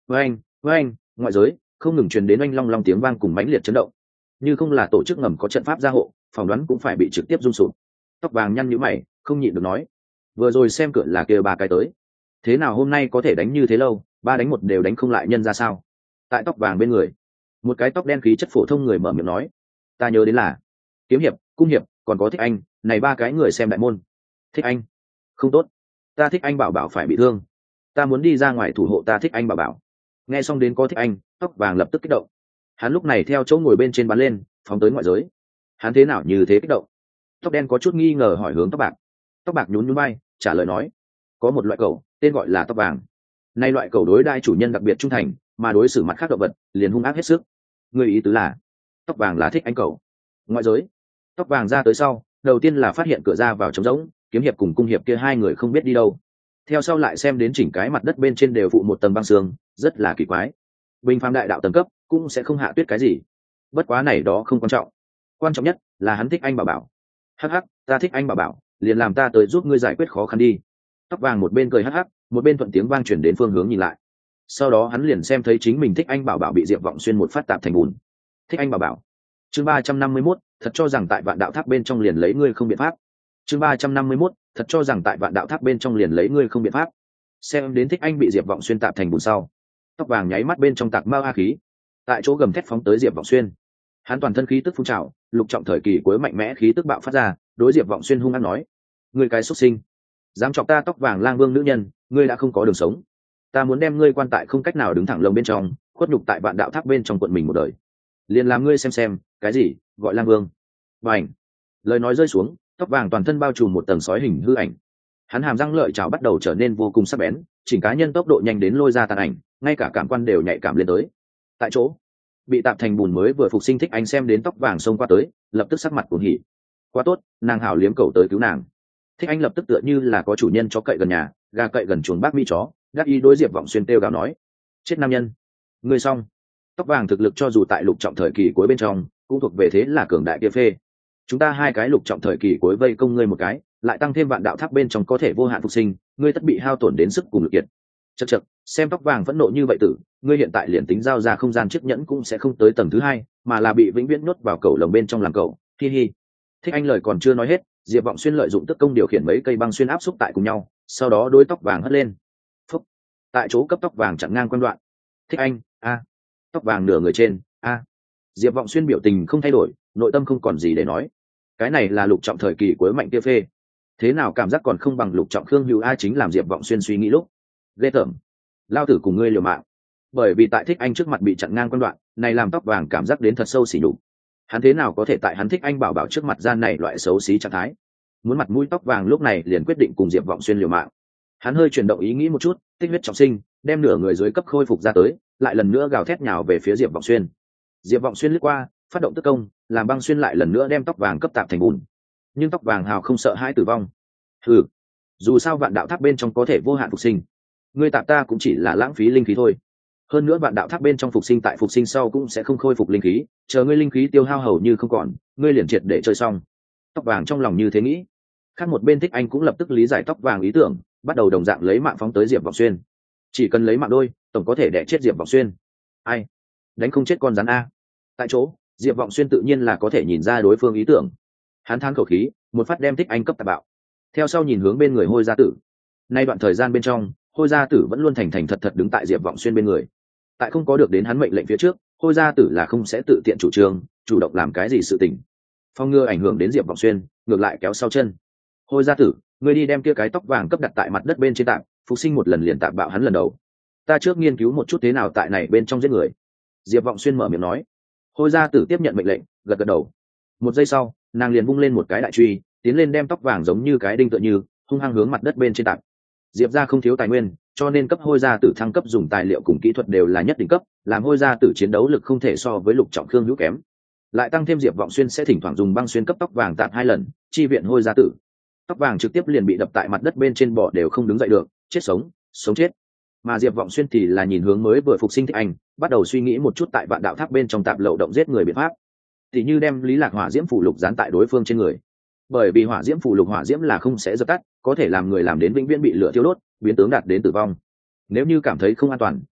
với anh với anh ngoại giới không ngừng truyền đến oanh long long tiếng vang cùng mãnh liệt chấn động, như không là tổ chức ngầm có trận pháp gia hộ, phỏng đoán cũng phải bị trực tiếp rung sụp. Tóc vàng nhăn nhíu mày, không nhịn được nói, vừa rồi xem cửa là kia ba cái tới, thế nào hôm nay có thể đánh như thế lâu, ba đánh một đều đánh không lại nhân ra sao? Tại tóc vàng bên người, một cái tóc đen khí chất phổ thông người mở miệng nói, ta nhớ đến là kiếm hiệp, cung hiệp, còn có thích anh, này ba cái người xem đại môn. Thích anh không tốt, ta thích anh bảo bảo phải bị thương, ta muốn đi ra ngoài thủ hộ ta thích anh bảo bảo. Nghe xong đến có thích anh, tóc vàng lập tức kích động, hắn lúc này theo chỗ ngồi bên trên bắn lên, phóng tới ngoại giới. Hắn thế nào như thế kích động? Tóc đen có chút nghi ngờ hỏi hướng tóc bạc. Tóc bạc nhún nhún vai trả lời nói, có một loại cẩu tên gọi là tóc vàng, nay loại cẩu đối đai chủ nhân đặc biệt trung thành, mà đối xử mặt khác động vật liền hung ác hết sức. Người ý tứ là tóc vàng là thích anh cẩu? Ngoại giới, tóc vàng ra tới sau, đầu tiên là phát hiện cửa ra vào trống rỗng, kiếm hiệp cùng cung hiệp kia hai người không biết đi đâu. Theo sau lại xem đến chỉnh cái mặt đất bên trên đều phụ một tầng băng sương, rất là kỳ quái. Bình phàm đại đạo tầng cấp cũng sẽ không hạ tuyết cái gì, bất quá này đó không quan trọng, quan trọng nhất là hắn thích anh bảo bảo. Hắc hắc, ta thích anh bảo bảo, liền làm ta tới giúp ngươi giải quyết khó khăn đi. Tóc vàng một bên cười hắc hắc, một bên thuận tiếng vang chuyển đến phương hướng nhìn lại. Sau đó hắn liền xem thấy chính mình thích anh bảo bảo bị Diệp Vọng Xuyên một phát tạp thành bùn. Thích anh bảo bảo. Chương ba trăm năm mươi mốt, thật cho rằng tại Vạn Đạo Tháp bên trong liền lấy ngươi không biện pháp. Chương ba trăm năm mươi mốt, thật cho rằng tại Vạn Đạo Tháp bên trong liền lấy ngươi không biện pháp. Xem đến thích anh bị Diệp Vọng Xuyên tạp thành bùn sau, tóc vàng nháy mắt bên trong tạc mao a khí, tại chỗ gầm thét phóng tới Diệp Vọng Xuyên. Hắn toàn thân khí tức phun trào, lục trọng thời kỳ cuối mạnh mẽ khí tức bạo phát ra, đối Diệp Vọng Xuyên hung hăng nói, ngươi cái xuất sinh, dám chọc ta tóc vàng lang vương nữ nhân, ngươi đã không có đường sống. Ta muốn đem ngươi quan tại không cách nào đứng thẳng lông bên trong, khuất nhục tại Vạn Đạo Tháp bên trong quận mình một đời. Liền làm ngươi xem xem, cái gì gọi lang vương. Bành. Lời nói rơi xuống, tóc vàng toàn thân bao trùm một tầng sói hình hư ảnh. Hắn hàm răng lợi chảo bắt đầu trở nên vô cùng sắc bén, chỉnh cá nhân tốc độ nhanh đến lôi ra tàn ảnh, ngay cả cảm quan đều nhạy cảm lên tới. Tại chỗ, bị tạp thành bùn mới vừa phục sinh thích anh xem đến tóc vàng xông qua tới, lập tức sắc mặt cuồng hỉ. Quá tốt, nàng hảo liếm cầu tới cứu nàng. Thích anh lập tức tựa như là có chủ nhân chó cậy gần nhà, gà cậy gần chuồng bác mi chó, đắc ý đối Diệp Vọng Xuyên kêu gào nói, chết nam nhân, ngươi xong. Tóc vàng thực lực cho dù tại lục trọng thời kỳ cuối bên trong, cũng thuộc về thế là cường đại kia phê. Chúng ta hai cái lục trọng thời kỳ cuối vây công ngươi một cái, lại tăng thêm Vạn Đạo Tháp bên trong có thể vô hạn phục sinh, ngươi tất bị hao tổn đến sức cùng lực kiệt. Chậc chậc, xem tóc vàng vẫn nộ như vậy tử, ngươi hiện tại liền tính giao ra không gian chiếc nhẫn cũng sẽ không tới tầng thứ hai, mà là bị vĩnh viễn nhốt vào cầu lồng bên trong làm cậu. Hi hi. Thích anh lời còn chưa nói hết, Diệp Vọng Xuyên lợi dụng tức công điều khiển mấy cây băng xuyên áp xúc tại cùng nhau, sau đó đôi tóc vàng hất lên. Phúc. Tại chỗ cấp tóc vàng chặn ngang quan đoạn. Thích anh, a. Tóc vàng nửa người trên, a. Diệp Vọng Xuyên biểu tình không thay đổi, nội tâm không còn gì để nói. Cái này là lục trọng thời kỳ cuối mạnh kia phê, thế nào cảm giác còn không bằng lục trọng Khương Hữu A chính làm Diệp Vọng Xuyên suy nghĩ lúc. Ghê tởm, lao tử cùng ngươi liều mạng. Bởi vì tại thích anh trước mặt bị chặn ngang quan đoạn, này làm tóc vàng cảm giác đến thật sâu xỉ nhục. Hắn thế nào có thể tại hắn thích anh bảo bảo trước mặt gian này loại xấu xí trạng thái. Muốn mặt mũi tóc vàng lúc này liền quyết định cùng Diệp Vọng Xuyên liều mạng. Hắn hơi chuyển động ý nghĩ một chút, tích huyết trọng sinh, đem nửa người dưới cấp khôi phục ra tới, lại lần nữa gào thét nhào về phía Diệp Vọng Xuyên. Diệp Vọng Xuyên lướt qua, phát động tức công, làm băng xuyên lại lần nữa đem tóc vàng cấp tạp thành bùn. Nhưng tóc vàng hào không sợ hãi tử vong. Ừ, dù sao Vạn Đạo Tháp bên trong có thể vô hạn phục sinh, ngươi tạp ta cũng chỉ là lãng phí linh khí thôi. Hơn nữa Vạn Đạo Tháp bên trong phục sinh tại phục sinh sau cũng sẽ không khôi phục linh khí, chờ ngươi linh khí tiêu hao hầu như không còn, ngươi liền triệt để chơi xong. Tóc vàng trong lòng như thế nghĩ. Khác một bên thích anh cũng lập tức lý giải tóc vàng ý tưởng, bắt đầu đồng dạng lấy mạng phóng tới Diệp Vọng Xuyên. Chỉ cần lấy mạng đôi, tổng có thể đẻ chết Diệp Vọng Xuyên. Ai đánh không chết con rắn a. Tại chỗ, Diệp Vọng Xuyên tự nhiên là có thể nhìn ra đối phương ý tưởng. Hắn than khẩu khí, một phát đem thích anh cấp tạp bạo. Theo sau nhìn hướng bên người Hôi Gia Tử. Nay đoạn thời gian bên trong, Hôi Gia Tử vẫn luôn thành thành thật thật đứng tại Diệp Vọng Xuyên bên người. Tại không có được đến hắn mệnh lệnh phía trước, Hôi Gia Tử là không sẽ tự tiện chủ trương, chủ động làm cái gì sự tình. Phong ngừa ảnh hưởng đến Diệp Vọng Xuyên, ngược lại kéo sau chân. Hôi Gia Tử, ngươi đi đem kia cái tóc vàng cấp đặt tại mặt đất bên trên tạm, phục sinh một lần liền tạm bạo hắn lần đầu. Ta trước nghiên cứu một chút thế nào tại này bên trong giết người. Diệp Vọng Xuyên mở miệng nói. Hôi Gia Tử tiếp nhận mệnh lệnh, gật gật đầu. Một giây sau, nàng liền vung lên một cái đại truy, tiến lên đem tóc vàng giống như cái đinh tựa như hung hăng hướng mặt đất bên trên tạm. Diệp gia không thiếu tài nguyên, cho nên cấp Hôi Gia Tử thăng cấp dùng tài liệu cùng kỹ thuật đều là nhất đỉnh cấp, làm Hôi Gia Tử chiến đấu lực không thể so với lục trọng Khương Hữu kém. Lại tăng thêm Diệp Vọng Xuyên sẽ thỉnh thoảng dùng băng xuyên cấp tóc vàng tạm hai lần, chi viện Hôi Gia Tử. Tóc vàng trực tiếp liền bị đập tại mặt đất bên trên, bỏ đều không đứng dậy được, chết sống, sống chết. Mà Diệp Vọng Xuyên thì là nhìn hướng mới vừa phục sinh thích anh, bắt đầu suy nghĩ một chút tại Vạn Đạo Tháp bên trong tạp lậu động giết người biện pháp. Tỷ như đem Lý Lạc hỏa diễm phủ lục dán tại đối phương trên người. Bởi vì hỏa diễm phủ lục hỏa diễm là không sẽ dập tắt, có thể làm người làm đến vĩnh viễn bị lửa thiêu đốt, biến tướng đạt đến tử vong. Nếu như cảm thấy không an toàn,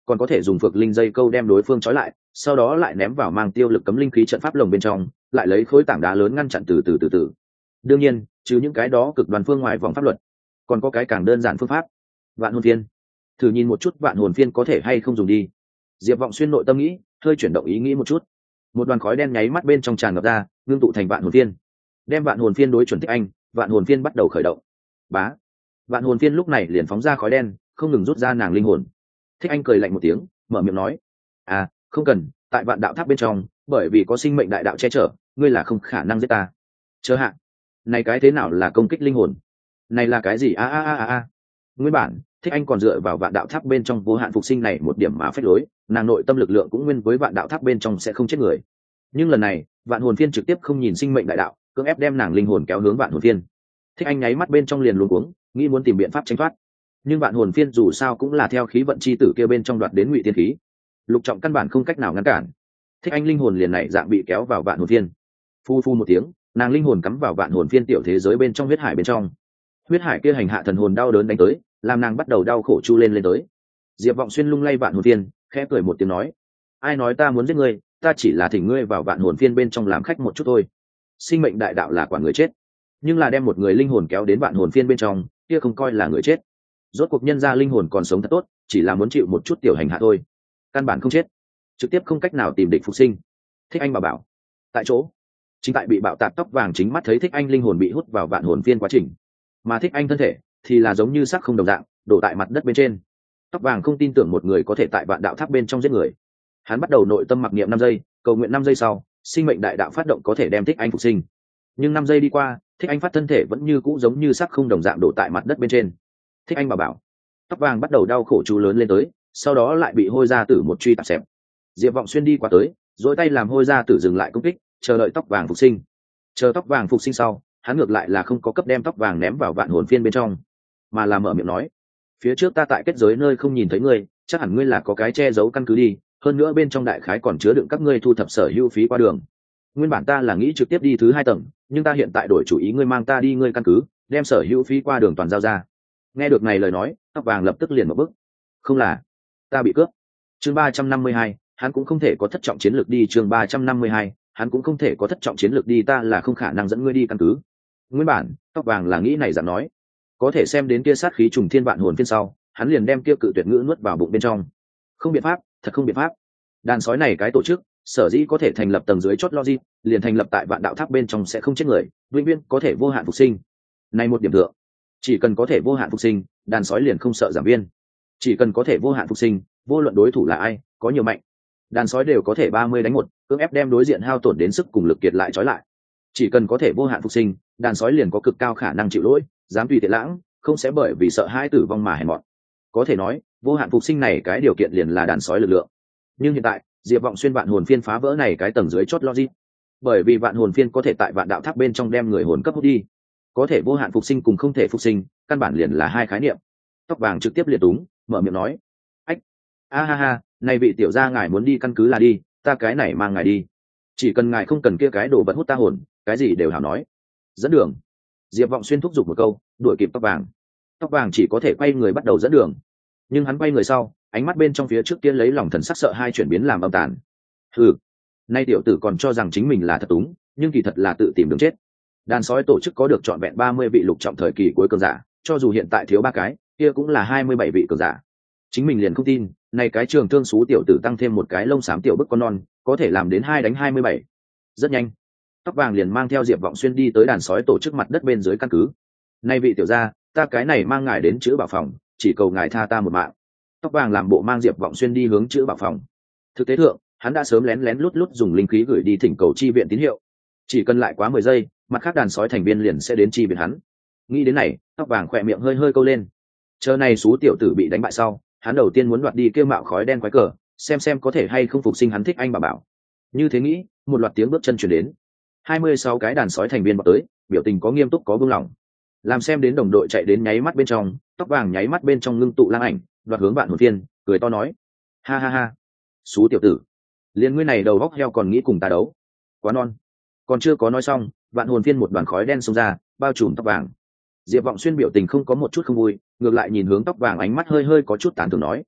còn có thể dùng phược linh dây câu đem đối phương trói lại, sau đó lại ném vào mang tiêu lực cấm linh khí trận pháp lồng bên trong, lại lấy khối tảng đá lớn ngăn chặn từ từ từ từ. Đương nhiên, trừ những cái đó cực đoan phương ngoài vòng pháp luật, còn có cái càng đơn giản phương pháp. Vạn hồn phiên. Thử nhìn một chút vạn hồn phiên có thể hay không dùng đi. Diệp Vọng Xuyên nội tâm nghĩ, hơi chuyển động ý nghĩ một chút. Một đoàn khói đen nháy mắt bên trong tràn ngập ra, ngưng tụ thành vạn hồn phiên. Đem vạn hồn phiên đối chuẩn Thích Anh, vạn hồn phiên bắt đầu khởi động. Bá. Vạn hồn phiên lúc này liền phóng ra khói đen, không ngừng rút ra nàng linh hồn. Thích Anh cười lạnh một tiếng, mở miệng nói: "À, không cần, tại vạn đạo tháp bên trong, bởi vì có sinh mệnh đại đạo che chở, ngươi là không khả năng giết ta." Chờ hạ, này cái thế nào là công kích linh hồn? Này là cái gì? A a a a a. Nguyên bản, Thích Anh còn dựa vào vạn đạo tháp bên trong vô hạn phục sinh này một điểm mà phép lối, nàng nội tâm lực lượng cũng nguyên với vạn đạo tháp bên trong sẽ không chết người. Nhưng lần này, vạn hồn phiên trực tiếp không nhìn sinh mệnh đại đạo, cưỡng ép đem nàng linh hồn kéo hướng vạn hồn phiên. Thích Anh nháy mắt bên trong liền luống cuống, nghĩ muốn tìm biện pháp tránh thoát. Nhưng vạn hồn phiên dù sao cũng là theo khí vận chi tử kia bên trong đoạt đến ngụy tiên khí, Lục Trọng căn bản không cách nào ngăn cản. Thích Anh linh hồn liền này dạng bị kéo vào vạn hồn phiên. Phu phu một tiếng, nàng linh hồn cắm vào vạn hồn phiên tiểu thế giới bên trong huyết hải bên trong. Huyết hải kia hành hạ thần hồn đau đớn đánh tới, làm nàng bắt đầu đau khổ chu lên lên tới. Diệp Vọng Xuyên lung lay vạn hồn phiên, khẽ cười một tiếng nói: "Ai nói ta muốn giết ngươi, ta chỉ là thỉnh ngươi vào vạn hồn phiên bên trong làm khách một chút thôi. Sinh mệnh đại đạo là quản người chết, nhưng là đem một người linh hồn kéo đến vạn hồn phiên bên trong, kia không coi là người chết. Rốt cuộc nhân ra linh hồn còn sống thật tốt, chỉ là muốn chịu một chút tiểu hành hạ thôi, căn bản không chết, trực tiếp không cách nào tìm địch phục sinh." Thích Anh bảo bảo tại chỗ, chính tại bị bạo tạc tóc vàng chính mắt thấy Thích Anh linh hồn bị hút vào vạn hồn phiên quá trình, mà Thích Anh thân thể thì là giống như xác không đồng dạng, đổ tại mặt đất bên trên. Tóc vàng không tin tưởng một người có thể tại vạn đạo tháp bên trong giết người. Hắn bắt đầu nội tâm mặc niệm năm giây, cầu nguyện năm giây sau, sinh mệnh đại đạo phát động có thể đem Thích Anh phục sinh. Nhưng năm giây đi qua, Thích Anh phát thân thể vẫn như cũ giống như xác không đồng dạng đổ tại mặt đất bên trên. Thích Anh bảo bảo. Tóc vàng bắt đầu đau khổ chú lớn lên tới, sau đó lại bị hôi gia tử một truy tạp xẹp. Diệp Vọng Xuyên đi qua tới, duỗi tay làm hôi gia tử dừng lại công kích, chờ đợi tóc vàng phục sinh. Chờ tóc vàng phục sinh sau, hắn ngược lại là không có cấp đem tóc vàng ném vào vạn hồn phiên bên trong, mà là mở miệng nói: "Phía trước ta tại kết giới nơi không nhìn thấy ngươi, chắc hẳn ngươi là có cái che giấu căn cứ đi, hơn nữa bên trong đại khái còn chứa đựng các ngươi thu thập sở hữu phí qua đường. Nguyên bản ta là nghĩ trực tiếp đi thứ hai tầng, nhưng ta hiện tại đổi chủ ý, ngươi mang ta đi ngươi căn cứ, đem sở hữu phí qua đường toàn giao ra." Nghe được này lời nói, tóc vàng lập tức liền một bước: "Không là, ta bị cướp." Chương ba trăm năm mươi hai, hắn cũng không thể có thất trọng chiến lược đi. Chương ba trăm năm mươi hai, hắn cũng không thể có thất trọng chiến lược đi, ta là không khả năng dẫn ngươi đi căn cứ. Nguyên bản, tóc vàng là nghĩ này dạng nói, có thể xem đến kia sát khí trùng thiên vạn hồn phiên sau, hắn liền đem kia cự tuyệt ngữ nuốt vào bụng bên trong. Không biện pháp, thật không biện pháp. Đàn sói này cái tổ chức, sở dĩ có thể thành lập tầng dưới chót logic, liền thành lập tại vạn đạo tháp bên trong sẽ không chết người, vĩnh viễn có thể vô hạn phục sinh. Này một điểm thượng, chỉ cần có thể vô hạn phục sinh, đàn sói liền không sợ giảm viên. Chỉ cần có thể vô hạn phục sinh, vô luận đối thủ là ai, có nhiều mạnh, đàn sói đều có thể ba mươi đánh một, cưỡng ép đem đối diện hao tổn đến sức cùng lực kiệt lại trói lại. Chỉ cần có thể vô hạn phục sinh, đàn sói liền có cực cao khả năng chịu lỗi, dám tùy tiện lãng, không sẽ bởi vì sợ hãi tử vong mà hèn mọn. Có thể nói, vô hạn phục sinh này cái điều kiện liền là đàn sói lực lượng. Nhưng hiện tại, Diệp Vọng Xuyên vạn hồn phiên phá vỡ này cái tầng dưới chót logic, bởi vì vạn hồn phiên có thể tại vạn đạo tháp bên trong đem người hồn cấp hút đi. Có thể vô hạn phục sinh cùng không thể phục sinh, căn bản liền là hai khái niệm. Tóc vàng trực tiếp liệt túng, mở miệng nói: "Ách, a ha ha, này vị tiểu gia ngài muốn đi căn cứ là đi, ta cái này mang ngài đi. Chỉ cần ngài không cần kia cái đồ vật hút ta hồn, cái gì đều hảo nói. Dẫn đường." Diệp Vọng Xuyên thúc giục một câu, đuổi kịp tóc vàng. Tóc vàng chỉ có thể quay người bắt đầu dẫn đường, nhưng hắn quay người sau, ánh mắt bên trong phía trước kia lấy lòng thần sắc sợ hai chuyển biến làm âm tàn. Hừ, nay tiểu tử còn cho rằng chính mình là thật túng, nhưng kỳ thật là tự tìm đường chết. Đàn sói tổ chức có được trọn vẹn ba mươi vị lục trọng thời kỳ cuối cường giả, cho dù hiện tại thiếu ba cái, kia cũng là hai mươi bảy vị cường giả. Chính mình liền không tin, này cái trường thương xú tiểu tử tăng thêm một cái lông xám tiểu bức con non, có thể làm đến hai đánh hai mươi bảy. Rất nhanh, tóc vàng liền mang theo Diệp Vọng Xuyên đi tới đàn sói tổ chức mặt đất bên dưới căn cứ. "Nay vị tiểu gia, ta cái này mang ngài đến chữ bảo phòng, chỉ cầu ngài tha ta một mạng." Tóc vàng làm bộ mang Diệp Vọng Xuyên đi hướng chữ bảo phòng. Thực tế thượng, hắn đã sớm lén lén lút lút dùng linh khí gửi đi thỉnh cầu chi viện tín hiệu. Chỉ cần lại quá mười giây, mặt khác đàn sói thành viên liền sẽ đến chi viện hắn. Nghĩ đến này, tóc vàng khỏe miệng hơi hơi câu lên. Chờ này xú tiểu tử bị đánh bại sau, hắn đầu tiên muốn đoạt đi kêu mạo khói đen quái cờ, xem xem có thể hay không phục sinh hắn Thích Anh bảo bảo. Như thế nghĩ, một loạt tiếng bước chân chuyển đến. hai mươi sáu cái đàn sói thành viên vào tới, biểu tình có nghiêm túc có buông lỏng. Làm xem đến đồng đội chạy đến nháy mắt bên trong, tóc vàng nháy mắt bên trong ngưng tụ lang ảnh, đoạt hướng bạn hồn phiên, cười to nói: "Ha ha ha, xú tiểu tử, liền ngươi này đầu góc heo còn nghĩ cùng ta đấu, quá non." Còn chưa có nói xong, vạn hồn phiên một đoàn khói đen xông ra, bao trùm tóc vàng. Diệp Vọng Xuyên biểu tình không có một chút không vui, ngược lại nhìn hướng tóc vàng, ánh mắt hơi hơi có chút tán thưởng nói: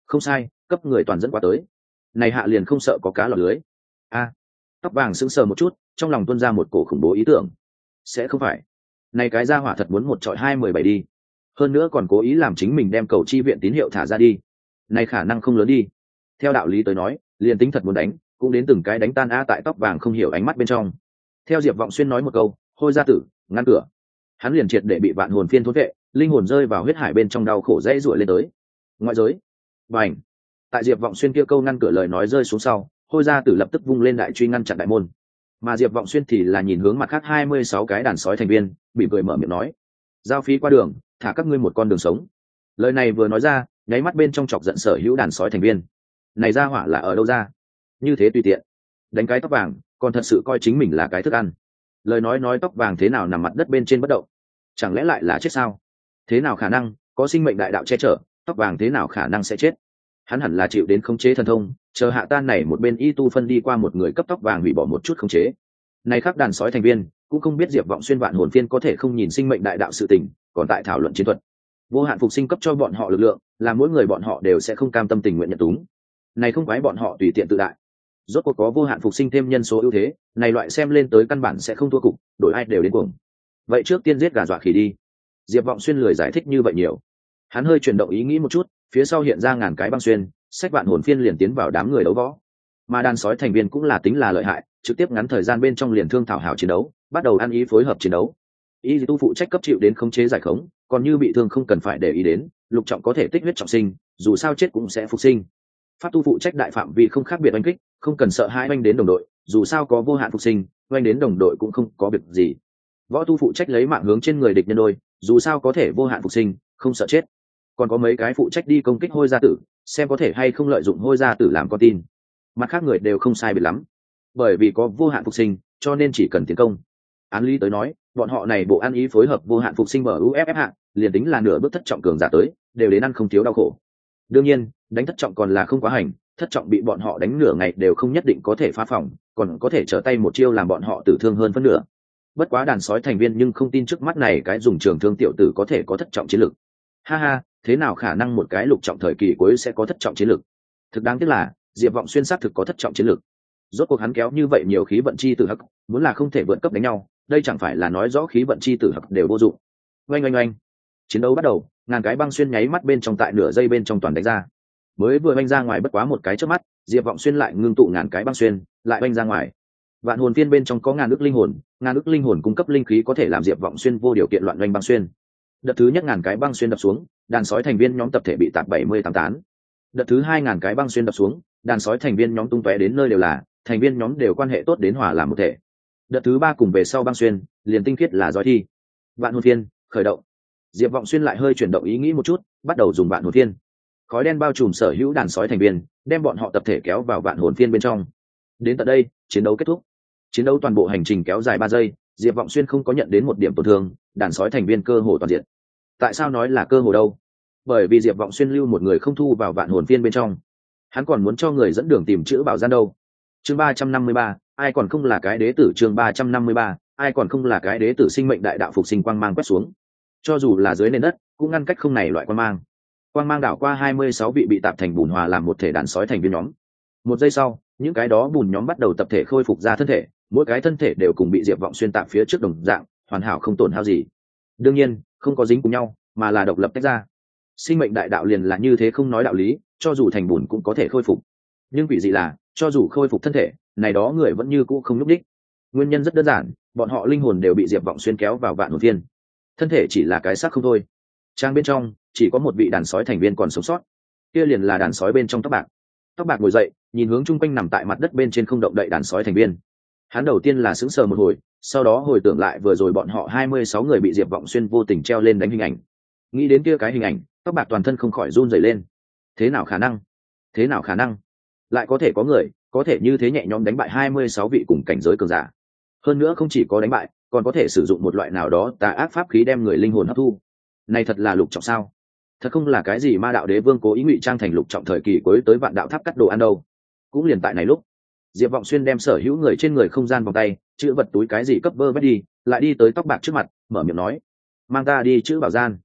không sai, cấp người toàn dẫn qua tới. Này hạ liền không sợ có cá lọt lưới. A, tóc vàng sững sờ một chút, trong lòng tuôn ra một cổ khủng bố ý tưởng. Sẽ không phải, này cái gia hỏa thật muốn một trọi hai mười bảy đi, hơn nữa còn cố ý làm chính mình đem cầu chi viện tín hiệu thả ra đi. Này khả năng không lớn đi. Theo đạo lý tới nói, liền tính thật muốn đánh, cũng đến từng cái đánh tan a tại tóc vàng không hiểu ánh mắt bên trong. Theo Diệp Vọng Xuyên nói một câu, hôi gia tử, ngăn cửa. Hắn liền triệt để bị vạn hồn phiên thốn vệ, linh hồn rơi vào huyết hải bên trong đau khổ dãy rủa lên tới. Ngoại giới, bành. Tại Diệp Vọng Xuyên kia câu ngăn cửa lời nói rơi xuống sau, hôi gia tử lập tức vung lên đại truy ngăn chặn đại môn. Mà Diệp Vọng Xuyên thì là nhìn hướng mặt khác hai mươi sáu cái đàn sói thành viên, bị cười mở miệng nói: "Giao phí qua đường, thả các ngươi một con đường sống." Lời này vừa nói ra, nháy mắt bên trong chọc giận sở hữu đàn sói thành viên. Này ra hỏa là ở đâu ra? Như thế tùy tiện, đánh cái tóc vàng, còn thật sự coi chính mình là cái thức ăn. Lời nói nói tóc vàng thế nào nằm mặt đất bên trên bất động, chẳng lẽ lại là chết sao? Thế nào khả năng, có sinh mệnh đại đạo che chở, tóc vàng thế nào khả năng sẽ chết? Hắn hẳn là chịu đến khống chế thần thông, chờ hạ tan này một bên y tu phân đi qua một người cấp tóc vàng hủy bỏ một chút khống chế. Này khác đàn sói thành viên cũng không biết Diệp Vọng Xuyên vạn hồn phiên có thể không nhìn sinh mệnh đại đạo sự tình, còn tại thảo luận chiến thuật. Vô hạn phục sinh cấp cho bọn họ lực lượng, là mỗi người bọn họ đều sẽ không cam tâm tình nguyện nhận túng. Này không quái bọn họ tùy tiện tự đại. Rốt cuộc có vô hạn phục sinh thêm nhân số ưu thế, này loại xem lên tới căn bản sẽ không thua cục, đổi ai đều đến cuồng. Vậy trước tiên giết gà dọa khỉ đi. Diệp Vọng Xuyên lười giải thích như vậy nhiều. Hắn hơi chuyển động ý nghĩ một chút, phía sau hiện ra ngàn cái băng xuyên, sách vạn hồn phiên liền tiến vào đám người đấu võ. Mà đàn sói thành viên cũng là tính là lợi hại, trực tiếp ngắn thời gian bên trong liền thương thảo hảo chiến đấu, bắt đầu ăn ý phối hợp chiến đấu. Y tu phụ trách cấp chịu đến khống chế giải khống, còn như bị thương không cần phải để ý đến, lục trọng có thể tích huyết trọng sinh, dù sao chết cũng sẽ phục sinh. Pháp tu phụ trách đại phạm vi không khác biệt oanh kích, không cần sợ hãi oanh đến đồng đội, dù sao có vô hạn phục sinh, oanh đến đồng đội cũng không có việc gì. Võ tu phụ trách lấy mạng hướng trên người địch nhân đôi, dù sao có thể vô hạn phục sinh, không sợ chết. Còn có mấy cái phụ trách đi công kích hôi gia tử, xem có thể hay không lợi dụng hôi gia tử làm con tin. Mặt khác người đều không sai biệt lắm, bởi vì có vô hạn phục sinh, cho nên chỉ cần tiến công. Án lý tới nói, bọn họ này bộ ăn ý phối hợp vô hạn phục sinh mở u ép ép hạng, liền tính là nửa bước thất trọng cường giả tới, đều đến ăn không thiếu đau khổ. Đương nhiên, đánh thất trọng còn là không quá hành, thất trọng bị bọn họ đánh nửa ngày đều không nhất định có thể phá phòng, còn có thể trở tay một chiêu làm bọn họ tử thương hơn phân nửa. Bất quá đàn sói thành viên nhưng không tin trước mắt này cái dùng trường thương tiểu tử có thể có thất trọng chiến lực. Ha ha, thế nào khả năng một cái lục trọng thời kỳ cuối sẽ có thất trọng chiến lực? Thực đáng tiếc là, Diệp Vọng Xuyên xác thực có thất trọng chiến lực. Rốt cuộc hắn kéo như vậy nhiều khí vận chi tử hắc, muốn là không thể vượt cấp đánh nhau, đây chẳng phải là nói rõ khí vận chi tử hắc đều vô dụng. Oanh oanh oanh. Chiến đấu bắt đầu, ngàn cái băng xuyên nháy mắt bên trong tại nửa giây bên trong toàn đánh ra. Mới vừa oanh ra ngoài bất quá một cái chớp mắt, Diệp Vọng Xuyên lại ngưng tụ ngàn cái băng xuyên, lại oanh ra ngoài. Vạn hồn phiên bên trong có ngàn ức linh hồn, ngàn ức linh hồn cung cấp linh khí có thể làm Diệp Vọng Xuyên vô điều kiện loạn oanh băng xuyên. Đợt thứ nhất ngàn cái băng xuyên đập xuống, đàn sói thành viên nhóm tập thể bị tạc bảy mươi tám tán. Đợt thứ hai ngàn cái băng xuyên đập xuống, đàn sói thành viên nhóm tung tóe đến nơi đều là, thành viên nhóm đều quan hệ tốt đến hòa làm một thể. Đợt thứ ba cùng về sau băng xuyên, liền tinh khiết là giói thi. Vạn hồn phiên khởi động. Diệp Vọng Xuyên lại hơi chuyển động ý nghĩ một chút, bắt đầu dùng vạn hồn phiên. Khói đen bao trùm sở hữu đàn sói thành viên, đem bọn họ tập thể kéo vào vạn hồn phiên bên trong. Đến tận đây, chiến đấu kết thúc. Chiến đấu toàn bộ hành trình kéo dài ba giây, Diệp Vọng Xuyên không có nhận đến một điểm tổn thương, đàn sói thành viên cơ hồ toàn diện. Tại sao nói là cơ hồ đâu? Bởi vì Diệp Vọng Xuyên lưu một người không thu vào vạn hồn phiên bên trong. Hắn còn muốn cho người dẫn đường tìm chữ bảo gian đâu. Chương ba trăm năm mươi ba, ai còn không là cái đế tử. Chương ba trăm năm mươi ba, ai còn không là cái đế tử. Sinh mệnh đại đạo phục sinh quang mang quét xuống. Cho dù là dưới nền đất, cũng ngăn cách không này loại quang mang. Quang mang đảo qua hai mươi sáu vị bị tạp thành bùn hòa làm một thể đàn sói thành viên nhóm. Một giây sau, những cái đó bùn nhóm bắt đầu tập thể khôi phục ra thân thể, mỗi cái thân thể đều cùng bị Diệp Vọng Xuyên tạp phía trước đồng dạng, hoàn hảo không tổn hao gì. Đương nhiên, không có dính cùng nhau, mà là độc lập tách ra. Sinh mệnh đại đạo liền là như thế không nói đạo lý, cho dù thành bùn cũng có thể khôi phục. Nhưng quỷ dị là, cho dù khôi phục thân thể, này đó người vẫn như cũ không nhúc đích. Nguyên nhân rất đơn giản, bọn họ linh hồn đều bị Diệp Vọng Xuyên kéo vào vạn hồn phiên. Thân thể chỉ là cái xác không thôi. Trang bên trong, chỉ có một vị đàn sói thành viên còn sống sót. Kia liền là đàn sói bên trong tóc bạc. Tóc bạc ngồi dậy, nhìn hướng chung quanh nằm tại mặt đất bên trên không động đậy đàn sói thành viên. Hắn đầu tiên là sững sờ một hồi, sau đó hồi tưởng lại vừa rồi bọn họ hai mươi sáu người bị Diệp Vọng Xuyên vô tình treo lên đánh hình ảnh. Nghĩ đến kia cái hình ảnh, tóc bạc toàn thân không khỏi run rẩy lên. Thế nào khả năng? Thế nào khả năng? Lại có thể có người, có thể như thế nhẹ nhõm đánh bại hai mươi sáu vị cùng cảnh giới cường giả. Hơn nữa không chỉ có đánh bại, còn có thể sử dụng một loại nào đó tà ác pháp khí đem người linh hồn hấp thu. Này thật là lục trọng sao? Thật không là cái gì ma đạo đế vương cố ý ngụy trang thành lục trọng thời kỳ cuối tới vạn đạo tháp cắt đồ ăn đâu. Cũng liền tại này lúc, Diệp Vọng Xuyên đem sở hữu người trên người không gian vòng tay, chữ vật túi cái gì cấp vơ vét đi, lại đi tới tóc bạc trước mặt, mở miệng nói: "Mang ta đi chữ bảo gian."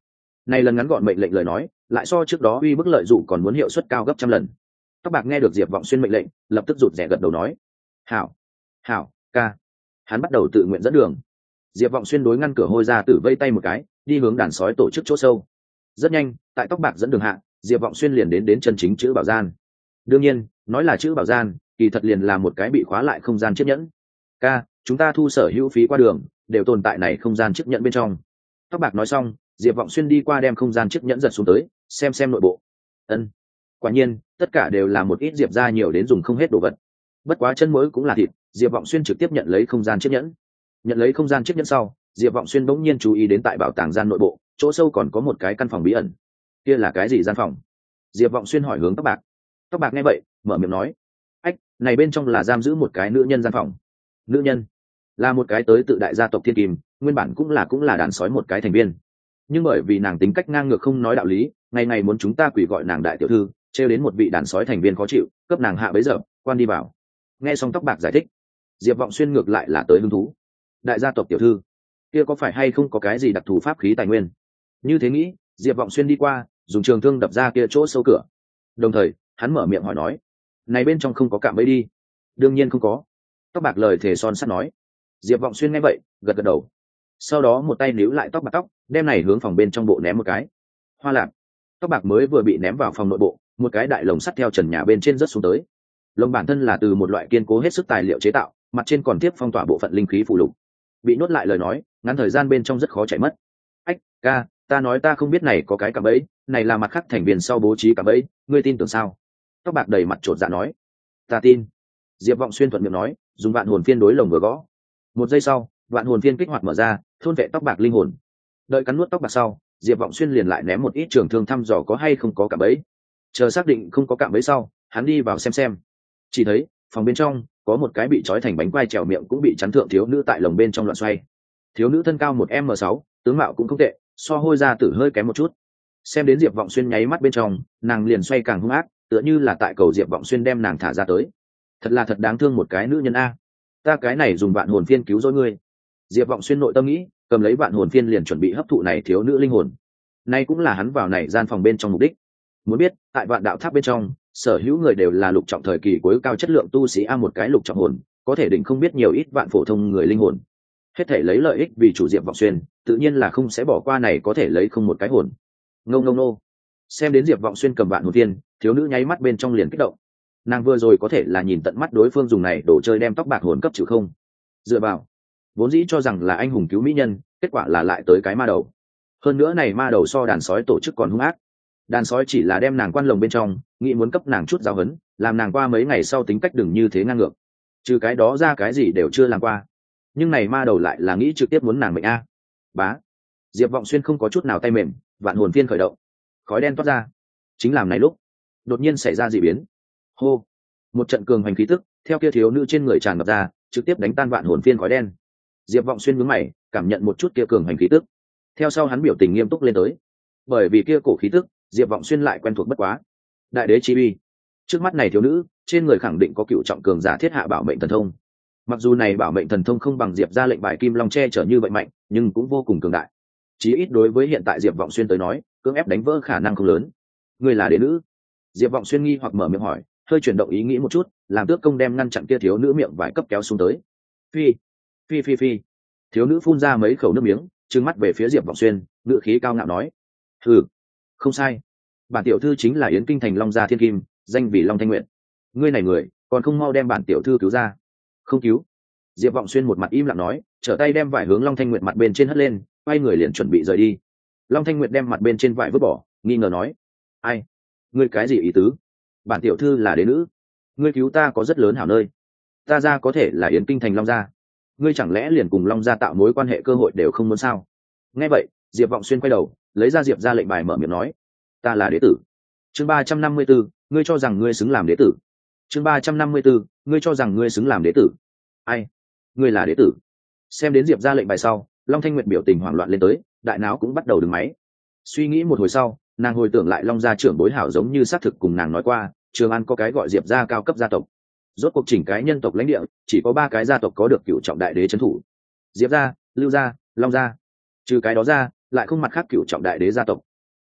Này lần ngắn gọn mệnh lệnh lời nói lại so trước đó uy bức lợi dụ còn muốn hiệu suất cao gấp trăm lần. Tóc bạc nghe được Diệp Vọng Xuyên mệnh lệnh lập tức rụt rè gật đầu nói: hảo hảo ca. Hắn bắt đầu tự nguyện dẫn đường. Diệp Vọng Xuyên đối ngăn cửa hôi ra tử vây tay một cái, đi hướng đàn sói tổ chức chỗ sâu. Rất nhanh, tại Tóc bạc dẫn đường hạ, Diệp Vọng Xuyên liền đến đến chân chính chữ bảo gian. Đương nhiên, nói là chữ bảo gian, kỳ thật liền là một cái bị khóa lại không gian chiếc nhẫn. Ca, chúng ta thu sở hữu phí qua đường đều tồn tại này không gian chiếc nhẫn bên trong. Tóc bạc nói xong, Diệp Vọng Xuyên đi qua đem không gian chiếc nhẫn giật xuống tới, xem xem nội bộ. Ân, quả nhiên, tất cả đều là một ít Diệp ra nhiều đến dùng không hết đồ vật. Bất quá chân mối cũng là thịt, Diệp Vọng Xuyên trực tiếp nhận lấy không gian chiếc nhẫn. Nhận lấy không gian chiếc nhẫn sau, Diệp Vọng Xuyên bỗng nhiên chú ý đến tại bảo tàng gian nội bộ, chỗ sâu còn có một cái căn phòng bí ẩn. Kia là cái gì gian phòng? Diệp Vọng Xuyên hỏi hướng Tóc bạc. Tóc bạc nghe vậy, mở miệng nói: ách, này bên trong là giam giữ một cái nữ nhân gian phòng. Nữ nhân? Là một cái tới tự đại gia tộc Thiên Kim, nguyên bản cũng là cũng là đàn sói một cái thành viên. Nhưng bởi vì nàng tính cách ngang ngược không nói đạo lý, ngày ngày muốn chúng ta quỳ gọi nàng đại tiểu thư, trêu đến một vị đàn sói thành viên khó chịu, cấp nàng hạ bấy giờ, quan đi vào. Nghe xong Tóc bạc giải thích, Diệp Vọng Xuyên ngược lại là tới hứng thú. Đại gia tộc tiểu thư, kia có phải hay không có cái gì đặc thù pháp khí tài nguyên? Như thế nghĩ, Diệp Vọng Xuyên đi qua, dùng trường thương đập ra kia chỗ sâu cửa. Đồng thời, hắn mở miệng hỏi nói: này bên trong không có cạm bẫy đi? Đương nhiên không có. Tóc bạc lời thề son sắt nói. Diệp Vọng Xuyên nghe vậy, gật gật đầu. Sau đó một tay níu lại tóc bạc tóc, đem này hướng phòng bên trong bộ ném một cái. Hoa lạc. Tóc bạc mới vừa bị ném vào phòng nội bộ, một cái đại lồng sắt theo trần nhà bên trên rớt xuống tới. Lồng bản thân là từ một loại kiên cố hết sức tài liệu chế tạo, mặt trên còn tiếp phong tỏa bộ phận linh khí phụ lục. Bị nhốt lại lời nói, ngắn thời gian bên trong rất khó chạy mất. Ách, ca, ta nói ta không biết này có cái cạm bẫy, này là mặt khác thành viên sau bố trí cạm bẫy, ngươi tin tưởng sao? Tóc bạc đầy mặt chột dạ nói. Ta tin. Diệp Vọng Xuyên thuận miệng nói, dùng vạn hồn phiên đối lồng vừa gõ. Một giây sau, vạn hồn phiên kích hoạt mở ra, thôn vệ tóc bạc linh hồn. Đợi cắn nuốt tóc bạc sau, Diệp Vọng Xuyên liền lại ném một ít trường thương thăm dò có hay không có cạm bẫy. Chờ xác định không có cạm bẫy sau, hắn đi vào xem xem. Chỉ thấy phòng bên trong có một cái bị trói thành bánh quai trèo miệng cũng bị chắn thượng thiếu nữ tại lồng bên trong loạn xoay. Thiếu nữ thân cao một m sáu, tướng mạo cũng không tệ, so hôi ra tử hơi kém một chút. Xem đến Diệp Vọng Xuyên nháy mắt bên trong, nàng liền xoay càng hung ác, tựa như là tại cầu Diệp Vọng Xuyên đem nàng thả ra tới. Thật là thật đáng thương một cái nữ nhân a. Ta cái này dùng vạn hồn phiên cứu rỗi ngươi. Diệp Vọng Xuyên nội tâm nghĩ, cầm lấy vạn hồn phiên liền chuẩn bị hấp thụ này thiếu nữ linh hồn. Nay cũng là hắn vào này gian phòng bên trong mục đích. Muốn biết, tại vạn đạo tháp bên trong, sở hữu người đều là lục trọng thời kỳ cuối cao chất lượng tu sĩ a, một cái lục trọng hồn, có thể định không biết nhiều ít vạn phổ thông người linh hồn. Hết thể lấy lợi ích vì chủ Diệp Vọng Xuyên, tự nhiên là không sẽ bỏ qua này có thể lấy không một cái hồn. Ngông ngông nô. Xem đến Diệp Vọng Xuyên cầm vạn hồn phiên, thiếu nữ nháy mắt bên trong liền kích động. Nàng vừa rồi có thể là nhìn tận mắt đối phương dùng này đồ chơi đem tóc bạc hồn cấp chịu không. Dựa vào, vốn dĩ cho rằng là anh hùng cứu mỹ nhân, kết quả là lại tới cái ma đầu. Hơn nữa này ma đầu so đàn sói tổ chức còn hung ác. Đàn sói chỉ là đem nàng quan lồng bên trong, nghĩ muốn cấp nàng chút giáo huấn, làm nàng qua mấy ngày sau tính cách đừng như thế ngang ngược. Trừ cái đó ra cái gì đều chưa làm qua. Nhưng này ma đầu lại là nghĩ trực tiếp muốn nàng mệnh a. Bá. Diệp Vọng Xuyên không có chút nào tay mềm, vạn hồn phiên khởi động. Khói đen toát ra. Chính làm này lúc, đột nhiên xảy ra dị biến. Hô. Một trận cường hành khí tức theo kia thiếu nữ trên người tràn ngập ra, trực tiếp đánh tan vạn hồn phiên khói đen. Diệp Vọng Xuyên nhướng mày, cảm nhận một chút kia cường hành khí tức. Theo sau hắn biểu tình nghiêm túc lên tới. Bởi vì kia cổ khí tức, Diệp Vọng Xuyên lại quen thuộc bất quá. Đại đế chi uy. Trước mắt này thiếu nữ, trên người khẳng định có cựu trọng cường giả thiết hạ bảo mệnh thần thông. Mặc dù này bảo mệnh thần thông không bằng Diệp ra lệnh bài kim long che chở như vậy mạnh, nhưng cũng vô cùng cường đại. Chí ít đối với hiện tại Diệp Vọng Xuyên tới nói, cưỡng ép đánh vỡ khả năng không lớn. Người là đế nữ? Diệp Vọng Xuyên nghi hoặc mở miệng hỏi, hơi chuyển động ý nghĩ một chút, làm tước công đem ngăn chặn kia thiếu nữ miệng vải cấp kéo xuống tới. Phi, phi phi phi. Thiếu nữ phun ra mấy khẩu nước miếng, trừng mắt về phía Diệp Vọng Xuyên, ngữ khí cao ngạo nói: "Hừ, không sai, bản tiểu thư chính là Yến Kinh thành Long gia Thiên Kim, danh vì Long Thanh Nguyện. Ngươi này người, còn không mau đem bản tiểu thư cứu ra." "Không cứu." Diệp Vọng Xuyên một mặt im lặng nói, trở tay đem vải hướng Long Thanh Nguyệt mặt bên trên hất lên, quay người liền chuẩn bị rời đi. Long Thanh Nguyệt đem mặt bên trên vải vứt bỏ, nghi ngờ nói: "Ai? Ngươi cái gì ý tứ? Bản tiểu thư là đế nữ, ngươi cứu ta có rất lớn hảo nơi. Ta ra có thể là Yến Kinh thành Long gia, ngươi chẳng lẽ liền cùng Long gia tạo mối quan hệ cơ hội đều không muốn sao?" Nghe vậy, Diệp Vọng Xuyên quay đầu, lấy ra Diệp ra lệnh bài mở miệng nói: "Ta là đế tử." Chương ba trăm năm mươi tư, ngươi cho rằng ngươi xứng làm đế tử. Chương ba trăm năm mươi tư, ngươi cho rằng ngươi xứng làm đế tử. Ai? Ngươi là đế tử? Xem đến Diệp ra lệnh bài sau, Long Thanh Nguyệt biểu tình hoảng loạn lên tới, đại não cũng bắt đầu đứng máy. Suy nghĩ một hồi sau, nàng hồi tưởng lại Long gia trưởng bối hảo giống như xác thực cùng nàng nói qua, Trường An có cái gọi Diệp gia cao cấp gia tộc. Rốt cuộc chỉnh cái nhân tộc lãnh địa, chỉ có ba cái gia tộc có được cựu trọng đại đế trấn thủ. Diệp gia, Lưu gia, Long gia. Trừ cái đó ra, lại không mặt khác cựu trọng đại đế gia tộc.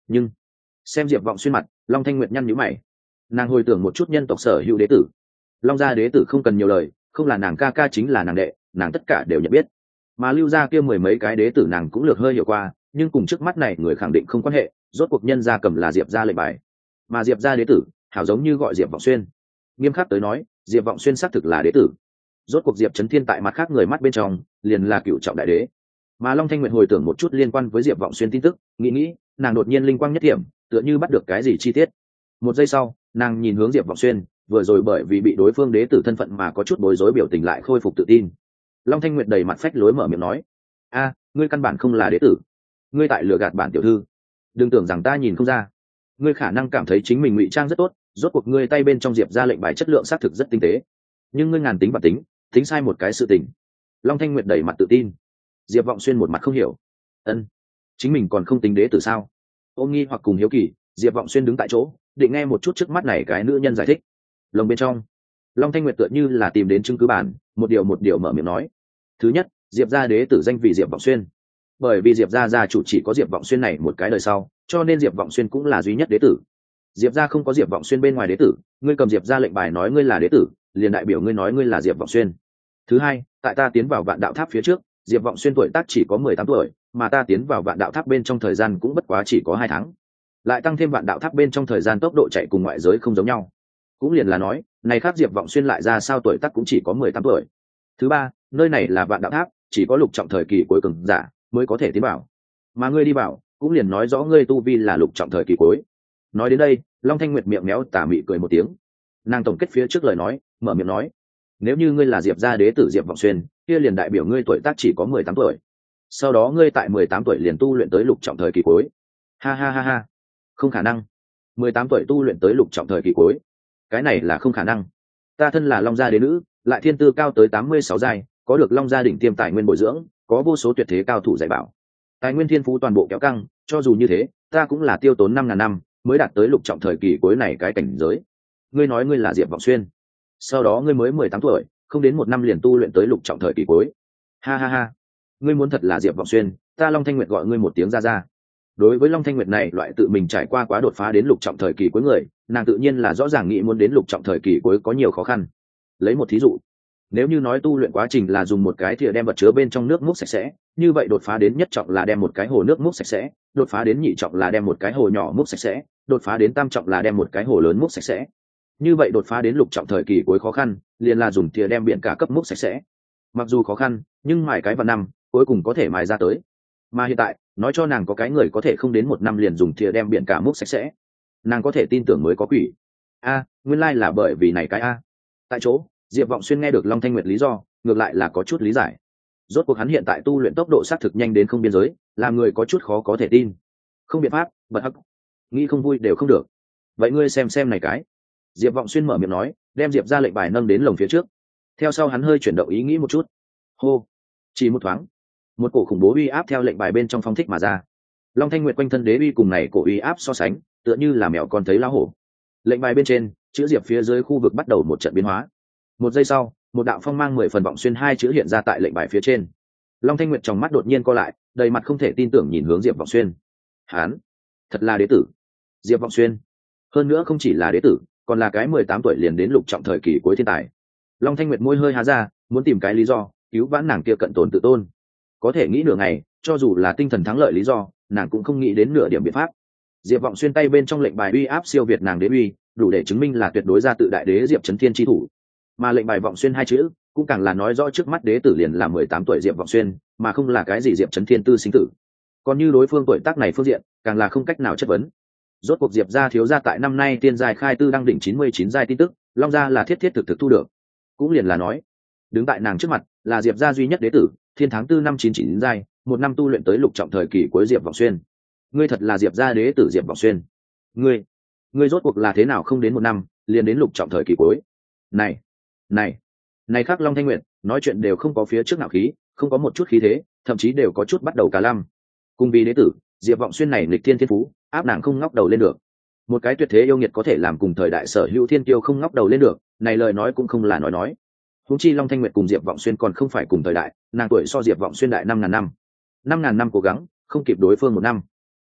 Nhưng xem diệp vọng xuyên mặt, long thanh nguyệt nhăn nhíu mày. Nàng hồi tưởng một chút nhân tộc sở hữu đế tử, long gia đế tử không cần nhiều lời, không là nàng ca ca chính là nàng đệ, nàng tất cả đều nhận biết. Mà lưu gia kia mười mấy cái đế tử nàng cũng lược hơi hiểu qua, nhưng cùng trước mắt này người khẳng định không quan hệ. Rốt cuộc nhân gia cầm là diệp gia lệnh bài, mà diệp gia đế tử hảo giống như gọi diệp vọng xuyên. Nghiêm khắc tới nói, diệp vọng xuyên xác thực là đế tử. Rốt cuộc diệp chấn thiên tại mặt khác người mắt bên trong liền là cựu trọng đại đế. Mà long thanh nguyệt hồi tưởng một chút liên quan với diệp vọng xuyên tin tức, nghĩ nghĩ, nàng đột nhiên linh quang nhất điểm, tựa như bắt được cái gì chi tiết. Một giây sau, nàng nhìn hướng diệp vọng xuyên, vừa rồi bởi vì bị đối phương đế tử thân phận mà có chút bối rối biểu tình lại khôi phục tự tin. Long thanh nguyệt đầy mặt phách lối mở miệng nói: a ngươi căn bản không là đế tử, ngươi tại lừa gạt bản tiểu thư. Đừng tưởng rằng ta nhìn không ra, ngươi khả năng cảm thấy chính mình ngụy trang rất tốt, rốt cuộc ngươi tay bên trong diệp ra lệnh bài chất lượng xác thực rất tinh tế, nhưng ngươi ngàn tính và tính tính sai một cái sự tình. Long thanh nguyệt đầy mặt tự tin. Diệp vọng xuyên một mặt không hiểu. Ân, chính mình còn không tính đế tử sao? Ôm nghi hoặc cùng hiếu kỳ, diệp vọng xuyên đứng tại chỗ định nghe một chút trước mắt này cái nữ nhân giải thích. Lồng bên trong, long thanh nguyệt tựa như là tìm đến chứng cứ bản, một điều một điều mở miệng nói. Thứ nhất, diệp gia đế tử danh vì diệp vọng xuyên, bởi vì diệp gia gia chủ chỉ có diệp vọng xuyên này một cái đời sau, cho nên diệp vọng xuyên cũng là duy nhất đế tử. Diệp gia không có diệp vọng xuyên bên ngoài đế tử, ngươi cầm diệp gia lệnh bài nói ngươi là đế tử, liền đại biểu ngươi nói ngươi là diệp vọng xuyên. Thứ hai, tại ta tiến vào vạn đạo tháp phía trước, diệp vọng xuyên tuổi tác chỉ có mười tám tuổi, mà ta tiến vào vạn đạo tháp bên trong thời gian cũng bất quá chỉ có hai tháng. Lại tăng thêm vạn đạo tháp bên trong thời gian tốc độ chạy cùng ngoại giới không giống nhau, cũng liền là nói, này khác diệp vọng xuyên lại ra sao tuổi tác cũng chỉ có mười tám tuổi. Thứ ba, nơi này là vạn đạo tháp, chỉ có lục trọng thời kỳ cuối cùng giả mới có thể tiến vào, mà ngươi đi vào cũng liền nói rõ ngươi tu vi là lục trọng thời kỳ cuối. Nói đến đây, long thanh nguyệt miệng méo tà mị cười một tiếng. Nàng tổng kết phía trước lời nói, mở miệng nói: nếu như ngươi là diệp gia đế tử diệp vọng xuyên, kia liền đại biểu ngươi tuổi tác chỉ có mười tám tuổi, sau đó ngươi tại mười tám tuổi liền tu luyện tới lục trọng thời kỳ cuối. Ha ha ha ha, không khả năng, mười tám tuổi tu luyện tới lục trọng thời kỳ cuối, cái này là không khả năng. Ta thân là long gia đế nữ, lại thiên tư cao tới tám mươi sáu giai, có được long gia đỉnh tiêm tài nguyên bồi dưỡng, có vô số tuyệt thế cao thủ dạy bảo, tài nguyên thiên phú toàn bộ kéo căng, cho dù như thế ta cũng là tiêu tốn năm ngàn năm mới đạt tới lục trọng thời kỳ cuối này cái cảnh giới. Ngươi nói ngươi là diệp vọng xuyên, sau đó ngươi mới mười tám tuổi, không đến một năm liền tu luyện tới lục trọng thời kỳ cuối. Ha ha ha, ngươi muốn thật là diệp vọng xuyên, ta long thanh nguyệt gọi ngươi một tiếng ra ra. Đối với long thanh nguyệt này loại tự mình trải qua quá đột phá đến lục trọng thời kỳ cuối người, nàng tự nhiên là rõ ràng nghĩ muốn đến lục trọng thời kỳ cuối có nhiều khó khăn. Lấy một thí dụ, nếu như nói tu luyện quá trình là dùng một cái thìa đem vật chứa bên trong nước múc sạch sẽ, như vậy đột phá đến nhất trọng là đem một cái hồ nước múc sạch sẽ, đột phá đến nhị trọng là đem một cái hồ nhỏ múc sạch sẽ, đột phá đến tam trọng là đem một cái hồ lớn múc sạch sẽ. Như vậy đột phá đến lục trọng thời kỳ cuối khó khăn, liền là dùng thìa đem biển cả cấp múc sạch sẽ. Mặc dù khó khăn, nhưng mài cái vào năm, cuối cùng có thể mài ra tới. Mà hiện tại, nói cho nàng có cái người có thể không đến một năm liền dùng thìa đem biển cả múc sạch sẽ, nàng có thể tin tưởng mới có quỷ. A, nguyên lai là bởi vì này cái a. Tại chỗ, diệp vọng xuyên nghe được long thanh nguyệt lý do, ngược lại là có chút lý giải. Rốt cuộc hắn hiện tại tu luyện tốc độ xác thực nhanh đến không biên giới, làm người có chút khó có thể tin. Không biện pháp, bật hắc, nghĩ không vui đều không được. Vậy ngươi xem xem này cái. Diệp vọng xuyên mở miệng nói, đem diệp ra lệnh bài nâng đến lồng phía trước. Theo sau hắn hơi chuyển động ý nghĩ một chút. Hô, chỉ một thoáng, một cổ khủng bố uy áp theo lệnh bài bên trong phong thích mà ra. Long thanh nguyệt quanh thân đế uy cùng này cổ uy áp so sánh, tựa như là mèo con thấy lá hổ. Lệnh bài bên trên, chữ diệp phía dưới khu vực bắt đầu một trận biến hóa. Một giây sau, một đạo phong mang mười phần vọng xuyên hai chữ hiện ra tại lệnh bài phía trên. Long thanh nguyệt trong mắt đột nhiên co lại, đầy mặt không thể tin tưởng nhìn hướng diệp vọng xuyên. Hán, thật là đế tử. Diệp vọng xuyên, hơn nữa không chỉ là đế tử, còn là cái mười tám tuổi liền đến lục trọng thời kỳ cuối thiên tài. Long thanh nguyệt môi hơi há ra, muốn tìm cái lý do cứu vãn nàng kia cận tồn tự tôn. Có thể nghĩ nửa ngày, cho dù là tinh thần thắng lợi lý do, nàng cũng không nghĩ đến nửa điểm biện pháp. Diệp vọng xuyên tay bên trong lệnh bài uy áp siêu việt nàng đế uy, đủ để chứng minh là tuyệt đối ra tự đại đế diệp chấn thiên chi thủ. Mà lệnh bài vọng xuyên hai chữ cũng càng là nói rõ trước mắt đế tử liền là mười tám tuổi diệp vọng xuyên, mà không là cái gì diệp chấn thiên tư sinh tử. Còn như đối phương tuổi tác này phương diện, càng là không cách nào chất vấn. Rốt cuộc diệp gia thiếu gia tại năm nay tiên giai khai tư đăng đỉnh chín mươi chín giai tin tức, long gia là thiết thiết thực thực thu được. Cũng liền là nói, đứng tại nàng trước mặt là diệp gia duy nhất đế tử, thiên tháng tư năm chín chín giai, một năm tu luyện tới lục trọng thời kỳ cuối diệp vọng xuyên. Ngươi thật là diệp gia đế tử diệp vọng xuyên. Ngươi, ngươi rốt cuộc là thế nào không đến một năm liền đến lục trọng thời kỳ cuối? Này, này, này khác long thanh nguyệt nói chuyện đều không có phía trước nào khí, không có một chút khí thế, thậm chí đều có chút bắt đầu cả lăm. Cùng vì đế tử, diệp vọng xuyên này nghịch thiên thiên phú, áp nàng không ngóc đầu lên được. Một cái tuyệt thế yêu nghiệt có thể làm cùng thời đại sở hữu thiên kiêu không ngóc đầu lên được, này lời nói cũng không là nói nói. Huống chi long thanh nguyệt cùng diệp vọng xuyên còn không phải cùng thời đại, nàng tuổi so diệp vọng xuyên đại năm ngàn năm, năm ngàn năm cố gắng không kịp đối phương một năm.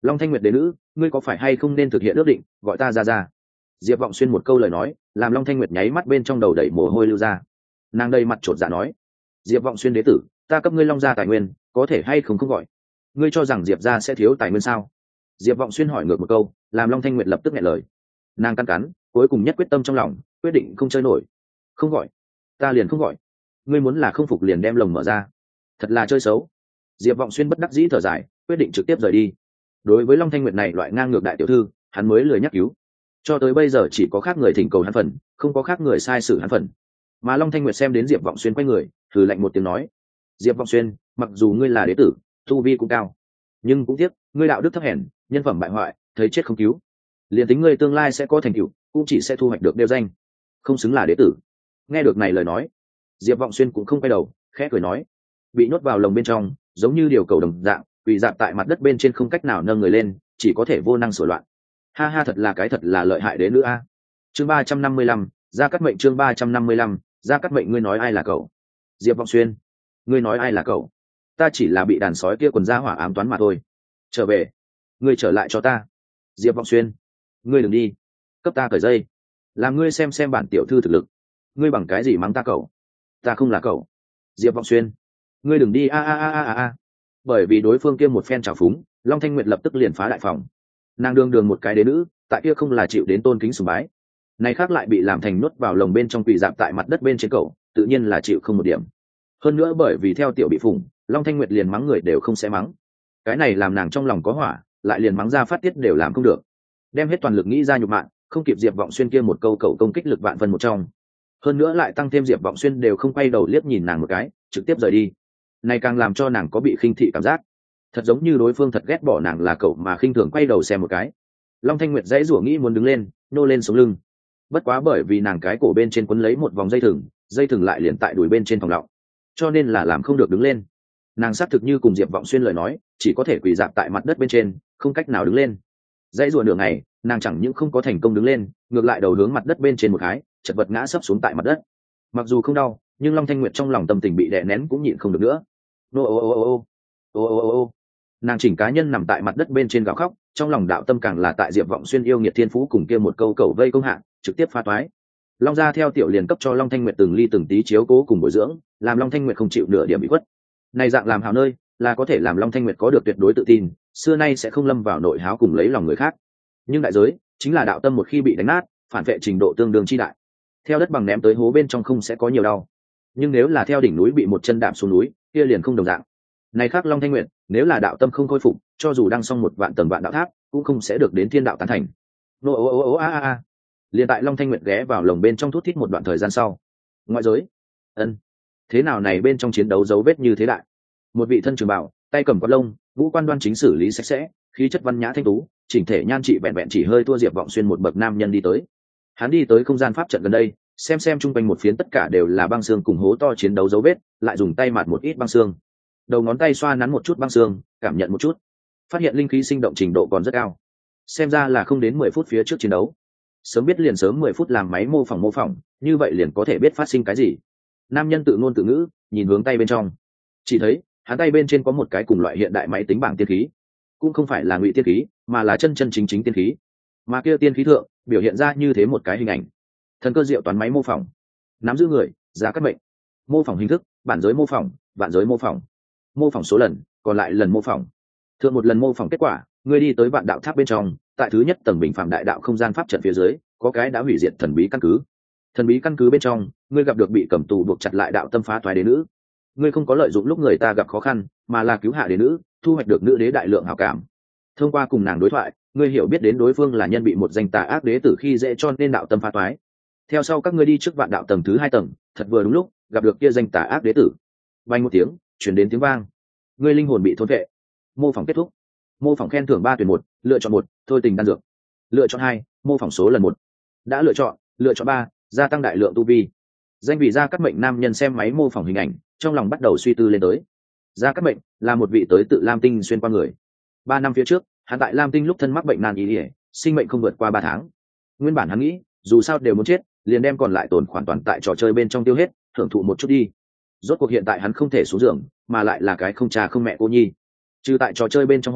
Long Thanh Nguyệt đế nữ, ngươi có phải hay không nên thực hiện ước định gọi ta ra ra? Diệp Vọng Xuyên một câu lời nói làm Long Thanh Nguyệt nháy mắt bên trong đầu đẩy mồ hôi lưu ra. Nàng đầy mặt chột dạ nói: Diệp Vọng Xuyên đế tử, ta cấp ngươi Long gia tài nguyên, có thể hay không không gọi? Ngươi cho rằng Diệp gia sẽ thiếu tài nguyên sao? Diệp Vọng Xuyên hỏi ngược một câu làm Long Thanh Nguyệt lập tức nghẹn lời. Nàng cắn cắn cuối cùng nhất quyết tâm trong lòng, quyết định không chơi nổi. Không gọi, ta liền không gọi. Ngươi muốn là không phục liền đem lồng mở ra. Thật là chơi xấu. Diệp Vọng Xuyên bất đắc dĩ thở dài, quyết định trực tiếp rời đi. Đối với Long Thanh Nguyệt này loại ngang ngược đại tiểu thư, hắn mới lười nhắc cứu. Cho tới bây giờ chỉ có khác người thỉnh cầu hắn phần, không có khác người sai sử hắn phần. Mà Long Thanh Nguyệt xem đến Diệp Vọng Xuyên quay người, thử lạnh một tiếng nói: Diệp Vọng Xuyên, mặc dù ngươi là đế tử, tu vi cũng cao, nhưng cũng tiếc ngươi đạo đức thấp hèn, nhân phẩm bại hoại, thấy chết không cứu. Liền tính ngươi tương lai sẽ có thành tựu, cũng chỉ sẽ thu hoạch được đeo danh, không xứng là đế tử. Nghe được này lời nói, Diệp Vọng Xuyên cũng không quay đầu, khẽ cười nói: bị nhốt vào lồng bên trong, giống như điều cầu đồng dạng, quỳ dạp tại mặt đất bên trên không cách nào nâng người lên, chỉ có thể vô năng sửa loạn. Ha ha, thật là cái thật là lợi hại đế nữ a. Chương ba trăm năm mươi lăm, Gia Cát Mệnh. Chương ba trăm năm mươi lăm, Gia Cát Mệnh. Ngươi nói ai là cậu? Diệp Vọng Xuyên, ngươi nói ai là cậu? Ta chỉ là bị đàn sói kia quần gia hỏa ám toán mà thôi. Trở về, ngươi trở lại cho ta. Diệp Vọng Xuyên, ngươi đừng đi, cấp ta cởi dây, làm ngươi xem xem bản tiểu thư thực lực. Ngươi bằng cái gì mắng ta cậu? Ta không là cậu. Diệp Vọng Xuyên, ngươi đừng đi a a a a a. Bởi vì đối phương kia một phen trào phúng, Long Thanh Nguyệt lập tức liền phá đại phòng. Nàng đương đường một cái đế nữ, tại kia không là chịu đến tôn kính sùng bái, này khác lại bị làm thành nuốt vào lồng bên trong quỳ dạp tại mặt đất bên trên cậu, tự nhiên là chịu không một điểm. Hơn nữa bởi vì theo tiểu bị phủng, Long Thanh Nguyệt liền mắng người đều không sẽ mắng. Cái này làm nàng trong lòng có hỏa, lại liền mắng ra phát tiết đều làm không được. Đem hết toàn lực nghĩ ra nhục mạ, không kịp Diệp Vọng Xuyên kia một câu cầu công kích lực vạn phần một trong. Hơn nữa lại tăng thêm Diệp Vọng Xuyên đều không quay đầu liếc nhìn nàng một cái, trực tiếp rời đi. Này càng làm cho nàng có bị khinh thị cảm giác. Thật giống như đối phương thật ghét bỏ nàng là cậu mà khinh thường quay đầu xem một cái. Long Thanh Nguyệt dãy rủa nghĩ muốn đứng lên, nô lên sống lưng. Bất quá bởi vì nàng cái cổ bên trên quấn lấy một vòng dây thừng, dây thừng lại liền tại đùi bên trên thòng lọng, cho nên là làm không được đứng lên. Nàng xác thực như cùng Diệp Vọng Xuyên lời nói, chỉ có thể quỳ dạp tại mặt đất bên trên, không cách nào đứng lên. Dãy rủa nửa ngày, nàng chẳng những không có thành công đứng lên, ngược lại đầu hướng mặt đất bên trên một cái, chật vật ngã sấp xuống tại mặt đất. Mặc dù không đau, nhưng Long Thanh Nguyệt trong lòng tâm tình bị đè nén cũng nhịn không được nữa. Nô ô ô ô ô ô ô ô ô. Nàng chỉnh cá nhân nằm tại mặt đất bên trên gào khóc, trong lòng đạo tâm càng là tại Diệp Vọng Xuyên yêu nghiệt thiên phú cùng kia một câu cầu vây công hạ, trực tiếp phá toái. Long gia theo tiểu liền cấp cho Long Thanh Nguyệt từng ly từng tí chiếu cố cùng bồi dưỡng, làm Long Thanh Nguyệt không chịu nửa điểm bị khuất. Này dạng làm hào nơi, là có thể làm Long Thanh Nguyệt có được tuyệt đối tự tin, xưa nay sẽ không lâm vào nội háo cùng lấy lòng người khác. Nhưng đại giới chính là đạo tâm một khi bị đánh nát, phản vệ trình độ tương đương chi đại. Theo đất bằng ném tới hố bên trong không sẽ có nhiều đau, nhưng nếu là theo đỉnh núi bị một chân đạp xuống núi, kia liền không đồng dạng. Này khác Long Thanh Nguyệt, nếu là đạo tâm không khôi phục, cho dù đăng xong một vạn tầng vạn đạo tháp, cũng không sẽ được đến thiên đạo tán thành. Nô ô ô ô a a a. Liên tại Long Thanh Nguyệt ghé vào lồng bên trong thút thít một đoạn thời gian sau. Ngoại giới, ân, thế nào này bên trong chiến đấu dấu vết như thế đại? Một vị thân trường bảo, tay cầm quạt lông, vũ quan đoan chính xử lý sạch sẽ, khí chất văn nhã thanh tú, chỉnh thể nhan trị vẹn vẹn chỉ hơi thua Diệp Vọng Xuyên một bậc nam nhân đi tới. Hắn đi tới không gian pháp trận gần đây, xem xem chung quanh một phiến tất cả đều là băng xương cùng hố to chiến đấu dấu vết, lại dùng tay mạt một ít băng xương. Đầu ngón tay xoa nắn một chút băng xương, cảm nhận một chút, phát hiện linh khí sinh động trình độ còn rất cao. Xem ra là không đến mười phút phía trước chiến đấu. Sớm biết liền sớm mười phút làm máy mô phỏng mô phỏng, như vậy liền có thể biết phát sinh cái gì. Nam nhân tự ngôn tự ngữ, nhìn hướng tay bên trong, chỉ thấy hắn tay bên trên có một cái cùng loại hiện đại máy tính bảng tiên khí, cũng không phải là ngụy tiên khí, mà là chân chân chính chính tiên khí. Mà kia tiên khí thượng biểu hiện ra như thế một cái hình ảnh: thần cơ diệu toán máy mô phỏng, nắm giữ người, Gia Cát Mệnh. Mô phỏng hình thức: bản giới mô phỏng, vạn giới mô phỏng. Mô phỏng số lần, còn lại lần mô phỏng. Thượng một lần mô phỏng kết quả, người đi tới vạn đạo tháp bên trong, tại thứ nhất tầng bình phạm đại đạo không gian pháp trận phía dưới, có cái đã hủy diệt thần bí căn cứ. Thần bí căn cứ bên trong, ngươi gặp được bị cầm tù buộc chặt lại đạo tâm phá thoái đế nữ. Ngươi không có lợi dụng lúc người ta gặp khó khăn, mà là cứu hạ đế nữ, thu hoạch được nữ đế đại lượng hảo cảm. Thông qua cùng nàng đối thoại, ngươi hiểu biết đến đối phương là nhân bị một danh tà ác đế tử khi dễ cho nên đạo tâm phá thoái. Theo sau các ngươi đi trước vạn đạo tầng thứ hai tầng, thật vừa đúng lúc gặp được kia danh tà ác đế tử. Vang một tiếng, truyền đến tiếng vang. Ngươi linh hồn bị thôn vệ. Mô phỏng kết thúc. Mô phỏng khen thưởng ba tuyển một, lựa chọn một, thôi tình đan dược. Lựa chọn hai, mô phỏng số lần một. Đã lựa chọn, lựa chọn ba, gia tăng đại lượng tu vi. Danh vị Gia Cát Mệnh nam nhân xem máy mô phỏng hình ảnh, trong lòng bắt đầu suy tư lên tới. Gia Cát Mệnh là một vị tới tự Lam Tinh xuyên qua người. Ba năm phía trước, hắn tại Lam Tinh lúc thân mắc bệnh nan y, sinh mệnh không vượt qua ba tháng. Nguyên bản hắn nghĩ, dù sao đều muốn chết, liền đem còn lại tồn khoản toàn tại trò chơi bên trong tiêu hết, thưởng thụ một chút đi. Rốt cuộc hiện tại hắn không thể xuống giường, mà lại là cái không cha không mẹ cô nhi. Trừ tại trò chơi bên trong hoa,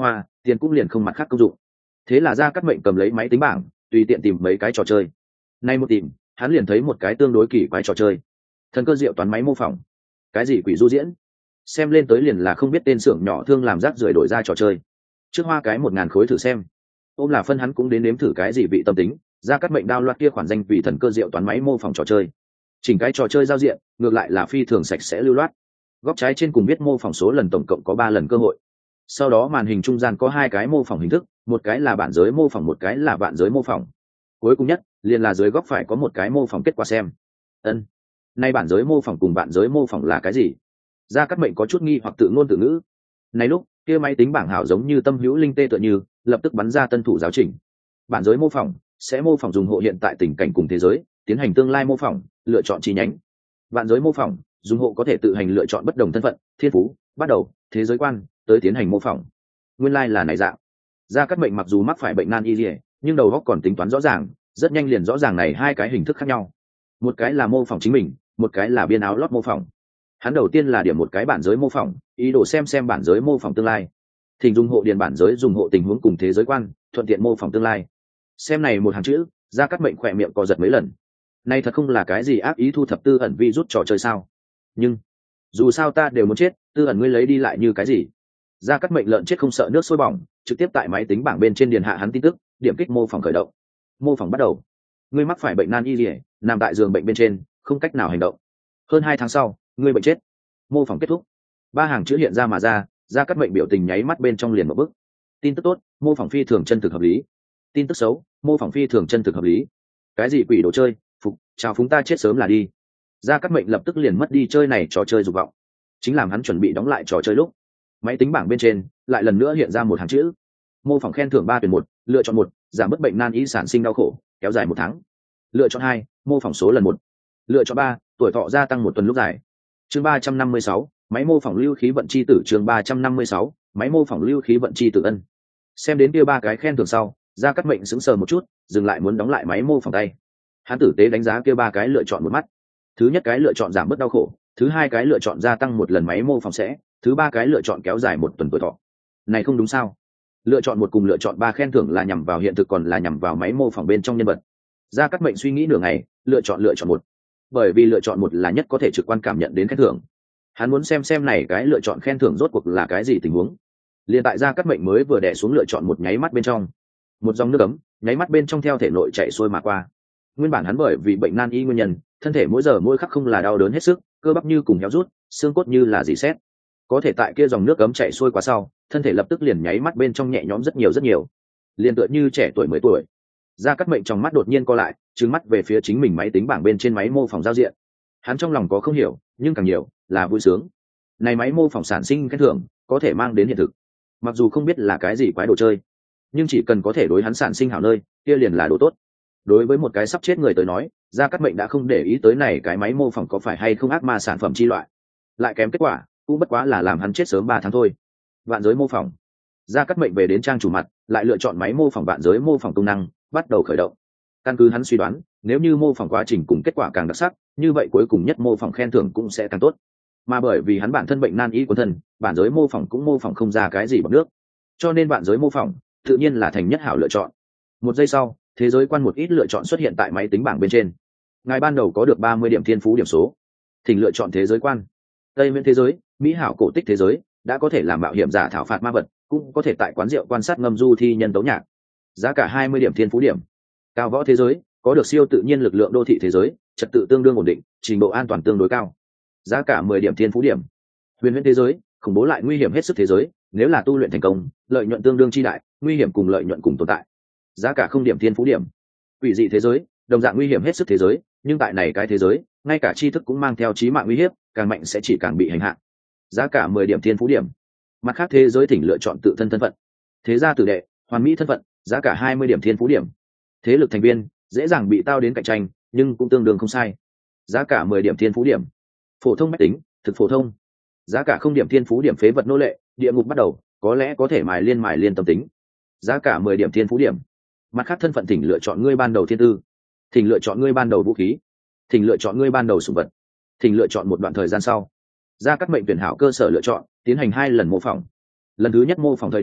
tiền cũng liền không mặt khác công dụng. Thế là Gia Cát Mệnh cầm lấy máy tính bảng, tùy tiện tìm mấy cái trò chơi. Nay một tìm, hắn liền thấy một cái tương đối kỳ quái trò chơi. Thần cơ diệu toán máy mô phỏng. Cái gì quỷ du diễn? Xem lên tới liền là không biết tên xưởng nhỏ thương làm rác rưởi đổi ra trò chơi. Trước hoa cái một ngàn khối thử xem. Ôm là phân hắn cũng đến nếm thử cái gì vị tâm tính. Gia Cát Mệnh đao loạt kia khoản danh vì thần cơ diệu toán máy mô phỏng trò chơi. Chỉnh cái trò chơi giao diện, ngược lại là phi thường sạch sẽ lưu loát. Góc trái trên cùng biết mô phỏng số lần tổng cộng có ba lần cơ hội. Sau đó màn hình trung gian có hai cái mô phỏng hình thức, một cái là bản giới mô phỏng, một cái là vạn giới mô phỏng. Cuối cùng nhất, liền là dưới góc phải có một cái mô phỏng kết quả xem. Ân, nay bản giới mô phỏng cùng vạn giới mô phỏng là cái gì? Gia Cát Mệnh có chút nghi hoặc tự ngôn tự ngữ. Này lúc, kia máy tính bảng hảo giống như tâm hữu linh tê tựa như, lập tức bắn ra tân thủ giáo trình. Bản giới mô phỏng sẽ mô phỏng dùng hộ hiện tại tình cảnh cùng thế giới, tiến hành tương lai mô phỏng, lựa chọn chi nhánh. Vạn giới mô phỏng, dùng hộ có thể tự hành lựa chọn bất đồng thân phận, thiên phú, bắt đầu, thế giới quan, tới tiến hành mô phỏng. Nguyên lai like là này dạng. Gia Cát Mệnh mặc dù mắc phải bệnh nan y liễu, nhưng đầu óc còn tính toán rõ ràng, rất nhanh liền rõ ràng này hai cái hình thức khác nhau. Một cái là mô phỏng chính mình, một cái là biên áo lót mô phỏng. Hắn đầu tiên là điểm một cái bản giới mô phỏng, ý đồ xem xem bản giới mô phỏng tương lai. Thỉnh dùng hộ điền bản giới dùng hộ tình huống cùng thế giới quan, thuận tiện mô phỏng tương lai. Xem này một hàng chữ, Gia Cát Mệnh khỏe miệng co giật mấy lần. Này thật không là cái gì ác ý thu thập tư ẩn vi rút trò chơi sao? Nhưng dù sao ta đều muốn chết, tư ẩn ngươi lấy đi lại như cái gì? Gia Cát Mệnh lợn chết không sợ nước sôi bỏng, trực tiếp tại máy tính bảng bên trên điền hạ hắn tin tức, điểm kích mô phỏng khởi động. Mô phỏng bắt đầu. Ngươi mắc phải bệnh nan y liễu, nằm tại giường bệnh bên trên, không cách nào hành động. Hơn hai tháng sau, ngươi bệnh chết. Mô phỏng kết thúc. Ba hàng chữ hiện ra mà ra, Gia Cát Mệnh biểu tình nháy mắt bên trong liền một bức. Tin tức tốt, mô phỏng phi thường chân thực hợp lý. Tin tức xấu, mô phỏng phi thường chân thực hợp lý. Cái gì quỷ đồ chơi, phục, chào phúng ta chết sớm là đi. Gia Cát Mệnh lập tức liền mất đi chơi này trò chơi dục vọng. Chính làm hắn chuẩn bị đóng lại trò chơi lúc, máy tính bảng bên trên lại lần nữa hiện ra một hàng chữ. Mô phỏng khen thưởng ba tuyển một, lựa chọn một, giảm bớt bệnh nan y sản sinh đau khổ, kéo dài một tháng. Lựa chọn hai, mô phỏng số lần một. Lựa chọn ba, tuổi thọ gia tăng một tuần lúc dài. Chương ba trăm năm mươi sáu, máy mô phỏng lưu khí vận chi tử. Chương ba trăm năm mươi sáu, máy mô phỏng lưu khí vận chi tử. Ân. Xem đến kia ba cái khen thưởng sau, Gia Cát Mệnh sững sờ một chút, dừng lại muốn đóng lại máy mô phỏng tay. Hắn tử tế đánh giá kia ba cái lựa chọn một mắt. Thứ nhất cái lựa chọn giảm bớt đau khổ, thứ hai cái lựa chọn gia tăng một lần máy mô phỏng sẽ, thứ ba cái lựa chọn kéo dài một tuần tuổi thọ. Này không đúng sao? Lựa chọn một cùng lựa chọn ba khen thưởng là nhằm vào hiện thực còn là nhằm vào máy mô phỏng bên trong nhân vật. Gia Cát Mệnh suy nghĩ nửa ngày, lựa chọn lựa chọn một. Bởi vì lựa chọn một là nhất có thể trực quan cảm nhận đến khen thưởng. Hắn muốn xem xem này cái lựa chọn khen thưởng rốt cuộc là cái gì tình huống. Liên tại Gia Cát Mệnh mới vừa đè xuống lựa chọn một nháy mắt bên trong, một dòng nước ấm nháy mắt bên trong theo thể nội chạy xuôi mà qua. Nguyên bản hắn bởi vì bệnh nan y nguyên nhân, thân thể mỗi giờ mỗi khắc không là đau đớn hết sức, cơ bắp như cùng héo rút, xương cốt như là dì xét. Có thể tại kia dòng nước ấm chạy xuôi qua sau, thân thể lập tức liền nháy mắt bên trong nhẹ nhõm rất nhiều rất nhiều, liền tựa như trẻ tuổi mười tuổi. Gia Cát Mệnh trong mắt đột nhiên co lại, trừng mắt về phía chính mình máy tính bảng bên trên máy mô phỏng giao diện. Hắn trong lòng có không hiểu, nhưng càng nhiều là vui sướng. Này máy mô phỏng sản sinh khen thưởng, có thể mang đến hiện thực. Mặc dù không biết là cái gì quái đồ chơi, nhưng chỉ cần có thể đối hắn sản sinh hảo nơi, kia liền là đồ tốt. Đối với một cái sắp chết người tới nói, Gia Cát Mệnh đã không để ý tới này cái máy mô phỏng có phải hay không ác ma sản phẩm chi loại, lại kém kết quả cũng bất quá là làm hắn chết sớm ba tháng thôi. Vạn giới mô phỏng. Gia Cát Mệnh về đến trang chủ mặt, lại lựa chọn máy mô phỏng vạn giới mô phỏng công năng, bắt đầu khởi động. Căn cứ hắn suy đoán, nếu như mô phỏng quá trình cùng kết quả càng đặc sắc, như vậy cuối cùng nhất mô phỏng khen thưởng cũng sẽ càng tốt. Mà bởi vì hắn bản thân bệnh nan y của thân, bản giới mô phỏng cũng mô phỏng không ra cái gì bằng nước, cho nên vạn giới mô phỏng tự nhiên là thành nhất hảo lựa chọn. Một giây sau, thế giới quan một ít lựa chọn xuất hiện tại máy tính bảng bên trên. Ngài ban đầu có được ba mươi điểm thiên phú điểm số, thỉnh lựa chọn thế giới quan. Tây Miễn thế giới, mỹ hảo cổ tích thế giới, đã có thể làm mạo hiểm giả thảo phạt ma vật, cũng có thể tại quán rượu quan sát ngâm du thi nhân tấu nhạc. Giá cả hai mươi điểm thiên phú điểm. Cao võ thế giới, có được siêu tự nhiên lực lượng đô thị thế giới, trật tự tương đương ổn định, trình độ an toàn tương đối cao. Giá cả mười điểm thiên phú điểm. Huyền huyễn thế giới, khủng bố lại nguy hiểm hết sức thế giới, nếu là tu luyện thành công, lợi nhuận tương đương chi đại, nguy hiểm cùng lợi nhuận cùng tồn tại. Giá cả không điểm thiên phú điểm. Quỷ dị thế giới, đồng dạng nguy hiểm hết sức thế giới, nhưng tại này cái thế giới, ngay cả tri thức cũng mang theo chí mạng uy hiếp, càng mạnh sẽ chỉ càng bị hành hạ. Giá cả mười điểm thiên phú điểm. Mặt khác thế giới thỉnh lựa chọn tự thân thân phận. Thế gia tử đệ, hoàn mỹ thân phận, giá cả hai mươi điểm thiên phú điểm. Thế lực thành viên, dễ dàng bị tao đến cạnh tranh, nhưng cũng tương đương không sai. Giá cả mười điểm thiên phú điểm. Phổ thông mách tính, thực phổ thông. Giá cả không điểm thiên phú điểm. Phế vật nô lệ, địa ngục bắt đầu, có lẽ có thể mài liên mài liên tâm tính. Giá cả mười điểm thiên phú điểm. Mặt khác thân phận thỉnh lựa chọn ngươi ban đầu thiên tư, thỉnh lựa chọn ngươi ban đầu vũ khí, thỉnh lựa chọn ngươi ban đầu sủng vật, thỉnh lựa chọn một đoạn thời gian sau. Gia Cát Mệnh tuyển hảo cơ sở lựa chọn, tiến hành hai lần mô phỏng. Lần thứ nhất mô phỏng thời điểm,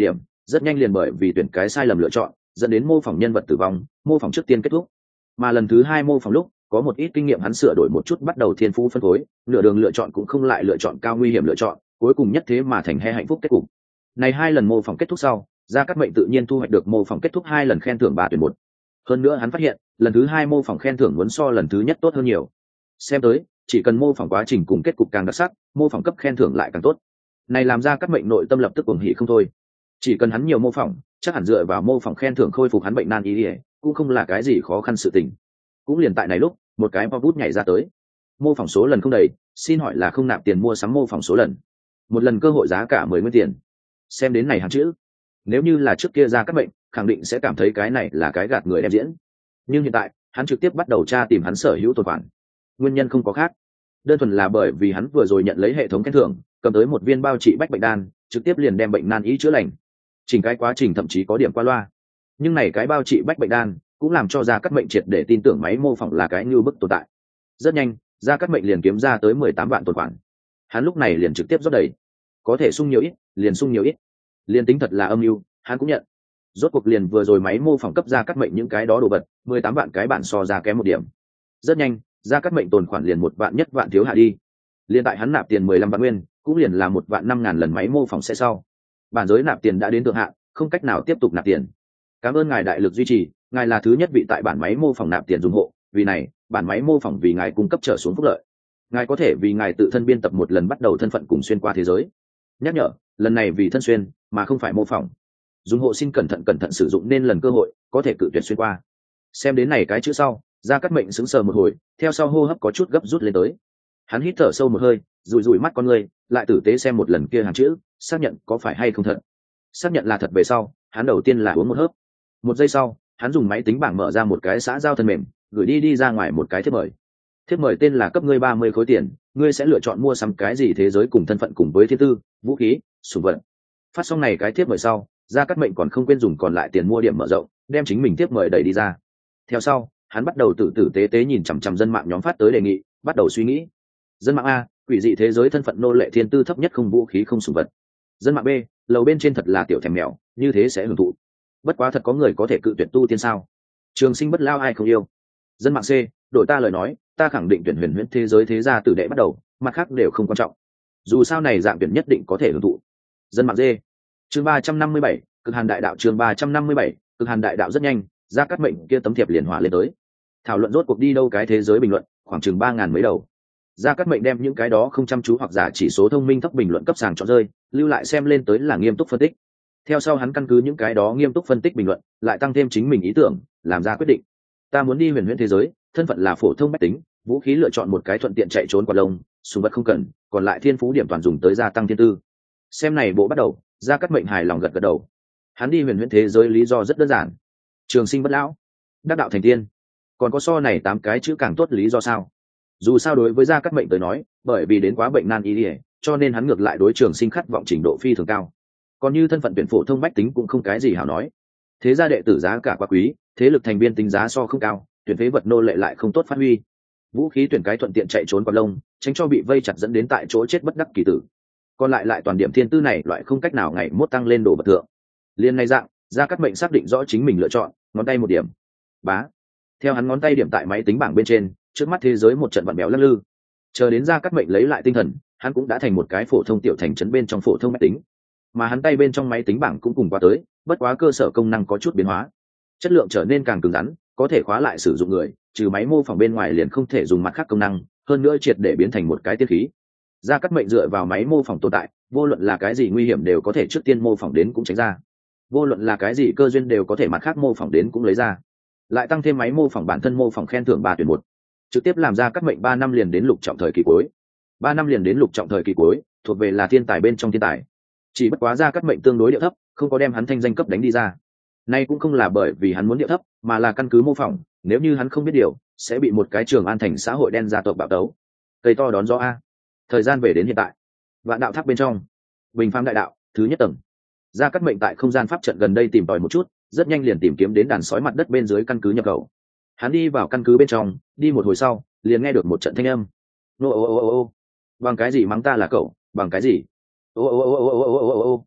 rất nhanh liền bởi vì tuyển cái sai lầm lựa chọn dẫn đến mô phỏng nhân vật tử vong, mô phỏng trước tiên kết thúc. Mà lần thứ hai mô phỏng lúc có một ít kinh nghiệm hắn sửa đổi một chút, bắt đầu thiên phú phân phối, nửa đường lựa chọn cũng không lại lựa chọn cao nguy hiểm lựa chọn, cuối cùng nhất thế mà thành he hạnh phúc kết cục. Này hai lần mô phỏng kết thúc sau, Gia Cát Mệnh tự nhiên thu hoạch được mô phỏng kết thúc hai lần khen thưởng ba tuyển một. Hơn nữa hắn phát hiện, lần thứ hai mô phỏng khen thưởng muốn so lần thứ nhất tốt hơn nhiều. Xem tới, chỉ cần mô phỏng quá trình cùng kết cục càng đặc sắc, mô phỏng cấp khen thưởng lại càng tốt. Này làm Gia Cát Mệnh nội tâm lập tức cuồng hỉ không thôi. Chỉ cần hắn nhiều mô phỏng, chắc hẳn dựa vào mô phỏng khen thưởng khôi phục hắn bệnh nan y, cũng không là cái gì khó khăn sự tình. Cũng liền tại này lúc, một cái pop bút nhảy ra tới. Mô phỏng số lần không đầy, xin hỏi là không nạp tiền mua sắm mô phỏng số lần. Một lần cơ hội giá cả mười nguyên tiền. Xem đến này hàng chữ, nếu như là trước kia Gia Cát Mệnh khẳng định sẽ cảm thấy cái này là cái gạt người đem diễn, nhưng hiện tại hắn trực tiếp bắt đầu tra tìm hắn sở hữu tồn khoản. Nguyên nhân không có khác, đơn thuần là bởi vì hắn vừa rồi nhận lấy hệ thống khen thưởng, cầm tới một viên bao trị bách bệnh đan, trực tiếp liền đem bệnh nan y chữa lành. Chỉnh cái quá trình thậm chí có điểm qua loa, nhưng này cái bao trị bách bệnh đan cũng làm cho Gia Cát Mệnh triệt để tin tưởng máy mô phỏng là cái như bức tồn tại. Rất nhanh, Gia Cát Mệnh liền kiếm ra tới mười tám vạn tồn khoản. Hắn lúc này liền trực tiếp rót đầy, có thể sung nhiều ít liền sung nhiều ít, liền tính thật là âm mưu hắn cũng nhận. Rốt cuộc liền vừa rồi máy mô phỏng cấp Gia Cát Mệnh những cái đó đồ vật, mười tám vạn cái bản so ra kém một điểm. Rất nhanh, Gia Cát Mệnh tồn khoản liền một vạn nhất vạn thiếu hạ đi. Liên tại hắn nạp tiền mười lăm vạn nguyên, cũng liền là một vạn năm ngàn lần máy mô phỏng sẽ sau. Bản giới nạp tiền đã đến thượng hạn, không cách nào tiếp tục nạp tiền. Cảm ơn ngài đại lực duy trì, ngài là thứ nhất vị tại bản máy mô phỏng nạp tiền dùng hộ, vì này, bản máy mô phỏng vì ngài cung cấp trở xuống phúc lợi. Ngài có thể vì ngài tự thân biên tập một lần bắt đầu thân phận cùng xuyên qua thế giới. Nhắc nhở, lần này vì thân xuyên, mà không phải mô phỏng. Dùng hộ xin cẩn thận cẩn thận sử dụng nên lần cơ hội, có thể cự tuyệt xuyên qua. Xem đến này cái chữ sau, Gia Cát Mệnh sững sờ một hồi, theo sau hô hấp có chút gấp rút lên tới. Hắn hít thở sâu một hơi, rủi rủi mắt con người, lại tử tế xem một lần kia hàng chữ, xác nhận có phải hay không thật. Xác nhận là thật về sau, hắn đầu tiên là uống một hớp. Một giây sau, hắn dùng máy tính bảng mở ra một cái xã giao thân mềm, gửi đi đi ra ngoài một cái thiếp mời. Thiếp mời tên là cấp ngươi ba mươi khối tiền, ngươi sẽ lựa chọn mua sắm cái gì thế giới cùng thân phận cùng với thiên tư, vũ khí, sủng vật. Phát xong này cái thiếp mời sau, Gia Cát Mệnh còn không quên dùng còn lại tiền mua điểm mở rộng, đem chính mình thiếp mời đẩy đi ra. Theo sau, hắn bắt đầu tử tử tế tế nhìn chằm chằm dân mạng nhóm phát tới đề nghị, bắt đầu suy nghĩ. Dân mạng A, quỷ dị thế giới thân phận nô lệ thiên tư thấp nhất không vũ khí không sủng vật. Dân mạng B, lầu bên trên thật là tiểu thèm mèo, như thế sẽ hưởng thụ. Bất quá thật có người có thể cự tuyệt tu tiên sao? Trường sinh bất lao ai không yêu. Dân mạng C, đổi ta lời nói, ta khẳng định tuyển huyền huyễn thế giới thế gia tử đệ bắt đầu, mặt khác đều không quan trọng. Dù sao này dạng tuyển nhất định có thể hưởng thụ. Dân mạng D. Chương ba trăm năm mươi bảy, cực hàn đại đạo. Chương ba trăm năm mươi bảy, cực hàn đại đạo. Rất nhanh, Gia Cát Mệnh kia tấm thiệp liền hỏa lên tới. Thảo luận rốt cuộc đi đâu cái thế giới bình luận, khoảng chừng ba ngàn mấy đầu. Gia Cát Mệnh đem những cái đó không chăm chú hoặc giả chỉ số thông minh thấp bình luận cấp sàng chọn rơi, lưu lại xem lên tới là nghiêm túc phân tích. Theo sau hắn căn cứ những cái đó nghiêm túc phân tích bình luận, lại tăng thêm chính mình ý tưởng, làm ra quyết định. Ta muốn đi huyền huyễn thế giới, thân phận là phổ thông bách tính, vũ khí lựa chọn một cái thuận tiện chạy trốn quạt lông, súng vật không cần, còn lại thiên phú điểm toàn dùng tới gia tăng thiên tư. Xem này bộ bắt đầu, Gia Cát Mệnh hài lòng gật gật đầu. Hắn đi huyền huyễn thế giới lý do rất đơn giản. Trường sinh bất lão, đắc đạo thành tiên. Còn có so này tám cái chữ càng tốt lý do sao? Dù sao đối với Gia Cát Mệnh tới nói, bởi vì đến quá bệnh nan y, cho nên hắn ngược lại đối trường sinh khát vọng trình độ phi thường cao. Còn như thân phận tuyển phổ thông bách tính cũng không cái gì hảo nói. Thế gia đệ tử giá cả quá quý, thế lực thành viên tính giá so không cao, tuyển phế vật nô lệ lại không tốt phát huy. Vũ khí tuyển cái thuận tiện chạy trốn quạt lông, tránh cho bị vây chặt dẫn đến tại chỗ chết bất đắc kỳ tử. Còn lại lại toàn điểm thiên tư này loại không cách nào ngày mốt tăng lên đồ bậc thượng. Liên này dạng, Gia Cát Mệnh xác định rõ chính mình lựa chọn, ngón tay một điểm. Bá. Theo hắn ngón tay điểm tại máy tính bảng bên trên, trước mắt thế giới một trận vặn béo lắc lư. Chờ đến Gia Cát Mệnh lấy lại tinh thần, hắn cũng đã thành một cái phổ thông tiểu thành trấn bên trong phổ thông máy tính. Mà hắn tay bên trong máy tính bảng cũng cùng qua tới, bất quá cơ sở công năng có chút biến hóa, chất lượng trở nên càng cứng rắn, có thể khóa lại sử dụng người, trừ máy mô phỏng bên ngoài liền không thể dùng mặt khác công năng, hơn nữa triệt để biến thành một cái tiên khí. Gia Cát Mệnh dựa vào máy mô phỏng tồn tại, vô luận là cái gì nguy hiểm đều có thể trước tiên mô phỏng đến cũng tránh ra, vô luận là cái gì cơ duyên đều có thể mặt khác mô phỏng đến cũng lấy ra, lại tăng thêm máy mô phỏng bản thân mô phỏng khen thưởng ba tuyển một, trực tiếp làm Gia Cát Mệnh ba năm liền đến lục trọng thời kỳ cuối. Ba năm liền đến lục trọng thời kỳ cuối, thuộc về là thiên tài bên trong thiên tài. Chỉ bất quá Gia Cát Mệnh tương đối điệu thấp, không có đem hắn thanh danh cấp đánh đi ra. Nay cũng không là bởi vì hắn muốn điệu thấp, mà là căn cứ mô phỏng, nếu như hắn không biết điều, sẽ bị một cái Trường An thành xã hội đen gia tộc bạo tấu. Cây to đón gió a. Thời gian về đến hiện tại. Vạn đạo tháp bên trong, Bình Phàm đại đạo, thứ nhất tầng. Gia Cát Mệnh tại không gian pháp trận gần đây tìm tòi một chút, rất nhanh liền tìm kiếm đến đàn sói mặt đất bên dưới căn cứ nhập khẩu. Hắn đi vào căn cứ bên trong, đi một hồi sau, liền nghe được một trận thanh âm. Nô ô ô ô ô, bằng cái gì mắng ta là cậu, bằng cái gì? Ô ô ô ô ô ô ô ô ô.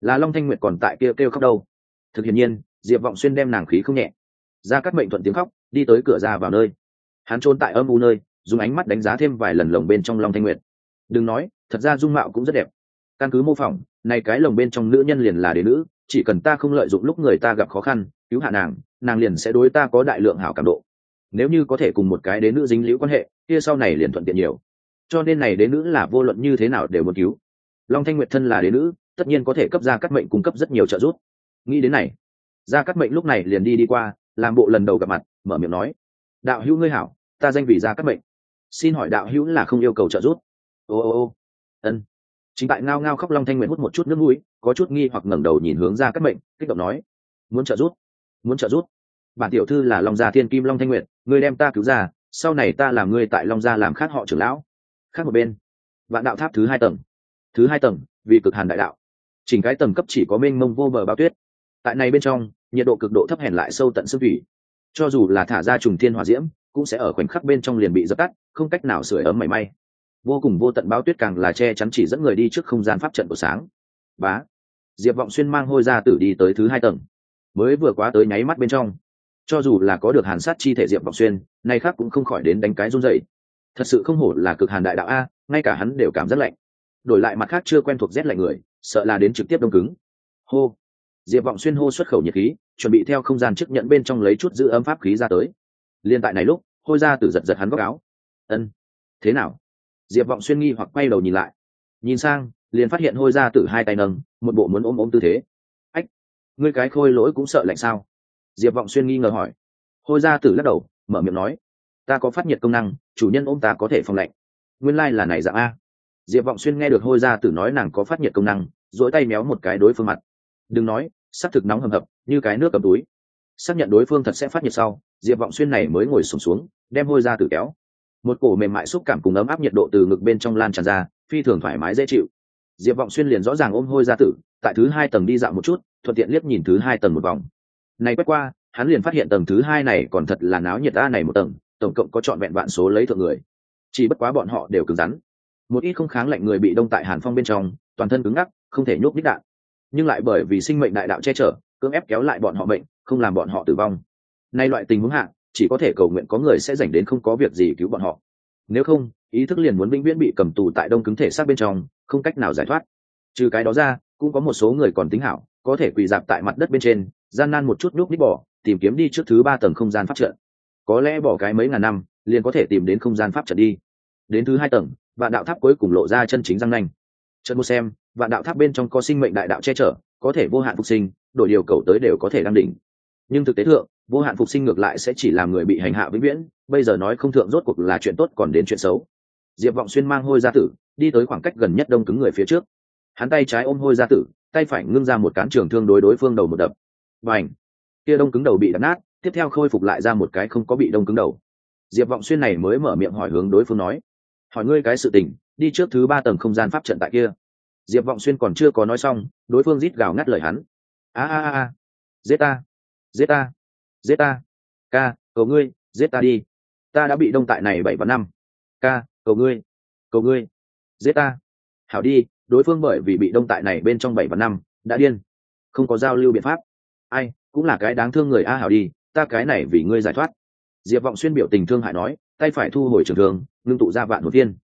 là Long Thanh Nguyệt còn tại kia kêu, kêu khóc đâu. Thực hiện nhiên Diệp Vọng Xuyên đem nàng khí không nhẹ. Gia Cát Mệnh thuận tiếng khóc đi tới cửa ra vào nơi, hắn trốn tại âm u nơi, dùng ánh mắt đánh giá thêm vài lần lồng bên trong Long Thanh Nguyệt. Đừng nói, thật ra dung mạo cũng rất đẹp. Căn cứ mô phỏng, này cái lồng bên trong nữ nhân liền là đế nữ, chỉ cần ta không lợi dụng lúc người ta gặp khó khăn cứu hạ nàng, nàng liền sẽ đối ta có đại lượng hảo cảm độ. Nếu như có thể cùng một cái đế nữ dính liễu quan hệ, kia sau này liền thuận tiện nhiều. Cho nên này đế nữ là vô luận như thế nào đều muốn cứu. Long Thanh Nguyệt thân là đế nữ, tất nhiên có thể cấp Gia Cát Mệnh cung cấp rất nhiều trợ giúp. Nghĩ đến này, Gia Cát Mệnh lúc này liền đi đi qua, làm bộ lần đầu gặp mặt, mở miệng nói: đạo hữu ngươi hảo, ta danh vì Gia Cát Mệnh, xin hỏi đạo hữu là không yêu cầu trợ giúp? Ô ô ô, ân. Chính tại ngao ngao khóc Long Thanh Nguyệt hút một chút nước mũi, có chút nghi hoặc ngẩng đầu nhìn hướng Gia Cát Mệnh, kích động nói: muốn trợ giúp, muốn trợ giúp. Bản tiểu thư là Long Gia Thiên Kim Long Thanh Nguyệt, ngươi đem ta cứu ra, sau này ta làm ngươi tại Long Gia làm khác họ trưởng lão. Khác một bên, Vạn Đạo Tháp thứ hai tầng, thứ hai tầng vì cực hàn đại đạo, chỉnh cái tầng cấp chỉ có mênh mông vô bờ bao tuyết. Tại này bên trong, nhiệt độ cực độ thấp hèn lại sâu tận xương thủy, cho dù là thả ra trùng thiên hỏa diễm, cũng sẽ ở khoảnh khắc bên trong liền bị dập tắt, không cách nào sưởi ấm mảy may. Vô cùng vô tận bao tuyết càng là che chắn chỉ dẫn người đi trước không gian pháp trận của sáng. Bá, Diệp Vọng Xuyên mang Hôi Gia Tử đi tới thứ hai tầng, mới vừa quá tới nháy mắt bên trong, cho dù là có được hàn sát chi thể Diệp Vọng Xuyên, nay khác cũng không khỏi đến đánh cái run rẩy. Thật sự không hổ là cực hàn đại đạo a, ngay cả hắn đều cảm rất lạnh. Đổi lại mặt khác chưa quen thuộc rét lạnh người, sợ là đến trực tiếp đông cứng. Hô, Diệp Vọng Xuyên hô xuất khẩu nhiệt khí, chuẩn bị theo không gian chức nhận bên trong lấy chút giữ ấm pháp khí ra tới. Liên tại này lúc, Hôi Gia Tử giật giật hắn góc áo. Ân, thế nào? Diệp Vọng Xuyên nghi hoặc quay đầu nhìn lại, nhìn sang liền phát hiện Hôi Gia Tử hai tay nâng một bộ muốn ôm ôm tư thế. Ách, ngươi cái khôi lỗi cũng sợ lạnh sao? Diệp Vọng Xuyên nghi ngờ hỏi. Hôi Gia Tử lắc đầu, mở miệng nói: ta có phát nhiệt công năng, chủ nhân ôm ta có thể phòng lạnh. Nguyên lai là này dạng a. Diệp Vọng Xuyên nghe được Hôi Gia Tử nói nàng có phát nhiệt công năng, duỗi tay méo một cái đối phương mặt. Đừng nói, sắc thực nóng hầm hập như cái nước cầm túi. Xác nhận đối phương thật sẽ phát nhiệt sau, Diệp Vọng Xuyên này mới ngồi xổm xuống, đem Hôi Gia Tử kéo. Một cổ mềm mại xúc cảm cùng ấm áp nhiệt độ từ ngực bên trong lan tràn ra, phi thường thoải mái dễ chịu. Diệp Vọng Xuyên liền rõ ràng ôm Hôi Gia Tử, tại thứ hai tầng đi dạo một chút, thuận tiện liếc nhìn thứ hai tầng một vòng. Này quét qua, hắn liền phát hiện tầng thứ hai này còn thật là náo nhiệt a, này một tầng, tổng cộng có trọn vẹn vạn số lấy thượng người. Chỉ bất quá bọn họ đều cứng rắn. Một ít không kháng lạnh người bị đông tại hàn phong bên trong, toàn thân cứng ngắc, không thể nhúc nhích đạn. Nhưng lại bởi vì sinh mệnh đại đạo che chở, cưỡng ép kéo lại bọn họ mệnh, không làm bọn họ tử vong. Nay loại tình huống hạ, chỉ có thể cầu nguyện có người sẽ rảnh đến không có việc gì cứu bọn họ. Nếu không, ý thức liền muốn vĩnh viễn bị cầm tù tại đông cứng thể xác bên trong, không cách nào giải thoát. Trừ cái đó ra, cũng có một số người còn tính hảo, có thể quỳ dạp tại mặt đất bên trên, gian nan một chút nhúc nhích bỏ, tìm kiếm đi trước thứ ba tầng không gian pháp trận. Có lẽ bỏ cái mấy ngàn năm, liền có thể tìm đến không gian pháp trận đi. Đến thứ hai tầng, Vạn Đạo Tháp cuối cùng lộ ra chân chính răng nanh. Trận một xem, Vạn Đạo Tháp bên trong có sinh mệnh đại đạo che chở, có thể vô hạn phục sinh, đổi điều cầu tới đều có thể đăng đỉnh. Nhưng thực tế thượng, vô hạn phục sinh ngược lại sẽ chỉ làm người bị hành hạ vĩnh viễn, bây giờ nói không thượng rốt cuộc là chuyện tốt còn đến chuyện xấu. Diệp Vọng Xuyên mang Hôi Gia Tử đi tới khoảng cách gần nhất đông cứng người phía trước, hắn tay trái ôm Hôi Gia Tử, tay phải ngưng ra một cán trường thương đối đối phương đầu một đập. Bành! Kia đông cứng đầu bị đập nát, tiếp theo khôi phục lại ra một cái không có bị đông cứng đầu. Diệp Vọng Xuyên này mới mở miệng hỏi hướng đối phương nói: hỏi ngươi cái sự tình, đi trước thứ ba tầng không gian pháp trận tại kia. Diệp Vọng Xuyên còn chưa có nói xong, đối phương rít gào ngắt lời hắn: a a a, giết ta, giết ta, giết ta, ca, cầu ngươi, giết ta đi, ta đã bị đông tại này bảy và năm, ca, cầu ngươi, cầu ngươi, giết ta. Hảo đi, đối phương bởi vì bị đông tại này bên trong bảy và năm, đã điên, không có giao lưu biện pháp. Ai, cũng là cái đáng thương người a. Hảo đi, ta cái này vì ngươi giải thoát. Diệp Vọng Xuyên biểu tình thương hại nói, tay phải thu hồi trường thương, ngưng tụ ra vạn hồn viên.